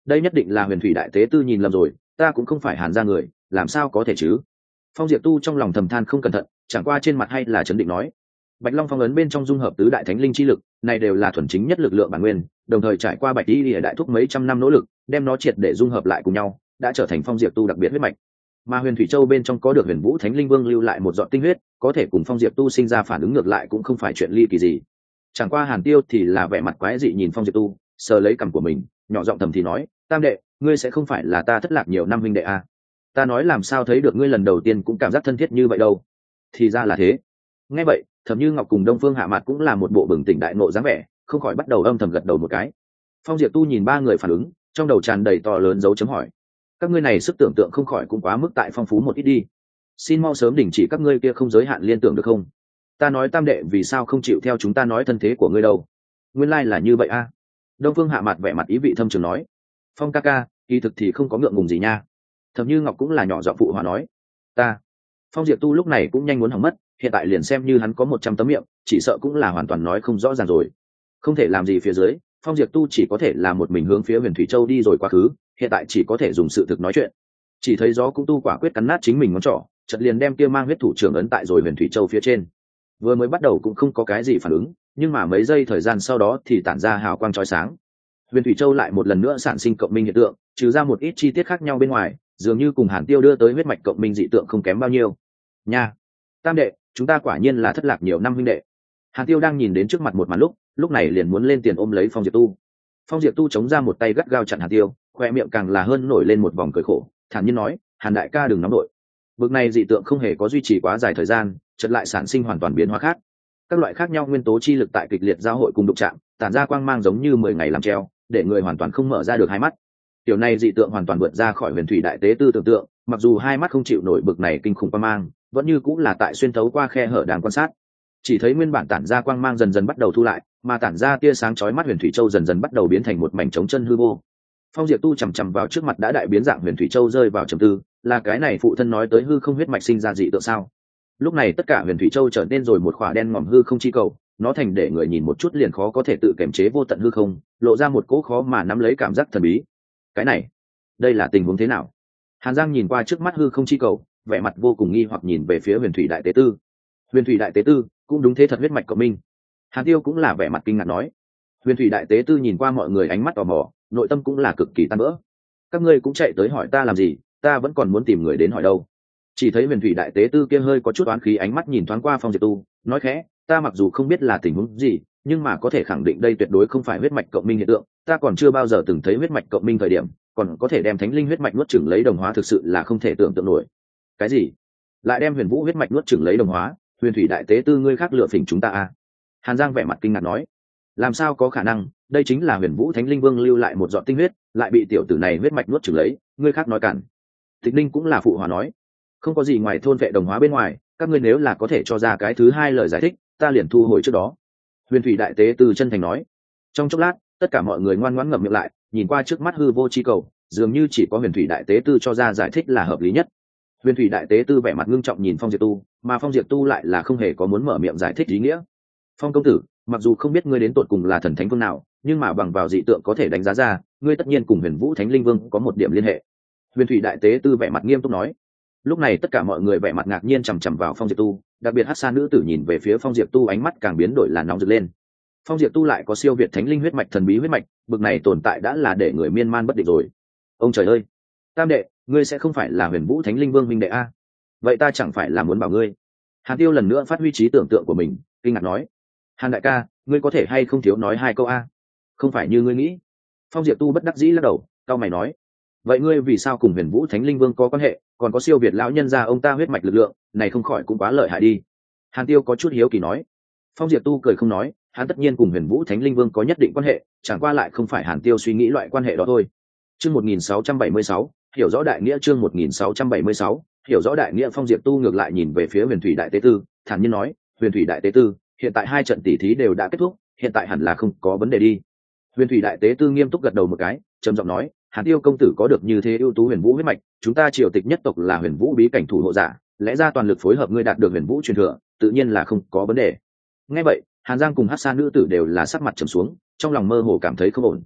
đây nhất định là huyền thủy đại tế tư nhìn lầm rồi, ta cũng không phải Hàn gia người, làm sao có thể chứ. Phong Diệp Tu trong lòng thầm than không cẩn thận, chẳng qua trên mặt hay là chấn định nói, Bạch Long phong ấn bên trong dung hợp tứ đại thánh linh chi lực, này đều là thuần chính nhất lực lượng bản nguyên, đồng thời trải qua Bạch Y đại thúc mấy trăm năm nỗ lực, đem nó triệt để dung hợp lại cùng nhau, đã trở thành Phong Diệp Tu đặc biệt huyết mạch. Mà Huyền Thủy Châu bên trong có được Huyền Vũ Thánh Linh Vương lưu lại một giọt tinh huyết, có thể cùng Phong Diệp Tu sinh ra phản ứng ngược lại cũng không phải chuyện ly kỳ gì. Chẳng qua Hàn Tiêu thì là vẻ mặt quái dị nhìn Phong Diệp Tu, sờ lấy cằm của mình, nhỏ giọng thầm thì nói, tam đệ, ngươi sẽ không phải là ta thất lạc nhiều năm huynh đệ à? Ta nói làm sao thấy được ngươi lần đầu tiên cũng cảm giác thân thiết như vậy đâu. Thì ra là thế. Nghe vậy, Thẩm Như Ngọc cùng Đông Phương Hạ Mạt cũng là một bộ bừng tỉnh đại ngộ dáng vẻ, không khỏi bắt đầu âm thầm gật đầu một cái. Phong Diệp Tu nhìn ba người phản ứng, trong đầu tràn đầy to lớn dấu chấm hỏi. Các ngươi này sức tưởng tượng không khỏi cũng quá mức tại phong phú một ít đi. Xin mau sớm đình chỉ các ngươi kia không giới hạn liên tưởng được không? Ta nói tam đệ vì sao không chịu theo chúng ta nói thân thế của ngươi đâu? Nguyên lai là như vậy a. Đông Phương Hạ Mạt vẻ mặt ý vị thâm trường nói. Phong ca ca, kỳ thực thì không có ngượng ngùng gì nha. Thẩm Như Ngọc cũng là nhỏ giọng phụ hòa nói. Ta. Phong Diệp Tu lúc này cũng nhanh muốn hỏng mất, hiện tại liền xem như hắn có 100 tấm miệng, chỉ sợ cũng là hoàn toàn nói không rõ ràng rồi. Không thể làm gì phía dưới, Phong Diệp Tu chỉ có thể là một mình hướng phía Huyền Thủy Châu đi rồi quá khứ, hiện tại chỉ có thể dùng sự thực nói chuyện. Chỉ thấy gió cũng tu quả quyết cắn nát chính mình ngón trỏ, chợt liền đem kia mang huyết thủ trưởng ấn tại rồi Huyền Thủy Châu phía trên. Vừa mới bắt đầu cũng không có cái gì phản ứng, nhưng mà mấy giây thời gian sau đó thì tản ra hào quang chói sáng. Huyền Thủy Châu lại một lần nữa sản sinh cộng minh hiện tượng, trừ ra một ít chi tiết khác nhau bên ngoài, dường như cùng Hàn Tiêu đưa tới huyết mạch cộng minh dị tượng không kém bao nhiêu. Nha, tam đệ, chúng ta quả nhiên là thất lạc nhiều năm huynh đệ. Hàn Tiêu đang nhìn đến trước mặt một màn lúc này liền muốn lên tiền ôm lấy Phong Diệp Tu. Phong Diệp Tu chống ra một tay gắt gao chặn Hàn Tiêu, khoe miệng càng là hơn nổi lên một vòng cười khổ, thản nhiên nói, Hàn đại ca đừng nóng đội. Bực này dị tượng không hề có duy trì quá dài thời gian, chợt lại sản sinh hoàn toàn biến hóa khác. Các loại khác nhau nguyên tố chi lực tại kịch liệt giao hội cùng đụng chạm, tản ra quang mang giống như 10 ngày làm treo, để người hoàn toàn không mở ra được hai mắt. Tiểu này dị tượng hoàn toàn vượt ra khỏi Huyền Thủy đại tế tư tưởng tượng, mặc dù hai mắt không chịu nổi bực này kinh khủng quang mang, vẫn như cũng là tại xuyên thấu qua khe hở đang quan sát. Chỉ thấy nguyên bản tản ra quang mang dần dần bắt đầu thu lại, mà tản ra tia sáng chói mắt Huyền Thủy Châu dần dần bắt đầu biến thành một mảnh trống chân hư vô. Phong Diệp Tu chằm chằm vào trước mặt đã đại biến dạng Huyền Thủy Châu rơi vào trầm tư, là cái này phụ thân nói tới hư không huyết mạch sinh ra dị tượng sao? Lúc này tất cả Huyền Thủy Châu trở nên rồi một khỏa đen ngòm hư không chi cầu, nó thành để người nhìn một chút liền khó có thể tự kiểm chế vô tận hư không, lộ ra một cỗ khó mà nắm lấy cảm giác thần bí. Cái này, đây là tình huống thế nào? Hàn Giang nhìn qua trước mắt hư không chi cầu, vẻ mặt vô cùng nghi hoặc nhìn về phía Huyền Thủy đại tế tư. Huyền Thủy đại tế tư cũng đúng thế thật huyết mạch của mình. Hàn Tiêu cũng là vẻ mặt kinh ngạc nói. Huyền Thủy đại tế tư nhìn qua mọi người ánh mắt tò mò, nội tâm cũng là cực kỳ tan vỡ. Các ngươi cũng chạy tới hỏi ta làm gì, ta vẫn còn muốn tìm người đến hỏi đâu. Chỉ thấy Huyền Thủy đại tế tư kia hơi có chút oán khí ánh mắt nhìn thoáng qua Phong Diệp Tu, nói khẽ, ta mặc dù không biết là tình huống gì, nhưng mà có thể khẳng định đây tuyệt đối không phải huyết mạch cộng minh hiện tượng, ta còn chưa bao giờ từng thấy huyết mạch cộng minh thời điểm, còn có thể đem thánh linh huyết mạch nuốt chửng lấy đồng hóa thực sự là không thể tưởng tượng nổi. Cái gì? Lại đem Huyền Vũ huyết mạch nuốt chửng lấy đồng hóa? Huyền Thủy đại tế tư ngươi khác lựa phỉnh chúng ta à? Hàn Giang vẻ mặt kinh ngạc nói, làm sao có khả năng, đây chính là Huyền Vũ Thánh Linh Vương lưu lại một giọt tinh huyết, lại bị tiểu tử này huyết mạch nuốt chửng lấy, ngươi khác nói cản. Tịch Linh cũng là phụ hòa nói, không có gì ngoài thôn vệ đồng hóa bên ngoài, các ngươi nếu là có thể cho ra cái thứ hai lời giải thích, ta liền thu hồi trước đó. Huyền Thủy đại tế tư chân thành nói. Trong chốc lát, tất cả mọi người ngoan ngoãn ngậm miệng lại, nhìn qua trước mắt hư vô chi cầu, dường như chỉ có Huyền Thủy đại tế tư cho ra giải thích là hợp lý nhất. Huyền Thủy đại tế tư vẻ mặt ngưng trọng nhìn Phong Diệp Tu, mà Phong Diệp Tu lại là không hề có muốn mở miệng giải thích ý nghĩa. Phong công tử, mặc dù không biết ngươi đến tột cùng là thần thánh phương nào, nhưng mà bằng vào dị tượng có thể đánh giá ra, ngươi tất nhiên cùng Huyền Vũ Thánh Linh Vương có một điểm liên hệ. Huyền Thủy đại tế tư vẻ mặt nghiêm túc nói. Lúc này tất cả mọi người vẻ mặt ngạc nhiên chằm chằm vào Phong Diệp Tu, đặc biệt Hắc Sa nữ tử nhìn về phía Phong Diệp Tu ánh mắt càng biến đổi là nóng rực lên. Phong Diệp Tu lại có siêu việt thánh linh huyết mạch thần bí huyết mạch, bực này tồn tại đã là để người miên man bất định rồi. Ông trời ơi, tam đệ, ngươi sẽ không phải là Huyền Vũ Thánh Linh Vương minh đệ a? Vậy ta chẳng phải là muốn bảo ngươi? Hàn Tiêu lần nữa phát huy trí tưởng tượng của mình, kinh ngạc nói, Hàn đại ca, ngươi có thể hay không thiếu nói hai câu a? Không phải như ngươi nghĩ. Phong Diệp Tu bất đắc dĩ lắc đầu, cau mày nói, vậy ngươi vì sao cùng Huyền Vũ Thánh Linh Vương có quan hệ, còn có siêu việt lão nhân gia ông ta huyết mạch lực lượng, này không khỏi cũng quá lợi hại đi. Hàn Tiêu có chút hiếu kỳ nói. Phong Diệp Tu cười không nói, hắn tất nhiên cùng Huyền Vũ Thánh Linh Vương có nhất định quan hệ, chẳng qua lại không phải Hàn Tiêu suy nghĩ loại quan hệ đó thôi. Chương 1676, hiểu rõ đại nghĩa. Chương 1676, hiểu rõ đại nghĩa. Phong Diệp Tu ngược lại nhìn về phía Huyền Thủy đại tế tư, thản nhiên nói, Huyền Thủy đại tế tư, hiện tại hai trận tỷ thí đều đã kết thúc, hiện tại hẳn là không có vấn đề đi. Huyền Thủy đại tế tư nghiêm túc gật đầu một cái, trầm giọng nói, Hàn Tiêu công tử có được như thế ưu tú Huyền Vũ huyết mạch, chúng ta triều tịch nhất tộc là Huyền Vũ bí cảnh thủ hộ giả, lẽ ra toàn lực phối hợp ngươi đạt được Huyền Vũ truyền thừa, tự nhiên là không có vấn đề. Nghe vậy, Hàn Giang cùng Hắc Sa nữ tử đều là sắc mặt trầm xuống, trong lòng mơ hồ cảm thấy không ổn.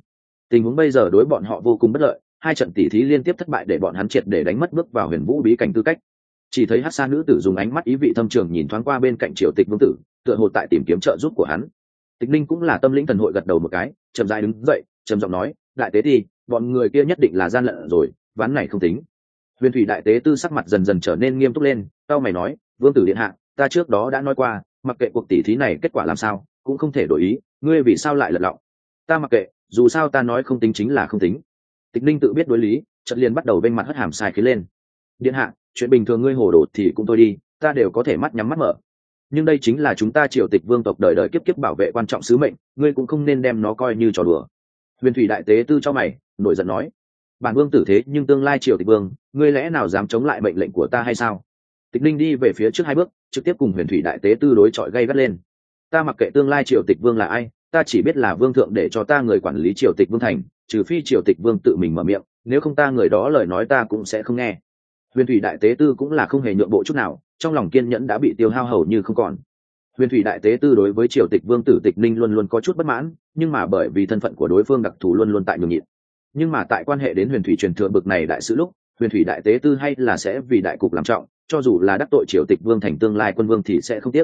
Tình huống bây giờ đối bọn họ vô cùng bất lợi, hai trận tỷ thí liên tiếp thất bại để bọn hắn triệt để đánh mất bước vào huyền vũ bí cảnh tư cách. Chỉ thấy Hắc Sa nữ tử dùng ánh mắt ý vị thâm trường nhìn thoáng qua bên cạnh Triều Tịch vương tử, tựa hồ tại tìm kiếm trợ giúp của hắn. Tịch Ninh cũng là tâm lĩnh thần hội gật đầu một cái, chậm rãi đứng dậy, trầm giọng nói, đại tế thì bọn người kia nhất định là gian lận rồi, ván này không tính. Huyền thủy đại tế tư sắc mặt dần dần trở nên nghiêm túc lên, tao mày nói, vương tử điện hạ, ta trước đó đã nói qua, mặc kệ cuộc tỷ thí này kết quả làm sao, cũng không thể đổi ý, ngươi vì sao lại lật lọng? Ta mặc kệ, dù sao ta nói không tính chính là không tính. Tịch Ninh tự biết đối lý, chợt liền bắt đầu bên mặt hất hàm sai khí lên. Điện hạ, chuyện bình thường ngươi hồ đồ thì cũng thôi đi, ta đều có thể mắt nhắm mắt mở. Nhưng đây chính là chúng ta Triều Tịch vương tộc đời đời kiếp kiếp bảo vệ quan trọng sứ mệnh, ngươi cũng không nên đem nó coi như trò đùa. Huyền thủy đại tế tư cho mày, nổi giận nói, bản vương tử thế nhưng tương lai Triều Tịch vương, ngươi lẽ nào dám chống lại mệnh lệnh của ta hay sao? Tịch Ninh đi về phía trước hai bước, trực tiếp cùng huyền thủy đại tế tư đối chọi gay gắt lên. Ta mặc kệ tương lai Triều Tịch vương là ai, ta chỉ biết là vương thượng để cho ta người quản lý Triều Tịch vương thành, trừ phi Triều Tịch vương tự mình mở miệng, nếu không ta người đó lời nói ta cũng sẽ không nghe. Huyền thủy đại tế tư cũng là không hề nhượng bộ chút nào, trong lòng kiên nhẫn đã bị tiêu hao hầu như không còn. Huyền thủy đại tế tư đối với Triều Tịch vương tử Tịch Ninh luôn luôn có chút bất mãn, nhưng mà bởi vì thân phận của đối phương đặc thù luôn luôn tại nhường nhịn. Nhưng mà tại quan hệ đến huyền thủy truyền thừa bực này đại sự lúc, huyền thủy đại tế tư hay là sẽ vì đại cục làm trọng, cho dù là đắc tội Triều Tịch vương thành tương lai quân vương thì sẽ không tiếc.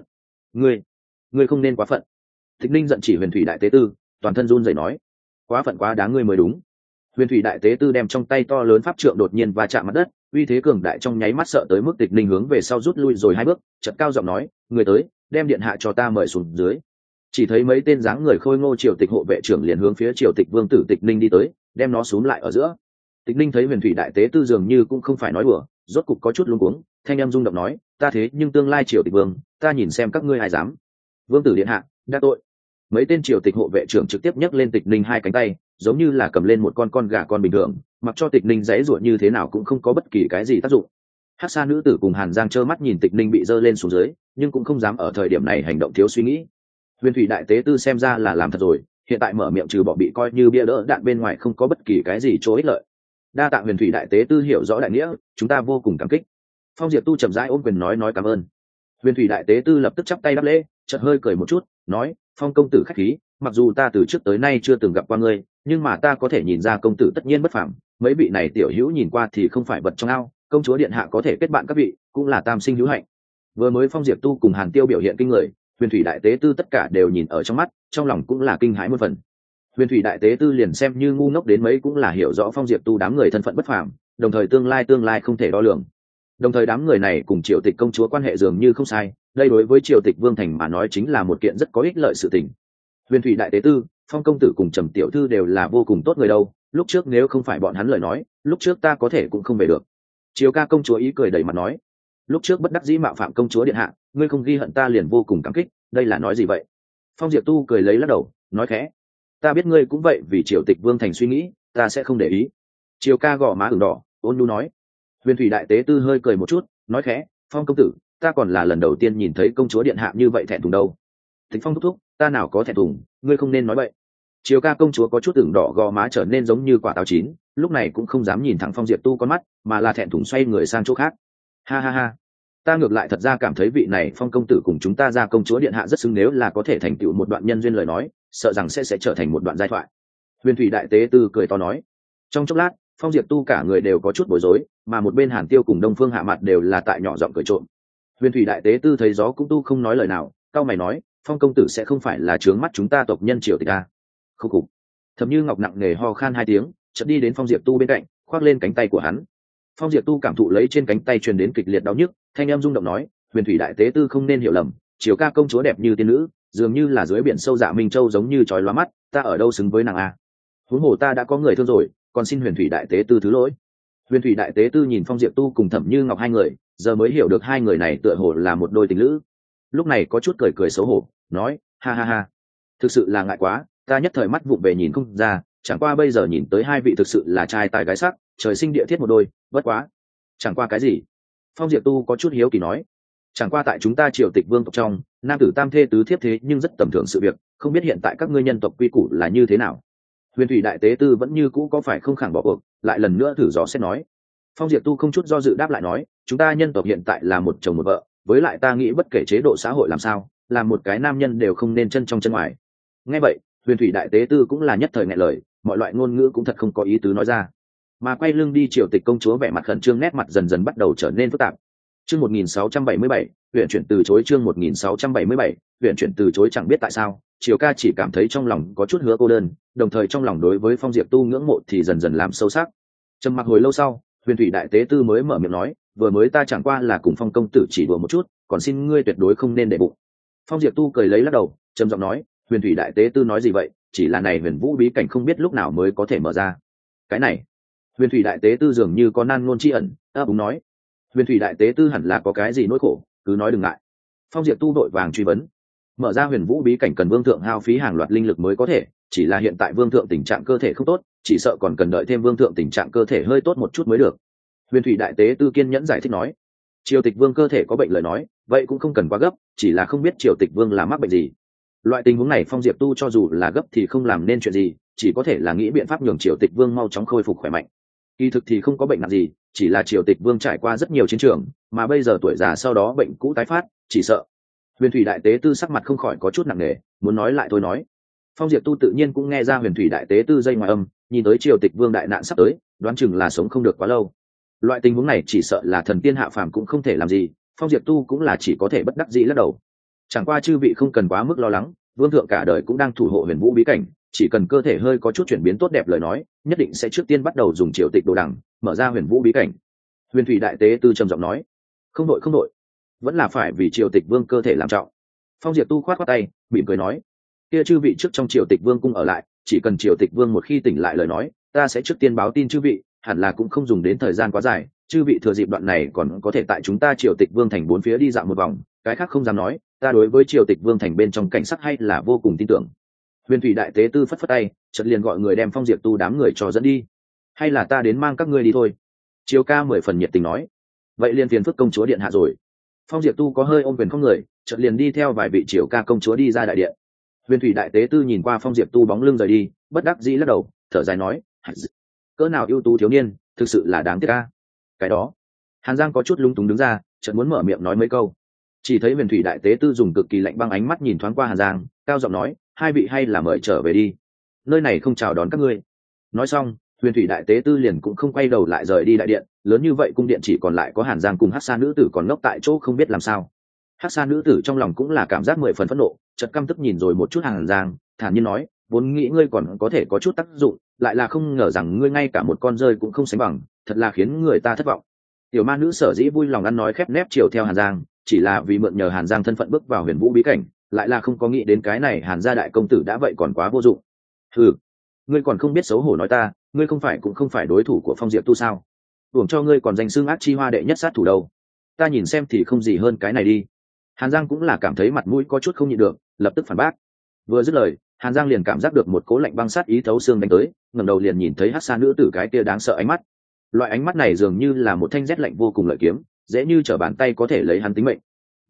Ngươi không nên quá phận. Tịch Ninh giận chỉ huyền thủy đại tế tư, toàn thân run rẩy nói, quá phận quá đáng ngươi mới đúng. Huyền thủy đại tế tư đem trong tay to lớn pháp trượng đột nhiên va chạm mặt đất, uy thế cường đại trong nháy mắt sợ tới mức Tịch Ninh hướng về sau rút lui rồi hai bước, chợt cao giọng nói, người tới, đem điện hạ cho ta mời xuống dưới. Chỉ thấy mấy tên dáng người khôi ngô Triều Tịch hộ vệ trưởng liền hướng phía Triều Tịch vương tử Tịch Ninh đi tới, đem nó xúm lại ở giữa. Tịch Ninh thấy huyền thủy đại tế tư dường như cũng không phải nói đùa, rốt cục có chút luống cuống, thanh em rung động nói, ta thế nhưng tương lai Triều Tịch vương, ta nhìn xem các ngươi ai dám. Vương tử điện hạ, đắc tội. Mấy tên Triều Tịch hộ vệ trưởng trực tiếp nhấc lên Tịch Ninh hai cánh tay, giống như là cầm lên một con gà con bình thường, mặc cho Tịch Ninh giãy giụa như thế nào cũng không có bất kỳ cái gì tác dụng. Hắc Sa nữ tử cùng Hàn Giang trơ mắt nhìn Tịch Ninh bị giơ lên xuống dưới, nhưng cũng không dám ở thời điểm này hành động thiếu suy nghĩ. Huyền thủy đại tế tư xem ra là làm thật rồi, hiện tại mở miệng trừ bỏ bị coi như bia đỡ đạn bên ngoài không có bất kỳ cái gì chỗ ích lợi. Đa tạ huyền thủy đại tế tư hiểu rõ đại nghĩa, chúng ta vô cùng cảm kích. Phong Diệp Tu chậm rãi ôm quyền nói cảm ơn. Huyền thủy đại tế tư lập tức chắp tay đáp lễ, chợt hơi cười một chút, nói, Phong công tử khách khí, mặc dù ta từ trước tới nay chưa từng gặp qua ngươi, nhưng mà ta có thể nhìn ra công tử tất nhiên bất phàm, mấy vị này tiểu hữu nhìn qua thì không phải vật trong ao, công chúa điện hạ có thể kết bạn các vị, cũng là tam sinh hữu hạnh. Vừa mới Phong Diệp Tu cùng Hàn Tiêu biểu hiện kinh người, huyền thủy đại tế tư tất cả đều nhìn ở trong mắt, trong lòng cũng là kinh hãi muôn phần. Huyền thủy đại tế tư liền xem như ngu ngốc đến mấy cũng là hiểu rõ Phong Diệp Tu đám người thân phận bất phàm, đồng thời tương lai không thể đo lường. Đồng thời đám người này cùng Triều Tịch công chúa quan hệ dường như không sai, đây đối với Triều Tịch vương thành mà nói chính là một kiện rất có ích lợi sự tình. Huyền thủy đại tế tư, Phong công tử cùng Trầm tiểu thư đều là vô cùng tốt người đâu, lúc trước nếu không phải bọn hắn lời nói, lúc trước ta có thể cũng không về được. Triều ca công chúa ý cười đầy mặt nói, lúc trước bất đắc dĩ mạo phạm công chúa điện hạ, ngươi không ghi hận ta liền vô cùng cảm kích, đây là nói gì vậy? Phong Diệp Tu cười lấy lắc đầu, nói khẽ, ta biết ngươi cũng vậy vì Triều Tịch vương thành suy nghĩ, ta sẽ không để ý. Triều ca gò má ửng đỏ, ôn nhu nói. Huyền thủy đại tế tư hơi cười một chút, nói khẽ, Phong công tử, ta còn là lần đầu tiên nhìn thấy công chúa điện hạ như vậy thẹn thùng đâu. Tịch Phong thúc thúc, ta nào có thẹn thùng, ngươi không nên nói vậy. Triều ca công chúa có chút ửng đỏ gò má trở nên giống như quả táo chín, lúc này cũng không dám nhìn thẳng Phong Diệp Tu con mắt, mà là thẹn thùng xoay người sang chỗ khác. Ha ha ha, ta ngược lại thật ra cảm thấy vị này Phong công tử cùng chúng ta ra công chúa điện hạ rất xứng, nếu là có thể thành tựu một đoạn nhân duyên lời nói, sợ rằng sẽ trở thành một đoạn giai thoại. Huyền thủy đại tế tư cười to nói. Trong chốc lát, Phong Diệp Tu cả người đều có chút bối rối, mà một bên Hàn Tiêu cùng Đông Phương Hạ Mặt đều là tại nhỏ giọng cười trộm. Huyền thủy đại tế tư thấy gió cũng tu không nói lời nào, cao mày nói, Phong công tử sẽ không phải là trướng mắt chúng ta tộc nhân Triều Tịch à? Không cục. Thẩm Như Ngọc nặng nề ho khan hai tiếng, chợt đi đến Phong Diệp Tu bên cạnh, khoác lên cánh tay của hắn. Phong Diệp Tu cảm thụ lấy trên cánh tay truyền đến kịch liệt đau nhức, thanh em rung động nói, huyền thủy đại tế tư không nên hiểu lầm, Triều ca công chúa đẹp như tiên nữ, dường như là dưới biển sâu Dạ Minh Châu giống như chói lóa mắt, ta ở đâu xứng với nàng a? Huống hồ ta đã có người thương rồi, còn xin huyền thủy đại tế tư thứ lỗi. Huyền thủy đại tế tư nhìn Phong Diệp Tu cùng Thẩm Như Ngọc hai người, giờ mới hiểu được hai người này tựa hồ là một đôi tình lữ. Lúc này có chút cười xấu hổ, nói, ha ha ha, thực sự là ngại quá, ta nhất thời mắt vụng về nhìn không ra, chẳng qua bây giờ nhìn tới hai vị thực sự là trai tài gái sắc, trời sinh địa thiết một đôi, bất quá. Chẳng qua cái gì? Phong Diệp Tu có chút hiếu kỳ nói, chẳng qua tại chúng ta Triều Tịch vương tộc trong, nam tử tam thê tứ thiếp thế nhưng rất tầm thường sự việc, không biết hiện tại các ngươi nhân tộc quy củ là như thế nào. Huyền thủy đại tế tư vẫn như cũ có phải không khẳng bỏ cuộc, lại lần nữa thử dò xét nói. Phong Diệp Tu không chút do dự đáp lại nói, chúng ta nhân tộc hiện tại là một chồng một vợ, với lại ta nghĩ bất kể chế độ xã hội làm sao, làm một cái nam nhân đều không nên chân trong chân ngoài. Nghe vậy, huyền thủy đại tế tư cũng là nhất thời nghẹn lời, mọi loại ngôn ngữ cũng thật không có ý tứ nói ra. Mà quay lưng đi triều tịch công chúa vẻ mặt khẩn trương, nét mặt dần dần bắt đầu trở nên phức tạp. Chương 1677, huyện chuyển từ chối. Chương 1677, huyện chuyển từ chối. Chẳng biết tại sao, Triều Ca chỉ cảm thấy trong lòng có chút hứa cô đơn, đồng thời trong lòng đối với Phong Diệp Tu ngưỡng mộ thì dần dần làm sâu sắc. Trầm mặc hồi lâu sau, Huyền Thủy Đại Tế Tư mới mở miệng nói, vừa mới ta chẳng qua là cùng Phong công tử chỉ đùa một chút, còn xin ngươi tuyệt đối không nên để bụng. Phong Diệp Tu cười lấy lắc đầu, trầm giọng nói, Huyền Thủy Đại Tế Tư nói gì vậy, chỉ là này Huyền Vũ bí cảnh không biết lúc nào mới có thể mở ra. Cái này, Huyền Thủy Đại Tế Tư dường như có nan ngôn chi ẩn, ấp úng nói, Huyền Thủy Đại Tế Tư hẳn là có cái gì nỗi khổ, cứ nói đừng ngại. Phong Diệp Tu đội vàng truy vấn, mở ra Huyền Vũ bí cảnh cần vương thượng hao phí hàng loạt linh lực mới có thể, chỉ là hiện tại vương thượng tình trạng cơ thể không tốt, chỉ sợ còn cần đợi thêm vương thượng tình trạng cơ thể hơi tốt một chút mới được. Huyền Thủy Đại Tế Tư kiên nhẫn giải thích nói, triều tịch vương cơ thể có bệnh lời nói, vậy cũng không cần quá gấp, chỉ là không biết triều tịch vương là mắc bệnh gì. Loại tình huống này Phong Diệp Tu cho dù là gấp thì không làm nên chuyện gì, chỉ có thể là nghĩ biện pháp nhường triều tịch vương mau chóng khôi phục khỏe mạnh. Kỳ thực thì không có bệnh nặng gì, chỉ là triều tịch vương trải qua rất nhiều chiến trường, mà bây giờ tuổi già sau đó bệnh cũ tái phát, chỉ sợ. Huyền Thủy Đại Tế Tư sắc mặt không khỏi có chút nặng nề, muốn nói lại thôi nói. Phong Diệp Tu tự nhiên cũng nghe ra Huyền Thủy Đại Tế Tư dây ngoài âm, nhìn tới triều tịch vương đại nạn sắp tới, đoán chừng là sống không được quá lâu. Loại tình huống này chỉ sợ là thần tiên hạ phàm cũng không thể làm gì, Phong Diệp Tu cũng là chỉ có thể bất đắc dĩ lắc đầu. Chẳng qua chư vị không cần quá mức lo lắng, vương thượng cả đời cũng đang thủ hộ Huyền Vũ bí cảnh, chỉ cần cơ thể hơi có chút chuyển biến tốt đẹp lời nói, nhất định sẽ trước tiên bắt đầu dùng triều tịch đồ đằng mở ra Huyền Vũ bí cảnh. Huyền Thủy Đại Tế Tư trầm giọng nói, không đội không đội, vẫn là phải vì triều tịch vương cơ thể làm trọng. Phong Diệp Tu khoát khoát tay, mỉm cười nói, kia chư vị trước trong triều tịch vương cung ở lại, chỉ cần triều tịch vương một khi tỉnh lại lời nói, ta sẽ trước tiên báo tin chư vị, hẳn là cũng không dùng đến thời gian quá dài, chư vị thừa dịp đoạn này còn có thể tại chúng ta triều tịch vương thành bốn phía đi dạo một vòng, cái khác không dám nói, ta đối với triều tịch vương thành bên trong cảnh sắc hay là vô cùng tin tưởng. Huyền Thủy Đại Tế Tư phất phất tay, chợt liền gọi người đem Phong Diệp Tu đám người cho dẫn đi. Hay là ta đến mang các ngươi đi thôi. Triều Ca 10 phần nhiệt tình nói. Vậy liền phiền phức công chúa điện hạ rồi. Phong Diệp Tu có hơi ôm quyền không người, chợt liền đi theo vài vị Triều Ca công chúa đi ra đại điện. Huyền Thủy Đại Tế Tư nhìn qua Phong Diệp Tu bóng lưng rời đi, bất đắc dĩ lắc đầu, thở dài nói, cỡ nào ưu tú thiếu niên, thực sự là đáng tiếc a. Cái đó, Hàn Giang có chút lung túng đứng ra, chợt muốn mở miệng nói mấy câu. Chỉ thấy Huyền Thủy Đại Tế Tư dùng cực kỳ lạnh băng ánh mắt nhìn thoáng qua Hàn Giang, cao giọng nói, hai vị hay là mời trở về đi, nơi này không chào đón các ngươi. Nói xong, Huyền Thủy Đại Tế Tư liền cũng không quay đầu lại rời đi đại điện, lớn như vậy cung điện chỉ còn lại có Hàn Giang cùng Hắc Sa nữ tử còn ngốc tại chỗ không biết làm sao. Hắc Sa nữ tử trong lòng cũng là cảm giác 10 phần phẫn nộ, chợt căm tức nhìn rồi một chút Hàn Giang, thản nhiên nói, vốn nghĩ ngươi còn có thể có chút tác dụng, lại là không ngờ rằng ngươi ngay cả một con rơi cũng không sánh bằng, thật là khiến người ta thất vọng. Tiểu ma nữ sở dĩ vui lòng ăn nói khép nép chiều theo Hàn Giang, chỉ là vì mượn nhờ Hàn Giang thân phận bước vào Huyền Vũ bí cảnh, lại là không có nghĩ đến cái này Hàn gia đại công tử đã vậy còn quá vô dụng. Ừ, ngươi còn không biết xấu hổ nói ta, ngươi không phải cũng không phải đối thủ của Phong Diệp Tu sao? Uổng cho ngươi còn danh xưng ác chi hoa đệ nhất sát thủ đâu. Ta nhìn xem thì không gì hơn cái này đi. Hàn Giang cũng là cảm thấy mặt mũi có chút không nhịn được, lập tức phản bác. Vừa dứt lời, Hàn Giang liền cảm giác được một cỗ lạnh băng sát ý thấu xương đánh tới, ngẩng đầu liền nhìn thấy Hắc Sa nữ tử cái kia đáng sợ ánh mắt. Loại ánh mắt này dường như là một thanh rét lạnh vô cùng lợi kiếm, dễ như trở bàn tay có thể lấy hắn tính mệnh.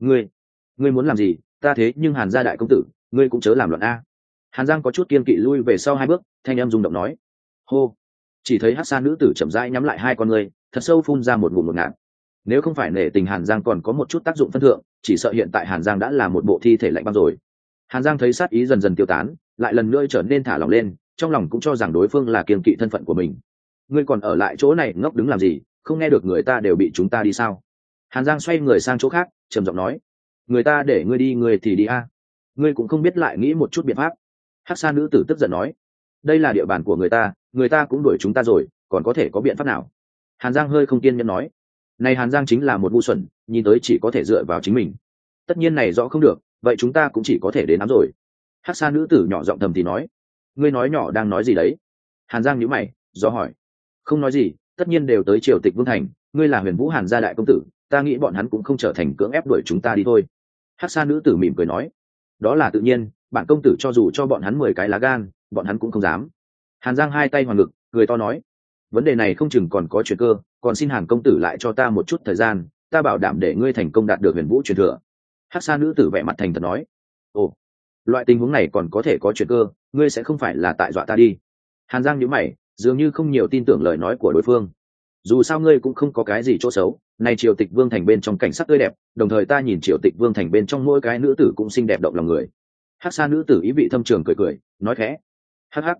Ngươi muốn làm gì? Ta thế nhưng Hàn gia đại công tử, ngươi cũng chớ làm loạn a. Hàn Giang có chút kiên kỵ lui về sau 2 bước, thanh em rung động nói, hô. Chỉ thấy Hắc Sa nữ tử chậm rãi nhắm lại 2 con ngươi, thật sâu phun ra một ngụm ngụt ngạt. Nếu không phải nể tình Hàn Giang còn có một chút tác dụng phân thượng, chỉ sợ hiện tại Hàn Giang đã là một bộ thi thể lạnh băng rồi. Hàn Giang thấy sát ý dần dần tiêu tán, lại lần nữa trở nên thả lỏng lên, trong lòng cũng cho rằng đối phương là kiên kỵ thân phận của mình. Ngươi còn ở lại chỗ này ngốc đứng làm gì, không nghe được người ta đều bị chúng ta đi sao? Hàn Giang xoay người sang chỗ khác, trầm giọng nói, người ta để ngươi đi ngươi thì đi a, ngươi cũng không biết lại nghĩ một chút biện pháp. Hắc Sa nữ tử tức giận nói, đây là địa bàn của người ta cũng đuổi chúng ta rồi, còn có thể có biện pháp nào? Hàn Giang hơi không kiên nhẫn nói, này Hàn Giang chính là một ngu xuẩn, nhìn tới chỉ có thể dựa vào chính mình. Tất nhiên này rõ không được, vậy chúng ta cũng chỉ có thể đến nắm rồi. Hắc Sa nữ tử nhỏ giọng thầm thì nói, ngươi nói nhỏ đang nói gì đấy? Hàn Giang nhíu mày, do hỏi, không nói gì, tất nhiên đều tới triều tịch vương thành, ngươi là Huyền Vũ Hàn gia đại công tử, ta nghĩ bọn hắn cũng không trở thành cưỡng ép đuổi chúng ta đi thôi. Hắc Sa nữ tử mỉm cười nói, đó là tự nhiên, bản công tử cho dù cho bọn hắn 10 cái lá gan, bọn hắn cũng không dám. Hàn Giang hai tay hoàn ngực, cười to nói, vấn đề này không chừng còn có chuyển cơ, còn xin Hàn công tử lại cho ta một chút thời gian, ta bảo đảm để ngươi thành công đạt được Huyền Vũ truyền thừa. Hắc Sa nữ tử vẻ mặt thành thật nói, ồ, loại tình huống này còn có thể có chuyển cơ, ngươi sẽ không phải là tại dọa ta đi? Hàn Giang nhíu mày, dường như không nhiều tin tưởng lời nói của đối phương. Dù sao ngươi cũng không có cái gì chỗ xấu, này triều tịch vương thành bên trong cảnh sắc tươi đẹp, đồng thời ta nhìn triều tịch vương thành bên trong mỗi cái nữ tử cũng xinh đẹp động lòng người. Hắc Sa nữ tử ý vị thâm trường cười cười, nói khẽ, hắc hắc,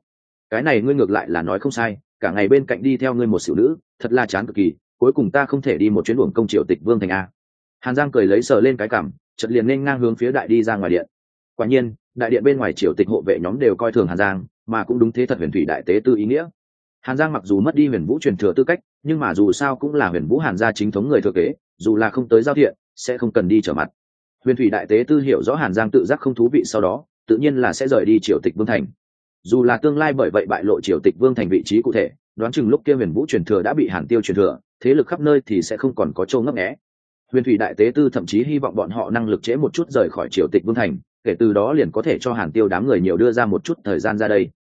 cái này ngươi ngược lại là nói không sai, cả ngày bên cạnh đi theo ngươi một xỉu nữ, thật là chán cực kỳ, cuối cùng ta không thể đi một chuyến uổng công triều tịch vương thành a. Hàn Giang cười lấy sờ lên cái cằm, chợt liền nên ngang hướng phía đại đi ra ngoài điện. Quả nhiên, đại điện bên ngoài triều tịch hộ vệ nhóm đều coi thường Hàn Giang, mà cũng đúng thế thật huyền thủy đại tế tư ý nghĩa. Hàn Giang mặc dù mất đi huyền vũ truyền thừa tư cách, nhưng mà dù sao cũng là huyền vũ Hàn gia chính thống người thừa kế, dù là không tới giao thiện, sẽ không cần đi trở mặt. Huyền thủy đại tế tư hiểu rõ Hàn Giang tự giác không thú vị sau đó, tự nhiên là sẽ rời đi triều tịch vương thành. Dù là tương lai bởi vậy bại lộ triều tịch vương thành vị trí cụ thể, đoán chừng lúc kia huyền vũ truyền thừa đã bị Hàn Tiêu truyền thừa, thế lực khắp nơi thì sẽ không còn có châu ngấp nghé. Huyền thủy đại tế tư thậm chí hy vọng bọn họ năng lực trễ một chút rời khỏi triều tịch vương thành, kể từ đó liền có thể cho Hàn Tiêu đám người nhiều đưa ra một chút thời gian ra đây.